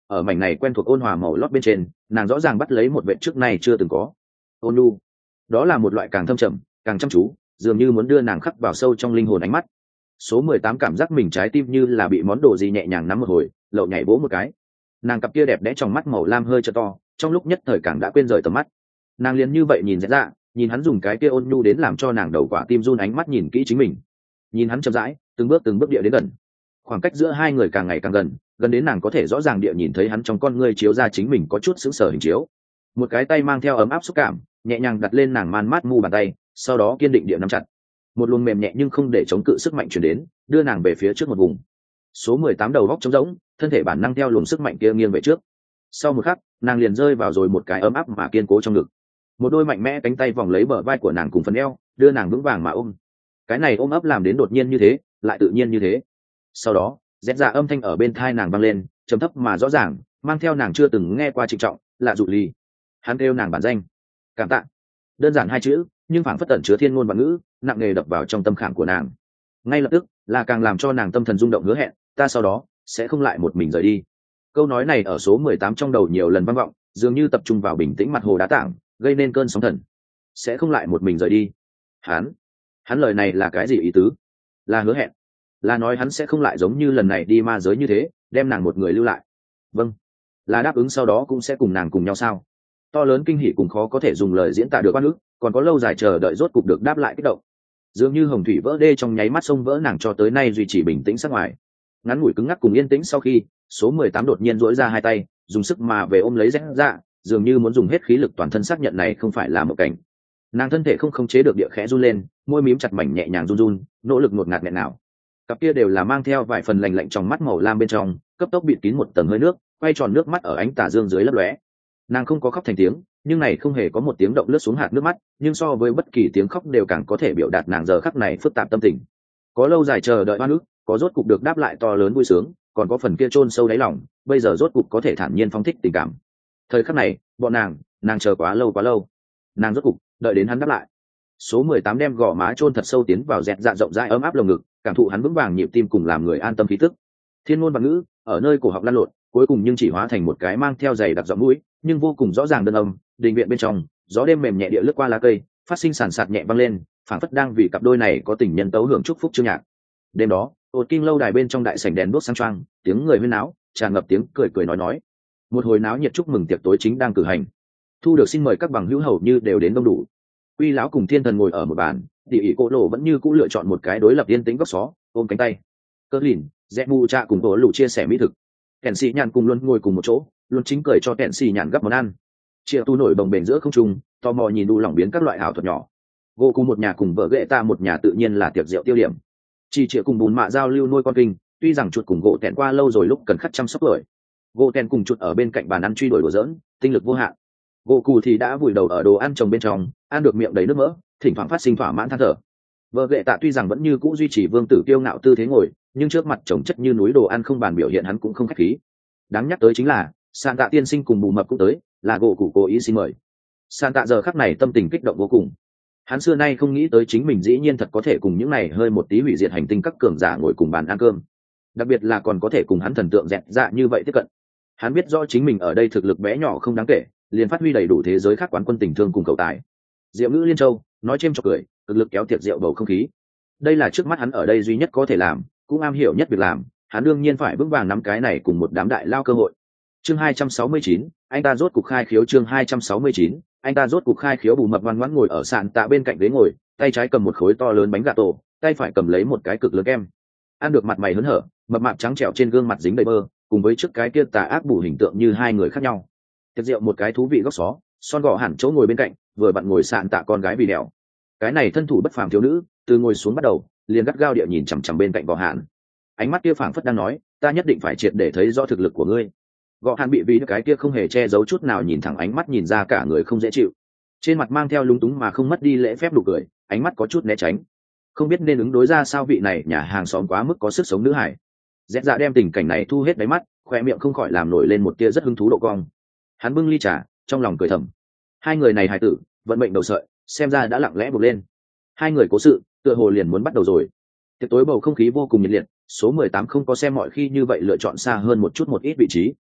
ở mảnh này quen thuộc ôn hòa màu lót bên trên nàng rõ ràng bắt lấy một vệ trước này chưa từng có ôn nhu. Đó là một loại càng thâm trầm càng chăm chú, dường như muốn đưa nàng khắc vào sâu trong linh hồn ánh mắt. Số mười tám cảm giác mình trái tim như là bị món đồ gì nhẹ nhàng nắm một hồi, lậu nhảy vỗ một cái. Nàng cặp kia đẹp đẽ trong mắt màu lam hơi trợ to, trong lúc nhất thời càng đã quên rời tầm mắt. Nàng liền như vậy nhìn dễ dạ, nhìn hắn dùng cái kia ôn nhu đến làm cho nàng đầu quả tim run ánh mắt nhìn kỹ chính mình, nhìn hắn chậm rãi từng bước từng bước địa đến gần. Khoảng cách giữa hai người càng ngày càng gần, gần đến nàng có thể rõ ràng địa nhìn thấy hắn trong con ngươi chiếu ra chính mình có chút sững sờ hình chiếu. Một cái tay mang theo ấm áp xúc cảm nhẹ nhàng đặt lên nàng man mát mu bàn tay, sau đó kiên định địa nắm chặt. Một luồng mềm nhẹ nhưng không để chống cự sức mạnh truyền đến, đưa nàng về phía trước một vùng. Số mười tám đầu góc trống rỗng, thân thể bản năng theo luồng sức mạnh kia nghiêng về trước. Sau một khắc, nàng liền rơi vào rồi một cái ấm áp mà kiên cố trong ngực. Một đôi mạnh mẽ cánh tay vòng lấy bờ vai của nàng cùng phần eo, đưa nàng vững vàng mà ôm. Cái này ôm ấp làm đến đột nhiên như thế, lại tự nhiên như thế. Sau đó, rét dạ âm thanh ở bên tai nàng vang lên, trầm thấp mà rõ ràng, mang theo nàng chưa từng nghe qua trịnh trọng, lạ dụ ly. Hắn kêu nàng bản danh. Cảm tạ. Đơn giản hai chữ, nhưng phảng phất tẩn chứa thiên ngôn và ngữ, nặng nề đập vào trong tâm khảm của nàng. Ngay lập tức, là càng làm cho nàng tâm thần rung động hứa hẹn, ta sau đó sẽ không lại một mình rời đi. Câu nói này ở số mười tám trong đầu nhiều lần vang vọng, dường như tập trung vào bình tĩnh mặt hồ đá tảng, gây nên cơn sóng thần. Sẽ không lại một mình rời đi. Hắn, hắn lời này là cái gì ý tứ? Là hứa hẹn, là nói hắn sẽ không lại giống như lần này đi ma giới như thế, đem nàng một người lưu lại. Vâng, là đáp ứng sau đó cũng sẽ cùng nàng cùng nhau sao? To lớn kinh hỉ cùng khó có thể dùng lời diễn tả được quan ức, còn có lâu dài chờ đợi rốt cục được đáp lại kích động. Dường như hồng thủy vỡ đê trong nháy mắt sông vỡ nàng cho tới nay duy trì bình tĩnh sắc ngoài. Ngắn ngủi cứng ngắc cùng yên tĩnh sau khi, số mười tám đột nhiên duỗi ra hai tay, dùng sức mà về ôm lấy rẽ dạ, dường như muốn dùng hết khí lực toàn thân xác nhận này không phải là một cảnh. Nàng thân thể không khống chế được địa khẽ run lên, môi mím chặt mảnh nhẹ nhàng run run, nỗ lực nuốt ngạt nghẹn nào. Cặp kia đều là mang theo vài phần lạnh lạnh trong mắt màu lam bên trong, cấp tốc bịt kín một tầng hơi nước, quay tròn nước mắt ở ánh tà dương dưới lấp lóe. Nàng không có khóc thành tiếng, nhưng này không hề có một tiếng động lướt xuống hạt nước mắt, nhưng so với bất kỳ tiếng khóc đều càng có thể biểu đạt nàng giờ khắc này phức tạp tâm tình. Có lâu dài chờ đợi oan ức, có rốt cục được đáp lại to lớn vui sướng, còn có phần kia chôn sâu đáy lòng, bây giờ rốt cục có thể thản nhiên phóng thích tình cảm. Thời khắc này, bọn nàng, nàng chờ quá lâu quá lâu. Nàng rốt cục đợi đến hắn đáp lại. Số mười tám đem gò má chôn thật sâu tiến vào dẹt dạ rộng rãi ấm áp lồng ngực, cảm thụ hắn vững vàng nhịp tim cùng làm người an tâm khí tức. Thiên ngôn và ngữ ở nơi cổ họng lăn lộn, cuối cùng nhưng chỉ hóa thành một cái mang theo giày đặc giọng mũi, nhưng vô cùng rõ ràng đơn âm. Đình viện bên trong, gió đêm mềm nhẹ địa lướt qua lá cây, phát sinh sàn sạt nhẹ vang lên, phảng phất đang vì cặp đôi này có tình nhân tấu hưởng chúc phúc chương nhạc. Đêm đó, ột kinh lâu đài bên trong đại sảnh đèn đuốc sáng choang, tiếng người huyên náo, tràn ngập tiếng cười cười nói nói. Một hồi náo nhiệt chúc mừng tiệc tối chính đang cử hành. Thu được xin mời các bằng hữu hầu như đều đến đông đủ. Quy lão cùng thiên thần ngồi ở một bàn, địa ỷ cô lộ vẫn như cũ lựa chọn một cái đối lập yên tĩnh góc xó, ôm cánh tay. Cơ lìn, dẹ mù cha cùng tổ lù chia sẻ mỹ thực. Kẻn xì nhàn cùng luôn ngồi cùng một chỗ, luôn chính cười cho kẻn xì nhàn gấp món ăn. Chia tu nổi bồng bềnh giữa không trung, tò mò nhìn đu lỏng biến các loại ảo thuật nhỏ. Gỗ cùng một nhà cùng vợ ghệ ta một nhà tự nhiên là tiệc rượu tiêu điểm. Chỉ chia cùng bùn mạ giao lưu nuôi con kinh, tuy rằng chuột cùng gỗ tẹn qua lâu rồi lúc cần khắc chăm sóc rồi. Gỗ tẹn cùng chuột ở bên cạnh bàn ăn truy đuổi đùa giỡn, tinh lực vô hạn. Gỗ cù thì đã vùi đầu ở đồ ăn trồng bên trong, ăn được miệng đầy nước mỡ, thỉnh thoảng phát sinh thỏa mãn than thở. Vợ ghệ tạ tuy rằng vẫn như cũ duy trì vương tử kiêu ngạo tư thế ngồi, nhưng trước mặt chồng chất như núi đồ ăn không bàn biểu hiện hắn cũng không khách khí. Đáng nhắc tới chính là sàn tạ tiên sinh cùng bù mập cũng tới, là gỗ cụ cố ý xin mời. Sàn tạ giờ khắc này tâm tình kích động vô cùng. Hắn xưa nay không nghĩ tới chính mình dĩ nhiên thật có thể cùng những này hơi một tí hủy diệt hành tinh các cường giả ngồi cùng bàn ăn cơm, đặc biệt là còn có thể cùng hắn thần tượng dẹt dạ như vậy tiếp cận. Hắn biết rõ chính mình ở đây thực lực bé nhỏ không đáng kể, liền phát huy đầy đủ thế giới khác quán quân tình thương cùng cầu tài. Diệu ngữ liên châu nói chêm chọc cười, cực lực kéo tiệc rượu bầu không khí. Đây là trước mắt hắn ở đây duy nhất có thể làm, cũng am hiểu nhất việc làm, hắn đương nhiên phải vững vàng nắm cái này cùng một đám đại lao cơ hội. Chương hai trăm sáu mươi chín, anh ta rốt cục khai khiếu. Chương hai trăm sáu mươi chín, anh ta rốt cục khai khiếu. Bù mập ngoan ngoãn ngồi ở sàn tạ bên cạnh ghế ngồi, tay trái cầm một khối to lớn bánh gà tổ, tay phải cầm lấy một cái cực lớn kem. Ăn được mặt mày hớn hở, mập mạp trắng trẻo trên gương mặt dính đầy bơ, cùng với trước cái kia tà ác bù hình tượng như hai người khác nhau. Tiệc rượu một cái thú vị góc xó, son gò hẳn chỗ ngồi bên cạnh, vừa bạn ngồi sàn tạ con gái vì đèo. Cái này thân thủ bất phàm thiếu nữ, từ ngồi xuống bắt đầu, liền gắt gao địa nhìn chằm chằm bên cạnh gò hàn. Ánh mắt kia phảng phất đang nói, ta nhất định phải triệt để thấy rõ thực lực của ngươi. Gò hàn bị vì cái kia không hề che giấu chút nào nhìn thẳng ánh mắt nhìn ra cả người không dễ chịu. Trên mặt mang theo lúng túng mà không mất đi lễ phép nụ cười, ánh mắt có chút né tránh. Không biết nên ứng đối ra sao vị này nhà hàng xóm quá mức có sức sống nữ hải. Dẹt dạ đem tình cảnh này thu hết đáy mắt, khoe miệng không khỏi làm nổi lên một tia rất hứng thú độ cong. Hắn bưng ly trà, trong lòng cười thầm. Hai người này hài tử, vận mệnh đầu sợi, xem ra đã lặng lẽ buộc lên. Hai người cố sự, tựa hồ liền muốn bắt đầu rồi. Tiệc tối bầu không khí vô cùng nhiệt liệt, số mười tám không có xem mọi khi như vậy lựa chọn xa hơn một chút một ít vị trí.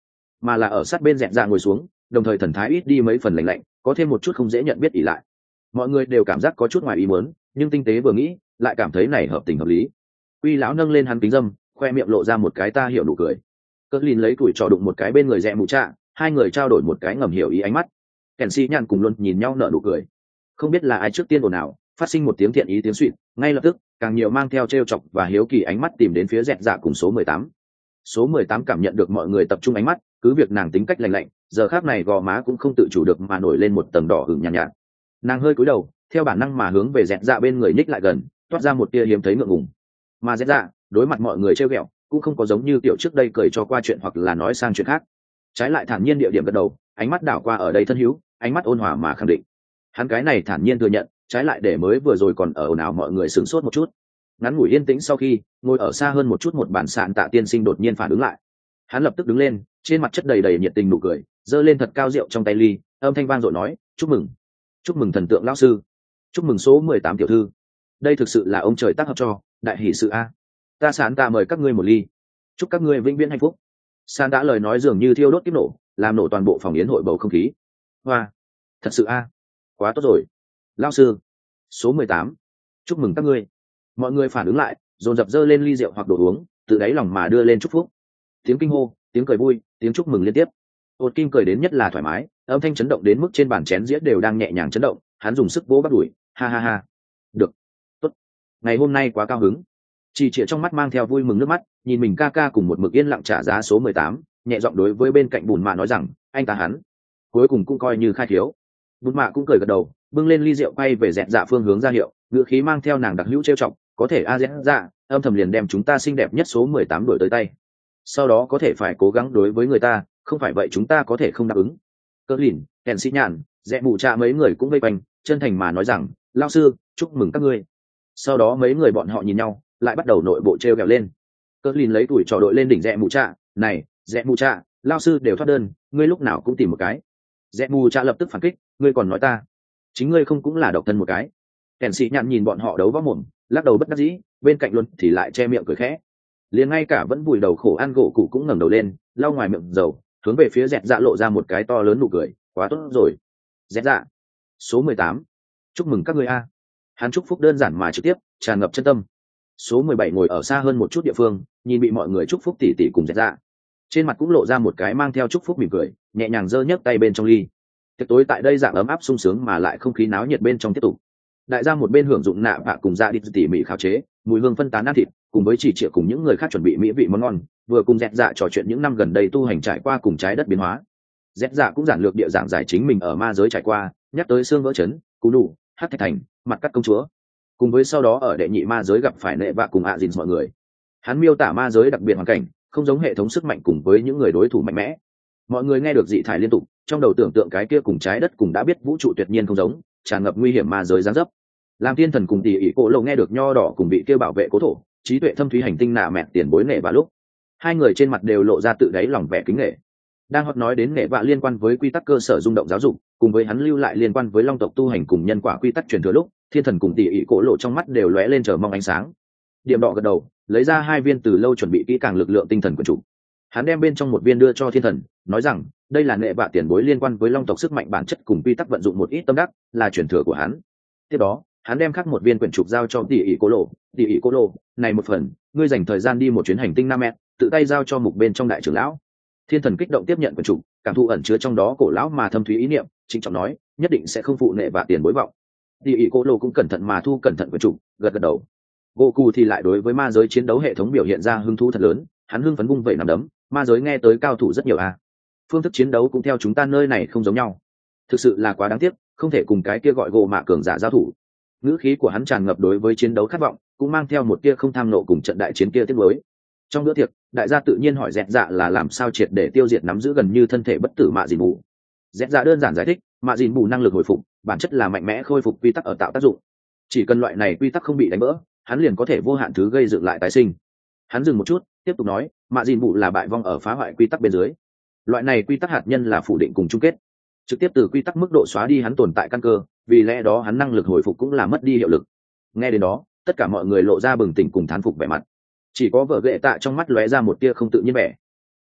mà là ở sát bên dẹn dạ ngồi xuống, đồng thời thần thái ít đi mấy phần lạnh lạnh, có thêm một chút không dễ nhận biết ỉ lại. Mọi người đều cảm giác có chút ngoài ý muốn, nhưng tinh tế vừa nghĩ lại cảm thấy này hợp tình hợp lý. Uy lão nâng lên hắn kính dâm, khoe miệng lộ ra một cái ta hiểu nụ cười. Cất lìn lấy tuổi trò đụng một cái bên người rẽ mù trạ, hai người trao đổi một cái ngầm hiểu ý ánh mắt. Kèn si nhàn cùng luôn nhìn nhau nở nụ cười. Không biết là ai trước tiên ồn ào, phát sinh một tiếng thiện ý tiếng suýt, ngay lập tức càng nhiều mang theo trêu chọc và hiếu kỳ ánh mắt tìm đến phía dẹt dạ cùng số mười tám. Số mười tám cảm nhận được mọi người tập trung ánh mắt, cứ việc nàng tính cách lạnh lạnh, giờ khác này gò má cũng không tự chủ được mà nổi lên một tầng đỏ hửng nhàn nhạt, nhạt. Nàng hơi cúi đầu, theo bản năng mà hướng về dẹt dạ bên người nhích lại gần, toát ra một tia hiếm thấy ngượng ngùng. Mà dẹt dạ đối mặt mọi người trêu ghẹo, cũng không có giống như tiểu trước đây cười cho qua chuyện hoặc là nói sang chuyện khác, trái lại thản nhiên địa điểm gật đầu, ánh mắt đảo qua ở đây thân hữu, ánh mắt ôn hòa mà khẳng định. Hắn cái này thản nhiên thừa nhận, trái lại để mới vừa rồi còn ở ồn ào mọi người sửng sốt một chút. Ngắn ngủi yên tĩnh sau khi, ngồi ở xa hơn một chút một bản sạn tạ tiên sinh đột nhiên phản ứng lại. Hắn lập tức đứng lên, trên mặt chất đầy đầy nhiệt tình nụ cười, giơ lên thật cao rượu trong tay ly, âm thanh vang dội nói, chúc mừng, chúc mừng thần tượng lão sư, chúc mừng số mười tám tiểu thư. Đây thực sự là ông trời tác hợp cho, đại hỷ sự a. Ta sán tạ mời các ngươi một ly, chúc các ngươi vĩnh viễn hạnh phúc. San đã lời nói dường như thiêu đốt kiếp nổ, làm nổ toàn bộ phòng yến hội bầu không khí. Hoa, thật sự a, quá tốt rồi. Lão sư, số mười tám, chúc mừng các ngươi. Mọi người phản ứng lại, dồn dập dơ lên ly rượu hoặc đồ uống, từ đáy lòng mà đưa lên chúc phúc. Tiếng kinh hô, tiếng cười vui, tiếng chúc mừng liên tiếp. Ột Kim cười đến nhất là thoải mái, âm thanh chấn động đến mức trên bàn chén dĩa đều đang nhẹ nhàng chấn động, hắn dùng sức vỗ bắt đuổi, ha ha ha. Được, tốt. Ngày hôm nay quá cao hứng. Chỉ Trịa trong mắt mang theo vui mừng nước mắt, nhìn mình ca ca cùng một mực yên lặng trả giá số mười tám, nhẹ giọng đối với bên cạnh Bùn Mạ nói rằng, anh ta hắn, cuối cùng cũng coi như khai thiếu. Bùn Mạ cũng cười gật đầu, bưng lên ly rượu quay về dẹt dạ phương hướng ra hiệu, ngữ khí mang theo nàng đặc hữu trêu chọc, có thể a dẹt dạ, âm thầm liền đem chúng ta xinh đẹp nhất số mười tám đổi tới tay. Sau đó có thể phải cố gắng đối với người ta, không phải vậy chúng ta có thể không đáp ứng. Cơ lìn, kèn sĩ nhàn, dẹ mù cha mấy người cũng vây quanh, chân thành mà nói rằng, lao sư, chúc mừng các ngươi. Sau đó mấy người bọn họ nhìn nhau, lại bắt đầu nội bộ treo gẹo lên. Cơ lìn lấy tuổi trò đội lên đỉnh dẹ mù cha, này, dẹ mù cha, lao sư đều thoát đơn, ngươi lúc nào cũng tìm một cái. Dẹ mù cha lập tức phản kích, ngươi còn nói ta, chính ngươi không cũng là độc thân một cái. Kèn sĩ nhàn nhìn bọn họ đấu võ mồm, lắc đầu bất đắc dĩ, bên cạnh luôn thì lại che miệng cười khẽ. Liền ngay cả vẫn vùi đầu khổ ăn gỗ cụ cũng ngẩng đầu lên, lau ngoài miệng dầu, hướng về phía dẹt dạ lộ ra một cái to lớn nụ cười, quá tốt rồi. Dẹt dạ, số mười tám, chúc mừng các ngươi a. Hắn chúc phúc đơn giản mà trực tiếp, tràn ngập chân tâm. Số mười bảy ngồi ở xa hơn một chút địa phương, nhìn bị mọi người chúc phúc tỉ tỉ cùng dẹt dạ, trên mặt cũng lộ ra một cái mang theo chúc phúc mỉm cười, nhẹ nhàng giơ nhấc tay bên trong ly. Tiệc tối tại đây dạng ấm áp sung sướng mà lại không khí náo nhiệt bên trong tiếp tục. Đại gia một bên hưởng dụng nạ bạ cùng dạ đi tỉ mỉ khảo chế, mùi hương phân tán ăn thịt, cùng với chỉ trịa cùng những người khác chuẩn bị mỹ vị món ngon, vừa cùng dẹt dạ trò chuyện những năm gần đây tu hành trải qua cùng trái đất biến hóa. Dẹt dạ cũng giản lược địa giảng giải chính mình ở ma giới trải qua, nhắc tới xương vỡ chấn, cú đủ, hắc thạch thành, mặt cắt công chúa, cùng với sau đó ở đệ nhị ma giới gặp phải nệ vạ cùng ạ à dìn mọi người. Hắn miêu tả ma giới đặc biệt hoàn cảnh, không giống hệ thống sức mạnh cùng với những người đối thủ mạnh mẽ. Mọi người nghe được dị thải liên tục, trong đầu tưởng tượng cái kia cùng trái đất cùng đã biết vũ trụ tuyệt nhiên không giống, tràn ngập nguy hiểm ma giới giáng dấp. Làm thiên thần cùng tỷ ỷ cổ lầu nghe được nho đỏ cùng bị kêu bảo vệ cố thổ, trí tuệ thâm thúy hành tinh nạ mẹ tiền bối nệ và lúc hai người trên mặt đều lộ ra tự đáy lòng vẻ kính nghệ. Đang hót nói đến nệ vạ liên quan với quy tắc cơ sở rung động giáo dục, cùng với hắn lưu lại liên quan với long tộc tu hành cùng nhân quả quy tắc truyền thừa lúc, thiên thần cùng tỷ ỷ cổ lộ trong mắt đều lóe lên chờ mong ánh sáng. Điểm đỏ gật đầu, lấy ra hai viên từ lâu chuẩn bị kỹ càng lực lượng tinh thần của chủ. Hắn đem bên trong một viên đưa cho thiên thần, nói rằng đây là nệ vạ tiền bối liên quan với long tộc sức mạnh bản chất cùng quy tắc vận dụng một ít tâm đắc, là truyền thừa của hắn. Tiếp đó hắn đem khắc một viên quyển trục giao cho tỷ ỷ cô lộ. Tỷ ỷ cô lộ, này một phần ngươi dành thời gian đi một chuyến hành tinh nam mẹ, tự tay giao cho mục bên trong đại trưởng lão. Thiên thần kích động tiếp nhận quyển trục, cảm thụ ẩn chứa trong đó cổ lão mà thâm thúy ý niệm, trịnh trọng nói nhất định sẽ không phụ nệ và tiền bối vọng. Tỷ ỷ cô lộ cũng cẩn thận mà thu cẩn thận quyển trục, gật gật đầu. Goku thì lại đối với ma giới chiến đấu hệ thống biểu hiện ra hứng thú thật lớn, hắn hưng phấn vung vẩy nắm đấm, ma giới nghe tới cao thủ rất nhiều à. Phương thức chiến đấu cũng theo chúng ta nơi này không giống nhau, thực sự là quá đáng tiếc, không thể cùng cái kia gọi gỗ mạ cường giả giao thủ. Ngữ khí của hắn tràn ngập đối với chiến đấu khát vọng, cũng mang theo một tia không tham nộ cùng trận đại chiến kia tiếp nối. Trong bữa tiệc, đại gia tự nhiên hỏi dẹt dạ là làm sao triệt để tiêu diệt nắm giữ gần như thân thể bất tử mạ dìn bù. Dẹt dạ đơn giản giải thích, mạ dìn bù năng lực hồi phục, bản chất là mạnh mẽ khôi phục quy tắc ở tạo tác dụng. Chỉ cần loại này quy tắc không bị đánh vỡ, hắn liền có thể vô hạn thứ gây dựng lại tái sinh. Hắn dừng một chút, tiếp tục nói, mạ dìn bù là bại vong ở phá hoại quy tắc bên dưới. Loại này quy tắc hạt nhân là phủ định cùng chung kết, trực tiếp từ quy tắc mức độ xóa đi hắn tồn tại căn cơ, vì lẽ đó hắn năng lực hồi phục cũng là mất đi hiệu lực. Nghe đến đó, tất cả mọi người lộ ra bừng tỉnh cùng thán phục vẻ mặt, chỉ có vợ ghệ tạ trong mắt lóe ra một tia không tự nhiên vẻ.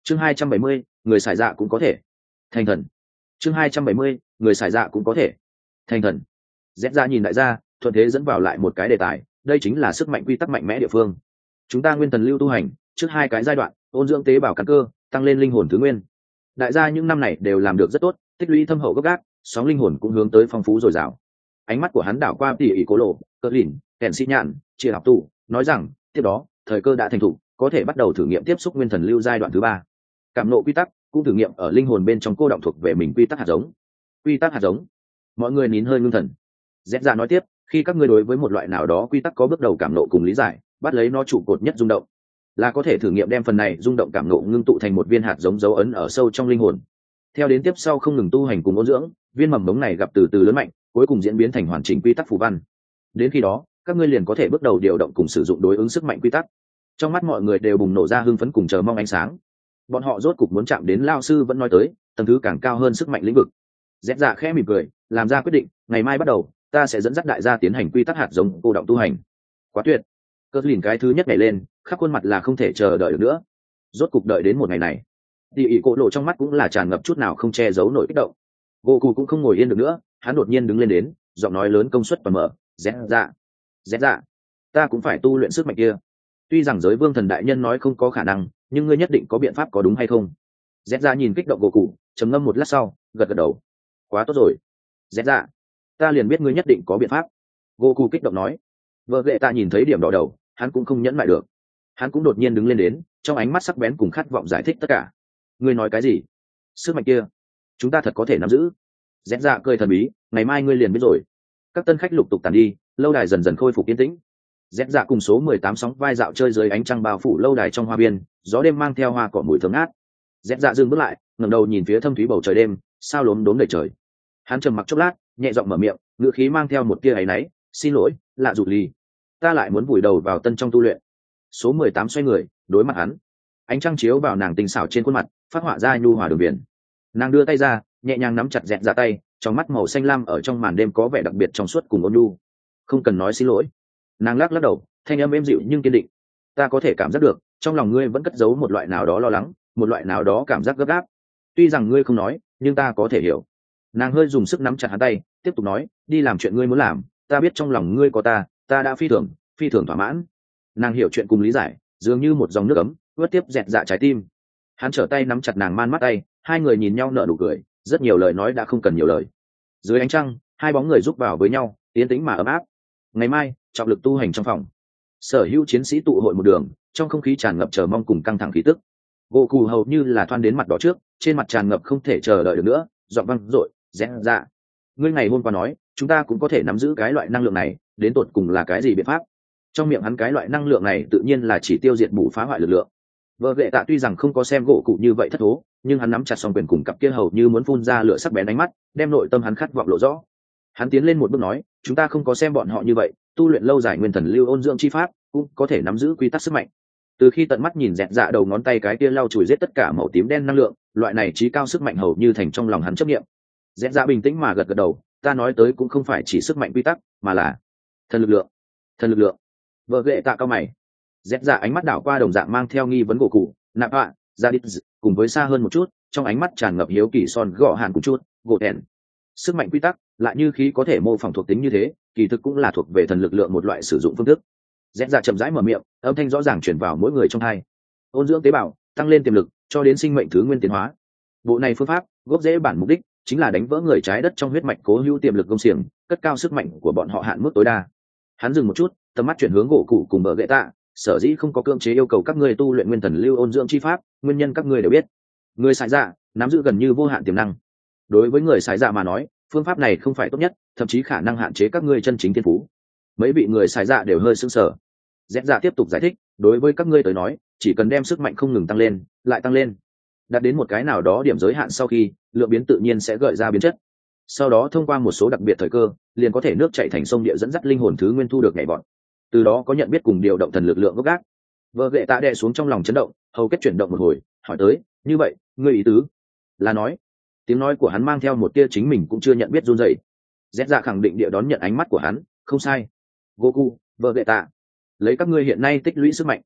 chương hai trăm bảy mươi, người xài dạ cũng có thể thành thần. chương hai trăm bảy mươi, người xài dạ cũng có thể thành thần. Rét ra nhìn đại gia, thuận thế dẫn vào lại một cái đề tài, đây chính là sức mạnh quy tắc mạnh mẽ địa phương. Chúng ta nguyên thần lưu tu hành trước hai cái giai đoạn, ôn dưỡng tế bào căn cơ, tăng lên linh hồn thứ nguyên. Đại gia những năm này đều làm được rất tốt, tích lũy thâm hậu gấp gáp, sóng linh hồn cũng hướng tới phong phú dồi dào. Ánh mắt của hắn đảo qua tỉ ỉ cố lộ, cỡ lìn, kèn sĩ nhạn, chia học tụ, nói rằng tiếp đó thời cơ đã thành thục, có thể bắt đầu thử nghiệm tiếp xúc nguyên thần lưu giai đoạn thứ ba. Cảm nộ quy tắc cũng thử nghiệm ở linh hồn bên trong cô động thuộc về mình quy tắc hạt giống. Quy tắc hạt giống. Mọi người nín hơi ngưng thần. Dẹp ra nói tiếp, khi các ngươi đối với một loại nào đó quy tắc có bước đầu cảm nộ cùng lý giải, bắt lấy nó trụ cột nhất rung động, là có thể thử nghiệm đem phần này rung động cảm nộ ngưng tụ thành một viên hạt giống dấu ấn ở sâu trong linh hồn. Theo đến tiếp sau không ngừng tu hành cùng ôn dưỡng, viên mầm mống này gặp từ từ lớn mạnh, cuối cùng diễn biến thành hoàn chỉnh quy tắc phù văn. Đến khi đó, các ngươi liền có thể bước đầu điều động cùng sử dụng đối ứng sức mạnh quy tắc. Trong mắt mọi người đều bùng nổ ra hưng phấn cùng chờ mong ánh sáng. Bọn họ rốt cục muốn chạm đến lao sư vẫn nói tới tầng thứ càng cao hơn sức mạnh lĩnh vực. Dẹp dạ khẽ mỉm cười, làm ra quyết định, ngày mai bắt đầu ta sẽ dẫn dắt đại gia tiến hành quy tắc hạt giống cô động tu hành. Quá tuyệt. Cỡ lìn cái thứ nhất nhảy lên, khắp khuôn mặt là không thể chờ đợi được nữa. Rốt cục đợi đến một ngày này. Tỷ ỉ cổ lộ trong mắt cũng là tràn ngập chút nào không che giấu nổi kích động. Goku cũng không ngồi yên được nữa, hắn đột nhiên đứng lên đến, giọng nói lớn công suất và mở, "Dẹp dạ, dẹp dạ, ta cũng phải tu luyện sức mạnh kia. Tuy rằng giới vương thần đại nhân nói không có khả năng, nhưng ngươi nhất định có biện pháp, có đúng hay không?" Dẹp dạ nhìn kích động Goku, trầm ngâm một lát sau, gật gật đầu. "Quá tốt rồi. Dẹp dạ, ta liền biết ngươi nhất định có biện pháp." Goku kích động nói. Vợ lệ ta nhìn thấy điểm đỏ đầu, hắn cũng không nhẫn lại được. Hắn cũng đột nhiên đứng lên đến, trong ánh mắt sắc bén cùng khát vọng giải thích tất cả. "Ngươi nói cái gì? Sức mạnh kia, chúng ta thật có thể nắm giữ?" Dẹp dạ cười thần bí, "Ngày mai ngươi liền biết rồi." Các tân khách lục tục tàn đi, lâu đài dần dần khôi phục yên tĩnh. Dẹp dạ cùng số mười tám sóng vai dạo chơi dưới ánh trăng bao phủ lâu đài trong hoa biên, gió đêm mang theo hoa cỏ mùi thơm ngát. Dẹp dạ dừng bước lại, ngẩng đầu nhìn phía thâm thúy bầu trời đêm, sao lốm đốm đầy trời. Hắn trầm mặc chốc lát, nhẹ giọng mở miệng, ngữ khí mang theo một tia áy náy, "Xin lỗi, lạ rụt ly, ta lại muốn vùi đầu vào tân trong tu luyện." Số mười tám xoay người, đối mặt hắn. Ánh trăng chiếu vào nàng tinh xảo trên khuôn mặt, phát họa ra nhu hòa đường viền. Nàng đưa tay ra, nhẹ nhàng nắm chặt dẹp dạ tay, trong mắt màu xanh lam ở trong màn đêm có vẻ đặc biệt trong suốt cùng ôn nhu. "Không cần nói xin lỗi." Nàng lắc lắc đầu, thanh âm êm dịu nhưng kiên định. "Ta có thể cảm giác được, trong lòng ngươi vẫn cất giấu một loại nào đó lo lắng, một loại nào đó cảm giác gấp gáp. Tuy rằng ngươi không nói, nhưng ta có thể hiểu." Nàng hơi dùng sức nắm chặt hắn tay, tiếp tục nói, "Đi làm chuyện ngươi muốn làm, ta biết trong lòng ngươi có ta, ta đã phi thường, phi thường thỏa mãn." Nàng hiểu chuyện cùng lý giải, dường như một dòng nước ấm ướt tiếp dẹt dạ trái tim. Hắn trở tay nắm chặt nàng man mắt tay, hai người nhìn nhau nở nụ cười, rất nhiều lời nói đã không cần nhiều lời. Dưới ánh trăng, hai bóng người giúp vào với nhau, tiến tĩnh mà ấm áp. Ngày mai, trọng lực tu hành trong phòng. Sở hữu chiến sĩ tụ hội một đường, trong không khí tràn ngập chờ mong cùng căng thẳng khí tức. Goku hầu như là thoăn đến mặt đỏ trước, trên mặt tràn ngập không thể chờ đợi được nữa, giọng vang dội, "Dẹp dạ, ngươi ngày hôm qua nói, chúng ta cũng có thể nắm giữ cái loại năng lượng này, đến tột cùng là cái gì biện pháp?" Trong miệng hắn cái loại năng lượng này tự nhiên là chỉ tiêu diệt bù phá hoại lực lượng. Vợ lệ tạ tuy rằng không có xem gỗ cụ như vậy thất thố, nhưng hắn nắm chặt song quyền cùng cặp kia hầu như muốn phun ra lửa sắc bén ánh mắt, đem nội tâm hắn khát vọng lộ rõ. Hắn tiến lên một bước nói, "Chúng ta không có xem bọn họ như vậy, tu luyện lâu dài nguyên thần lưu ôn dưỡng chi pháp, cũng có thể nắm giữ quy tắc sức mạnh." Từ khi tận mắt nhìn dẹt dạ đầu ngón tay cái kia lau chùi giết tất cả màu tím đen năng lượng, loại này trí cao sức mạnh hầu như thành trong lòng hắn chấp niệm. Dẹt dạ bình tĩnh mà gật gật đầu, "Ta nói tới cũng không phải chỉ sức mạnh quy tắc, mà là thần lực lượng." "Thần lực lượng?" Vợ lệ tạ cao mày. Dẹt dạ ánh mắt đảo qua đồng dạng mang theo nghi vấn gỗ cụ, nạp ạ, ra đi, cùng với xa hơn một chút, trong ánh mắt tràn ngập hiếu kỳ son gõ hàn cùng chút, gỗ đèn. Sức mạnh quy tắc, lại như khí có thể mô phỏng thuộc tính như thế, kỳ thực cũng là thuộc về thần lực lượng một loại sử dụng phương thức. Dẹt dạ chậm rãi mở miệng, âm thanh rõ ràng truyền vào mỗi người trong hai. Ôn dưỡng tế bào, tăng lên tiềm lực, cho đến sinh mệnh thứ nguyên tiến hóa. Bộ này phương pháp, gốc rễ bản mục đích chính là đánh vỡ người trái đất trong huyết mạch cố hữu tiềm lực công xiềng, cất cao sức mạnh của bọn họ hạn mức tối đa. Hắn dừng một chút, tầm mắt chuyển hướng gỗ cụ cùng bờ gậy tạ, "Sở dĩ không có cưỡng chế yêu cầu các ngươi tu luyện nguyên thần lưu ôn dưỡng chi pháp, nguyên nhân các ngươi đều biết. Người xài dạ nắm giữ gần như vô hạn tiềm năng. Đối với người xài dạ mà nói, phương pháp này không phải tốt nhất, thậm chí khả năng hạn chế các ngươi chân chính thiên phú." Mấy vị người xài dạ đều hơi sững sờ. Dẹp dạ tiếp tục giải thích, "Đối với các ngươi tới nói, chỉ cần đem sức mạnh không ngừng tăng lên, lại tăng lên, đạt đến một cái nào đó điểm giới hạn sau khi, lượng biến tự nhiên sẽ gợi ra biến chất. Sau đó thông qua một số đặc biệt thời cơ, liền có thể nước chảy thành sông địa dẫn dắt linh hồn thứ nguyên thu được nhảy vọt. Từ đó có nhận biết cùng điều động thần lực lượng gốc gác." Vợ lệ tạ đè xuống trong lòng chấn động, hầu kết chuyển động một hồi, hỏi tới, "Như vậy, ngươi ý tứ là nói?" Tiếng nói của hắn mang theo một tia chính mình cũng chưa nhận biết run rẩy. Dẹp dạ khẳng định địa đón nhận ánh mắt của hắn, "Không sai. Goku, vợ lệ tạ, lấy các ngươi hiện nay tích lũy sức mạnh,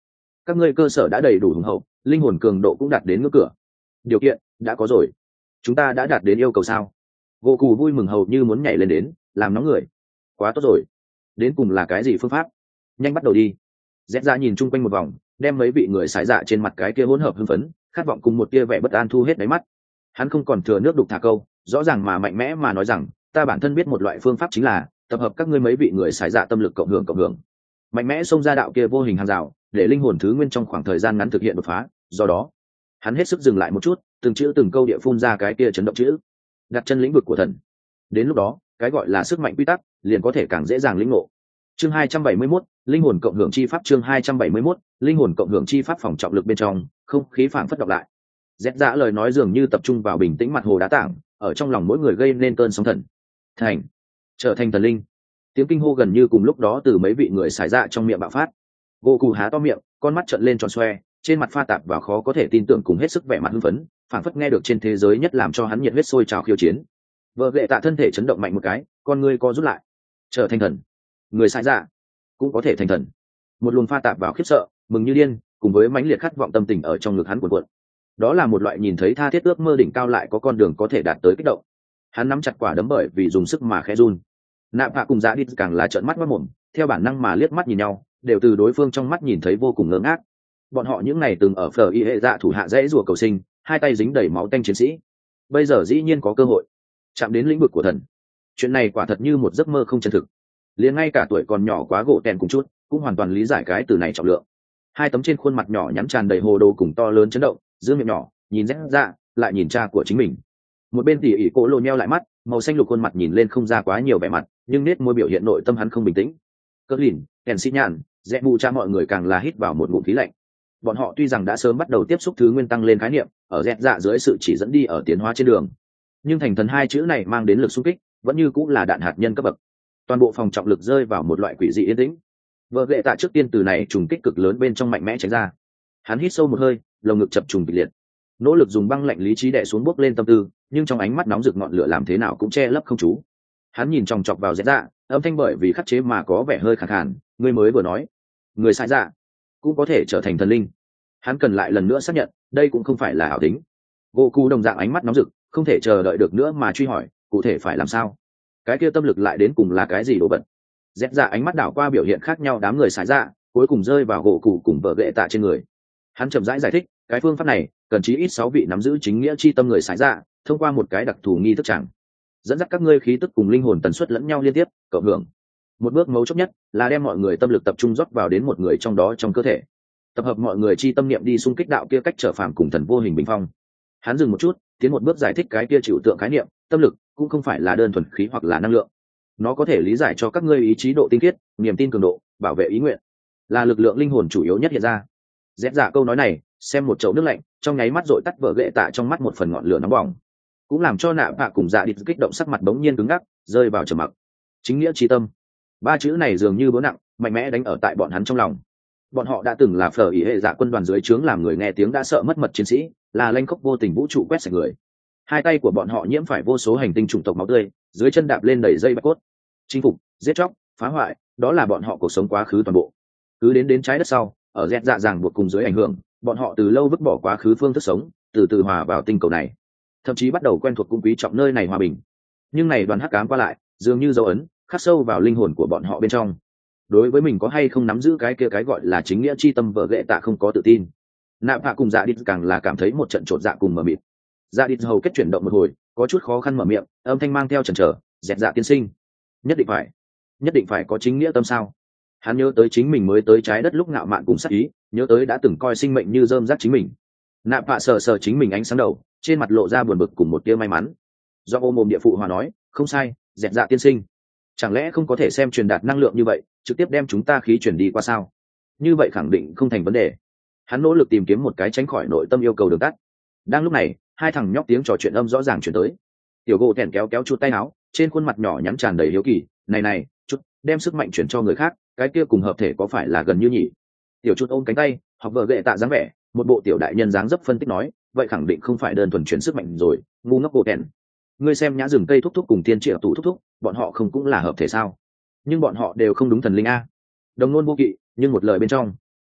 các ngươi cơ sở đã đầy đủ hùng hậu, linh hồn cường độ cũng đạt đến ngưỡng cửa. Điều kiện đã có rồi. Chúng ta đã đạt đến yêu cầu sao? Gỗ Cụ vui mừng hầu như muốn nhảy lên đến, làm nóng người. Quá tốt rồi. Đến cùng là cái gì phương pháp? Nhanh bắt đầu đi. Dẹt ra nhìn chung quanh một vòng, đem mấy vị người xài dạ trên mặt cái kia hỗn hợp hưng phấn, khát vọng cùng một tia vẻ bất an thu hết đáy mắt. Hắn không còn thừa nước đục thả câu, rõ ràng mà mạnh mẽ mà nói rằng, ta bản thân biết một loại phương pháp chính là tập hợp các ngươi mấy vị người xài dạ tâm lực cộng hưởng cộng hưởng, mạnh mẽ xông ra đạo kia vô hình hàng rào, để linh hồn thứ nguyên trong khoảng thời gian ngắn thực hiện đột phá. Do đó, hắn hết sức dừng lại một chút, từng chữ từng câu địa phun ra cái kia chấn động chữ, đặt chân lĩnh vực của thần. Đến lúc đó, cái gọi là sức mạnh quy tắc liền có thể càng dễ dàng lĩnh ngộ. Chương hai trăm bảy mươi mốt, linh hồn cộng hưởng chi pháp. Chương hai trăm bảy mươi mốt, linh hồn cộng hưởng chi pháp. Phòng trọng lực bên trong, không khí phảng phất đọc lại. Dẹt dạ lời nói dường như tập trung vào bình tĩnh mặt hồ đá tảng, ở trong lòng mỗi người gây nên cơn sóng thần. Thành, trở thành thần linh. Tiếng kinh hô gần như cùng lúc đó từ mấy vị người xài dạ trong miệng bạo phát. Gỗ Cụ há to miệng, con mắt trợn lên tròn xoe, trên mặt pha tạp và khó có thể tin tưởng cùng hết sức vẻ mặt hưng phấn, phảng phất nghe được trên thế giới nhất làm cho hắn nhiệt huyết sôi trào khiêu chiến. Vợ ghệ tạ thân thể chấn động mạnh một cái, con ngươi co rút lại. Trở thành thần, người xài dạ cũng có thể thành thần. Một luồng pha tạp vào khiếp sợ, mừng như điên, cùng với mãnh liệt khát vọng tâm tình ở trong ngực hắn cuộn cuộn. Đó là một loại nhìn thấy tha thiết ước mơ đỉnh cao lại có con đường có thể đạt tới kích động. Hắn nắm chặt quả đấm bởi vì dùng sức mà khẽ run. Nạp Hạ cùng Dạ Đi càng là trợn mắt mất mồm, theo bản năng mà liếc mắt nhìn nhau, đều từ đối phương trong mắt nhìn thấy vô cùng ngơ ngác. Bọn họ những ngày từng ở phở y hệ dạ thủ hạ dãy rùa cầu sinh, hai tay dính đầy máu tanh chiến sĩ, bây giờ dĩ nhiên có cơ hội chạm đến lĩnh vực của thần. Chuyện này quả thật như một giấc mơ không chân thực. Liền ngay cả tuổi còn nhỏ quá gỗ tèn cùng chút cũng hoàn toàn lý giải cái từ này trọng lượng. Hai tấm trên khuôn mặt nhỏ nhắn tràn đầy hồ đồ cùng to lớn chấn động, giữ miệng nhỏ nhìn rẽ ra lại nhìn cha của chính mình. Một bên tỉ ỉ cổ lộ nheo lại mắt, màu xanh lục khuôn mặt nhìn lên không ra quá nhiều vẻ mặt, nhưng nét môi biểu hiện nội tâm hắn không bình tĩnh. Cỡ lìn kèn xi nhàn rẽ bù cha mọi người càng là hít vào một ngụm khí lạnh. Bọn họ tuy rằng đã sớm bắt đầu tiếp xúc thứ nguyên tăng lên khái niệm, ở rẽ dạ dưới sự chỉ dẫn đi ở tiến hóa trên đường, nhưng thành thần hai chữ này mang đến lực xung kích vẫn như cũng là đạn hạt nhân cấp bậc. Toàn bộ phòng trọng lực rơi vào một loại quỷ dị yên tĩnh. Vợ ghệ tạ trước tiên từ này trùng kích cực lớn bên trong mạnh mẽ tránh ra. Hắn hít sâu một hơi, lồng ngực chập trùng kịch liệt, nỗ lực dùng băng lạnh lý trí đè xuống bốc lên tâm tư, nhưng trong ánh mắt nóng rực ngọn lửa làm thế nào cũng che lấp không trú. Hắn nhìn chòng chọc vào rẽ dạ, âm thanh bởi vì khắc chế mà có vẻ hơi khàn khàn. Ngươi mới vừa nói, người sai dạ cũng có thể trở thành thần linh. Hắn cần lại lần nữa xác nhận, đây cũng không phải là ảo tính. Goku đồng dạng ánh mắt nóng rực, không thể chờ đợi được nữa mà truy hỏi, cụ thể phải làm sao? Cái kia tâm lực lại đến cùng là cái gì đồ vật? Dẹp dạ ánh mắt đảo qua biểu hiện khác nhau đám người xài dạ, cuối cùng rơi vào gỗ cụ cùng vợ ghệ tạ trên người. Hắn chậm rãi giải thích, cái phương pháp này cần chí ít sáu vị nắm giữ chính nghĩa chi tâm người xài dạ, thông qua một cái đặc thù nghi thức chẳng dẫn dắt các ngươi khí tức cùng linh hồn tần suất lẫn nhau liên tiếp cộng hưởng. Một bước mấu chốt nhất là đem mọi người tâm lực tập trung rót vào đến một người trong đó trong cơ thể, tập hợp mọi người chi tâm niệm đi xung kích đạo kia cách trở phàm cùng thần vô hình bình phong. Hắn dừng một chút, tiến một bước giải thích cái kia chịu tượng khái niệm, tâm lực cũng không phải là đơn thuần khí hoặc là năng lượng, nó có thể lý giải cho các ngươi ý chí độ tinh khiết, niềm tin cường độ, bảo vệ ý nguyện, là lực lượng linh hồn chủ yếu nhất hiện ra. Dẹp dạ câu nói này xem một chậu nước lạnh trong nháy mắt dội tắt vợ ghệ tạ trong mắt một phần ngọn lửa nóng bỏng, cũng làm cho nạ bạ cùng dạ đi kích động sắc mặt bỗng nhiên cứng ngắc, rơi vào trầm mặc. Chính nghĩa trí tâm, ba chữ này dường như búa nặng mạnh mẽ đánh ở tại bọn hắn trong lòng. Bọn họ đã từng là phở ý hệ dạ quân đoàn dưới trướng, làm người nghe tiếng đã sợ mất mật chiến sĩ, là lanh khốc vô tình vũ trụ quét sạch người. Hai tay của bọn họ nhiễm phải vô số hành tinh chủng tộc máu tươi, dưới chân đạp lên đầy dây bạch cốt, chinh phục, giết chóc, phá hoại, đó là bọn họ cuộc sống quá khứ toàn bộ. Cứ đến đến trái đất sau, ở dẹt dạ ràng buộc cùng dưới ảnh hưởng, bọn họ từ lâu vứt bỏ quá khứ phương thức sống, từ từ hòa vào tinh cầu này, thậm chí bắt đầu quen thuộc cung quý trọng nơi này hòa bình. Nhưng này đoàn hắc ám qua lại, dường như dấu ấn khắc sâu vào linh hồn của bọn họ bên trong. Đối với mình có hay không nắm giữ cái kia cái gọi là chính nghĩa chi tâm, vợ ghệ tạ không có tự tin. Nạp Hạ cùng Dạ Đít càng là cảm thấy một trận trột dạ cùng mờ mịt. Dạ Đít hầu kết chuyển động một hồi, có chút khó khăn mở miệng, âm thanh mang theo chần chờ, dẹt dạ tiên sinh, nhất định phải nhất định phải có chính nghĩa tâm sao? Hắn nhớ tới chính mình mới tới trái đất lúc ngạo mạn cùng sắc ý, nhớ tới đã từng coi sinh mệnh như rơm rác chính mình. Nạp Hạ sờ sờ chính mình ánh sáng đầu, trên mặt lộ ra buồn bực cùng một tia may mắn. Do ôm mồm địa phụ hòa nói, không sai, dẹt dạ tiên sinh, chẳng lẽ không có thể xem truyền đạt năng lượng như vậy trực tiếp đem chúng ta khí chuyển đi qua sao? Như vậy khẳng định không thành vấn đề. Hắn nỗ lực tìm kiếm một cái tránh khỏi nội tâm yêu cầu đường tắt. Đang lúc này, hai thằng nhóc tiếng trò chuyện âm rõ ràng chuyển tới. Tiểu gỗ thèn kéo kéo chút tay áo, trên khuôn mặt nhỏ nhắn tràn đầy hiếu kỳ, này này chút đem sức mạnh chuyển cho người khác, cái kia cùng hợp thể có phải là gần như nhỉ? Tiểu chút ôm cánh tay, học vợ ghệ tạ dáng vẻ, một bộ tiểu đại nhân dáng dấp phân tích nói, vậy khẳng định không phải đơn thuần chuyển sức mạnh rồi, ngu ngốc gỗ thèn. Ngươi xem nhã rừng cây thúc thúc cùng tiên triệu tụ thúc thúc, bọn họ không cũng là hợp thể sao? Nhưng bọn họ đều không đúng thần linh a. Đồng nôn vô kỵ, nhưng một lời bên trong,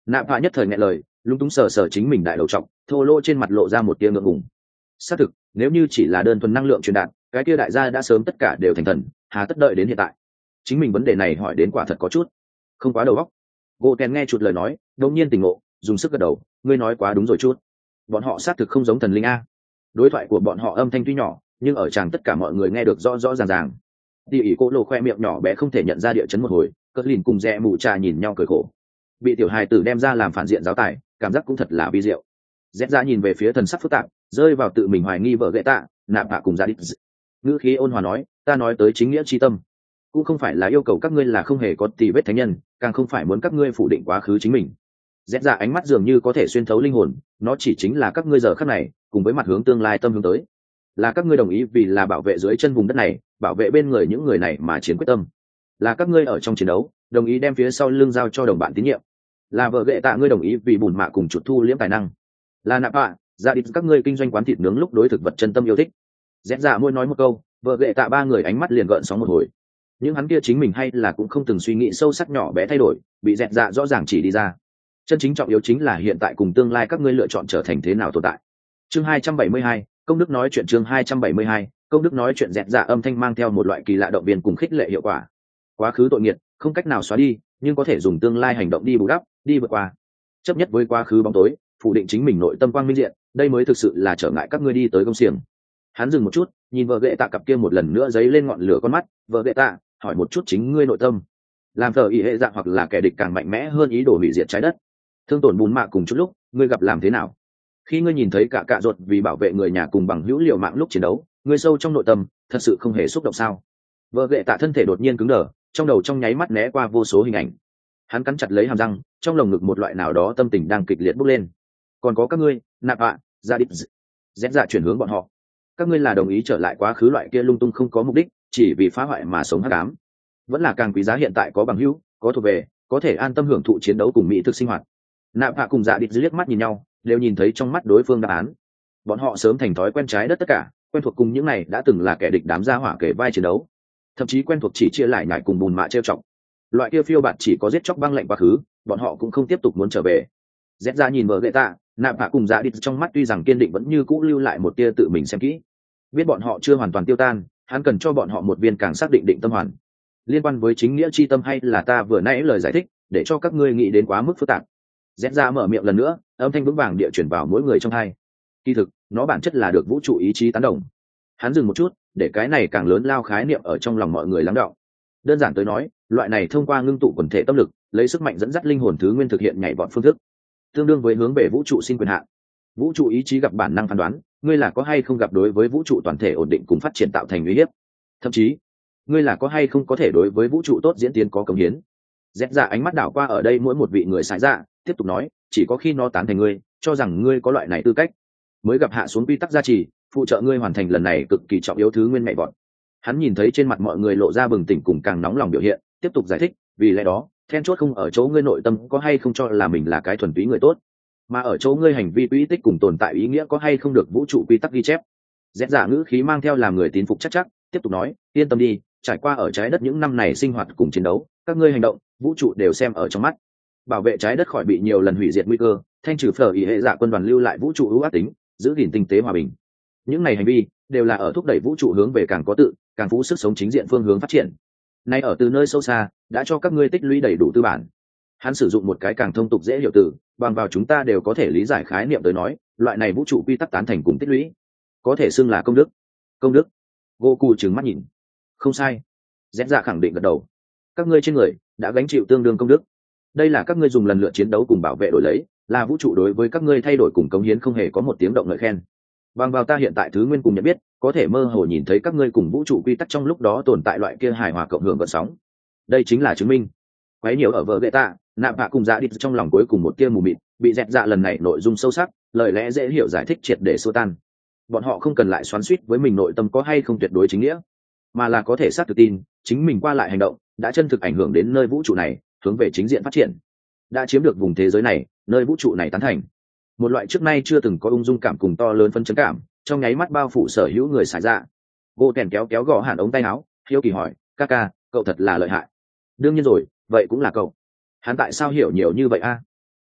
Nạp hạ nhất thời nghe lời, lúng túng sờ sờ chính mình đại đầu trọng, thô lỗ trên mặt lộ ra một tia ngượng ngùng. Xác thực, nếu như chỉ là đơn thuần năng lượng truyền đạt, cái kia đại gia đã sớm tất cả đều thành thần, hà tất đợi đến hiện tại. Chính mình vấn đề này hỏi đến quả thật có chút không quá đầu óc. Goten nghe chuột lời nói, đột nhiên tỉnh ngộ, dùng sức gật đầu, ngươi nói quá đúng rồi chút. Bọn họ xác thực không giống thần linh a. Đối thoại của bọn họ âm thanh tuy nhỏ, nhưng ở tràng tất cả mọi người nghe được rõ rõ ràng ràng. Tỷ ỷ cô lộ khoe miệng nhỏ bé không thể nhận ra địa chấn một hồi, cất lìn cùng rẽ mù trà nhìn nhau cười khổ. Bị tiểu hài tử đem ra làm phản diện giáo tài, cảm giác cũng thật là vi diệu. Rẽ ra nhìn về phía thần sắc phức tạp, rơi vào tự mình hoài nghi vợ gậy tạ, nạp hạ cùng ra đít. Ngữ khí ôn hòa nói, ta nói tới chính nghĩa chi tâm, cũng không phải là yêu cầu các ngươi là không hề có tì vết thánh nhân, càng không phải muốn các ngươi phủ định quá khứ chính mình. Rẽ ra ánh mắt dường như có thể xuyên thấu linh hồn, nó chỉ chính là các ngươi giờ khắc này, cùng với mặt hướng tương lai tâm hướng tới, là các ngươi đồng ý vì là bảo vệ dưới chân vùng đất này, bảo vệ bên người những người này mà chiến quyết tâm, là các ngươi ở trong chiến đấu đồng ý đem phía sau lưng giao cho đồng bạn tín nhiệm, là vợ gệ tạ ngươi đồng ý vì bùn mạ cùng chuột thu liễm tài năng, là nạp ạ ra đi các ngươi kinh doanh quán thịt nướng lúc đối thực vật chân tâm yêu thích. Rẽ dạ môi nói một câu, vợ gệ tạ ba người ánh mắt liền gợn sóng một hồi. Những hắn kia chính mình hay là cũng không từng suy nghĩ sâu sắc nhỏ bé thay đổi, bị dẹt dạ rõ ràng chỉ đi ra. Chân chính trọng yếu chính là hiện tại cùng tương lai các ngươi lựa chọn trở thành thế nào tồn tại. Chương hai trăm bảy mươi hai, công đức nói chuyện. Chương hai trăm bảy mươi hai, công đức nói chuyện. Dẹt dạ âm thanh mang theo một loại kỳ lạ động viên cùng khích lệ hiệu quả. Quá khứ tội nghiệt không cách nào xóa đi, nhưng có thể dùng tương lai hành động đi bù đắp, đi vượt qua. Chấp nhất với quá khứ bóng tối, phủ định chính mình nội tâm quang minh diện, đây mới thực sự là trở ngại các ngươi đi tới công xiềng. Hắn dừng một chút, nhìn vợ gệ tạ cặp kia một lần nữa giấy lên ngọn lửa con mắt. Vợ gệ tạ, hỏi một chút chính ngươi nội tâm, làm thờ ý hệ dạ hoặc là kẻ địch càng mạnh mẽ hơn ý đồ hủy diệt trái đất, thương tổn bùn mạ cùng chút lúc ngươi gặp làm thế nào? Khi ngươi nhìn thấy cả cạ ruột vì bảo vệ người nhà cùng bằng hữu liều mạng lúc chiến đấu, ngươi sâu trong nội tâm thật sự không hề xúc động sao? Vợ gệ tạ thân thể đột nhiên cứng đờ, trong đầu trong nháy mắt né qua vô số hình ảnh. Hắn cắn chặt lấy hàm răng, trong lồng ngực một loại nào đó tâm tình đang kịch liệt bốc lên. Còn có các ngươi, nạp ạ, ra đít, rẽ dạ chuyển hướng bọn họ. Các ngươi là đồng ý trở lại quá khứ loại kia lung tung không có mục đích, chỉ vì phá hoại mà sống hắc ám, vẫn là càng quý giá hiện tại có bằng hữu, có thuộc về, có thể an tâm hưởng thụ chiến đấu cùng mỹ thực sinh hoạt? Nạp hạ cùng dạ đít liếc mắt nhìn nhau, đều nhìn thấy trong mắt đối phương đáp án. Bọn họ sớm thành thói quen trái đất tất cả, quen thuộc cùng những này đã từng là kẻ địch đám gia hỏa kể vai chiến đấu, thậm chí quen thuộc chỉ chia lại nhại cùng bùn mạ trêu chọc. Loại kia phiêu bạt chỉ có giết chóc băng lạnh quá khứ, bọn họ cũng không tiếp tục muốn trở về. Rét ra nhìn vợ gậy tạ, nạp hạ cùng dạ đít trong mắt tuy rằng kiên định vẫn như cũ lưu lại một tia tự mình xem kỹ. Biết bọn họ chưa hoàn toàn tiêu tan, hắn cần cho bọn họ một viên càng xác định định tâm hoàn. Liên quan với chính nghĩa chi tâm hay là ta vừa nãy lời giải thích, để cho các ngươi nghĩ đến quá mức phức tạp. Rét ra mở miệng lần nữa, âm thanh vững vàng địa chuyển vào mỗi người trong hai. Kỳ thực, nó bản chất là được vũ trụ ý chí tán đồng. Hắn dừng một chút, để cái này càng lớn lao khái niệm ở trong lòng mọi người lắng đọng. Đơn giản tới nói, loại này thông qua ngưng tụ quần thể tâm lực, lấy sức mạnh dẫn dắt linh hồn thứ nguyên thực hiện nhảy vọt phương thức, tương đương với hướng về vũ trụ xin quyền hạn. Vũ trụ ý chí gặp bản năng phán đoán, ngươi là có hay không gặp đối với vũ trụ toàn thể ổn định cùng phát triển tạo thành uy hiếp. Thậm chí, ngươi là có hay không có thể đối với vũ trụ tốt diễn tiến có cống hiến. Rét ra ánh mắt đảo qua ở đây mỗi một vị người sai ra, tiếp tục nói, chỉ có khi nó tán thành ngươi, cho rằng ngươi có loại này tư cách, mới gặp hạ xuống quy tắc gia trì, phụ trợ ngươi hoàn thành lần này cực kỳ trọng yếu thứ nguyên mẹ bọn. Hắn nhìn thấy trên mặt mọi người lộ ra bừng tỉnh cùng càng nóng lòng biểu hiện, tiếp tục giải thích, vì lẽ đó, then chốt không ở chỗ ngươi nội tâm có hay không cho là mình là cái thuần túy người tốt, mà ở chỗ ngươi hành vi quỹ tích cùng tồn tại ý nghĩa có hay không được vũ trụ quy tắc ghi chép. Rét giả ngữ khí mang theo làm người tín phục chắc chắc, tiếp tục nói, yên tâm đi, trải qua ở trái đất những năm này sinh hoạt cùng chiến đấu, các ngươi hành động, vũ trụ đều xem ở trong mắt. Bảo vệ trái đất khỏi bị nhiều lần hủy diệt nguy cơ, thanh trừ phở ý hệ dạ quân đoàn lưu lại vũ trụ ưu ác tính, giữ gìn tinh tế hòa bình. Những này hành vi đều là ở thúc đẩy vũ trụ hướng về càng có tự, càng phú sức sống chính diện phương hướng phát triển. Nay ở từ nơi sâu xa, đã cho các ngươi tích lũy đầy đủ tư bản. Hắn sử dụng một cái càng thông tục dễ hiểu từ, bằng vào chúng ta đều có thể lý giải khái niệm tới nói, loại này vũ trụ quy tắc tán thành cùng tích lũy, có thể xưng là công đức. Công đức. Goku trừng mắt nhìn. Không sai. Rét dạ khẳng định gật đầu. Các ngươi trên người đã gánh chịu tương đương công đức. Đây là các ngươi dùng lần lượt chiến đấu cùng bảo vệ đổi lấy, là vũ trụ đối với các ngươi thay đổi cùng cống hiến không hề có một tiếng động ngợi khen. Bằng vào ta hiện tại thứ nguyên cùng nhận biết, có thể mơ hồ nhìn thấy các ngươi cùng vũ trụ quy tắc trong lúc đó tồn tại loại kia hài hòa cộng hưởng gợn sóng. Đây chính là chứng minh. Quấy nhiều ở vợ gậy tạ, nạp hạ cùng dạ đi trong lòng cuối cùng một tia mù mịt, bị dẹt dạ lần này nội dung sâu sắc, lời lẽ dễ hiểu giải thích triệt để xua tan. Bọn họ không cần lại xoắn xuýt với mình nội tâm có hay không tuyệt đối chính nghĩa, mà là có thể xác thực tin chính mình qua lại hành động đã chân thực ảnh hưởng đến nơi vũ trụ này, hướng về chính diện phát triển, đã chiếm được vùng thế giới này, nơi vũ trụ này tán thành. Một loại trước nay chưa từng có ung dung cảm cùng to lớn phấn chấn cảm trong nháy mắt bao phủ sở hữu người xài ra. Gỗ kèn kéo kéo gõ hẳn ống tay áo, hiếu kỳ hỏi, ca ca, cậu thật là lợi hại. Đương nhiên rồi, vậy cũng là cậu. Hắn tại sao hiểu nhiều như vậy a?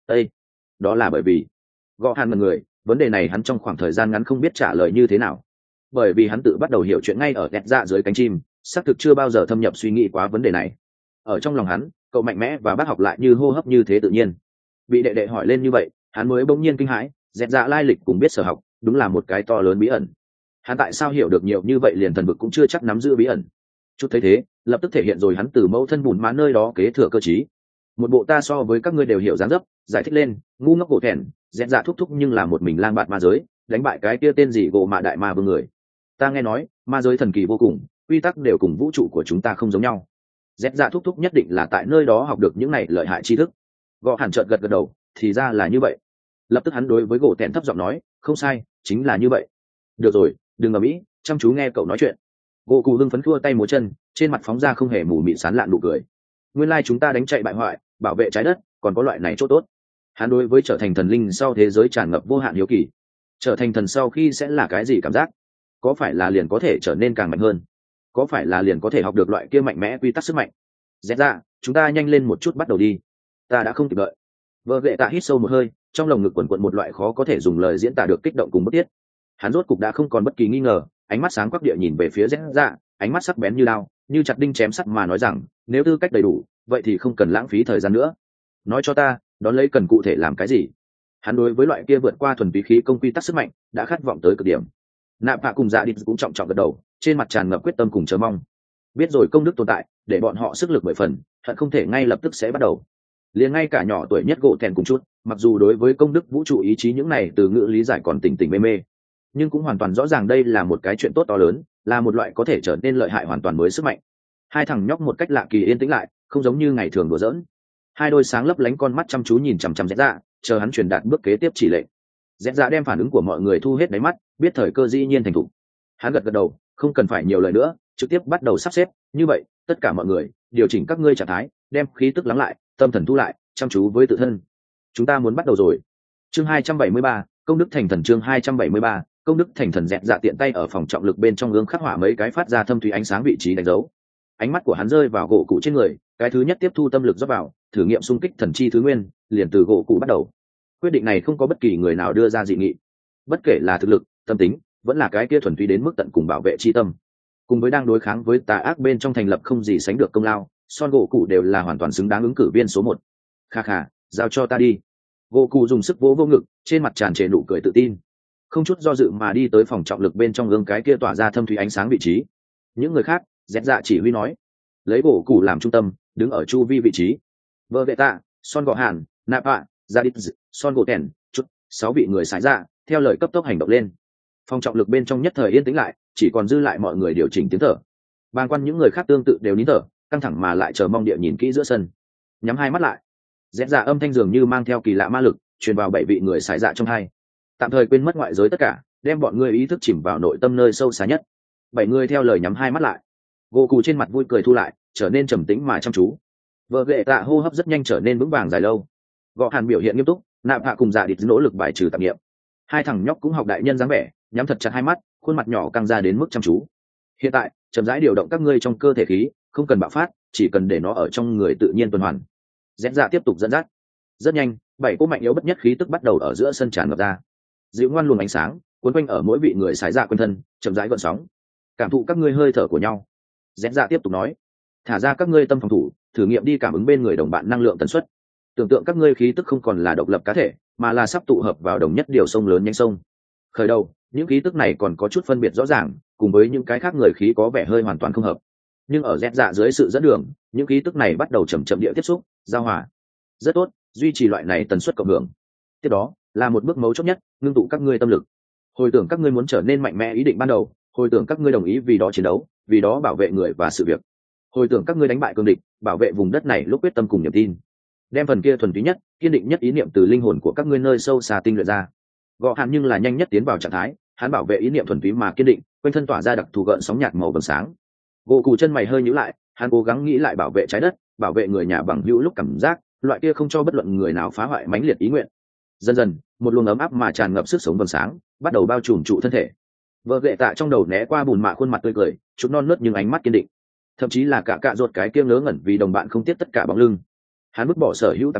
Ê! Đó là bởi vì gõ hàn mật người, vấn đề này hắn trong khoảng thời gian ngắn không biết trả lời như thế nào, bởi vì hắn tự bắt đầu hiểu chuyện ngay ở ghét dạ dưới cánh chim, xác thực chưa bao giờ thâm nhập suy nghĩ quá vấn đề này. Ở trong lòng hắn, cậu mạnh mẽ và bác học lại như hô hấp như thế tự nhiên. Bị đệ đệ hỏi lên như vậy, hắn mới bỗng nhiên kinh hãi, dẹt dạ lai lịch cùng biết sở học, đúng là một cái to lớn bí ẩn. Hắn tại sao hiểu được nhiều như vậy liền thần vực cũng chưa chắc nắm giữ bí ẩn. Chút thấy thế, lập tức thể hiện rồi hắn từ mẫu thân bùn má nơi đó kế thừa cơ trí. Một bộ ta so với các ngươi đều hiểu dáng dấp, giải thích lên, ngu ngốc cổ thẹn, dẹt dạ thúc thúc nhưng là một mình lang bạt ma giới, đánh bại cái kia tên gì gỗ mạ đại ma vương người. Ta nghe nói, ma giới thần kỳ vô cùng, quy tắc đều cùng vũ trụ của chúng ta không giống nhau. Dẹt dạ thúc thúc nhất định là tại nơi đó học được những này lợi hại tri thức. Gõ hẳn trợn gật gật đầu, thì ra là như vậy. Lập tức hắn đối với gỗ thẹn thấp giọng nói, không sai, chính là như vậy. Được rồi, đừng ở mỹ, chăm chú nghe cậu nói chuyện. Gỗ cụ hưng phấn khua tay múa chân, trên mặt phóng ra không hề mù mịt sán lạn nụ cười. Nguyên lai chúng ta đánh chạy bại hoại, bảo vệ trái đất, còn có loại này chỗ tốt. Hắn đối với trở thành thần linh sau thế giới tràn ngập vô hạn hiếu kỳ. Trở thành thần sau khi sẽ là cái gì cảm giác? Có phải là liền có thể trở nên càng mạnh hơn? Có phải là liền có thể học được loại kia mạnh mẽ quy tắc sức mạnh? Dẹp ra, chúng ta nhanh lên một chút bắt đầu đi. Ta đã không kịp đợi. Vợ ghệ tạ hít sâu một hơi, trong lồng ngực quần quận một loại khó có thể dùng lời diễn tả được kích động cùng bất tiết. Hắn rốt cục đã không còn bất kỳ nghi ngờ, ánh mắt sáng quắc địa nhìn về phía dẹp ra, ánh mắt sắc bén như lao, như chặt đinh chém sắt mà nói rằng, nếu tư cách đầy đủ, vậy thì không cần lãng phí thời gian nữa. Nói cho ta, đón lấy cần cụ thể làm cái gì? Hắn đối với loại kia vượt qua thuần túy khí công quy tắc sức mạnh đã khát vọng tới cực điểm. Nạp Hạ cùng Dạ Địch cũng trọng trọng gật đầu, trên mặt tràn ngập quyết tâm cùng chờ mong. Biết rồi công đức tồn tại, để bọn họ sức lực mười phần, hận không thể ngay lập tức sẽ bắt đầu. Liền ngay cả nhỏ tuổi nhất gỗ thẹn cùng chút, mặc dù đối với công đức vũ trụ ý chí những này từ ngữ lý giải còn tỉnh tỉnh mê mê, nhưng cũng hoàn toàn rõ ràng đây là một cái chuyện tốt to lớn, là một loại có thể trở nên lợi hại hoàn toàn mới sức mạnh. Hai thằng nhóc một cách lạ kỳ yên tĩnh lại, không giống như ngày thường đùa giỡn. Hai đôi sáng lấp lánh con mắt chăm chú nhìn chằm chằm Dẹt Dạ, chờ hắn truyền đạt bước kế tiếp chỉ lệnh. Dẹt Dạ đem phản ứng của mọi người thu hết đáy mắt, biết thời cơ dĩ nhiên thành thục. Hắn gật gật đầu, không cần phải nhiều lời nữa, trực tiếp bắt đầu sắp xếp. Như vậy, tất cả mọi người điều chỉnh các ngươi trạng thái, đem khí tức lắng lại, tâm thần thu lại, chăm chú với tự thân. Chúng ta muốn bắt đầu rồi. Chương hai trăm bảy mươi ba, công đức thành thần. Chương hai trăm bảy mươi ba, công đức thành thần. Dẹt Dạ tiện tay ở phòng trọng lực bên trong gương khắc họa mấy cái phát ra thâm thúy ánh sáng vị trí đánh dấu. Ánh mắt của hắn rơi vào gỗ cụ trên người, cái thứ nhất tiếp thu tâm lực rót vào, thử nghiệm xung kích thần chi thứ nguyên, liền từ gỗ cụ bắt đầu. Quyết định này không có bất kỳ người nào đưa ra dị nghị, bất kể là thực lực, tâm tính, vẫn là cái kia thuần túy đến mức tận cùng bảo vệ chi tâm, cùng với đang đối kháng với tà ác bên trong thành lập không gì sánh được công lao, son gỗ cụ đều là hoàn toàn xứng đáng ứng cử viên số một. Kha kha, giao cho ta đi. Gỗ cụ dùng sức vỗ vô ngực, trên mặt tràn trề nụ cười tự tin, không chút do dự mà đi tới phòng trọng lực bên trong gương cái kia tỏa ra thâm thúy ánh sáng vị trí. Những người khác, Dẹt Dạ chỉ huy nói, lấy gỗ cụ làm trung tâm, đứng ở chu vi vị trí. Vợ vệ tạ, son gỗ hàn, nạp hạ, gia đít, son gỗ tèn, chút sáu vị người xài ra, theo lời cấp tốc hành động lên. Phòng trọng lực bên trong nhất thời yên tĩnh lại, chỉ còn dư lại mọi người điều chỉnh tiếng thở. Bàng quan những người khác tương tự đều nín thở, căng thẳng mà lại chờ mong địa nhìn kỹ giữa sân. Nhắm hai mắt lại, Dẹt Dạ âm thanh dường như mang theo kỳ lạ ma lực, truyền vào bảy vị người xài dạ trong hai. Tạm thời quên mất ngoại giới tất cả, đem bọn người ý thức chìm vào nội tâm nơi sâu xa nhất. Bảy người theo lời nhắm hai mắt lại. Gỗ cụ trên mặt vui cười thu lại, trở nên trầm tĩnh mà chăm chú. Vợ ghệ tạ hô hấp rất nhanh trở nên vững vàng dài lâu. Gõ hàn biểu hiện nghiêm túc, Nạp Hạ cùng Dạ Địch nỗ lực bài trừ tạp niệm. Hai thằng nhóc cũng học đại nhân dáng vẻ, nhắm thật chặt hai mắt, khuôn mặt nhỏ căng ra đến mức chăm chú. Hiện tại, chậm rãi điều động các ngươi trong cơ thể khí, không cần bạo phát, chỉ cần để nó ở trong người tự nhiên tuần hoàn. Dẹt Dạ tiếp tục dẫn dắt. Rất nhanh, bảy cỗ mạnh yếu bất nhất khí tức bắt đầu ở giữa sân tràn ngập ra. Dịu ngoan luồng ánh sáng cuốn quanh ở mỗi vị người xài dạ quanh thân, chậm rãi gợn sóng. Cảm thụ các ngươi hơi thở của nhau. Dẹt Dạ tiếp tục nói, thả ra các ngươi tâm phòng thủ, thử nghiệm đi cảm ứng bên người đồng bạn năng lượng tần suất. Tưởng tượng các ngươi khí tức không còn là độc lập cá thể, mà là sắp tụ hợp vào đồng nhất điều sông lớn nhánh sông. Khởi đầu, những khí tức này còn có chút phân biệt rõ ràng, cùng với những cái khác người khí có vẻ hơi hoàn toàn không hợp. Nhưng ở Dẹt Dạ dưới sự dẫn đường, những khí tức này bắt đầu chậm chậm địa tiếp xúc, giao hòa. Rất tốt, duy trì loại này tần suất cộng hưởng. Tiếp đó, là một bước mấu chốt nhất, ngưng tụ các ngươi tâm lực. Hồi tưởng các ngươi muốn trở nên mạnh mẽ ý định ban đầu, hồi tưởng các ngươi đồng ý vì đó chiến đấu, vì đó bảo vệ người và sự việc. Hồi tưởng các ngươi đánh bại cương địch, bảo vệ vùng đất này lúc quyết tâm cùng niềm tin. Đem phần kia thuần túy nhất, kiên định nhất ý niệm từ linh hồn của các ngươi nơi sâu xa tinh luyện ra. Gõ hàn nhưng là nhanh nhất tiến vào trạng thái, hắn bảo vệ ý niệm thuần túy mà kiên định, quanh thân tỏa ra đặc thù gợn sóng nhạt màu vàng sáng. Gỗ cụ chân mày hơi nhíu lại, hắn cố gắng nghĩ lại bảo vệ trái đất, bảo vệ người nhà bằng hữu lúc cảm giác, loại kia không cho bất luận người nào phá hoại mãnh liệt ý nguyện. Dần dần, một luồng ấm áp mà tràn ngập sức sống vầng sáng, bắt đầu bao trùm trụ thân thể. Vợ ghệ tạ trong đầu né qua bùn mạ khuôn mặt tươi cười, chút non nớt nhưng ánh mắt kiên định. Thậm chí là cả cạ ruột cái kia ngớ ngẩn vì đồng bạn không tiếc tất cả bóng lưng. Hắn vứt bỏ sở hữu tạp niệm,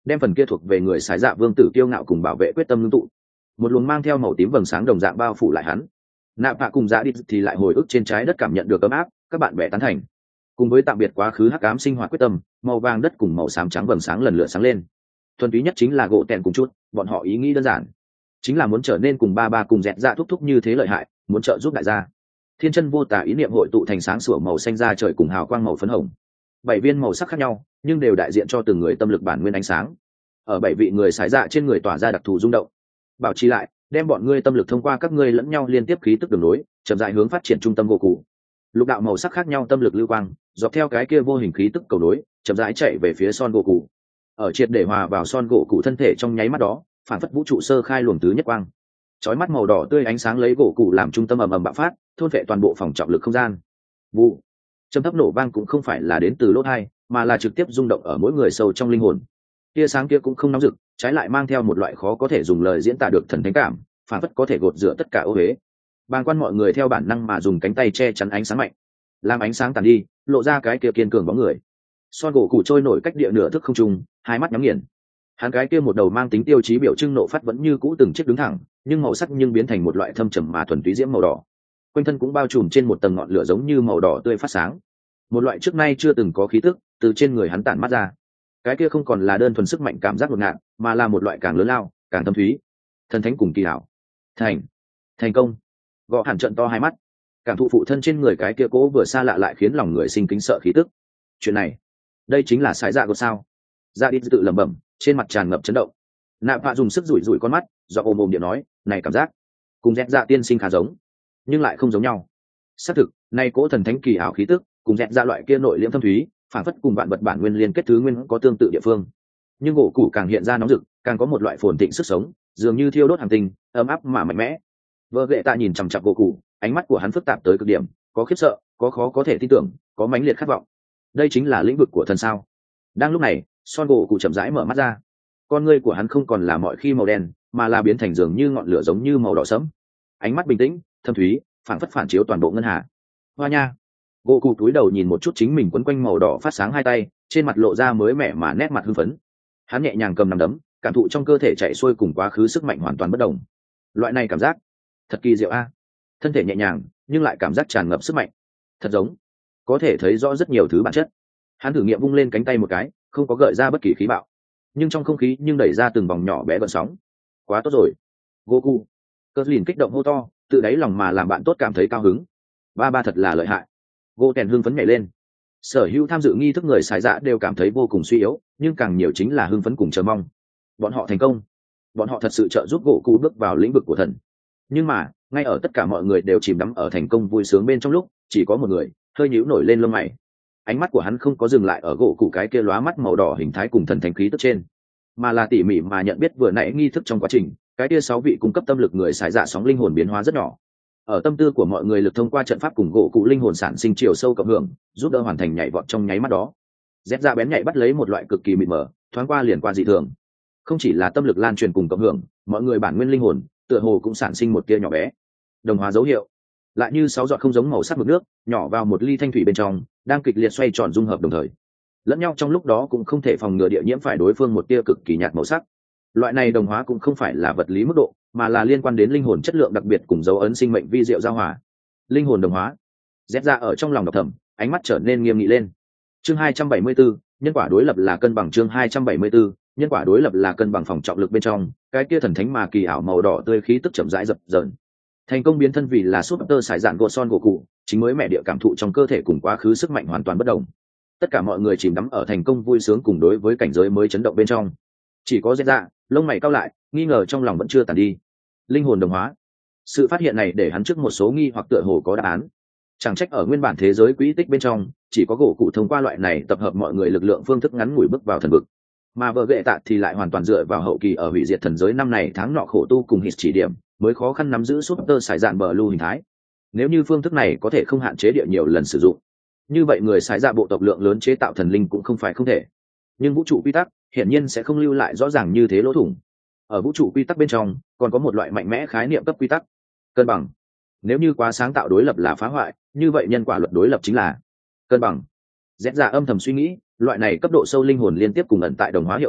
đem phần kia thuộc về người sái dạ vương tử kiêu ngạo cùng bảo vệ quyết tâm ngưng tụ. Một luồng mang theo màu tím vầng sáng đồng dạng bao phủ lại hắn. Nạ Phạ cùng Dạ Đi thì lại hồi ức trên trái đất cảm nhận được ấm áp, các bạn bè tán thành. Cùng với tạm biệt quá khứ hắc ám sinh hoạt quyết tâm, màu vàng đất cùng màu xám trắng vầng sáng lần lượt sáng lên. Thuần túy nhất chính là gỗ tèn cùng chút, bọn họ ý nghĩ đơn giản, chính là muốn trở nên cùng ba ba cùng dẹt dạ thúc thúc như thế lợi hại, muốn trợ giúp đại gia. Thiên chân vô tả ý niệm hội tụ thành sáng sủa màu xanh da trời cùng hào quang màu phấn hồng. Bảy viên màu sắc khác nhau, nhưng đều đại diện cho từng người tâm lực bản nguyên ánh sáng. Ở bảy vị người sái dạ trên người tỏa ra đặc thù rung động. Bảo trì lại, đem bọn ngươi tâm lực thông qua các ngươi lẫn nhau liên tiếp khí tức đường nối, chậm rãi hướng phát triển trung tâm vô cụ. Lục đạo màu sắc khác nhau tâm lực lưu quang, dọc theo cái kia vô hình khí tức cầu nối, chậm rãi chạy về phía Son gỗ cụ. Ở triệt để hòa vào Son gỗ cụ thân thể trong nháy mắt đó, phản phất vũ trụ sơ khai luồng tứ nhất quang. Chói mắt màu đỏ tươi ánh sáng lấy gỗ cụ làm trung tâm ầm ầm bạo phát, thôn vệ toàn bộ phòng trọng lực không gian. Vụ. Trầm thấp nổ vang cũng không phải là đến từ lỗ tai, mà là trực tiếp rung động ở mỗi người sâu trong linh hồn. Tia sáng kia cũng không nóng rực, trái lại mang theo một loại khó có thể dùng lời diễn tả được thần thánh cảm, phản phất có thể gột rửa tất cả ô uế. Bàng quan mọi người theo bản năng mà dùng cánh tay che chắn ánh sáng mạnh, làm ánh sáng tàn đi, lộ ra cái kia kiên cường bóng người. Son gỗ cụ trôi nổi cách địa nửa thước không trung, hai mắt nhắm nghiền. Hắn cái kia một đầu mang tính tiêu chí biểu trưng nộ phát vẫn như cũ từng chiếc đứng thẳng, nhưng màu sắc nhưng biến thành một loại thâm trầm mà thuần túy diễm màu đỏ. Quanh thân cũng bao trùm trên một tầng ngọn lửa giống như màu đỏ tươi phát sáng. Một loại trước nay chưa từng có khí tức từ trên người hắn tản mát ra. Cái kia không còn là đơn thuần sức mạnh cảm giác ngột ngạt, mà là một loại càng lớn lao, càng thâm thúy, thần thánh cùng kỳ hảo. Thành, thành công. Gõ hẳn trận to hai mắt, cảm thụ phụ thân trên người cái kia cố vừa xa lạ lại khiến lòng người sinh kính sợ khí tức. Chuyện này, đây chính là sái dạ của sao? Dạ đi tự lẩm bẩm, trên mặt tràn ngập chấn động. Nạ Phạ dùng sức rủi rủi con mắt, do ôm ôm điện nói, này cảm giác cùng dẹt dạ tiên sinh khá giống, nhưng lại không giống nhau. Xác thực, nay cố thần thánh kỳ ảo khí tức cùng dẹt dạ loại kia nội liễm thâm thúy, phản phất cùng vạn vật bản nguyên liên kết thứ nguyên có tương tự địa phương. Nhưng gỗ củ càng hiện ra nóng rực, càng có một loại phồn thịnh sức sống, dường như thiêu đốt hàng tinh, ấm áp mà mạnh mẽ. Vợ ghệ tạ nhìn chằm chằm gỗ củ, ánh mắt của hắn phức tạp tới cực điểm, có khiếp sợ, có khó có thể tin tưởng, có mãnh liệt khát vọng. Đây chính là lĩnh vực của thần sao? Đang lúc này, Son gỗ cụ chậm rãi mở mắt ra. Con ngươi của hắn không còn là mọi khi màu đen, mà là biến thành dường như ngọn lửa giống như màu đỏ sẫm. Ánh mắt bình tĩnh, thâm thúy, phảng phất phản chiếu toàn bộ ngân hà. Hoa nha. Gỗ cụ túi đầu nhìn một chút chính mình quấn quanh màu đỏ phát sáng hai tay, trên mặt lộ ra mới mẻ mà nét mặt hưng phấn. Hắn nhẹ nhàng cầm nắm đấm, cảm thụ trong cơ thể chạy xuôi cùng quá khứ sức mạnh hoàn toàn bất đồng. Loại này cảm giác thật kỳ diệu a. Thân thể nhẹ nhàng, nhưng lại cảm giác tràn ngập sức mạnh. Thật giống có thể thấy rõ rất nhiều thứ bản chất. Hắn thử nghiệm vung lên cánh tay một cái, không có gợi ra bất kỳ khí bạo, nhưng trong không khí nhưng đẩy ra từng vòng nhỏ bé gợn sóng. Quá tốt rồi, Goku. Cơn lìn kích động hô to, tự đáy lòng mà làm bạn tốt cảm thấy cao hứng. Ba ba thật là lợi hại. Gô Tèn hưng phấn nhảy lên. Sở hữu tham dự nghi thức người xài dạ đều cảm thấy vô cùng suy yếu, nhưng càng nhiều chính là hưng phấn cùng chờ mong. Bọn họ thành công, bọn họ thật sự trợ giúp Goku bước vào lĩnh vực của thần. Nhưng mà ngay ở tất cả mọi người đều chìm đắm ở thành công vui sướng bên trong lúc, chỉ có một người hơi nhíu nổi lên lông mày. Ánh mắt của hắn không có dừng lại ở gỗ cụ cái kia lóa mắt màu đỏ hình thái cùng thần thánh khí tức trên, mà là tỉ mỉ mà nhận biết vừa nãy nghi thức trong quá trình, cái kia sáu vị cung cấp tâm lực người xài dạ sóng linh hồn biến hóa rất nhỏ. Ở tâm tư của mọi người lực thông qua trận pháp cùng gỗ cụ linh hồn sản sinh chiều sâu cộng hưởng, giúp đỡ hoàn thành nhảy vọt trong nháy mắt đó. Dép ra bén nhạy bắt lấy một loại cực kỳ mịt mờ, thoáng qua liền qua dị thường. Không chỉ là tâm lực lan truyền cùng cộng hưởng, mọi người bản nguyên linh hồn tựa hồ cũng sản sinh một tia nhỏ bé đồng hóa dấu hiệu, lại như sáu giọt không giống màu sắc mực nước nhỏ vào một ly thanh thủy bên trong, đang kịch liệt xoay tròn dung hợp đồng thời lẫn nhau, trong lúc đó cũng không thể phòng ngừa địa nhiễm phải đối phương một tia cực kỳ nhạt màu sắc. Loại này đồng hóa cũng không phải là vật lý mức độ, mà là liên quan đến linh hồn chất lượng đặc biệt cùng dấu ấn sinh mệnh vi diệu giao hòa. Linh hồn đồng hóa. Dép ra ở trong lòng đọc thầm, ánh mắt trở nên nghiêm nghị lên. Chương hai trăm bảy mươi bốn, nhân quả đối lập là cân bằng. Chương hai trăm bảy mươi bốn, nhân quả đối lập là cân bằng. Phòng trọng lực bên trong, cái kia thần thánh mà kỳ ảo màu đỏ tươi khí tức chậm rãi dập dờn. Thành công biến thân vì là super sải dạn gỗ son gỗ cụ, chính mới mẹ địa cảm thụ trong cơ thể cùng quá khứ sức mạnh hoàn toàn bất đồng. Tất cả mọi người chìm đắm ở thành công vui sướng cùng đối với cảnh giới mới chấn động bên trong. Chỉ có Dép ra, lông mày cau lại, nghi ngờ trong lòng vẫn chưa tàn đi. Linh hồn đồng hóa. Sự phát hiện này để hắn trước một số nghi hoặc tựa hồ có đáp án. Chẳng trách ở nguyên bản thế giới quỹ tích bên trong, chỉ có gỗ cụ thông qua loại này tập hợp mọi người lực lượng phương thức ngắn ngủi bước vào thần vực, mà vợ ghệ tạ thì lại hoàn toàn dựa vào hậu kỳ ở hủy diệt thần giới năm này tháng nọ khổ tu cùng hít chỉ điểm, mới khó khăn nắm giữ super sải dạn bờ lưu hình thái. Nếu như phương thức này có thể không hạn chế địa nhiều lần sử dụng, như vậy người sải dạ bộ tộc lượng lớn chế tạo thần linh cũng không phải không thể. Nhưng vũ trụ quy tắc hiển nhiên sẽ không lưu lại rõ ràng như thế lỗ thủng. Ở vũ trụ quy tắc bên trong còn có một loại mạnh mẽ khái niệm cấp quy tắc, cân bằng. Nếu như quá sáng tạo đối lập là phá hoại, như vậy nhân quả luật đối lập chính là cân bằng. Dẹp dạ âm thầm suy nghĩ, loại này cấp độ sâu linh hồn liên tiếp cùng ẩn tại đồng hóa hiệu ứng,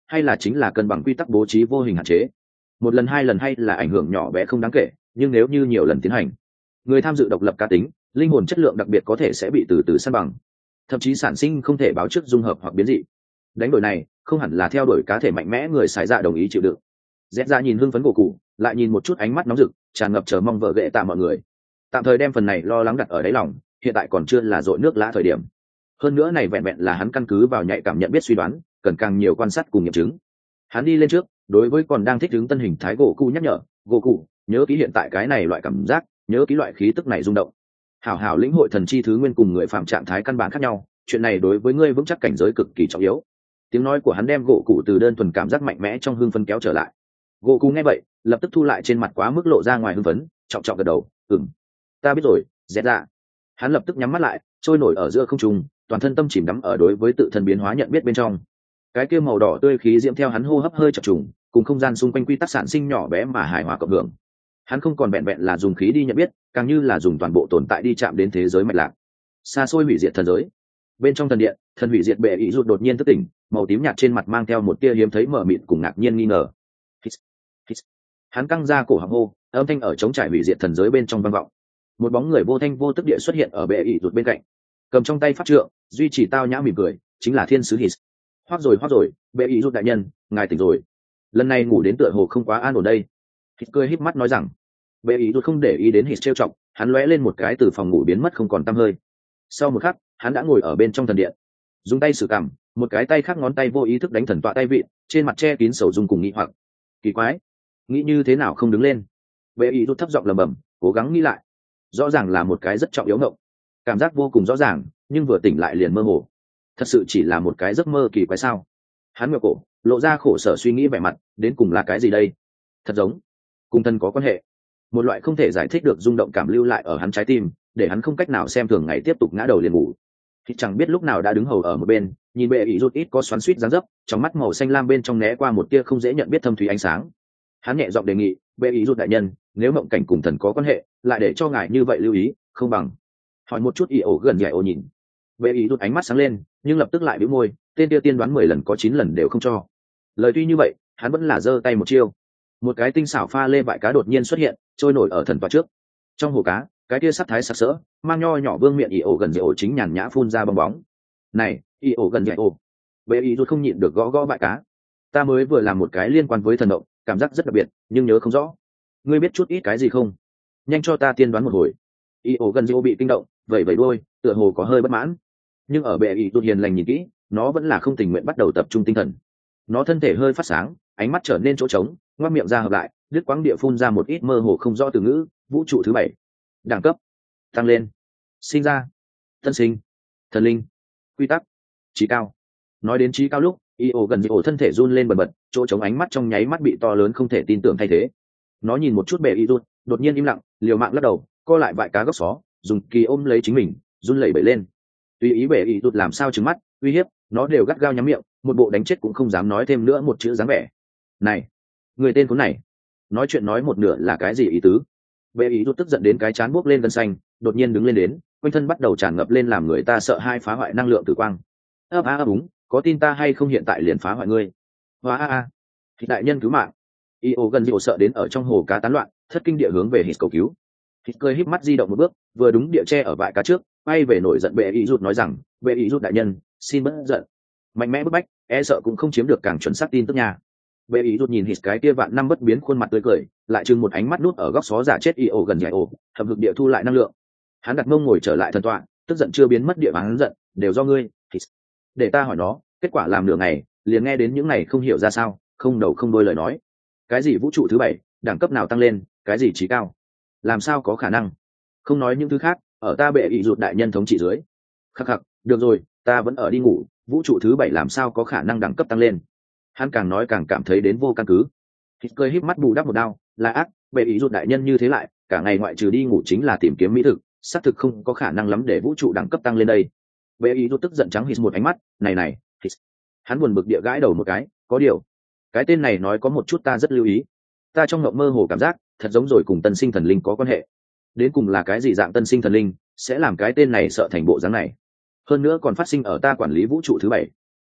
hay là chính là cân bằng quy tắc bố trí vô hình hạn chế. Một lần hai lần hay là ảnh hưởng nhỏ bé không đáng kể, nhưng nếu như nhiều lần tiến hành, người tham dự độc lập cá tính, linh hồn chất lượng đặc biệt có thể sẽ bị từ từ san bằng, thậm chí sản sinh không thể báo trước dung hợp hoặc biến dị. Đánh đổi này không hẳn là theo đuổi cá thể mạnh mẽ người xài dạ đồng ý chịu đựng. Dẹt ra nhìn hưng phấn của cụ, lại nhìn một chút ánh mắt nóng rực tràn ngập chờ mong vợ ghệ tạ mọi người, tạm thời đem phần này lo lắng đặt ở đáy lòng, hiện tại còn chưa là dội nước lã thời điểm. Hơn nữa này vẹn vẹn là hắn căn cứ vào nhạy cảm nhận biết suy đoán, cần càng nhiều quan sát cùng nghiệm chứng. Hắn đi lên trước, đối với còn đang thích ứng tân hình thái gỗ cụ nhắc nhở, gỗ cụ nhớ kỹ hiện tại cái này loại cảm giác, nhớ kỹ loại khí tức này rung động, hảo hảo lĩnh hội thần chi thứ nguyên cùng người phạm trạng thái căn bản khác nhau, chuyện này đối với ngươi vững chắc cảnh giới cực kỳ trọng yếu. Tiếng nói của hắn đem gỗ cụ từ đơn thuần cảm giác mạnh mẽ trong hưng phấn kéo trở lại. Gỗ cụ nghe vậy lập tức thu lại trên mặt quá mức lộ ra ngoài hưng phấn, trọng trọng gật đầu, ừm, ta biết rồi, dẹt ra. Hắn lập tức nhắm mắt lại, trôi nổi ở giữa không trung, toàn thân tâm chìm đắm ở đối với tự thân biến hóa nhận biết bên trong. Cái kia màu đỏ tươi khí diễm theo hắn hô hấp hơi chập trùng, cùng không gian xung quanh quy tắc sản sinh nhỏ bé mà hài hòa cộng hưởng. Hắn không còn vẹn vẹn là dùng khí đi nhận biết, càng như là dùng toàn bộ tồn tại đi chạm đến thế giới mạch lạc, xa xôi hủy diệt thần giới. Bên trong thần điện, thần hủy diệt bệ ý rụt đột nhiên thức tỉnh, màu tím nhạt trên mặt mang theo một tia hiếm thấy mở mịt cùng ngạc nhiên nghi ngờ. Hít, hít. Hắn căng ra cổ họng hô, âm thanh ở chống trải hủy diệt thần giới bên trong vang vọng. Một bóng người vô thanh vô tức địa xuất hiện ở bệ ý rụt bên cạnh, cầm trong tay pháp trượng, duy trì tao nhã mỉm cười, chính là thiên sứ Hít. Hoắc rồi hoắc rồi, bệ ý rụt đại nhân, ngài tỉnh rồi. Lần này ngủ đến tựa hồ không quá an ổn đây. Hít cười híp mắt nói rằng. Bệ ý rụt không để ý đến Hít trêu chọc, hắn lóe lên một cái từ phòng ngủ biến mất không còn tăm hơi. Sau một khắc, hắn đã ngồi ở bên trong thần điện, dùng tay sử cảm, một cái tay khác ngón tay vô ý thức đánh thần tọa tay vị, trên mặt che kín sầu dung cùng nghĩ hoặc. Kỳ quái, nghĩ như thế nào không đứng lên? Bệ ý rút thấp giọng lầm bầm, cố gắng nghĩ lại. Rõ ràng là một cái rất trọng yếu ngộng, cảm giác vô cùng rõ ràng, nhưng vừa tỉnh lại liền mơ hồ. Thật sự chỉ là một cái giấc mơ kỳ quái sao? Hắn ngửa cổ, lộ ra khổ sở suy nghĩ vẻ mặt, đến cùng là cái gì đây? Thật giống cùng thân có quan hệ, một loại không thể giải thích được rung động cảm lưu lại ở hắn trái tim, để hắn không cách nào xem thường ngày tiếp tục ngã đầu liền ngủ. Thì chẳng biết lúc nào đã đứng hầu ở một bên, nhìn bệ ý rút ít có xoắn xuýt dáng dấp, trong mắt màu xanh lam bên trong né qua một tia không dễ nhận biết thâm thúy ánh sáng. Hắn nhẹ giọng đề nghị, bệ ý rút đại nhân, nếu mộng cảnh cùng thần có quan hệ, lại để cho ngài như vậy lưu ý, không bằng hỏi một chút ý ổ gần nhảy ổ nhìn. Bệ ý rút ánh mắt sáng lên, nhưng lập tức lại bĩu môi, tên tiêu tiên đoán mười lần có chín lần đều không cho. Lời tuy như vậy, hắn vẫn là giơ tay một chiêu, một cái tinh xảo pha lê vại cá đột nhiên xuất hiện, trôi nổi ở thần toa trước. Trong hồ cá, cái kia sắc thái sặc sỡ, mang nho nhỏ vương miệng ỉ ổ gần dạy ổ chính nhàn nhã phun ra bong bóng. Này, ỉ ổ gần dạy ổ. Bệ ý rút không nhịn được gõ gõ bại cá. Ta mới vừa làm một cái liên quan với thần động, cảm giác rất đặc biệt, nhưng nhớ không rõ. Ngươi biết chút ít cái gì không? Nhanh cho ta tiên đoán một hồi. ỉ ổ gần dạy ổ bị kinh động, vẩy vẩy đuôi, tựa hồ có hơi bất mãn. Nhưng ở bệ ý rút hiền lành nhìn kỹ, nó vẫn là không tình nguyện bắt đầu tập trung tinh thần. Nó thân thể hơi phát sáng, ánh mắt trở nên chỗ trống, ngoác miệng ra hợp lại, đứt quãng địa phun ra một ít mơ hồ không rõ từ ngữ. Vũ trụ thứ bảy, đẳng cấp tăng lên, sinh ra, tân sinh, thần linh, quy tắc, trí cao. Nói đến trí cao lúc, y ổ gần ổ thân thể run lên bần bật, chỗ trống ánh mắt trong nháy mắt bị to lớn không thể tin tưởng thay thế. Nó nhìn một chút bệ y rút, đột nhiên im lặng, liều mạng lắc đầu, co lại vại cá góc xó, dùng kỳ ôm lấy chính mình, run lẩy bẩy lên. Tùy ý bệ y rút làm sao trừng mắt uy hiếp, nó đều gắt gao nhắm miệng, một bộ đánh chết cũng không dám nói thêm nữa một chữ dáng vẻ. Này, người tên khốn này, nói chuyện nói một nửa là cái gì ý tứ? Bệ ý rút tức giận đến cái chán buốc lên gân xanh, đột nhiên đứng lên đến, quanh thân bắt đầu tràn ngập lên làm người ta sợ hai phá hoại năng lượng tử quang. ấp á ấp úng, có tin ta hay không hiện tại liền phá hoại ngươi? Hóa a a, thì đại nhân cứu mạng. Io gần dịu sợ đến ở trong hồ cá tán loạn, thất kinh địa hướng về Hít cầu cứu. Hít cười híp mắt di động một bước, vừa đúng địa che ở bãi cá trước, bay về nổi giận bệ ý rút nói rằng, bệ ý rút đại nhân, xin bớt giận. Mạnh mẽ bức bách, e sợ cũng không chiếm được càng chuẩn xác tin tức nha. Bệ ý rút nhìn Hít cái kia vạn năm bất biến khuôn mặt tươi cười, lại trưng một ánh mắt nút ở góc xó giả chết Io gần nhảy ổ, hầm hực địa thu lại năng lượng. Hắn đặt mông ngồi trở lại thần tọa, tức giận chưa biến mất địa hắn giận, đều do ngươi, Hít. Để ta hỏi nó, kết quả làm nửa ngày, liền nghe đến những này không hiểu ra sao, không đầu không đuôi lời nói. Cái gì vũ trụ thứ bảy, đẳng cấp nào tăng lên, cái gì trí cao, làm sao có khả năng? Không nói những thứ khác, ở ta bệ ý rút đại nhân thống trị dưới. Khắc khắc, được rồi, ta vẫn ở đi ngủ, vũ trụ thứ bảy làm sao có khả năng đẳng cấp tăng lên? Hắn càng nói càng cảm thấy đến vô căn cứ. Hít cười híp mắt bù đắp một đao, là ác, bệ ý rút đại nhân như thế lại, cả ngày ngoại trừ đi ngủ chính là tìm kiếm mỹ thực, xác thực không có khả năng lắm để vũ trụ đẳng cấp tăng lên đây. Bệ ý rút tức giận trắng Hít một ánh mắt, này này, Hít. Hắn buồn bực địa gãi đầu một cái, có điều, cái tên này nói có một chút ta rất lưu ý. Ta trong mộng mơ hồ cảm giác, thật giống rồi cùng tân sinh thần linh có quan hệ. Đến cùng là cái gì dạng tân sinh thần linh, sẽ làm cái tên này sợ thành bộ dáng này? Hơn nữa còn phát sinh ở ta quản lý vũ trụ thứ bảy.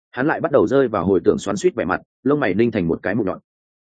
hắn lại bắt đầu rơi vào hồi tưởng xoắn suýt vẻ mặt, lông mày ninh thành một cái mụn nhọn.